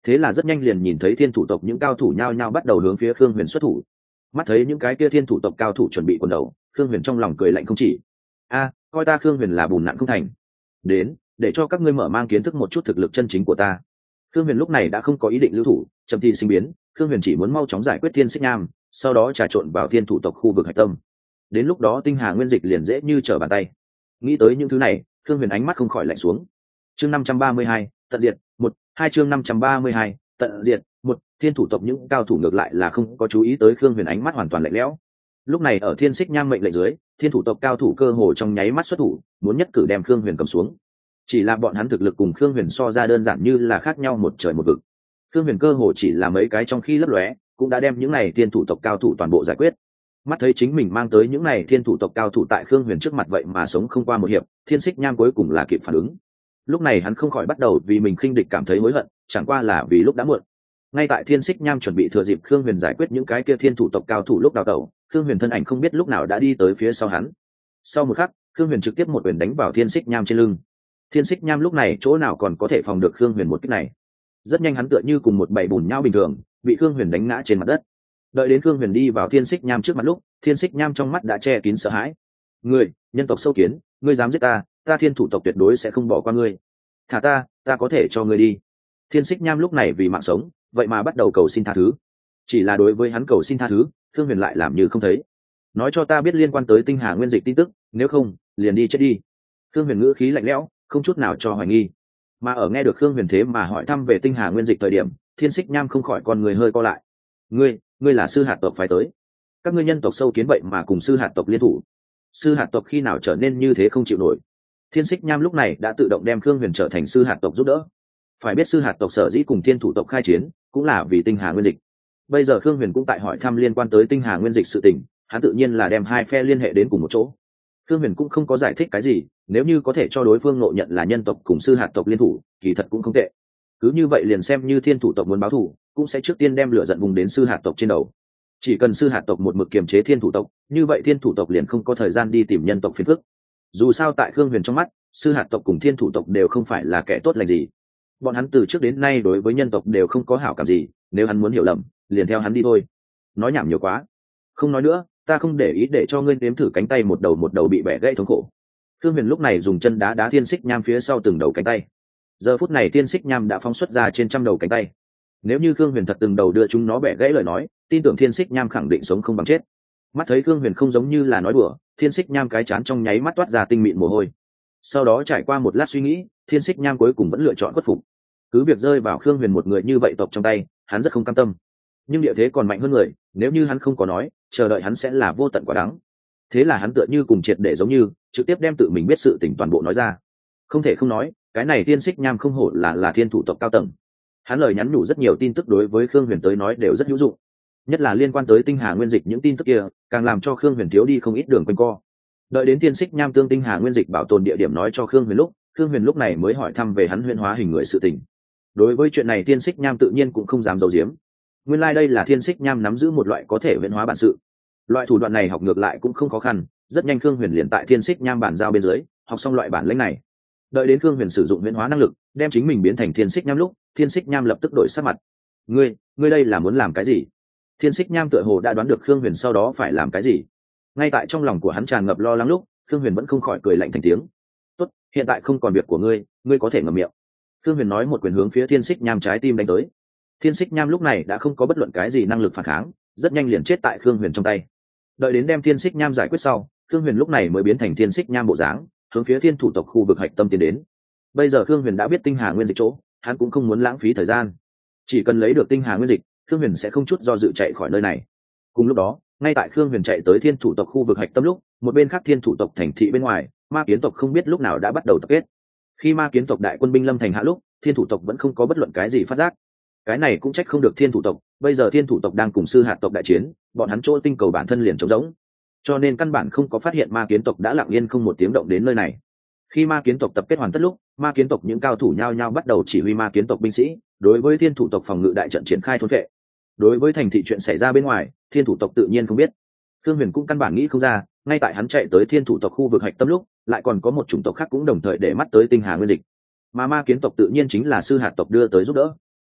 thế là rất nhanh liền nhìn thấy thiên thủ tộc những cao thủ nhao nhao bắt đầu hướng phía khương huyền xuất thủ. Mắt thấy những cái kia thiên thủ tộc cao thủ chuẩn bị quần đầu, khương huyền trong lòng cười lạnh không chỉ. A, coi ta khương huyền là bùn nặn không thành. Đến, để cho các ngươi mở mang kiến thức một chút thực lực chân chính của ta. Khương huyền lúc này đã không có ý định lưu thủ, trầm thi sinh biến, khương huyền chỉ muốn mau chóng giải quyết thiên xích nham, sau đó trà trộn vào thiên thủ tộc khu vực hạch tâm. Đến lúc đó tinh hà nguyên dịch liền dễ như trở bàn tay. Nghĩ tới những thứ này, khương huyền ánh mắt không khỏi lạnh xuống. Chương năm trăm ba mươi hai, tận diệt, một, hai chương năm trăm ba mươi hai, tận diệt, một, thiên thủ tộc những cao thủ ngược lại là không có chú ý tới khương huyền ánh mắt hoàn toàn lạnh lẽo. Lúc này ở thiên xích nham mệnh lệnh dưới, thiên thủ tộc cao thủ cơ hồ trong nháy mắt xuất thủ, muốn nhất cử đem khương huyền cầm xuống. Chỉ là bọn hắn thực lực cùng khương huyền so ra đơn giản như là khác nhau một trời một vực. Khương huyền cơ hồ chỉ là mấy cái trong khi lấp lóe cũng đã đem những này thiên thủ tộc cao thủ toàn bộ giải quyết. Mắt thấy chính mình mang tới những này thiên thủ tộc cao thủ tại khương huyền trước mặt vậy mà sống không qua một hiệp, thiên xích nham cuối cùng là kịp phản ứng. Lúc này hắn không khỏi bắt đầu vì mình khinh địch cảm thấy hối hận, chẳng qua là vì lúc đã muộn. Ngay tại thiên xích nham chuẩn bị thừa dịp khương huyền giải quyết những cái kia thiên thủ tộc cao thủ lúc đào tẩu, khương huyền thân ảnh không biết lúc nào đã đi tới phía sau hắn. Sau một khắc, khương huyền trực tiếp một quyền đánh vào thiên xích nham trên lưng. Thiên xích nham lúc này chỗ nào còn có thể phòng được khương huyền một kích này. Rất nhanh hắn tựa như cùng một bầy bùn nhau bình thường bị khương huyền đánh ngã trên mặt đất. Đợi đến khương huyền đi vào thiên xích nham trước mặt lúc, thiên xích nham trong mắt đã che kín sợ hãi. Ngươi, nhân tộc sâu kiến, ngươi dám giết ta, ta thiên thủ tộc tuyệt đối sẽ không bỏ qua ngươi. Thả ta, ta có thể cho ngươi đi. Thiên xích nham lúc này vì mạng sống vậy mà bắt đầu cầu xin tha thứ. Chỉ là đối với hắn cầu xin tha thứ, khương huyền lại làm như không thấy. Nói cho ta biết liên quan tới tinh hà nguyên dịch tin tức, nếu không liền đi chết đi. Khương huyền ngữ khí lạnh lẽo, không chút nào cho hoài nghi. Mà ở nghe được khương huyền thế mà hỏi thăm về tinh hà nguyên dịch thời điểm, thiên xích nham không khỏi con người hơi co lại. Ngươi, ngươi là sư hạt tộc phải tới. Các ngươi nhân tộc sâu kiến vậy mà cùng sư hạt tộc liên thủ. Sư hạt tộc khi nào trở nên như thế không chịu nổi. Thiên xích nham lúc này đã tự động đem khương huyền trở thành sư hạt tộc giúp đỡ. Phải biết sư hạt tộc sở dĩ cùng thiên thủ tộc khai chiến cũng là vì tinh hà nguyên dịch. Bây giờ khương huyền cũng tại hỏi thăm liên quan tới tinh hà nguyên dịch sự tình, hắn tự nhiên là đem hai phe liên hệ đến cùng một chỗ. Khương huyền cũng không có giải thích cái gì, nếu như có thể cho đối phương ngộ nhận là nhân tộc cùng sư hạt tộc liên thủ kỳ thật cũng không tệ. Cứ như vậy liền xem như thiên thủ tộc muốn báo thù cũng sẽ trước tiên đem lửa giận vùng đến sư hạt tộc trên đầu. Chỉ cần sư hạt tộc một mực kiềm chế thiên thủ tộc, như vậy thiên thủ tộc liền không có thời gian đi tìm nhân tộc phiền phức. Dù sao tại khương huyền trong mắt, sư hạt tộc cùng thiên thủ tộc đều không phải là kẻ tốt lành gì. Bọn hắn từ trước đến nay đối với nhân tộc đều không có hảo cảm gì, nếu hắn muốn hiểu lầm liền theo hắn đi thôi. Nói nhảm nhiều quá, không nói nữa, ta không để ý để cho ngươi nếm thử cánh tay một đầu một đầu bị bẻ gãy thống khổ. Khương huyền lúc này dùng chân đá đá thiên xích nham phía sau từng đầu cánh tay. Giờ phút này thiên xích nham đã phóng xuất ra trên trăm đầu cánh tay. Nếu như Khương huyền thật từng đầu đưa chúng nó bẻ gãy lời nói, tin tưởng thiên xích nham khẳng định sống không bằng chết. Mắt thấy Khương huyền không giống như là nói đùa, thiên xích nham cái chán trong nháy mắt toát ra tinh mịn mồ hôi. Sau đó trải qua một lát suy nghĩ, thiên xích nham cuối cùng vẫn lựa chọn khuất phục. Cứ việc rơi vào Khương huyền một người như vậy tộc trong tay, hắn rất không cam tâm. Nhưng địa thế còn mạnh hơn người, nếu như hắn không có nói, chờ đợi hắn sẽ là vô tận quả đắng. Thế là hắn tựa như cùng triệt để giống như trực tiếp đem tự mình biết sự tình toàn bộ nói ra. Không thể không nói, cái này thiên xích nham không hổ là là thiên thủ tộc cao tầng. Hắn lời nhắn nhủ rất nhiều tin tức đối với Khương huyền tới nói đều rất hữu dụng, nhất là liên quan tới tinh hà nguyên dịch những tin tức kia càng làm cho Khương huyền thiếu đi không ít đường quanh co. Đợi đến thiên xích nham tương tinh hà nguyên dịch bảo tồn địa điểm nói cho Khương huyền lúc, Khương huyền lúc này mới hỏi thăm về hắn huyễn hóa hình người sự tình. Đối với chuyện này thiên xích nham tự nhiên cũng không dám giấu giếm. Nguyên lai đây là thiên xích nham nắm giữ một loại có thể huyễn hóa bản sự. Loại thủ đoạn này học ngược lại cũng không khó khăn, rất nhanh Khương huyền liền tại thiên xích nham bản giao bên dưới học xong loại bản lĩnh này. Đợi đến Khương huyền sử dụng huyễn hóa năng lực đem chính mình biến thành thiên xích nham lúc, thiên xích nham lập tức đổi sắc mặt. ngươi ngươi đây là muốn làm cái gì? Thiên xích nham tựa hồ đã đoán được Khương huyền sau đó phải làm cái gì. Ngay tại trong lòng của hắn tràn ngập lo lắng lúc, Khương huyền vẫn không khỏi cười lạnh thành tiếng. Tốt, hiện tại không còn việc của ngươi, ngươi có thể ngậm miệng. Khương huyền nói một quyền hướng phía thiên xích nham trái tim đánh tới. Thiên xích nham lúc này đã không có bất luận cái gì năng lực phản kháng, rất nhanh liền chết tại Khương huyền trong tay. Đợi đến đem thiên xích nham giải quyết sau, Khương huyền lúc này mới biến thành thiên xích nham bộ dáng, hướng phía thiên thủ tộc khu vực hạch tâm tiến đến. Bây giờ Khương huyền đã biết tinh hà nguyên dịch chỗ, hắn cũng không muốn lãng phí thời gian, chỉ cần lấy được tinh hà nguyên dịch, Khương huyền sẽ không chút do dự chạy khỏi nơi này. Cùng lúc đó, ngay tại Khương huyền chạy tới thiên thủ tộc khu vực hạch tâm lúc, một bên khác thiên thủ tộc thành thị bên ngoài, ma kiến tộc không biết lúc nào đã bắt đầu tập kết. Khi ma kiến tộc đại quân binh lâm thành hạ lúc, thiên thủ tộc vẫn không có bất luận cái gì phát giác. Cái này cũng trách không được thiên thủ tộc, bây giờ thiên thủ tộc đang cùng sư hạt tộc đại chiến, bọn hắn chỗ tinh cầu bản thân liền trống rỗng, cho nên căn bản không có phát hiện ma kiến tộc đã lặng yên không một tiếng động đến nơi này. Khi ma kiến tộc tập kết hoàn tất lúc, ma kiến tộc những cao thủ nhao nhao bắt đầu chỉ huy ma kiến tộc binh sĩ đối với thiên thủ tộc phòng ngự đại trận triển khai thôn vệ. Đối với thành thị chuyện xảy ra bên ngoài, thiên thủ tộc tự nhiên không biết. Khương huyền cũng căn bản nghĩ không ra, ngay tại hắn chạy tới thiên thủ tộc khu vực hạch tâm lúc, lại còn có một chủng tộc khác cũng đồng thời để mắt tới tinh hà nguyên dịch. Mà ma kiến tộc tự nhiên chính là sư hạt tộc đưa tới giúp đỡ.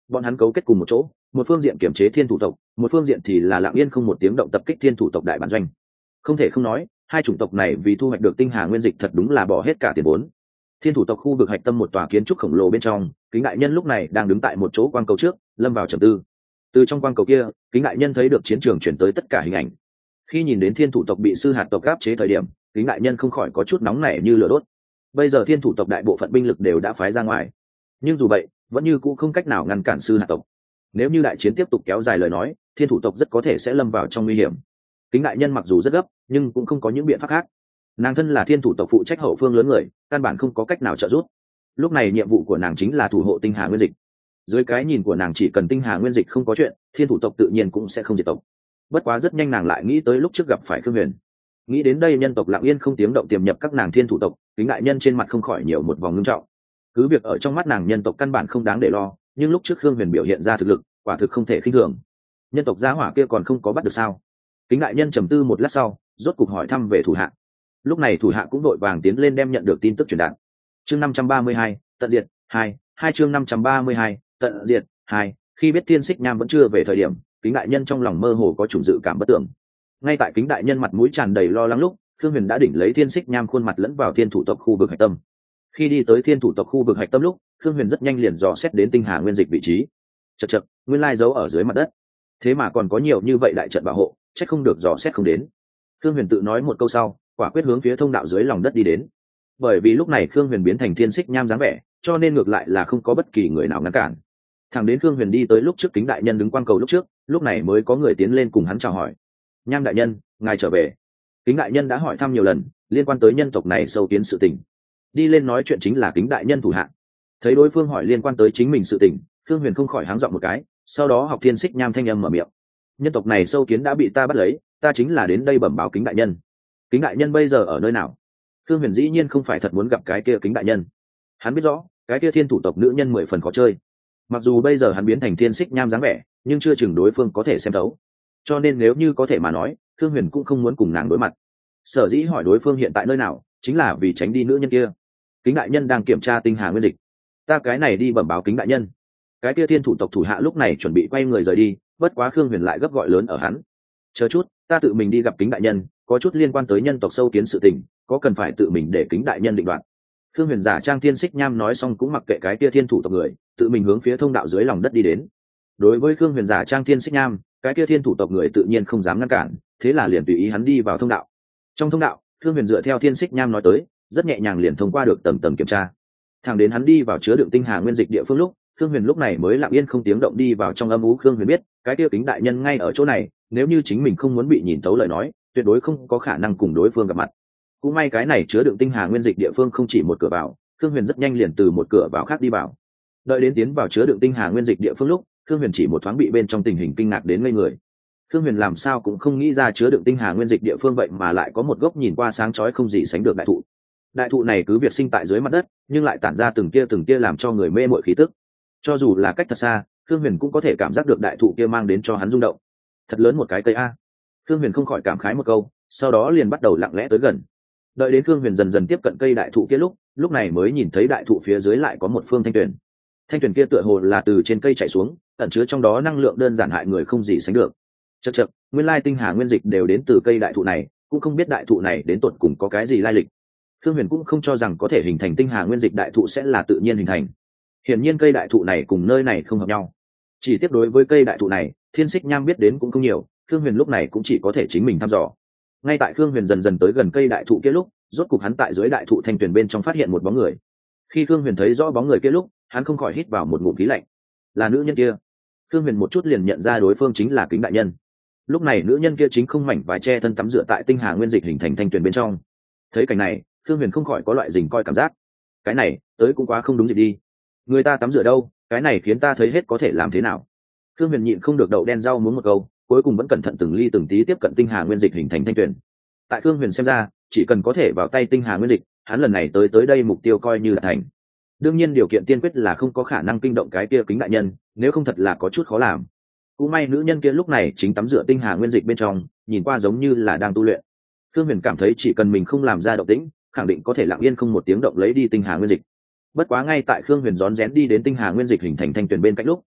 bọn hắn cấu kết cùng một chỗ, một phương diện kiểm chế thiên thủ tộc, một phương diện thì là lặng yên không một tiếng động tập kích thiên thủ tộc đại bản doanh. Không thể không nói, hai chủng tộc này vì thu hoạch được tinh hà nguyên dịch thật đúng là bỏ hết cả tiền vốn. Thiên thủ tộc khu vực hạch tâm một tòa kiến trúc khổng lồ bên trong, Kính đại nhân lúc này đang đứng tại một chỗ quang cầu trước, lâm vào trầm tư. Từ trong quang cầu kia, Kính đại nhân thấy được chiến trường chuyển tới tất cả hình ảnh. Khi nhìn đến thiên thủ tộc bị sư hạt tộc áp chế thời điểm, Kính đại nhân không khỏi có chút nóng nảy như lửa đốt. Bây giờ thiên thủ tộc đại bộ phận binh lực đều đã phái ra ngoài, nhưng dù vậy vẫn như cũ không cách nào ngăn cản sư hạt tộc. Nếu như đại chiến tiếp tục kéo dài lời nói, thiên thủ tộc rất có thể sẽ lâm vào trong nguy hiểm. Kính đại nhân mặc dù rất gấp, nhưng cũng không có những biện pháp khác. Nàng thân là thiên thủ tộc phụ trách hậu phương lớn người, căn bản không có cách nào trợ giúp. Lúc này nhiệm vụ của nàng chính là thủ hộ tinh hà nguyên dịch. Dưới cái nhìn của nàng, chỉ cần tinh hà nguyên dịch không có chuyện, thiên thủ tộc tự nhiên cũng sẽ không diệt tộc. Bất quá rất nhanh nàng lại nghĩ tới lúc trước gặp phải Khương Huyền. Nghĩ đến đây, nhân tộc lặng yên không tiếng động tiềm nhập các nàng thiên thủ tộc, Kính đại nhân trên mặt không khỏi nhiều một vòng ngưng trọng. Cứ việc ở trong mắt nàng nhân tộc căn bản không đáng để lo, nhưng lúc trước Khương Huyền biểu hiện ra thực lực, quả thực không thể khinh thường. Nhân tộc gia hỏa kia còn không có bắt được sao? Kính đại nhân trầm tư một lát sau, rốt cục hỏi thăm về thủ hạ. Lúc này thủ hạ cũng đội vàng tiến lên đem nhận được tin tức truyền đạt. Chương năm trăm ba mươi hai, tận diệt hai, hai chương năm trăm ba mươi hai, tận diệt hai. Khi biết Thiên Xích Nham vẫn chưa về thời điểm, Kính đại nhân trong lòng mơ hồ có chủng dự cảm bất tưởng. Ngay tại Kính đại nhân mặt mũi tràn đầy lo lắng lúc, Khương Huyền đã đỉnh lấy Thiên Xích Nham khuôn mặt lẫn vào thiên thủ tộc khu vực hạch tâm. Khi đi tới thiên thủ tộc khu vực hạch tâm lúc, Khương Huyền rất nhanh liền dò xét đến tinh hà nguyên dịch vị trí. Chậc chậc, nguyên lai giấu ở dưới mặt đất. Thế mà còn có nhiều như vậy đại trận bảo hộ, chắc không được dò xét không đến. Khương Huyền tự nói một câu sau, quả quyết hướng phía thông đạo dưới lòng đất đi đến. Bởi vì lúc này Khương Huyền biến thành Thiên Xích Nham dáng vẻ, cho nên ngược lại là không có bất kỳ người nào ngăn cản. Thẳng đến Khương Huyền đi tới lúc trước Kính đại nhân đứng quang cầu lúc trước, lúc này mới có người tiến lên cùng hắn chào hỏi. Nham đại nhân, ngài trở về. Kính đại nhân đã hỏi thăm nhiều lần liên quan tới nhân tộc này sâu tiến sự tình. Đi lên nói chuyện chính là Kính đại nhân thủ hạ. Thấy đối phương hỏi liên quan tới chính mình sự tình, Khương Huyền không khỏi háng giọng một cái, sau đó học Thiên Xích Nham thanh âm mở miệng. Nhân tộc này sâu kiến đã bị ta bắt lấy, ta chính là đến đây bẩm báo Kính đại nhân. Kính đại nhân bây giờ ở nơi nào? Khương Huyền dĩ nhiên không phải thật muốn gặp cái kia Kính đại nhân. Hắn biết rõ cái kia thiên thủ tộc nữ nhân mười phần khó chơi. Mặc dù bây giờ hắn biến thành Thiên Xích Nham dáng vẻ, nhưng chưa chừng đối phương có thể xem thấu. Cho nên nếu như có thể mà nói, Khương Huyền cũng không muốn cùng nàng đối mặt. Sở dĩ hỏi đối phương hiện tại nơi nào, chính là vì tránh đi nữ nhân kia. Kính đại nhân đang kiểm tra tinh hà nguyên dịch. Ta cái này đi bẩm báo Kính đại nhân. Cái kia thiên thủ tộc thủ hạ lúc này chuẩn bị quay người rời đi, bất quá Khương Huyền lại gấp gọi lớn ở hắn. Chờ chút, ta tự mình đi gặp Kính đại nhân, có chút liên quan tới nhân tộc sâu kiến sự tình, có cần phải tự mình để Kính đại nhân định đoạt. Khương Huyền giả trang Thiên Xích Nham nói xong cũng mặc kệ cái kia thiên thủ tộc người, tự mình hướng phía thông đạo dưới lòng đất đi đến. Đối với Khương Huyền giả trang Thiên Xích Nham, cái kia thiên thủ tộc người tự nhiên không dám ngăn cản, thế là liền tùy ý hắn đi vào thông đạo. Trong thông đạo, Khương Huyền dựa theo Thiên Xích Nham nói tới, rất nhẹ nhàng liền thông qua được tầng tầng kiểm tra. Thẳng đến hắn đi vào chứa đựng tinh hà nguyên dịch địa phương lúc, Khương Huyền lúc này mới lặng yên không tiếng động đi vào trong âm u. Khương Huyền biết, cái kia Kính đại nhân ngay ở chỗ này, nếu như chính mình không muốn bị nhìn thấu lời nói, tuyệt đối không có khả năng cùng đối phương gặp mặt. Cũng may cái này chứa đựng tinh hà nguyên dịch địa phương không chỉ một cửa vào, Khương Huyền rất nhanh liền từ một cửa vào khác đi vào. Đợi đến tiến vào chứa đựng tinh hà nguyên dịch địa phương lúc, Khương Huyền chỉ một thoáng bị bên trong tình hình kinh ngạc đến ngây người. Khương Huyền làm sao cũng không nghĩ ra chứa đựng tinh hà nguyên dịch địa phương vậy mà lại có một gốc nhìn qua sáng chói không gì sánh được đại thụ. Đại thụ này cứ việc sinh tại dưới mặt đất, nhưng lại tản ra từng tia từng tia làm cho người mê mội khí tức. Cho dù là cách thật xa, Khương Huyền cũng có thể cảm giác được đại thụ kia mang đến cho hắn rung động. Thật lớn một cái cây a. Khương Huyền không khỏi cảm khái một câu, sau đó liền bắt đầu lặng lẽ tới gần. Đợi đến Khương Huyền dần dần tiếp cận cây đại thụ kia lúc, lúc này mới nhìn thấy đại thụ phía dưới lại có một phương thanh tuyền. Thanh tuyền kia tựa hồ là từ trên cây chảy xuống, ẩn chứa trong đó năng lượng đơn giản hại người không gì sánh được. Chậc chậc, nguyên lai tinh hà nguyên dịch đều đến từ cây đại thụ này, cũng không biết đại thụ này đến tột cùng có cái gì lai lịch. Khương Huyền cũng không cho rằng có thể hình thành tinh hà nguyên dịch đại thụ sẽ là tự nhiên hình thành. Hiển nhiên cây đại thụ này cùng nơi này không hợp nhau. Chỉ tiếp đối với cây đại thụ này, Thiên Xích Nham biết đến cũng không nhiều, Khương Huyền lúc này cũng chỉ có thể chính mình thăm dò. Ngay tại Khương Huyền dần dần tới gần cây đại thụ kia lúc, rốt cục hắn tại dưới đại thụ thanh tuyền bên trong phát hiện một bóng người. Khi Khương Huyền thấy rõ bóng người kia lúc, hắn không khỏi hít vào một ngụm khí lạnh. Là nữ nhân kia. Khương Huyền một chút liền nhận ra đối phương chính là Kính đại nhân. Lúc này nữ nhân kia chính không mảnh vải che thân tắm rửa tại tinh hà nguyên dịch hình thành thanh tuyền bên trong. Thấy cảnh này, Khương Huyền không khỏi có loại dình coi cảm giác. Cái này, tới cũng quá không đúng gì đi. Người ta tắm rửa đâu, cái này khiến ta thấy hết có thể làm thế nào. Khương Huyền nhịn không được đậu đen rau muốn một câu, cuối cùng vẫn cẩn thận từng ly từng tí tiếp cận tinh hà nguyên dịch hình thành thanh tuyền. Tại Khương Huyền xem ra, chỉ cần có thể vào tay tinh hà nguyên dịch, hắn lần này tới tới đây mục tiêu coi như là thành. Đương nhiên điều kiện tiên quyết là không có khả năng kinh động cái kia Kính đại nhân, nếu không thật là có chút khó làm. Cũng may nữ nhân kia lúc này chính tắm rửa tinh hà nguyên dịch bên trong, nhìn qua giống như là đang tu luyện. Khương Huyền cảm thấy chỉ cần mình không làm ra động tĩnh, khẳng định có thể lặng yên không một tiếng động lấy đi tinh hà nguyên dịch. Bất quá ngay tại Khương Huyền rón rén đi đến tinh hà nguyên dịch hình thành thanh tuyền bên cạnh lúc,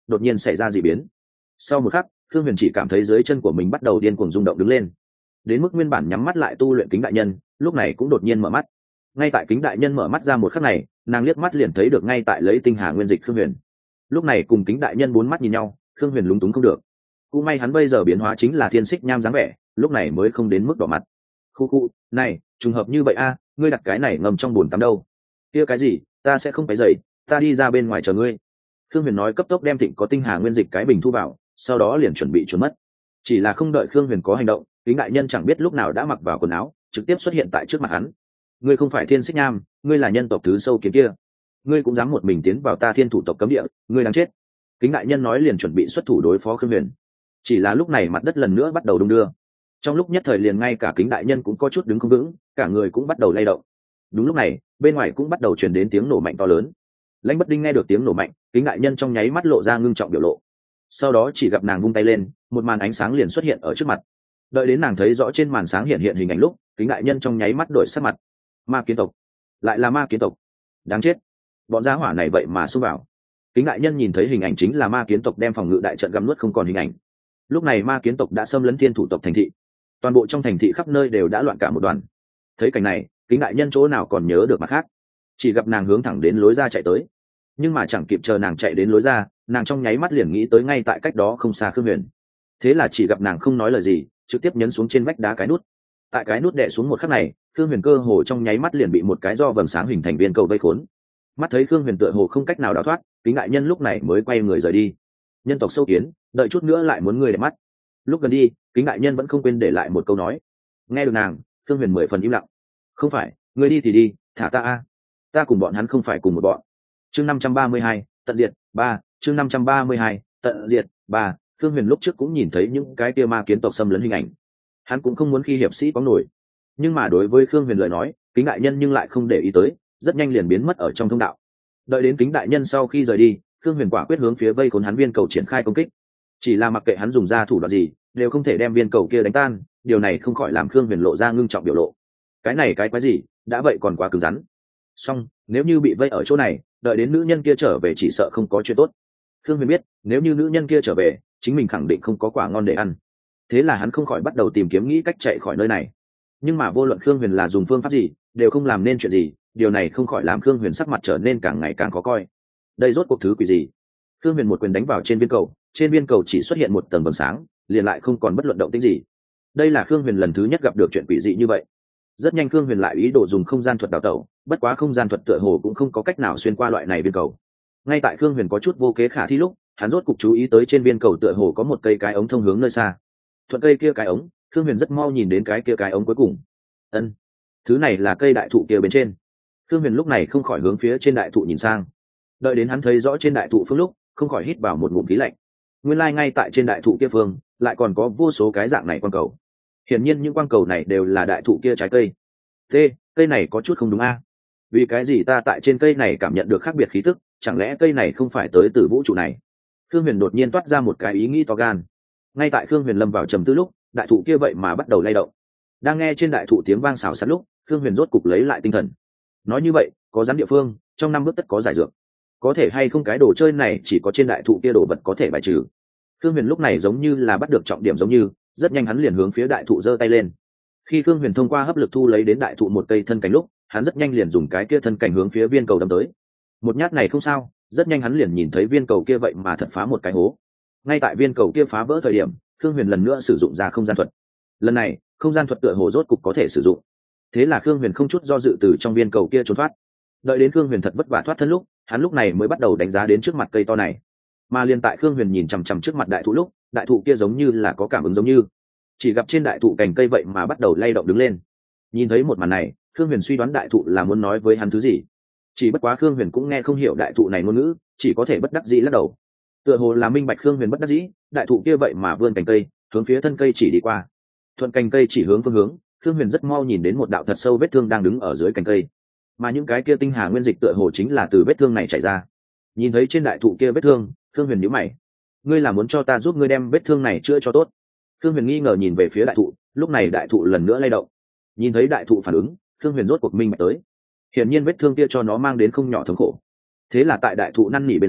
đột nhiên xảy ra dị biến. Sau một khắc, Khương Huyền chỉ cảm thấy dưới chân của mình bắt đầu điên cuồng rung động đứng lên, đến mức nguyên bản nhắm mắt lại tu luyện Kính đại nhân lúc này cũng đột nhiên mở mắt. Ngay tại Kính đại nhân mở mắt ra một khắc này, nàng liếc mắt liền thấy được ngay tại lấy tinh hà nguyên dịch Khương Huyền. Lúc này cùng Kính đại nhân bốn mắt nhìn nhau, Khương Huyền lúng túng không được. Cũng may hắn bây giờ biến hóa chính là thiên xích nham dáng vẻ, lúc này mới không đến mức đỏ mặt. Khu khu, này, trùng hợp như vậy a, ngươi đặt cái này ngầm trong bồn tắm đâu? Kia cái gì, ta sẽ không phải dậy, ta đi ra bên ngoài chờ ngươi. Khương Huyền nói cấp tốc đem thịnh có tinh hà nguyên dịch cái bình thu vào, sau đó liền chuẩn bị trốn mất. Chỉ là không đợi Khương Huyền có hành động, Kính đại nhân chẳng biết lúc nào đã mặc vào quần áo, trực tiếp xuất hiện tại trước mặt hắn. Ngươi không phải thiên xích nham, ngươi là nhân tộc thứ sâu kiến kia, ngươi cũng dám một mình tiến vào ta thiên thủ tộc cấm địa, ngươi đáng chết. Kính đại nhân nói liền chuẩn bị xuất thủ đối phó Khương Huyền. Chỉ là lúc này mặt đất lần nữa bắt đầu đung đưa, trong lúc nhất thời liền ngay cả Kính đại nhân cũng có chút đứng không vững, cả người cũng bắt đầu lay động. Đúng lúc này bên ngoài cũng bắt đầu truyền đến tiếng nổ mạnh to lớn. Lãnh Bất Đinh nghe được tiếng nổ mạnh, Kính đại nhân trong nháy mắt lộ ra ngưng trọng biểu lộ, sau đó chỉ gặp nàng vung tay lên, một màn ánh sáng liền xuất hiện ở trước mặt. Đợi đến nàng thấy rõ trên màn sáng hiện hiện hình ảnh lúc, Kính đại nhân trong nháy mắt đổi sắc mặt. Ma kiến tộc, lại là ma kiến tộc, đáng chết, bọn gia hỏa này vậy mà xông vào. Kính đại nhân nhìn thấy hình ảnh chính là ma kiến tộc đem phòng ngự đại trận găm nuốt không còn hình ảnh. Lúc này ma kiến tộc đã xâm lấn thiên thủ tộc thành thị, toàn bộ trong thành thị khắp nơi đều đã loạn cả một đoàn. Thấy cảnh này, Kính đại nhân chỗ nào còn nhớ được mặt khác, chỉ gặp nàng hướng thẳng đến lối ra chạy tới. Nhưng mà chẳng kịp chờ nàng chạy đến lối ra, nàng trong nháy mắt liền nghĩ tới ngay tại cách đó không xa Khương Huyền. Thế là chỉ gặp nàng không nói lời gì, trực tiếp nhấn xuống trên vách đá cái nút. Tại cái nút đè xuống một khắc này, Khương Huyền cơ hồ trong nháy mắt liền bị một cái do vầng sáng hình thành viên cầu vây khốn. Mắt thấy Khương Huyền tựa hồ không cách nào đào thoát, Kính đại nhân lúc này mới quay người rời đi. Nhân tộc sâu kiến, đợi chút nữa lại muốn người để mắt. Lúc gần đi, Kính đại nhân vẫn không quên để lại một câu nói. Nghe được nàng, Khương Huyền mười phần im lặng. Không phải, người đi thì đi, thả ta a, ta cùng bọn hắn không phải cùng một bọn. Chương năm trăm ba mươi hai, tận diệt ba. Chương năm trăm ba mươi hai, tận diệt ba. Khương Huyền lúc trước cũng nhìn thấy những cái kia ma kiến tộc xâm lấn hình ảnh, hắn cũng không muốn khi hiệp sĩ có nổi, nhưng mà đối với Khương Huyền lời nói, Kính đại nhân nhưng lại không để ý tới, rất nhanh liền biến mất ở trong thông đạo. Đợi đến Kính đại nhân sau khi rời đi, Khương Huyền quả quyết hướng phía vây khốn hắn viên cầu triển khai công kích. Chỉ là mặc kệ hắn dùng ra thủ đoạn gì, đều không thể đem viên cầu kia đánh tan, điều này không khỏi làm Khương Huyền lộ ra ngưng trọng biểu lộ. Cái này cái quái gì, đã vậy còn quá cứng rắn. Song nếu như bị vây ở chỗ này, đợi đến nữ nhân kia trở về chỉ sợ không có chuyện tốt. Khương Huyền biết, nếu như nữ nhân kia trở về, chính mình khẳng định không có quả ngon để ăn. Thế là hắn không khỏi bắt đầu tìm kiếm nghĩ cách chạy khỏi nơi này. Nhưng mà vô luận Khương Huyền là dùng phương pháp gì, đều không làm nên chuyện gì, điều này không khỏi làm Khương Huyền sắc mặt trở nên càng ngày càng khó coi. Đây rốt cuộc thứ quỷ gì? Khương Huyền một quyền đánh vào trên viên cầu, trên viên cầu chỉ xuất hiện một tầng vầng sáng, liền lại không còn bất luận động tĩnh gì. Đây là Khương Huyền lần thứ nhất gặp được chuyện quỷ dị như vậy. Rất nhanh Khương Huyền lại ý đồ dùng không gian thuật đào tẩu, bất quá không gian thuật tựa hồ cũng không có cách nào xuyên qua loại này viên cầu. Ngay tại Khương Huyền có chút vô kế khả thi lúc, hắn rốt cục chú ý tới trên viên cầu tựa hồ có một cây cái ống thông hướng nơi xa. Thuận cây kia cái ống, Khương Huyền rất mau nhìn đến cái kia cái ống cuối cùng. Ân, thứ này là cây đại thụ kia bên trên. Khương Huyền lúc này không khỏi hướng phía trên đại thụ nhìn sang. Đợi đến hắn thấy rõ trên đại thụ phương lúc, không khỏi hít vào một ngụm khí lạnh. Nguyên lai ngay tại trên đại thụ kia phương, lại còn có vô số cái dạng này quang cầu. Hiển nhiên những quang cầu này đều là đại thụ kia trái cây. Thế, cây này có chút không đúng a? Vì cái gì ta tại trên cây này cảm nhận được khác biệt khí tức, chẳng lẽ cây này không phải tới từ vũ trụ này? Khương Huyền đột nhiên toát ra một cái ý nghĩ to gan. Ngay tại Khương Huyền lâm vào trầm tư lúc, đại thụ kia vậy mà bắt đầu lay động. Đang nghe trên đại thụ tiếng vang xào xạc lúc, Khương Huyền rốt cục lấy lại tinh thần. Nói như vậy, có rắn địa phương, trong năm bước tất có giải dược. Có thể hay không cái đồ chơi này chỉ có trên đại thụ kia đồ vật có thể bài trừ. Khương Huyền lúc này giống như là bắt được trọng điểm giống như, rất nhanh hắn liền hướng phía đại thụ giơ tay lên. Khi Khương Huyền thông qua hấp lực thu lấy đến đại thụ một cây thân cành lúc, hắn rất nhanh liền dùng cái kia thân cành hướng phía viên cầu đâm tới. Một nhát này không sao, rất nhanh hắn liền nhìn thấy viên cầu kia vậy mà thật phá một cái hố. Ngay tại viên cầu kia phá vỡ thời điểm, Khương Huyền lần nữa sử dụng ra không gian thuật. Lần này, không gian thuật tựa hồ rốt cục có thể sử dụng. Thế là Khương Huyền không chút do dự từ trong viên cầu kia trốn thoát. Đợi đến Khương Huyền thật vất vả thoát thân lúc, hắn lúc này mới bắt đầu đánh giá đến trước mặt cây to này. Mà liền tại Khương Huyền nhìn chằm chằm trước mặt đại thụ lúc, đại thụ kia giống như là có cảm ứng giống như, chỉ gặp trên đại thụ cành cây vậy mà bắt đầu lay động đứng lên. Nhìn thấy một màn này, Khương Huyền suy đoán đại thụ là muốn nói với hắn thứ gì. Chỉ bất quá Khương Huyền cũng nghe không hiểu đại thụ này ngôn ngữ, chỉ có thể bất đắc dĩ lắc đầu. Tựa hồ là minh bạch Khương Huyền bất đắc dĩ, đại thụ kia vậy mà vươn cành cây, hướng phía thân cây chỉ đi qua. Thuận cành cây chỉ hướng phương hướng, Khương Huyền rất mau nhìn đến một đạo thật sâu vết thương đang đứng ở dưới cành cây. Mà những cái kia tinh hà nguyên dịch tựa hồ chính là từ vết thương này chảy ra. Nhìn thấy trên đại thụ kia vết thương, Khương Huyền nhíu mày. Ngươi là muốn cho ta giúp ngươi đem vết thương này chữa cho tốt? Khương Huyền nghi ngờ nhìn về phía đại thụ, lúc này đại thụ lần nữa lay động. Nhìn thấy đại thụ phản ứng, Khương Huyền rốt cuộc minh bạch tới. Hiển nhiên vết thương kia cho nó mang đến không nhỏ thống khổ. Thế là tại đại thụ năn nỉ bên dưới,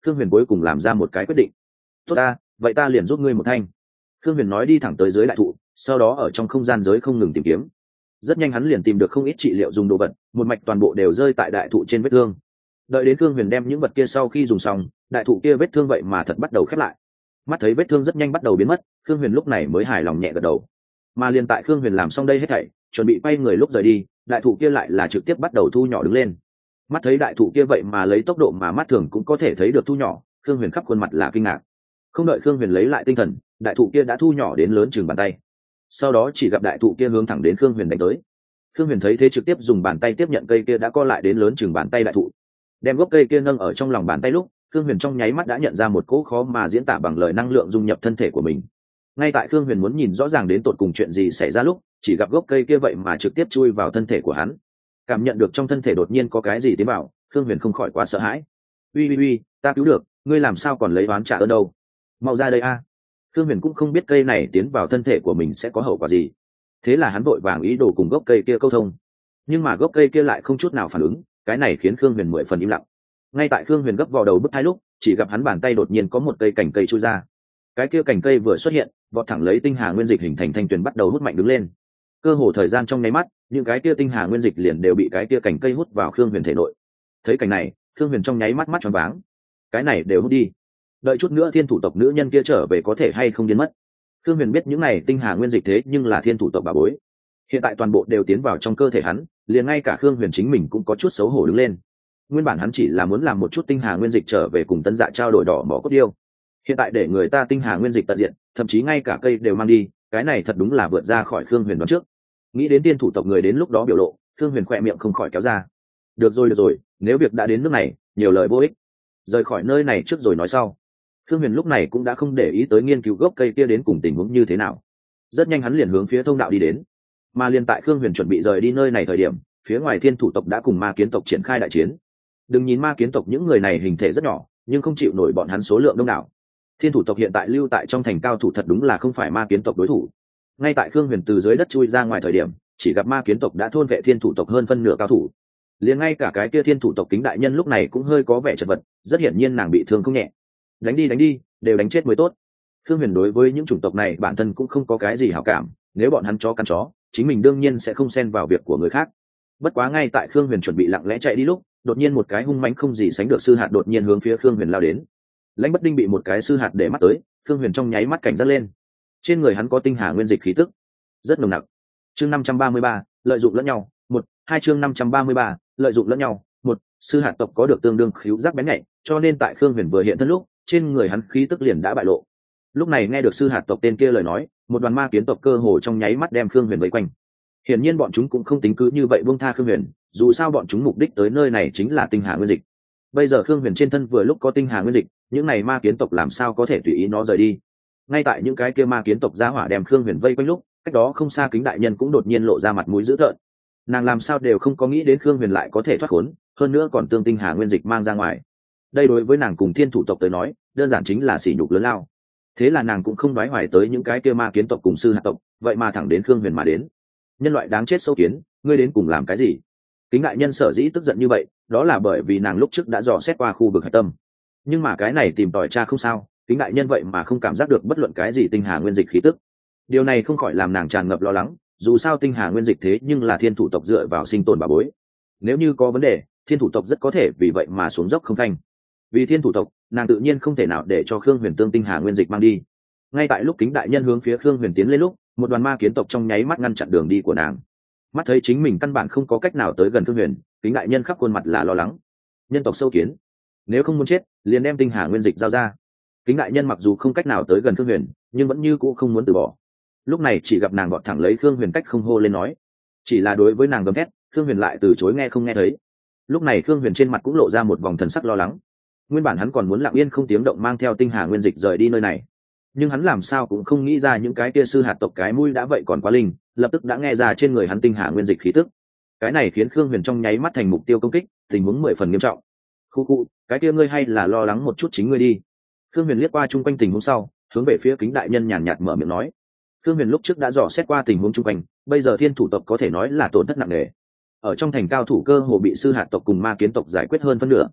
Khương Huyền cuối cùng làm ra một cái quyết định. Tốt ta, vậy ta liền giúp ngươi một thanh. Khương Huyền nói, đi thẳng tới dưới đại thụ, sau đó ở trong không gian giới không ngừng tìm kiếm. Rất nhanh hắn liền tìm được không ít trị liệu dùng đồ vật, một mạch toàn bộ đều rơi tại đại thụ trên vết thương. Đợi đến Khương Huyền đem những vật kia sau khi dùng xong, đại thụ kia vết thương vậy mà thật bắt đầu khép lại. Mắt thấy vết thương rất nhanh bắt đầu biến mất, Khương Huyền lúc này mới hài lòng nhẹ gật đầu. Mà liền tại Khương Huyền làm xong đây hết thảy, chuẩn bị quay người lúc rời đi, đại thụ kia lại là trực tiếp bắt đầu thu nhỏ đứng lên. Mắt thấy đại thụ kia vậy mà lấy tốc độ mà mắt thường cũng có thể thấy được thu nhỏ, Khương Huyền khắp khuôn mặt là kinh ngạc. Không đợi Khương Huyền lấy lại tinh thần, đại thụ kia đã thu nhỏ đến lớn chừng bàn tay. Sau đó chỉ gặp đại thụ kia hướng thẳng đến Khương Huyền đánh tới. Khương Huyền thấy thế trực tiếp dùng bàn tay tiếp nhận cây kia đã co lại đến lớn chừng bàn tay đại thụ, đem gốc cây kia nâng ở trong lòng bàn tay lúc, Khương Huyền trong nháy mắt đã nhận ra một cỗ khó mà diễn tả bằng lời năng lượng dung nhập thân thể của mình. Ngay tại Khương Huyền muốn nhìn rõ ràng đến tột cùng chuyện gì xảy ra lúc, chỉ gặp gốc cây kia vậy mà trực tiếp chui vào thân thể của hắn. Cảm nhận được trong thân thể đột nhiên có cái gì tiến vào, Khương Huyền không khỏi quá sợ hãi. Uy uy uy, ta cứu được, ngươi làm sao còn lấy oán trả ơn đâu? Mau ra đây a! À. Khương Huyền cũng không biết cây này tiến vào thân thể của mình sẽ có hậu quả gì, thế là hắn vội vàng ý đồ cùng gốc cây kia câu thông. Nhưng mà gốc cây kia lại không chút nào phản ứng, cái này khiến Khương Huyền mười phần im lặng. Ngay tại Khương Huyền gấp vào đầu bứt hai lúc, chỉ gặp hắn bàn tay đột nhiên có một cây cành cây chui ra. Cái kia cành cây vừa xuất hiện, vọt thẳng lấy tinh hà nguyên dịch hình thành thanh tuyền bắt đầu hút mạnh đứng lên. Cơ hồ thời gian trong nháy mắt, những cái kia tinh hà nguyên dịch liền đều bị cái kia cành cây hút vào Khương Huyền thể nội. Thấy cảnh này, Khương Huyền trong nháy mắt mắt tròn váng. Cái này đều hút đi, đợi chút nữa thiên thủ tộc nữ nhân kia trở về có thể hay không biến mất. Khương Huyền biết những này tinh hà nguyên dịch thế nhưng là thiên thủ tộc bà bối, hiện tại toàn bộ đều tiến vào trong cơ thể hắn, liền ngay cả Khương Huyền chính mình cũng có chút xấu hổ đứng lên. Nguyên bản hắn chỉ là muốn làm một chút tinh hà nguyên dịch trở về cùng Tân Dạ trao đổi đỏ mỏ cốt điêu, hiện tại để người ta tinh hà nguyên dịch tận diện, thậm chí ngay cả cây đều mang đi, cái này thật đúng là vượt ra khỏi Khương Huyền đoán trước. Nghĩ đến tiên thủ tộc người đến lúc đó biểu lộ, Khương Huyền khỏe miệng không khỏi kéo ra. Được rồi được rồi, nếu việc đã đến nước này, nhiều lời vô ích, rời khỏi nơi này trước rồi nói sau. Khương Huyền lúc này cũng đã không để ý tới nghiên cứu gốc cây kia đến cùng tình huống như thế nào. Rất nhanh hắn liền hướng phía thông đạo đi đến. Mà liền tại Khương Huyền chuẩn bị rời đi nơi này thời điểm, phía ngoài thiên thủ tộc đã cùng ma kiến tộc triển khai đại chiến. Đừng nhìn ma kiến tộc những người này hình thể rất nhỏ, nhưng không chịu nổi bọn hắn số lượng đông đảo. Thiên thủ tộc hiện tại lưu tại trong thành cao thủ thật đúng là không phải ma kiến tộc đối thủ. Ngay tại Khương Huyền từ dưới đất chui ra ngoài thời điểm, chỉ gặp ma kiến tộc đã thôn vệ thiên thủ tộc hơn phân nửa cao thủ. Liền ngay cả cái kia thiên thủ tộc Kính đại nhân lúc này cũng hơi có vẻ chật vật, rất hiển nhiên nàng bị thương không nhẹ. Đánh đi đánh đi, đều đánh chết mới tốt. Khương Huyền đối với những chủng tộc này bản thân cũng không có cái gì hảo cảm, nếu bọn hắn chó căn chó, chính mình đương nhiên sẽ không xen vào việc của người khác. Bất quá ngay tại Khương Huyền chuẩn bị lặng lẽ chạy đi lúc, đột nhiên một cái hung mãnh không gì sánh được sư hạt đột nhiên hướng phía Khương Huyền lao đến. Lãnh Bất Đinh bị một cái sư hạt để mắt tới, Khương Huyền trong nháy mắt cảnh giác lên. Trên người hắn có tinh hà nguyên dịch khí tức, rất nồng nặc. Chương năm trăm ba mươi ba, lợi dụng lẫn nhau, một, hai chương năm trăm ba mươi ba, lợi dụng lẫn nhau, một, sư hạt tộc có được tương đương khứu giác bén nhạy, cho nên tại Khương Huyền vừa hiện thân lúc, trên người hắn khí tức liền đã bại lộ. Lúc này nghe được sư hạt tộc tên kia lời nói, một đoàn ma kiến tộc cơ hồ trong nháy mắt đem Khương Huyền vây quanh. Hiển nhiên bọn chúng cũng không tính cứ như vậy buông tha Khương Huyền, dù sao bọn chúng mục đích tới nơi này chính là tinh hà nguyên dịch. Bây giờ Khương Huyền trên thân vừa lúc có tinh hà nguyên dịch, những này ma kiến tộc làm sao có thể tùy ý nó rời đi. Ngay tại những cái kia ma kiến tộc ra hỏa đem Khương Huyền vây quanh lúc, cách đó không xa Kính đại nhân cũng đột nhiên lộ ra mặt mũi dữ tợn. Nàng làm sao đều không có nghĩ đến Khương Huyền lại có thể thoát khốn, hơn nữa còn tương tinh hà nguyên dịch mang ra ngoài. Đây đối với nàng cùng thiên thủ tộc tới nói, đơn giản chính là sỉ nhục lớn lao. Thế là nàng cũng không đoái hoài tới những cái kia ma kiến tộc cùng sư hạt tộc, vậy mà thẳng đến Khương Huyền mà đến. Nhân loại đáng chết sâu kiến, ngươi đến cùng làm cái gì? Kính đại nhân sở dĩ tức giận như vậy, đó là bởi vì nàng lúc trước đã dò xét qua khu vực hạch tâm. Nhưng mà cái này tìm tòi tra không sao, Kính đại nhân vậy mà không cảm giác được bất luận cái gì tinh hà nguyên dịch khí tức. Điều này không khỏi làm nàng tràn ngập lo lắng, dù sao tinh hà nguyên dịch thế nhưng là thiên thủ tộc dựa vào sinh tồn bà bối. Nếu như có vấn đề, thiên thủ tộc rất có thể vì vậy mà xuống dốc không phanh. Vì thiên thủ tộc, nàng tự nhiên không thể nào để cho Khương Huyền tương tinh hà nguyên dịch mang đi. Ngay tại lúc Kính đại nhân hướng phía Khương Huyền tiến lên lúc, một đoàn ma kiến tộc trong nháy mắt ngăn chặn đường đi của nàng. Mắt thấy chính mình căn bản không có cách nào tới gần Khương Huyền, Kính đại nhân khắp khuôn mặt là lo lắng. Nhân tộc sâu kiến, nếu không muốn chết, liền đem tinh hà nguyên dịch giao ra. Kính đại nhân mặc dù không cách nào tới gần Khương Huyền, nhưng vẫn như cũ không muốn từ bỏ. Lúc này chỉ gặp nàng gọn thẳng lấy Khương Huyền cách không hô lên nói, chỉ là đối với nàng gầm thét, Khương Huyền lại từ chối nghe không nghe thấy. Lúc này Khương Huyền trên mặt cũng lộ ra một vòng thần sắc lo lắng. Nguyên bản hắn còn muốn lặng yên không tiếng động mang theo tinh hà nguyên dịch rời đi nơi này, nhưng hắn làm sao cũng không nghĩ ra những cái kia sư hạt tộc cái mũi đã vậy còn quá linh, lập tức đã nghe ra trên người hắn tinh hà nguyên dịch khí tức. Cái này khiến Khương Huyền trong nháy mắt thành mục tiêu công kích, tình huống mười phần nghiêm trọng. Khu khu, cái kia ngươi hay là lo lắng một chút chính ngươi đi. Khương Huyền liếc qua chung quanh tình huống sau, hướng về phía Kính đại nhân nhàn nhạt mở miệng nói. Khương Huyền lúc trước đã dò xét qua tình huống chung quanh, bây giờ thiên thủ tộc có thể nói là tổn thất nặng nề. Ở trong thành cao thủ cơ hồ bị sư hạt tộc cùng ma kiến tộc giải quyết hơn phân nửa.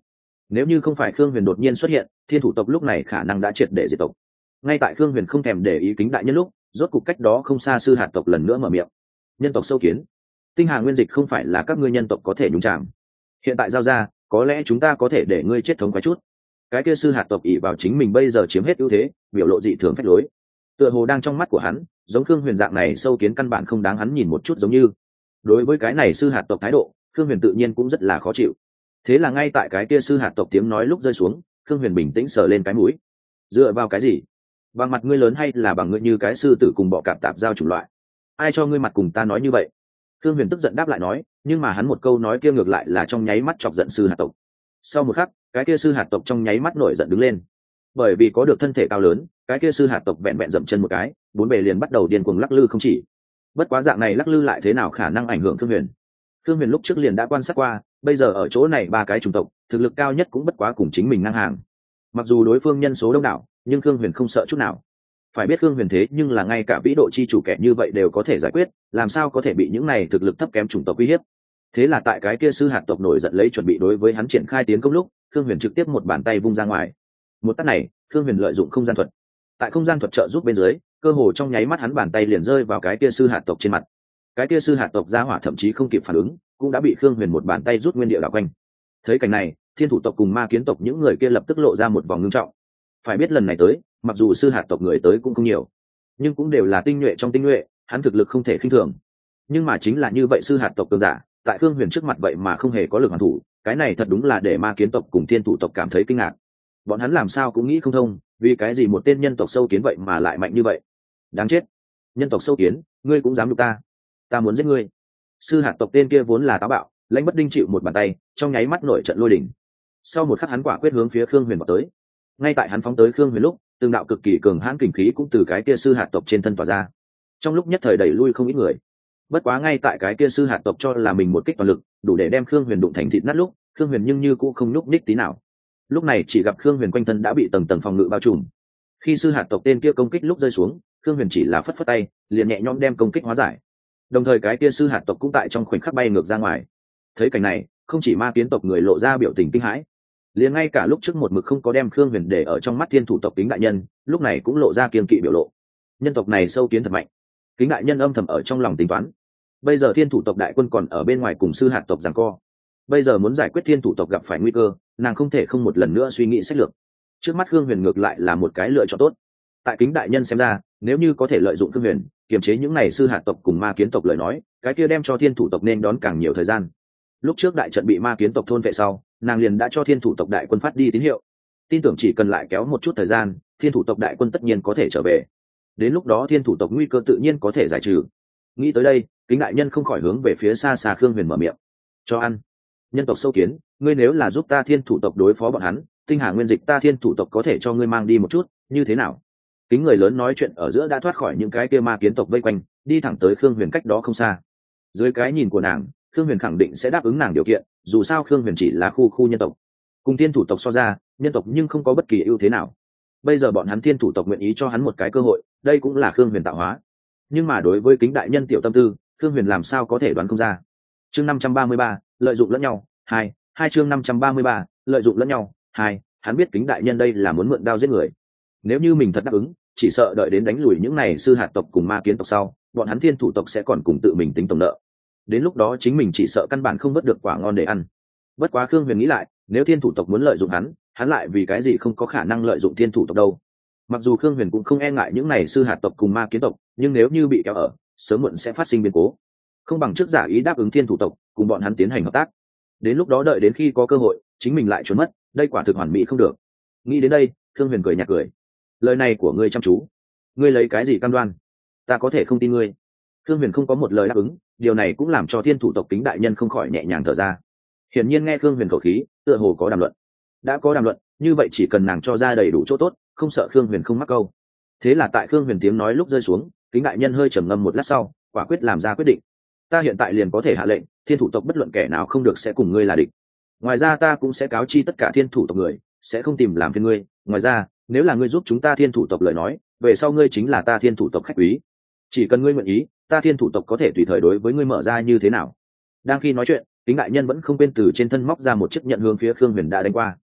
Nếu như không phải khương huyền đột nhiên xuất hiện, thiên thủ tộc lúc này khả năng đã triệt để diệt tộc. Ngay tại khương huyền không thèm để ý kính đại nhân lúc, rốt cục cách đó không xa sư hạt tộc lần nữa mở miệng. Nhân tộc sâu kiến, tinh hà nguyên dịch không phải là các ngươi nhân tộc có thể nhúng chạm, hiện tại giao ra, có lẽ chúng ta có thể để ngươi chết thống quái chút. Cái kia sư hạt tộc ỷ vào chính mình bây giờ chiếm hết ưu thế, biểu lộ dị thường phách lối, tựa hồ đang trong mắt của hắn, giống khương huyền dạng này sâu kiến căn bản không đáng hắn nhìn một chút. Giống như đối với cái này sư hạt tộc thái độ, khương huyền tự nhiên cũng rất là khó chịu. Thế là ngay tại cái kia sư hạt tộc tiếng nói lúc rơi xuống, khương huyền bình tĩnh sờ lên cái mũi. Dựa vào cái gì? Bằng mặt ngươi lớn hay là bằng ngươi như cái sư tử cùng bọ cạp tạp giao chủng loại? Ai cho ngươi mặt cùng ta nói như vậy? Khương huyền tức giận đáp lại nói, nhưng mà hắn một câu nói kia ngược lại là trong nháy mắt chọc giận sư hạt tộc. Sau một khắc, cái kia sư hạt tộc trong nháy mắt nổi giận đứng lên. Bởi vì có được thân thể cao lớn, cái kia sư hạt tộc vẹn vẹn dậm chân một cái, bốn bề liền bắt đầu điên cuồng lắc lư không chỉ. Bất quá dạng này lắc lư lại thế nào khả năng ảnh hưởng Khương huyền? Khương huyền lúc trước liền đã quan sát qua, bây giờ ở chỗ này ba cái chủng tộc, thực lực cao nhất cũng bất quá cùng chính mình ngang hàng. Mặc dù đối phương nhân số đông đảo, nhưng Khương huyền không sợ chút nào. Phải biết Khương huyền thế nhưng là ngay cả vĩ độ chi chủ kẻ như vậy đều có thể giải quyết, làm sao có thể bị những này thực lực thấp kém chủng tộc uy hiếp? Thế là tại cái kia sư hạt tộc nổi giận lấy chuẩn bị đối với hắn triển khai tiến công lúc, Khương huyền trực tiếp một bàn tay vung ra ngoài. Một tát này, Khương huyền lợi dụng không gian thuật. Tại không gian thuật trợ giúp bên dưới, cơ hồ trong nháy mắt hắn bàn tay liền rơi vào cái kia sư hạt tộc trên mặt. Cái kia sư hạt tộc gia hỏa thậm chí không kịp phản ứng, cũng đã bị Khương huyền một bàn tay rút nguyên địa đảo quanh. Thấy cảnh này, thiên thủ tộc cùng ma kiến tộc những người kia lập tức lộ ra một vòng ngưng trọng. Phải biết lần này tới, mặc dù sư hạt tộc người tới cũng không nhiều, nhưng cũng đều là tinh nhuệ trong tinh nhuệ, hắn thực lực không thể khinh thường. Nhưng mà chính là như vậy sư hạt tộc cường giả, tại Khương huyền trước mặt vậy mà không hề có lực hoàn thủ, cái này thật đúng là để ma kiến tộc cùng thiên thủ tộc cảm thấy kinh ngạc. Bọn hắn làm sao cũng nghĩ không thông, vì cái gì một tên nhân tộc sâu kiến vậy mà lại mạnh như vậy. Đáng chết, nhân tộc sâu kiến, ngươi cũng dám đụng ta, ta muốn giết ngươi. Sư hạt tộc tên kia vốn là táo bạo, lãnh bất đinh chịu một bàn tay, trong nháy mắt nổi trận lôi đỉnh. Sau một khắc hắn quả quyết hướng phía Khương huyền vào tới. Ngay tại hắn phóng tới Khương huyền lúc, từng đạo cực kỳ cường hãn kình khí cũng từ cái kia sư hạt tộc trên thân tỏa ra, trong lúc nhất thời đẩy lui không ít người. Bất quá ngay tại cái kia sư hạt tộc cho là mình một kích toàn lực đủ để đem Khương huyền đụng thành thịt nát lúc, Khương huyền nhưng như cũng không nhúc nhích tí nào. Lúc này chỉ gặp Khương huyền quanh thân đã bị tầng tầng phòng ngự bao trùm. Khi sư hạt tộc tên kia công kích lúc rơi xuống, Khương huyền chỉ là phất phất tay liền nhẹ nhõm đem công kích hóa giải. Đồng thời cái kia sư hạt tộc cũng tại trong khoảnh khắc bay ngược ra ngoài. Thấy cảnh này, không chỉ ma kiến tộc người lộ ra biểu tình kinh hãi, liền ngay cả lúc trước một mực không có đem Khương huyền để ở trong mắt thiên thủ tộc Kính đại nhân, lúc này cũng lộ ra kiên kỵ biểu lộ. Nhân tộc này sâu kiến thật mạnh. Kính đại nhân âm thầm ở trong lòng tính toán, bây giờ thiên thủ tộc đại quân còn ở bên ngoài cùng sư hạt tộc giằng co, bây giờ muốn giải quyết thiên thủ tộc gặp phải nguy cơ, nàng không thể không một lần nữa suy nghĩ sách lược. Trước mắt Khương huyền ngược lại là một cái lựa chọn tốt. Tại Kính đại nhân xem ra, nếu như có thể lợi dụng Khương huyền kiềm chế những này sư hạt tộc cùng ma kiến tộc lời nói, cái kia đem cho thiên thủ tộc nên đón càng nhiều thời gian. Lúc trước đại trận bị ma kiến tộc thôn vệ sau, nàng liền đã cho thiên thủ tộc đại quân phát đi tín hiệu, tin tưởng chỉ cần lại kéo một chút thời gian, thiên thủ tộc đại quân tất nhiên có thể trở về. Đến lúc đó thiên thủ tộc nguy cơ tự nhiên có thể giải trừ. Nghĩ tới đây, Kính đại nhân không khỏi hướng về phía xa xa Khương huyền mở miệng. Cho ăn. Nhân tộc sâu kiến, ngươi nếu là giúp ta thiên thủ tộc đối phó bọn hắn, tinh hà nguyên dịch ta thiên thủ tộc có thể cho ngươi mang đi một chút, như thế nào? Kính người lớn nói chuyện ở giữa đã thoát khỏi những cái kia ma kiến tộc vây quanh, đi thẳng tới Khương huyền cách đó không xa. Dưới cái nhìn của nàng, Khương huyền khẳng định sẽ đáp ứng nàng điều kiện, dù sao Khương huyền chỉ là khu khu nhân tộc, cùng thiên thủ tộc so ra, nhân tộc nhưng không có bất kỳ ưu thế nào. Bây giờ bọn hắn thiên thủ tộc nguyện ý cho hắn một cái cơ hội, đây cũng là Khương huyền tạo hóa. Nhưng mà đối với Kính đại nhân tiểu tâm tư, Khương huyền làm sao có thể đoán không ra. Chương năm trăm ba mươi ba, lợi dụng lẫn nhau. Hai, hai chương năm trăm ba mươi ba, lợi dụng lẫn nhau. Hai, hắn biết Kính đại nhân đây là muốn mượn đao giết người. Nếu như mình thật đáp ứng, chỉ sợ đợi đến đánh lùi những này sư hạt tộc cùng ma kiến tộc sau, bọn hắn thiên thủ tộc sẽ còn cùng tự mình tính tổng nợ. Đến lúc đó chính mình chỉ sợ căn bản không vớt được quả ngon để ăn. Bất quá Khương huyền nghĩ lại, nếu thiên thủ tộc muốn lợi dụng hắn, hắn lại vì cái gì không có khả năng lợi dụng thiên thủ tộc đâu. Mặc dù Khương huyền cũng không e ngại những này sư hạt tộc cùng ma kiến tộc, nhưng nếu như bị kéo ở, sớm muộn sẽ phát sinh biến cố. Không bằng trước giả ý đáp ứng thiên thủ tộc, cùng bọn hắn tiến hành hợp tác. Đến lúc đó đợi đến khi có cơ hội, chính mình lại trốn mất, đây quả thực hoàn mỹ không được. Nghĩ đến đây, Khương huyền cười nhạt cười. Lời này của ngươi chăm chú, ngươi lấy cái gì cam đoan? Ta có thể không tin ngươi. Khương huyền không có một lời đáp ứng, điều này cũng làm cho thiên thủ tộc Kính đại nhân không khỏi nhẹ nhàng thở ra. Hiển nhiên nghe Khương huyền khẩu khí, tựa hồ có đàm luận. Đã có đàm luận, như vậy chỉ cần nàng cho ra đầy đủ chỗ tốt, không sợ Khương huyền không mắc câu. Thế là tại Khương huyền tiếng nói lúc rơi xuống, Kính đại nhân hơi trầm ngâm một lát sau, quả quyết làm ra quyết định. Ta hiện tại liền có thể hạ lệnh, thiên thủ tộc bất luận kẻ nào không được sẽ cùng ngươi là địch. Ngoài ra ta cũng sẽ cáo chi tất cả thiên thủ tộc người, sẽ không tìm làm phiền ngươi. Ngoài ra, nếu là ngươi giúp chúng ta thiên thủ tộc lời nói, về sau ngươi chính là ta thiên thủ tộc khách quý. Chỉ cần ngươi nguyện ý, ta thiên thủ tộc có thể tùy thời đối với ngươi mở ra như thế nào. Đang khi nói chuyện, Kính đại nhân vẫn không quên từ trên thân móc ra một chiếc nhận hướng phía Khương huyền đã đánh qua.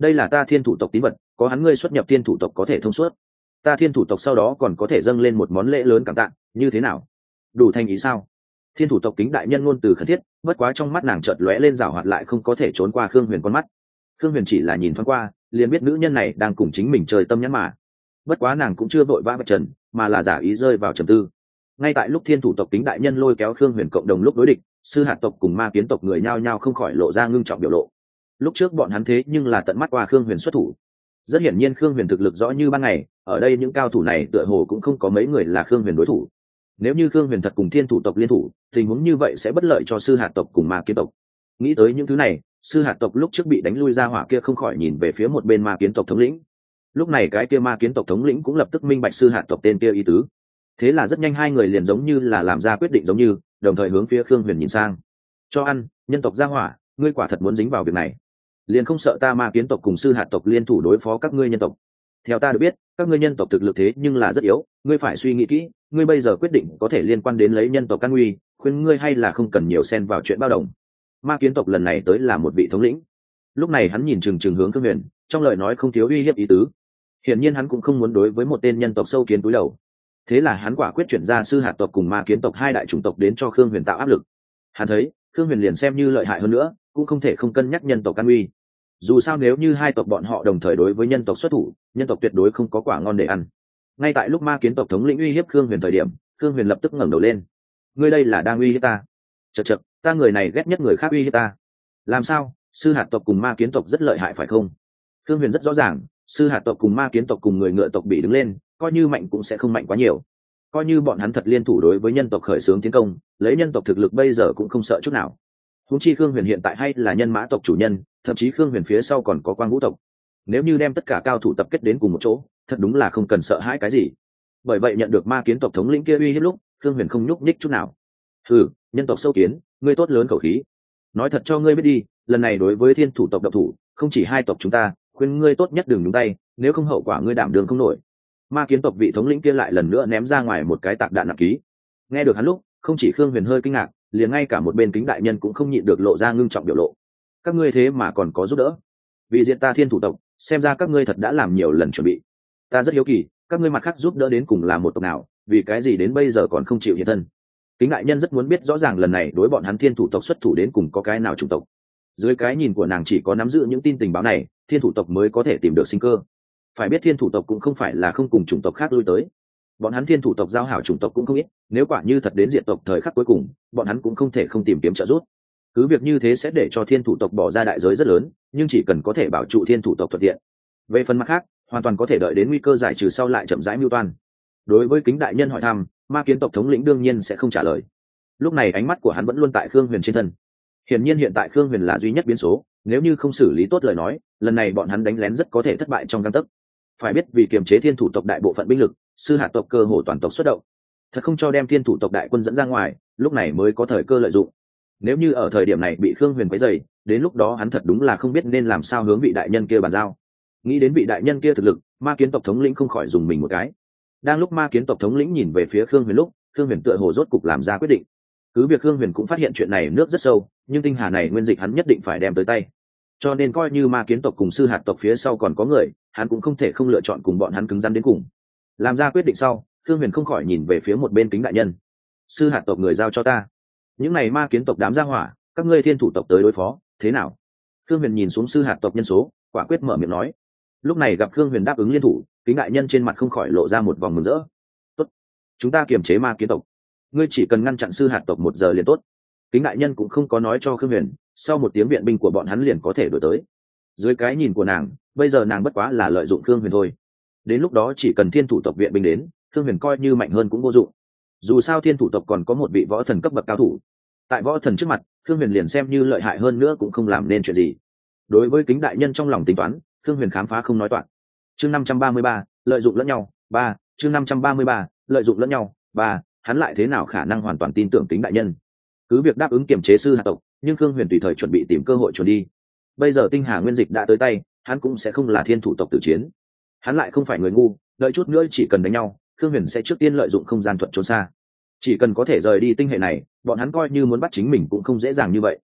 đây là ta thiên thủ tộc tín vật, có hắn ngươi xuất nhập thiên thủ tộc có thể thông suốt, ta thiên thủ tộc sau đó còn có thể dâng lên một món lễ lớn cảm tạ, như thế nào, đủ thành ý sao? Thiên thủ tộc kính đại nhân ngôn từ khẩn thiết, bất quá trong mắt nàng chợt lóe lên rào hoạt lại không có thể trốn qua Khương Huyền con mắt. Khương Huyền chỉ là nhìn thoáng qua liền biết nữ nhân này đang cùng chính mình chơi tâm nhãn mà, bất quá nàng cũng chưa vội vã vạch trần, mà là giả ý rơi vào trầm tư. Ngay tại lúc thiên thủ tộc kính đại nhân lôi kéo Khương Huyền cộng đồng lúc đối địch, sư hạt tộc cùng ma kiến tộc người nhao nhao không khỏi lộ ra ngưng trọng biểu lộ. Lúc trước bọn hắn thế nhưng là tận mắt qua Khương Huyền xuất thủ, rất hiển nhiên Khương Huyền thực lực rõ như ban ngày, ở đây những cao thủ này tựa hồ cũng không có mấy người là Khương Huyền đối thủ. Nếu như Khương Huyền thật cùng thiên thủ tộc liên thủ, tình huống như vậy sẽ bất lợi cho sư hạt tộc cùng ma kiến tộc. Nghĩ tới những thứ này, sư hạt tộc lúc trước bị đánh lui ra hỏa kia không khỏi nhìn về phía một bên ma kiến tộc thống lĩnh. Lúc này cái kia ma kiến tộc thống lĩnh cũng lập tức minh bạch sư hạt tộc tên kia ý tứ. Thế là rất nhanh hai người liền giống như là làm ra quyết định giống như, đồng thời hướng phía Khương Huyền nhìn sang. Cho ăn, nhân tộc ra hỏa, ngươi quả thật muốn dính vào việc này, liền không sợ ta ma kiến tộc cùng sư hạt tộc liên thủ đối phó các ngươi nhân tộc? Theo ta được biết, các ngươi nhân tộc thực lực thế nhưng là rất yếu, ngươi phải suy nghĩ kỹ, ngươi bây giờ quyết định có thể liên quan đến lấy nhân tộc căn nguy, khuyên ngươi hay là không cần nhiều xen vào chuyện bao đồng. Ma kiến tộc lần này tới là một vị thống lĩnh, lúc này hắn nhìn chừng chừng hướng Khương Huyền, trong lời nói không thiếu uy hiếp ý tứ. Hiển nhiên hắn cũng không muốn đối với một tên nhân tộc sâu kiến túi đầu. Thế là hắn quả quyết chuyển ra sư hạt tộc cùng ma kiến tộc hai đại chủng tộc đến cho Khương Huyền tạo áp lực. Hắn thấy Khương Huyền liền xem như lợi hại hơn nữa cũng không thể không cân nhắc nhân tộc căn uy. Dù sao nếu như hai tộc bọn họ đồng thời đối với nhân tộc xuất thủ, nhân tộc tuyệt đối không có quả ngon để ăn. Ngay tại lúc ma kiến tộc thống lĩnh uy hiếp Khương Huyền thời điểm, Khương Huyền lập tức ngẩng đầu lên. Ngươi đây là đang uy hiếp ta? Chậc chậc, ta người này ghét nhất người khác uy hiếp ta. Làm sao, sư hạt tộc cùng ma kiến tộc rất lợi hại phải không? Khương Huyền rất rõ ràng, sư hạt tộc cùng ma kiến tộc cùng người ngựa tộc bị đứng lên, coi như mạnh cũng sẽ không mạnh quá nhiều. Coi như bọn hắn thật liên thủ đối với nhân tộc khởi xướng tiến công, lấy nhân tộc thực lực bây giờ cũng không sợ chút nào. Huống chi Khương Huyền hiện tại hay là nhân mã tộc chủ nhân, thậm chí Khương Huyền phía sau còn có quang vũ tộc. Nếu như đem tất cả cao thủ tập kết đến cùng một chỗ, thật đúng là không cần sợ hãi cái gì. Bởi vậy nhận được ma kiến tộc thống lĩnh kia uy hiếp lúc, Khương Huyền không nhúc nhích chút nào. Ừ, nhân tộc sâu kiến, ngươi tốt lớn khẩu khí. Nói thật cho ngươi biết đi, lần này đối với thiên thủ tộc độc thủ, không chỉ hai tộc chúng ta, khuyên ngươi tốt nhất đừng nhúng tay, nếu không hậu quả ngươi đảm đường không nổi. Ma kiến tộc vị thống lĩnh kia lại lần nữa ném ra ngoài một cái tạc đạn nặng ký. Nghe được hắn lúc, không chỉ Khương Huyền hơi kinh ngạc, liền ngay cả một bên kính đại nhân cũng không nhịn được lộ ra ngưng trọng biểu lộ. Các ngươi thế mà còn có giúp đỡ, vì diện ta thiên thủ tộc, xem ra các ngươi thật đã làm nhiều lần chuẩn bị. Ta rất hiếu kỳ, các ngươi mặt khác giúp đỡ đến cùng là một tộc nào, vì cái gì đến bây giờ còn không chịu hiện thân? Kính đại nhân rất muốn biết rõ ràng lần này đối bọn hắn thiên thủ tộc xuất thủ đến cùng có cái nào chủng tộc. Dưới cái nhìn của nàng chỉ có nắm giữ những tin tình báo này, thiên thủ tộc mới có thể tìm được sinh cơ. Phải biết thiên thủ tộc cũng không phải là không cùng chủng tộc khác lui tới, bọn hắn thiên thủ tộc giao hảo chủng tộc cũng không ít, nếu quả như thật đến diện tộc thời khắc cuối cùng, bọn hắn cũng không thể không tìm kiếm trợ giúp. Cứ việc như thế sẽ để cho thiên thủ tộc bỏ ra đại giới rất lớn, nhưng chỉ cần có thể bảo trụ thiên thủ tộc thuận tiện. Về phần mặt khác, hoàn toàn có thể đợi đến nguy cơ giải trừ sau lại chậm rãi mưu toan. Đối với kính đại nhân hỏi thăm, ma kiến tộc thống lĩnh đương nhiên sẽ không trả lời. Lúc này ánh mắt của hắn vẫn luôn tại Khương Huyền trên thân. Hiển nhiên hiện tại Khương Huyền là duy nhất biến số, nếu như không xử lý tốt lời nói, lần này bọn hắn đánh lén rất có thể thất bại trong gang tấc. Phải biết vì kiềm chế thiên thủ tộc đại bộ phận binh lực, sư hạt tộc cơ hồ toàn tộc xuất động, thật không cho đem thiên thủ tộc đại quân dẫn ra ngoài, lúc này mới có thời cơ lợi dụng. Nếu như ở thời điểm này bị Khương Huyền quấy rầy, đến lúc đó hắn thật đúng là không biết nên làm sao hướng vị đại nhân kia bàn giao. Nghĩ đến vị đại nhân kia thực lực, ma kiến tộc thống lĩnh không khỏi dùng mình một cái. Đang lúc ma kiến tộc thống lĩnh nhìn về phía Khương Huyền lúc, Khương Huyền tựa hồ rốt cục làm ra quyết định. Cứ việc Khương Huyền cũng phát hiện chuyện này nước rất sâu, nhưng tinh hà này nguyên dịch hắn nhất định phải đem tới tay. Cho nên coi như ma kiến tộc cùng sư hạt tộc phía sau còn có người, hắn cũng không thể không lựa chọn cùng bọn hắn cứng rắn đến cùng. Làm ra quyết định sau, Khương Huyền không khỏi nhìn về phía một bên kính đại nhân. Sư hạt tộc người giao cho ta, những này ma kiến tộc đám gia hỏa, các ngươi thiên thủ tộc tới đối phó, thế nào? Khương Huyền nhìn xuống sư hạt tộc nhân số, quả quyết mở miệng nói. Lúc này gặp Khương Huyền đáp ứng liên thủ, kính đại nhân trên mặt không khỏi lộ ra một vòng mừng rỡ. Tốt, chúng ta kiềm chế ma kiến tộc, ngươi chỉ cần ngăn chặn sư hạt tộc một giờ liền tốt. Kính đại nhân cũng không có nói cho Khương Huyền, sau một tiếng viện binh của bọn hắn liền có thể đổi tới. Dưới cái nhìn của nàng, bây giờ nàng bất quá là lợi dụng Khương Huyền thôi. Đến lúc đó chỉ cần thiên thủ tộc viện binh đến, Khương Huyền coi như mạnh hơn cũng vô dụng. Dù sao thiên thủ tộc còn có một vị võ thần cấp bậc cao thủ, tại võ thần trước mặt, Khương Huyền liền xem như lợi hại hơn nữa cũng không làm nên chuyện gì. Đối với kính đại nhân trong lòng tính toán, Khương Huyền khám phá không nói toạc. Chương năm trăm ba mươi ba, lợi dụng lẫn nhau, ba, chương năm trăm ba mươi ba, lợi dụng lẫn nhau, ba, hắn lại thế nào khả năng hoàn toàn tin tưởng kính đại nhân. Cứ việc đáp ứng kiềm chế sư hạt tộc, nhưng Khương Huyền tùy thời chuẩn bị tìm cơ hội chuẩn đi. Bây giờ tinh hà nguyên dịch đã tới tay, hắn cũng sẽ không là thiên thủ tộc tử chiến. Hắn lại không phải người ngu, đợi chút nữa chỉ cần đánh nhau, Khương Huyền sẽ trước tiên lợi dụng không gian thuận trốn xa. Chỉ cần có thể rời đi tinh hệ này, bọn hắn coi như muốn bắt chính mình cũng không dễ dàng như vậy.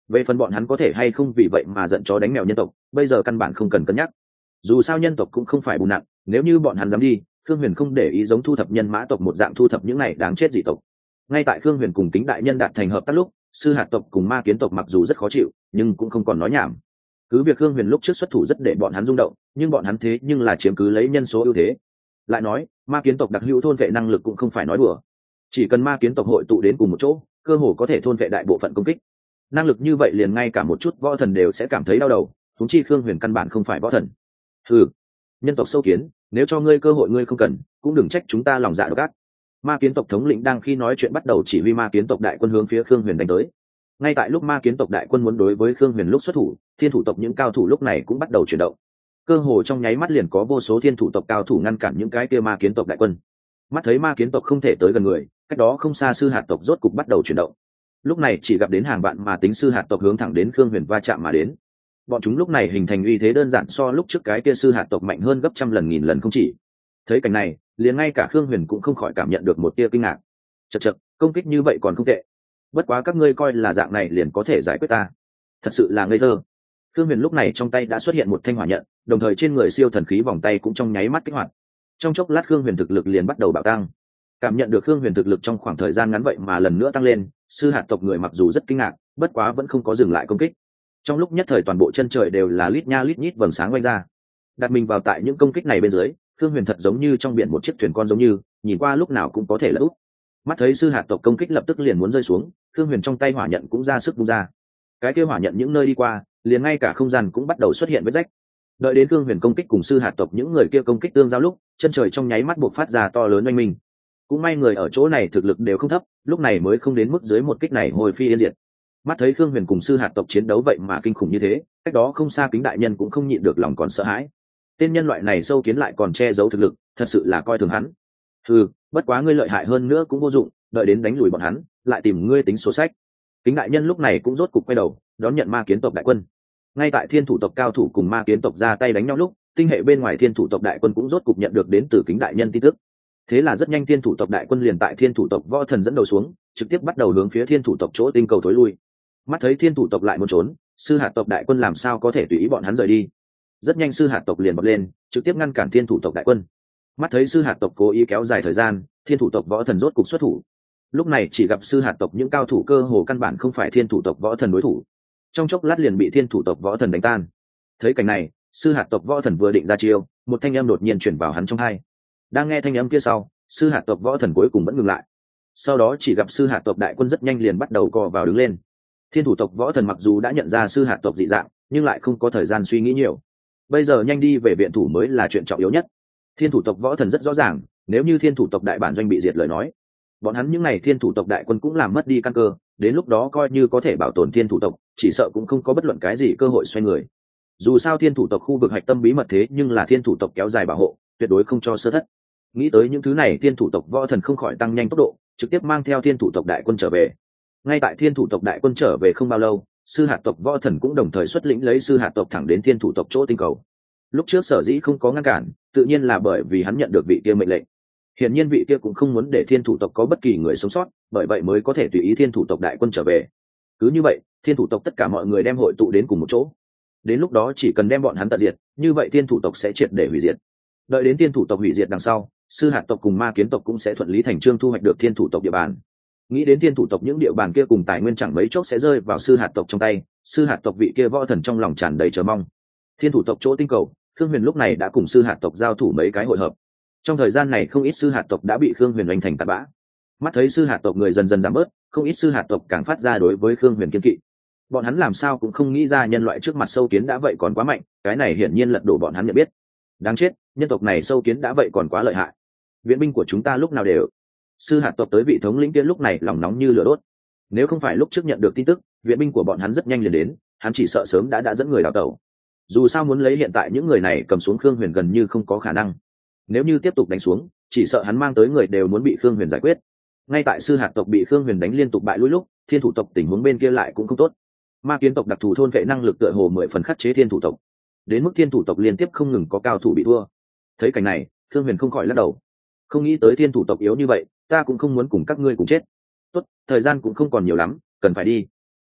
về phần bọn hắn có thể hay không vì vậy mà giận chó đánh mèo nhân tộc, bây giờ căn bản không cần cân nhắc. Dù sao nhân tộc cũng không phải bùn nặng, nếu như bọn hắn dám đi, Khương Huyền không để ý giống thu thập nhân mã tộc một dạng thu thập những này đáng chết dị tộc. Ngay tại Khương Huyền cùng Kính đại nhân đạt thành hợp tác lúc, sư hạt tộc cùng ma kiến tộc mặc dù rất khó chịu, nhưng cũng không còn nói nhảm. Cứ việc Khương Huyền lúc trước xuất thủ rất để bọn hắn rung động, nhưng bọn hắn thế nhưng là chiếm cứ lấy nhân số ưu thế. Lại nói, ma kiến tộc đặc hữu thôn vệ năng lực cũng không phải nói đùa. Chỉ cần ma kiến tộc hội tụ đến cùng một chỗ, cơ hồ có thể thôn vệ đại bộ phận công kích. Năng lực như vậy liền ngay cả một chút võ thần đều sẽ cảm thấy đau đầu, huống chi Khương Huyền căn bản không phải võ thần. Ừ, nhân tộc sâu kiến, nếu cho ngươi cơ hội ngươi không cần, cũng đừng trách chúng ta lòng dạ độc ác. Ma kiến tộc thống lĩnh đang khi nói chuyện bắt đầu chỉ huy ma kiến tộc đại quân hướng phía Khương Huyền đánh tới. Ngay tại lúc ma kiến tộc đại quân muốn đối với Khương Huyền lúc xuất thủ, thiên thủ tộc những cao thủ lúc này cũng bắt đầu chuyển động. Cơ hồ trong nháy mắt liền có vô số thiên thủ tộc cao thủ ngăn cản những cái kia ma kiến tộc đại quân. Mắt thấy ma kiến tộc không thể tới gần người, cách đó không xa sư hạt tộc rốt cục bắt đầu chuyển động. Lúc này chỉ gặp đến hàng vạn mà tính sư hạt tộc hướng thẳng đến Khương Huyền va chạm mà đến. Bọn chúng lúc này hình thành uy thế đơn giản so lúc trước cái kia sư hạt tộc mạnh hơn gấp trăm lần nghìn lần không chỉ. Thấy cảnh này, liền ngay cả Khương Huyền cũng không khỏi cảm nhận được một tia kinh ngạc. Chậc chậc, công kích như vậy còn không tệ. Bất quá các ngươi coi là dạng này liền có thể giải quyết ta, thật sự là ngây thơ. Khương Huyền lúc này trong tay đã xuất hiện một thanh hỏa nhận, đồng thời trên người siêu thần khí vòng tay cũng trong nháy mắt kích hoạt. Trong chốc lát Khương Huyền thực lực liền bắt đầu bạo tăng. Cảm nhận được Khương Huyền thực lực trong khoảng thời gian ngắn vậy mà lần nữa tăng lên, sư hạt tộc người mặc dù rất kinh ngạc, bất quá vẫn không có dừng lại công kích. Trong lúc nhất thời toàn bộ chân trời đều là lít nha lít nhít vầng sáng quanh ra. Đặt mình vào tại những công kích này bên dưới, Khương Huyền thật giống như trong biển một chiếc thuyền con giống như, nhìn qua lúc nào cũng có thể lật úp. Mắt thấy sư hạt tộc công kích lập tức liền muốn rơi xuống, Khương Huyền trong tay hỏa nhận cũng ra sức vung ra. Cái kia hỏa nhận những nơi đi qua, liền ngay cả không gian cũng bắt đầu xuất hiện vết rách. Đợi đến Khương Huyền công kích cùng sư hạt tộc những người kia công kích tương giao lúc, chân trời trong nháy mắt buộc phát ra to lớn oanh minh. Cũng may người ở chỗ này thực lực đều không thấp, lúc này mới không đến mức dưới một kích này hồi phi yên diệt. Mắt thấy Khương Huyền cùng sư hạt tộc chiến đấu vậy mà kinh khủng như thế, cách đó không xa Kính đại nhân cũng không nhịn được lòng còn sợ hãi. Tên nhân loại này sâu kiến lại còn che giấu thực lực, thật sự là coi thường hắn. Ừ, bất quá ngươi lợi hại hơn nữa cũng vô dụng, đợi đến đánh lùi bọn hắn, lại tìm ngươi tính số sách. Kính đại nhân lúc này cũng rốt cục quay đầu, đón nhận ma kiến tộc đại quân. Ngay tại thiên thủ tộc cao thủ cùng ma kiến tộc ra tay đánh nhau lúc, tinh hệ bên ngoài thiên thủ tộc đại quân cũng rốt cục nhận được đến từ Kính đại nhân tin tức. Thế là rất nhanh thiên thủ tộc đại quân liền tại thiên thủ tộc võ thần dẫn đầu xuống, trực tiếp bắt đầu hướng phía thiên thủ tộc chỗ tinh cầu thối lui. Mắt thấy thiên thủ tộc lại muốn trốn, sư hạt tộc đại quân làm sao có thể tùy ý bọn hắn rời đi. Rất nhanh sư hạt tộc liền bật lên, trực tiếp ngăn cản thiên thủ tộc đại quân. Mắt thấy sư hạt tộc cố ý kéo dài thời gian, thiên thủ tộc võ thần rốt cục xuất thủ. Lúc này chỉ gặp sư hạt tộc những cao thủ cơ hồ căn bản không phải thiên thủ tộc võ thần đối thủ, trong chốc lát liền bị thiên thủ tộc võ thần đánh tan. Thấy cảnh này, sư hạt tộc võ thần vừa định ra chiêu, một thanh âm đột nhiên chuyển vào hắn trong tai. Đang nghe thanh âm kia sau, sư hạt tộc võ thần cuối cùng vẫn ngừng lại. Sau đó chỉ gặp sư hạt tộc đại quân rất nhanh liền bắt đầu co vào đứng lên. Thiên thủ tộc võ thần mặc dù đã nhận ra sư hạt tộc dị dạng, nhưng lại không có thời gian suy nghĩ nhiều. Bây giờ nhanh đi về viện thủ mới là chuyện trọng yếu nhất. Thiên thủ tộc võ thần rất rõ ràng, nếu như thiên thủ tộc đại bản doanh bị diệt lời nói, bọn hắn những n à y thiên thủ tộc đại quân cũng làm mất đi căn cơ, đến lúc đó coi như có thể bảo tồn thiên thủ tộc, chỉ sợ cũng không có bất luận cái gì cơ hội xoay người. Dù sao thiên thủ tộc khu vực hạch tâm bí mật thế nhưng là thiên thủ tộc kéo dài bảo hộ, tuyệt đối không cho sơ thất. Nghĩ tới những thứ này, thiên thủ tộc võ thần không khỏi tăng nhanh tốc độ, trực tiếp mang theo thiên thủ tộc đại quân trở về. Ngay tại thiên thủ tộc đại quân trở về không bao lâu, sư hạt tộc võ thần cũng đồng thời xuất lĩnh lấy sư hạt tộc thẳng đến thiên thủ tộc chỗ tinh cầu. Lúc trước sở dĩ không có ngăn cản, tự nhiên là bởi vì hắn nhận được vị kia mệnh lệnh. Hiển nhiên vị kia cũng không muốn để thiên thủ tộc có bất kỳ người sống sót, bởi vậy mới có thể tùy ý thiên thủ tộc đại quân trở về. Cứ như vậy, thiên thủ tộc tất cả mọi người đem hội tụ đến cùng một chỗ. Đến lúc đó chỉ cần đem bọn hắn tận diệt, như vậy thiên thủ tộc sẽ triệt để hủy diệt. Đợi đến thiên thủ tộc hủy diệt đằng sau, sư hạt tộc cùng ma kiến tộc cũng sẽ thuận lý thành trương thu hoạch được thiên thủ tộc địa bàn. Nghĩ đến thiên thủ tộc những địa bàn kia cùng tài nguyên chẳng mấy chốc sẽ rơi vào sư hạt tộc trong tay, sư hạt tộc vị kia võ thần trong lòng tràn đầy chờ mong. Thiên thủ tộc chỗ tinh cầu, Khương Huyền lúc này đã cùng sư hạt tộc giao thủ mấy cái hội hợp. Trong thời gian này không ít sư hạt tộc đã bị Khương Huyền đánh thành tạt bã. Mắt thấy sư hạt tộc người dần dần giảm bớt, không ít sư hạt tộc càng phát ra đối với Khương Huyền kiên kỵ. Bọn hắn làm sao cũng không nghĩ ra nhân loại trước mặt sâu kiến đã vậy còn quá mạnh, cái này hiển nhiên lật đổ bọn hắn nhận biết. Đáng chết, nhân tộc này sâu kiến đã vậy còn quá lợi hại. Viện binh của chúng ta lúc nào đều. Sư hạt tộc tới vị thống lĩnh kia lúc này lòng nóng như lửa đốt. Nếu không phải lúc trước nhận được tin tức, viện binh của bọn hắn rất nhanh liền đến, hắn chỉ sợ sớm đã đã dẫn người đào tẩu. Dù sao muốn lấy hiện tại những người này cầm xuống Khương Huyền gần như không có khả năng. Nếu như tiếp tục đánh xuống, chỉ sợ hắn mang tới người đều muốn bị Khương Huyền giải quyết. Ngay tại sư hạt tộc bị Khương Huyền đánh liên tục bại lui lúc, thiên thủ tộc tình huống bên kia lại cũng không tốt. Ma kiến tộc đặc thù thôn vệ năng lực tựa hồ mười phần khắc chế thiên thủ tộc, đến mức thiên thủ tộc liên tiếp không ngừng có cao thủ bị thua. Thấy cảnh này, Khương Huyền không khỏi lắc đầu. Không nghĩ tới thiên thủ tộc yếu như vậy, ta cũng không muốn cùng các ngươi cùng chết. Tốt, thời gian cũng không còn nhiều lắm, cần phải đi.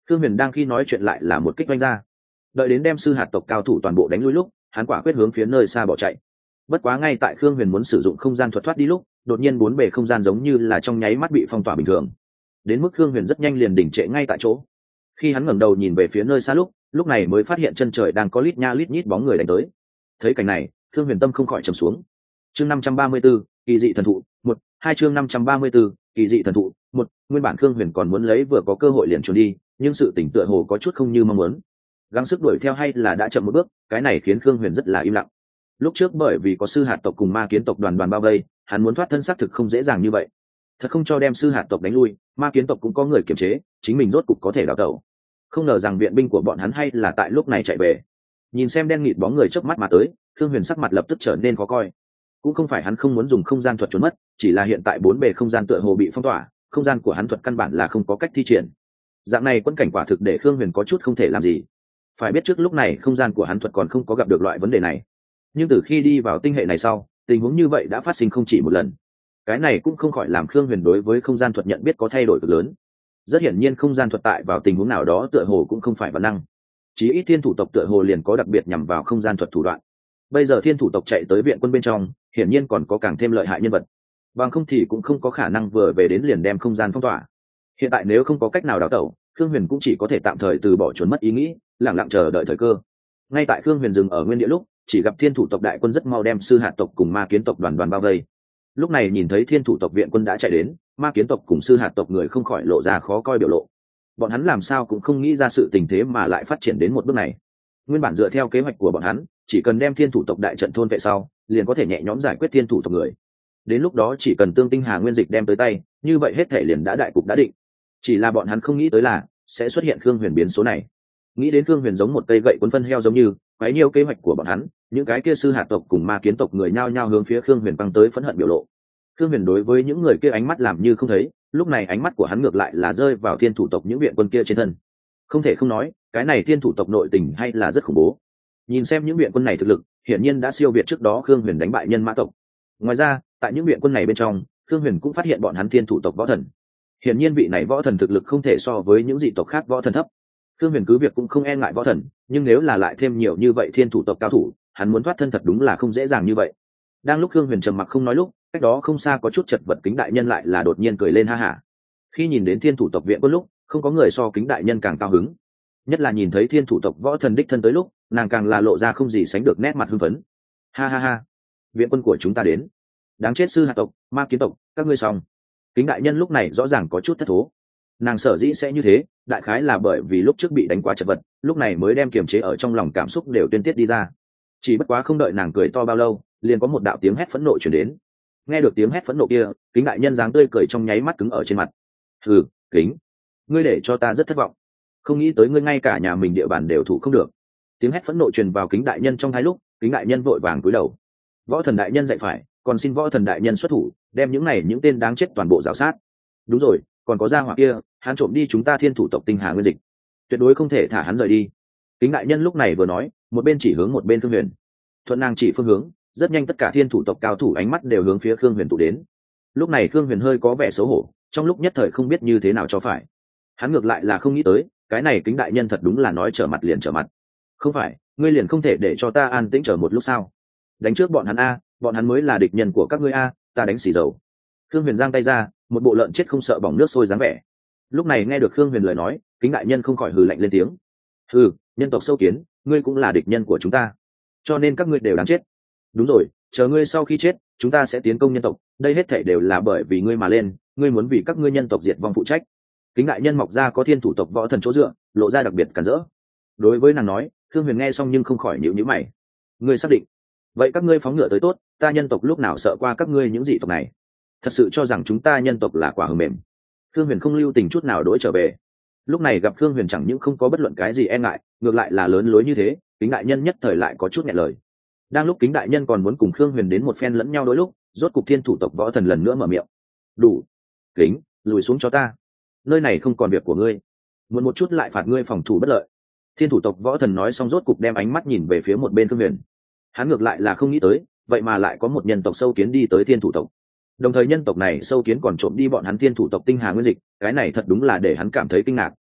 Khương Huyền đang khi nói chuyện lại là một kích vanh ra, đợi đến đem sư hạt tộc cao thủ toàn bộ đánh lui lúc, hắn quả quyết hướng phía nơi xa bỏ chạy. Bất quá ngay tại Khương Huyền muốn sử dụng không gian thuật thoát đi lúc, đột nhiên bốn bề không gian giống như là trong nháy mắt bị phong tỏa bình thường, đến mức Khương Huyền rất nhanh liền đỉnh trệ ngay tại chỗ. Khi hắn ngẩng đầu nhìn về phía nơi xa lúc, lúc này mới phát hiện chân trời đang có lít nha lít nhít bóng người đánh tới. Thấy cảnh này, Khương Huyền tâm không khỏi trầm xuống. Chương năm trăm ba mươi 534, kỳ dị thần thụ, một, hai chương năm trăm ba mươi 534, kỳ dị thần thụ, một, nguyên bản Khương Huyền còn muốn lấy vừa có cơ hội liền trốn đi, nhưng sự tỉnh tựa hồ có chút không như mong muốn. Gắng sức đuổi theo hay là đã chậm một bước, cái này khiến Khương Huyền rất là im lặng. Lúc trước bởi vì có sư hạt tộc cùng ma kiến tộc đoàn đoàn bao vây, hắn muốn thoát thân xác thực không dễ dàng như vậy. Thật không cho đem sư hạt tộc đánh lui, ma kiến tộc cũng có người kiềm chế, chính mình rốt cục có thể đào tẩu. Không ngờ rằng viện binh của bọn hắn hay là tại lúc này chạy về. Nhìn xem đen nghịt bóng người chớp mắt mà tới, Khương Huyền sắc mặt lập tức trở nên khó coi. Cũng không phải hắn không muốn dùng không gian thuật trốn mất, chỉ là hiện tại bốn bề không gian tựa hồ bị phong tỏa, không gian của hắn thuật căn bản là không có cách thi triển. Dạng này quân cảnh quả thực để Khương Huyền có chút không thể làm gì. Phải biết trước lúc này không gian của hắn thuật còn không có gặp được loại vấn đề này, nhưng từ khi đi vào tinh hệ này sau, tình huống như vậy đã phát sinh không chỉ một lần. Cái này cũng không khỏi làm Khương Huyền đối với không gian thuật nhận biết có thay đổi cực lớn. Rất hiển nhiên không gian thuật tại vào tình huống nào đó tựa hồ cũng không phải bản năng. Chí ít thiên thủ tộc tựa hồ liền có đặc biệt nhằm vào không gian thuật thủ đoạn. Bây giờ thiên thủ tộc chạy tới viện quân bên trong, hiển nhiên còn có càng thêm lợi hại nhân vật. Bằng không thì cũng không có khả năng vừa về đến liền đem không gian phong tỏa. Hiện tại nếu không có cách nào đào tẩu, Khương Huyền cũng chỉ có thể tạm thời từ bỏ trốn mất ý nghĩ, lẳng lặng chờ đợi thời cơ. Ngay tại Khương Huyền dừng ở nguyên địa lúc, chỉ gặp thiên thủ tộc đại quân rất mau đem sư hạt tộc cùng ma kiến tộc đoàn đoàn bao vây. Lúc này nhìn thấy thiên thủ tộc viện quân đã chạy đến, ma kiến tộc cùng sư hạt tộc người không khỏi lộ ra khó coi biểu lộ. Bọn hắn làm sao cũng không nghĩ ra sự tình thế mà lại phát triển đến một bước này. Nguyên bản dựa theo kế hoạch của bọn hắn, chỉ cần đem thiên thủ tộc đại trận thôn vệ sau, liền có thể nhẹ nhõm giải quyết thiên thủ tộc người. Đến lúc đó chỉ cần tương tinh hà nguyên dịch đem tới tay, như vậy hết thể liền đã đại cục đã định. Chỉ là bọn hắn không nghĩ tới là sẽ xuất hiện Khương Huyền biến số này. Nghĩ đến Khương Huyền giống một cây gậy cuốn phân heo giống như, quấy nhiều kế hoạch của bọn hắn, những cái kia sư hạt tộc cùng ma kiến tộc người nhao nhao hướng phía Khương Huyền băng tới phẫn hận biểu lộ. Khương Huyền đối với những người kia ánh mắt làm như không thấy, lúc này ánh mắt của hắn ngược lại là rơi vào thiên thủ tộc những viện quân kia trên thân. Không thể không nói, cái này thiên thủ tộc nội tình hay là rất khủng bố. Nhìn xem những viện quân này thực lực, hiển nhiên đã siêu việt trước đó Khương Huyền đánh bại nhân mã tộc. Ngoài ra, tại những viện quân này bên trong, Khương Huyền cũng phát hiện bọn hắn thiên thủ tộc võ thần. Hiển nhiên vị này võ thần thực lực không thể so với những dị tộc khác võ thần thấp. Khương Huyền cứ việc cũng không e ngại võ thần, nhưng nếu là lại thêm nhiều như vậy thiên thủ tộc cao thủ, hắn muốn thoát thân thật đúng là không dễ dàng như vậy. Đang lúc Khương Huyền trầm mặc không nói lúc, cách đó không xa có chút chật vật Kính đại nhân lại là đột nhiên cười lên ha hả. Khi nhìn đến thiên thủ tộc viện quân lúc, không có người so Kính đại nhân càng cao hứng. Nhất là nhìn thấy thiên thủ tộc võ thần đích thân tới lúc, nàng càng là lộ ra không gì sánh được nét mặt hưng phấn. Ha ha ha, viện quân của chúng ta đến. Đáng chết sư hạt tộc, ma kiến tộc, các ngươi xong. Kính đại nhân lúc này rõ ràng có chút thất thố. Nàng sở dĩ sẽ như thế, đại khái là bởi vì lúc trước bị đánh quá chật vật, lúc này mới đem kiềm chế ở trong lòng cảm xúc đều tuyên tiết đi ra. Chỉ bất quá không đợi nàng cười to bao lâu, liền có một đạo tiếng hét phẫn nộ truyền đến. Nghe được tiếng hét phẫn nộ kia, Kính đại nhân dáng tươi cười trong nháy mắt cứng ở trên mặt. Hừ, Kính, ngươi để cho ta rất thất vọng. Không nghĩ tới ngươi ngay cả nhà mình địa bàn đều thủ không được. Tiếng hét phẫn nộ truyền vào Kính đại nhân trong hai lúc, Kính đại nhân vội vàng cúi đầu. Võ thần đại nhân dạy phải, còn xin võ thần đại nhân xuất thủ, đem những này những tên đáng chết toàn bộ rào sát. Đúng rồi, còn có gia hỏa kia, hắn trộm đi chúng ta thiên thủ tộc tinh hà nguyên dịch, tuyệt đối không thể thả hắn rời đi. Kính đại nhân lúc này vừa nói, một bên chỉ hướng một bên Khương Huyền. Thuận nàng chỉ phương hướng, rất nhanh tất cả thiên thủ tộc cao thủ ánh mắt đều hướng phía Khương Huyền tụ đến. Lúc này Khương Huyền hơi có vẻ xấu hổ, trong lúc nhất thời không biết như thế nào cho phải. Hắn ngược lại là không nghĩ tới, cái này Kính đại nhân thật đúng là nói trở mặt liền trở mặt. Không phải, ngươi liền không thể để cho ta an tĩnh chờ một lúc sao? Đánh trước bọn hắn a, bọn hắn mới là địch nhân của các ngươi a, ta đánh xì dầu. Khương Huyền giang tay ra, một bộ lợn chết không sợ bỏng nước sôi dáng vẻ. Lúc này nghe được Khương Huyền lời nói, Kính đại nhân không khỏi hừ lạnh lên tiếng. Hừ, nhân tộc sâu kiến, ngươi cũng là địch nhân của chúng ta, cho nên các ngươi đều đáng chết. Đúng rồi, chờ ngươi sau khi chết, chúng ta sẽ tiến công nhân tộc, đây hết thảy đều là bởi vì ngươi mà lên, ngươi muốn vì các ngươi nhân tộc diệt vong phụ trách. Kính đại nhân mọc ra có thiên thủ tộc võ thần chỗ dựa, lộ ra đặc biệt cản rỡ. Đối với nàng nói, Khương Huyền nghe xong nhưng không khỏi nhíu nhíu mày. Ngươi xác định? Vậy các ngươi phóng ngựa tới tốt, ta nhân tộc lúc nào sợ qua các ngươi những dị tộc này? Thật sự cho rằng chúng ta nhân tộc là quả hờ mềm? Khương Huyền không lưu tình chút nào đối trở về. Lúc này gặp Khương Huyền chẳng những không có bất luận cái gì e ngại, ngược lại là lớn lối như thế, Kính đại nhân nhất thời lại có chút nghẹn lời. Đang lúc Kính đại nhân còn muốn cùng Khương Huyền đến một phen lẫn nhau đối lúc, rốt cục thiên thủ tộc võ thần lần nữa mở miệng. Đủ, Kính, lùi xuống cho ta, nơi này không còn việc của ngươi, muốn một chút lại phạt ngươi phòng thủ bất lợi. Thiên thủ tộc võ thần nói xong rốt cục đem ánh mắt nhìn về phía một bên Khương Huyền. Hắn ngược lại là không nghĩ tới, vậy mà lại có một nhân tộc sâu kiến đi tới thiên thủ tộc, đồng thời nhân tộc này sâu kiến còn trộm đi bọn hắn thiên thủ tộc tinh hà nguyên dịch, cái này thật đúng là để hắn cảm thấy kinh ngạc.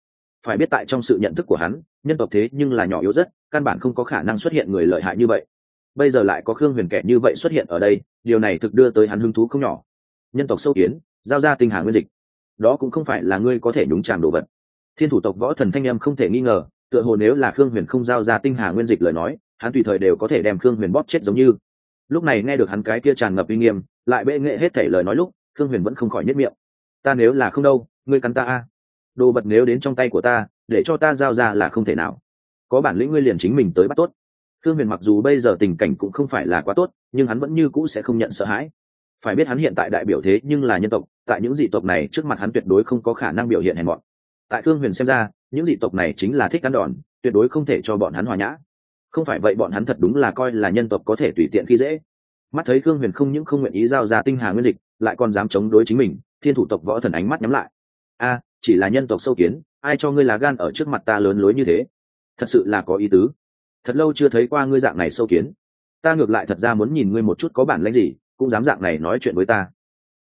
phải biết tại trong sự nhận thức của hắn, nhân tộc thế nhưng là nhỏ yếu rất, căn bản không có khả năng xuất hiện người lợi hại như vậy. Bây giờ lại có Khương Huyền kẻ như vậy xuất hiện ở đây, điều này thực đưa tới hắn hứng thú không nhỏ. Nhân tộc sâu kiến, giao ra tinh hà nguyên dịch, đó cũng không phải là ngươi có thể nhúng chàm đồ vật. Thiên thủ tộc võ thần thanh em không thể nghi ngờ, tựa hồ nếu là Khương Huyền không giao ra tinh hà nguyên dịch lời nói, hắn tùy thời đều có thể đem Khương Huyền bóp chết giống như. Lúc này nghe được hắn cái kia tràn ngập uy nghiêm, lại bệ nghệ hết thảy lời nói lúc, Khương Huyền vẫn không khỏi nhếch miệng. Ta nếu là không đâu, ngươi cắn ta a. Đồ vật nếu đến trong tay của ta, để cho ta giao ra là không thể nào. Có bản lĩnh ngươi liền chính mình tới bắt tốt. Khương Huyền mặc dù bây giờ tình cảnh cũng không phải là quá tốt, nhưng hắn vẫn như cũ sẽ không nhận sợ hãi. Phải biết hắn hiện tại đại biểu thế nhưng là nhân tộc, tại những dị tộc này trước mặt hắn tuyệt đối không có khả năng biểu hiện hèn mọn. Tại Khương Huyền xem ra, những dị tộc này chính là thích ăn đòn, tuyệt đối không thể cho bọn hắn hòa nhã. Không phải vậy bọn hắn thật đúng là coi là nhân tộc có thể tùy tiện khi dễ. Mắt thấy Khương Huyền không những không nguyện ý giao ra tinh hà nguyên dịch, lại còn dám chống đối chính mình, thiên thủ tộc võ thần ánh mắt nhắm lại. A, chỉ là nhân tộc sâu kiến, ai cho ngươi là gan ở trước mặt ta lớn lối như thế? Thật sự là có ý tứ. Thật lâu chưa thấy qua ngươi dạng này sâu kiến, ta ngược lại thật ra muốn nhìn ngươi một chút có bản lĩnh gì, cũng dám dạng này nói chuyện với ta.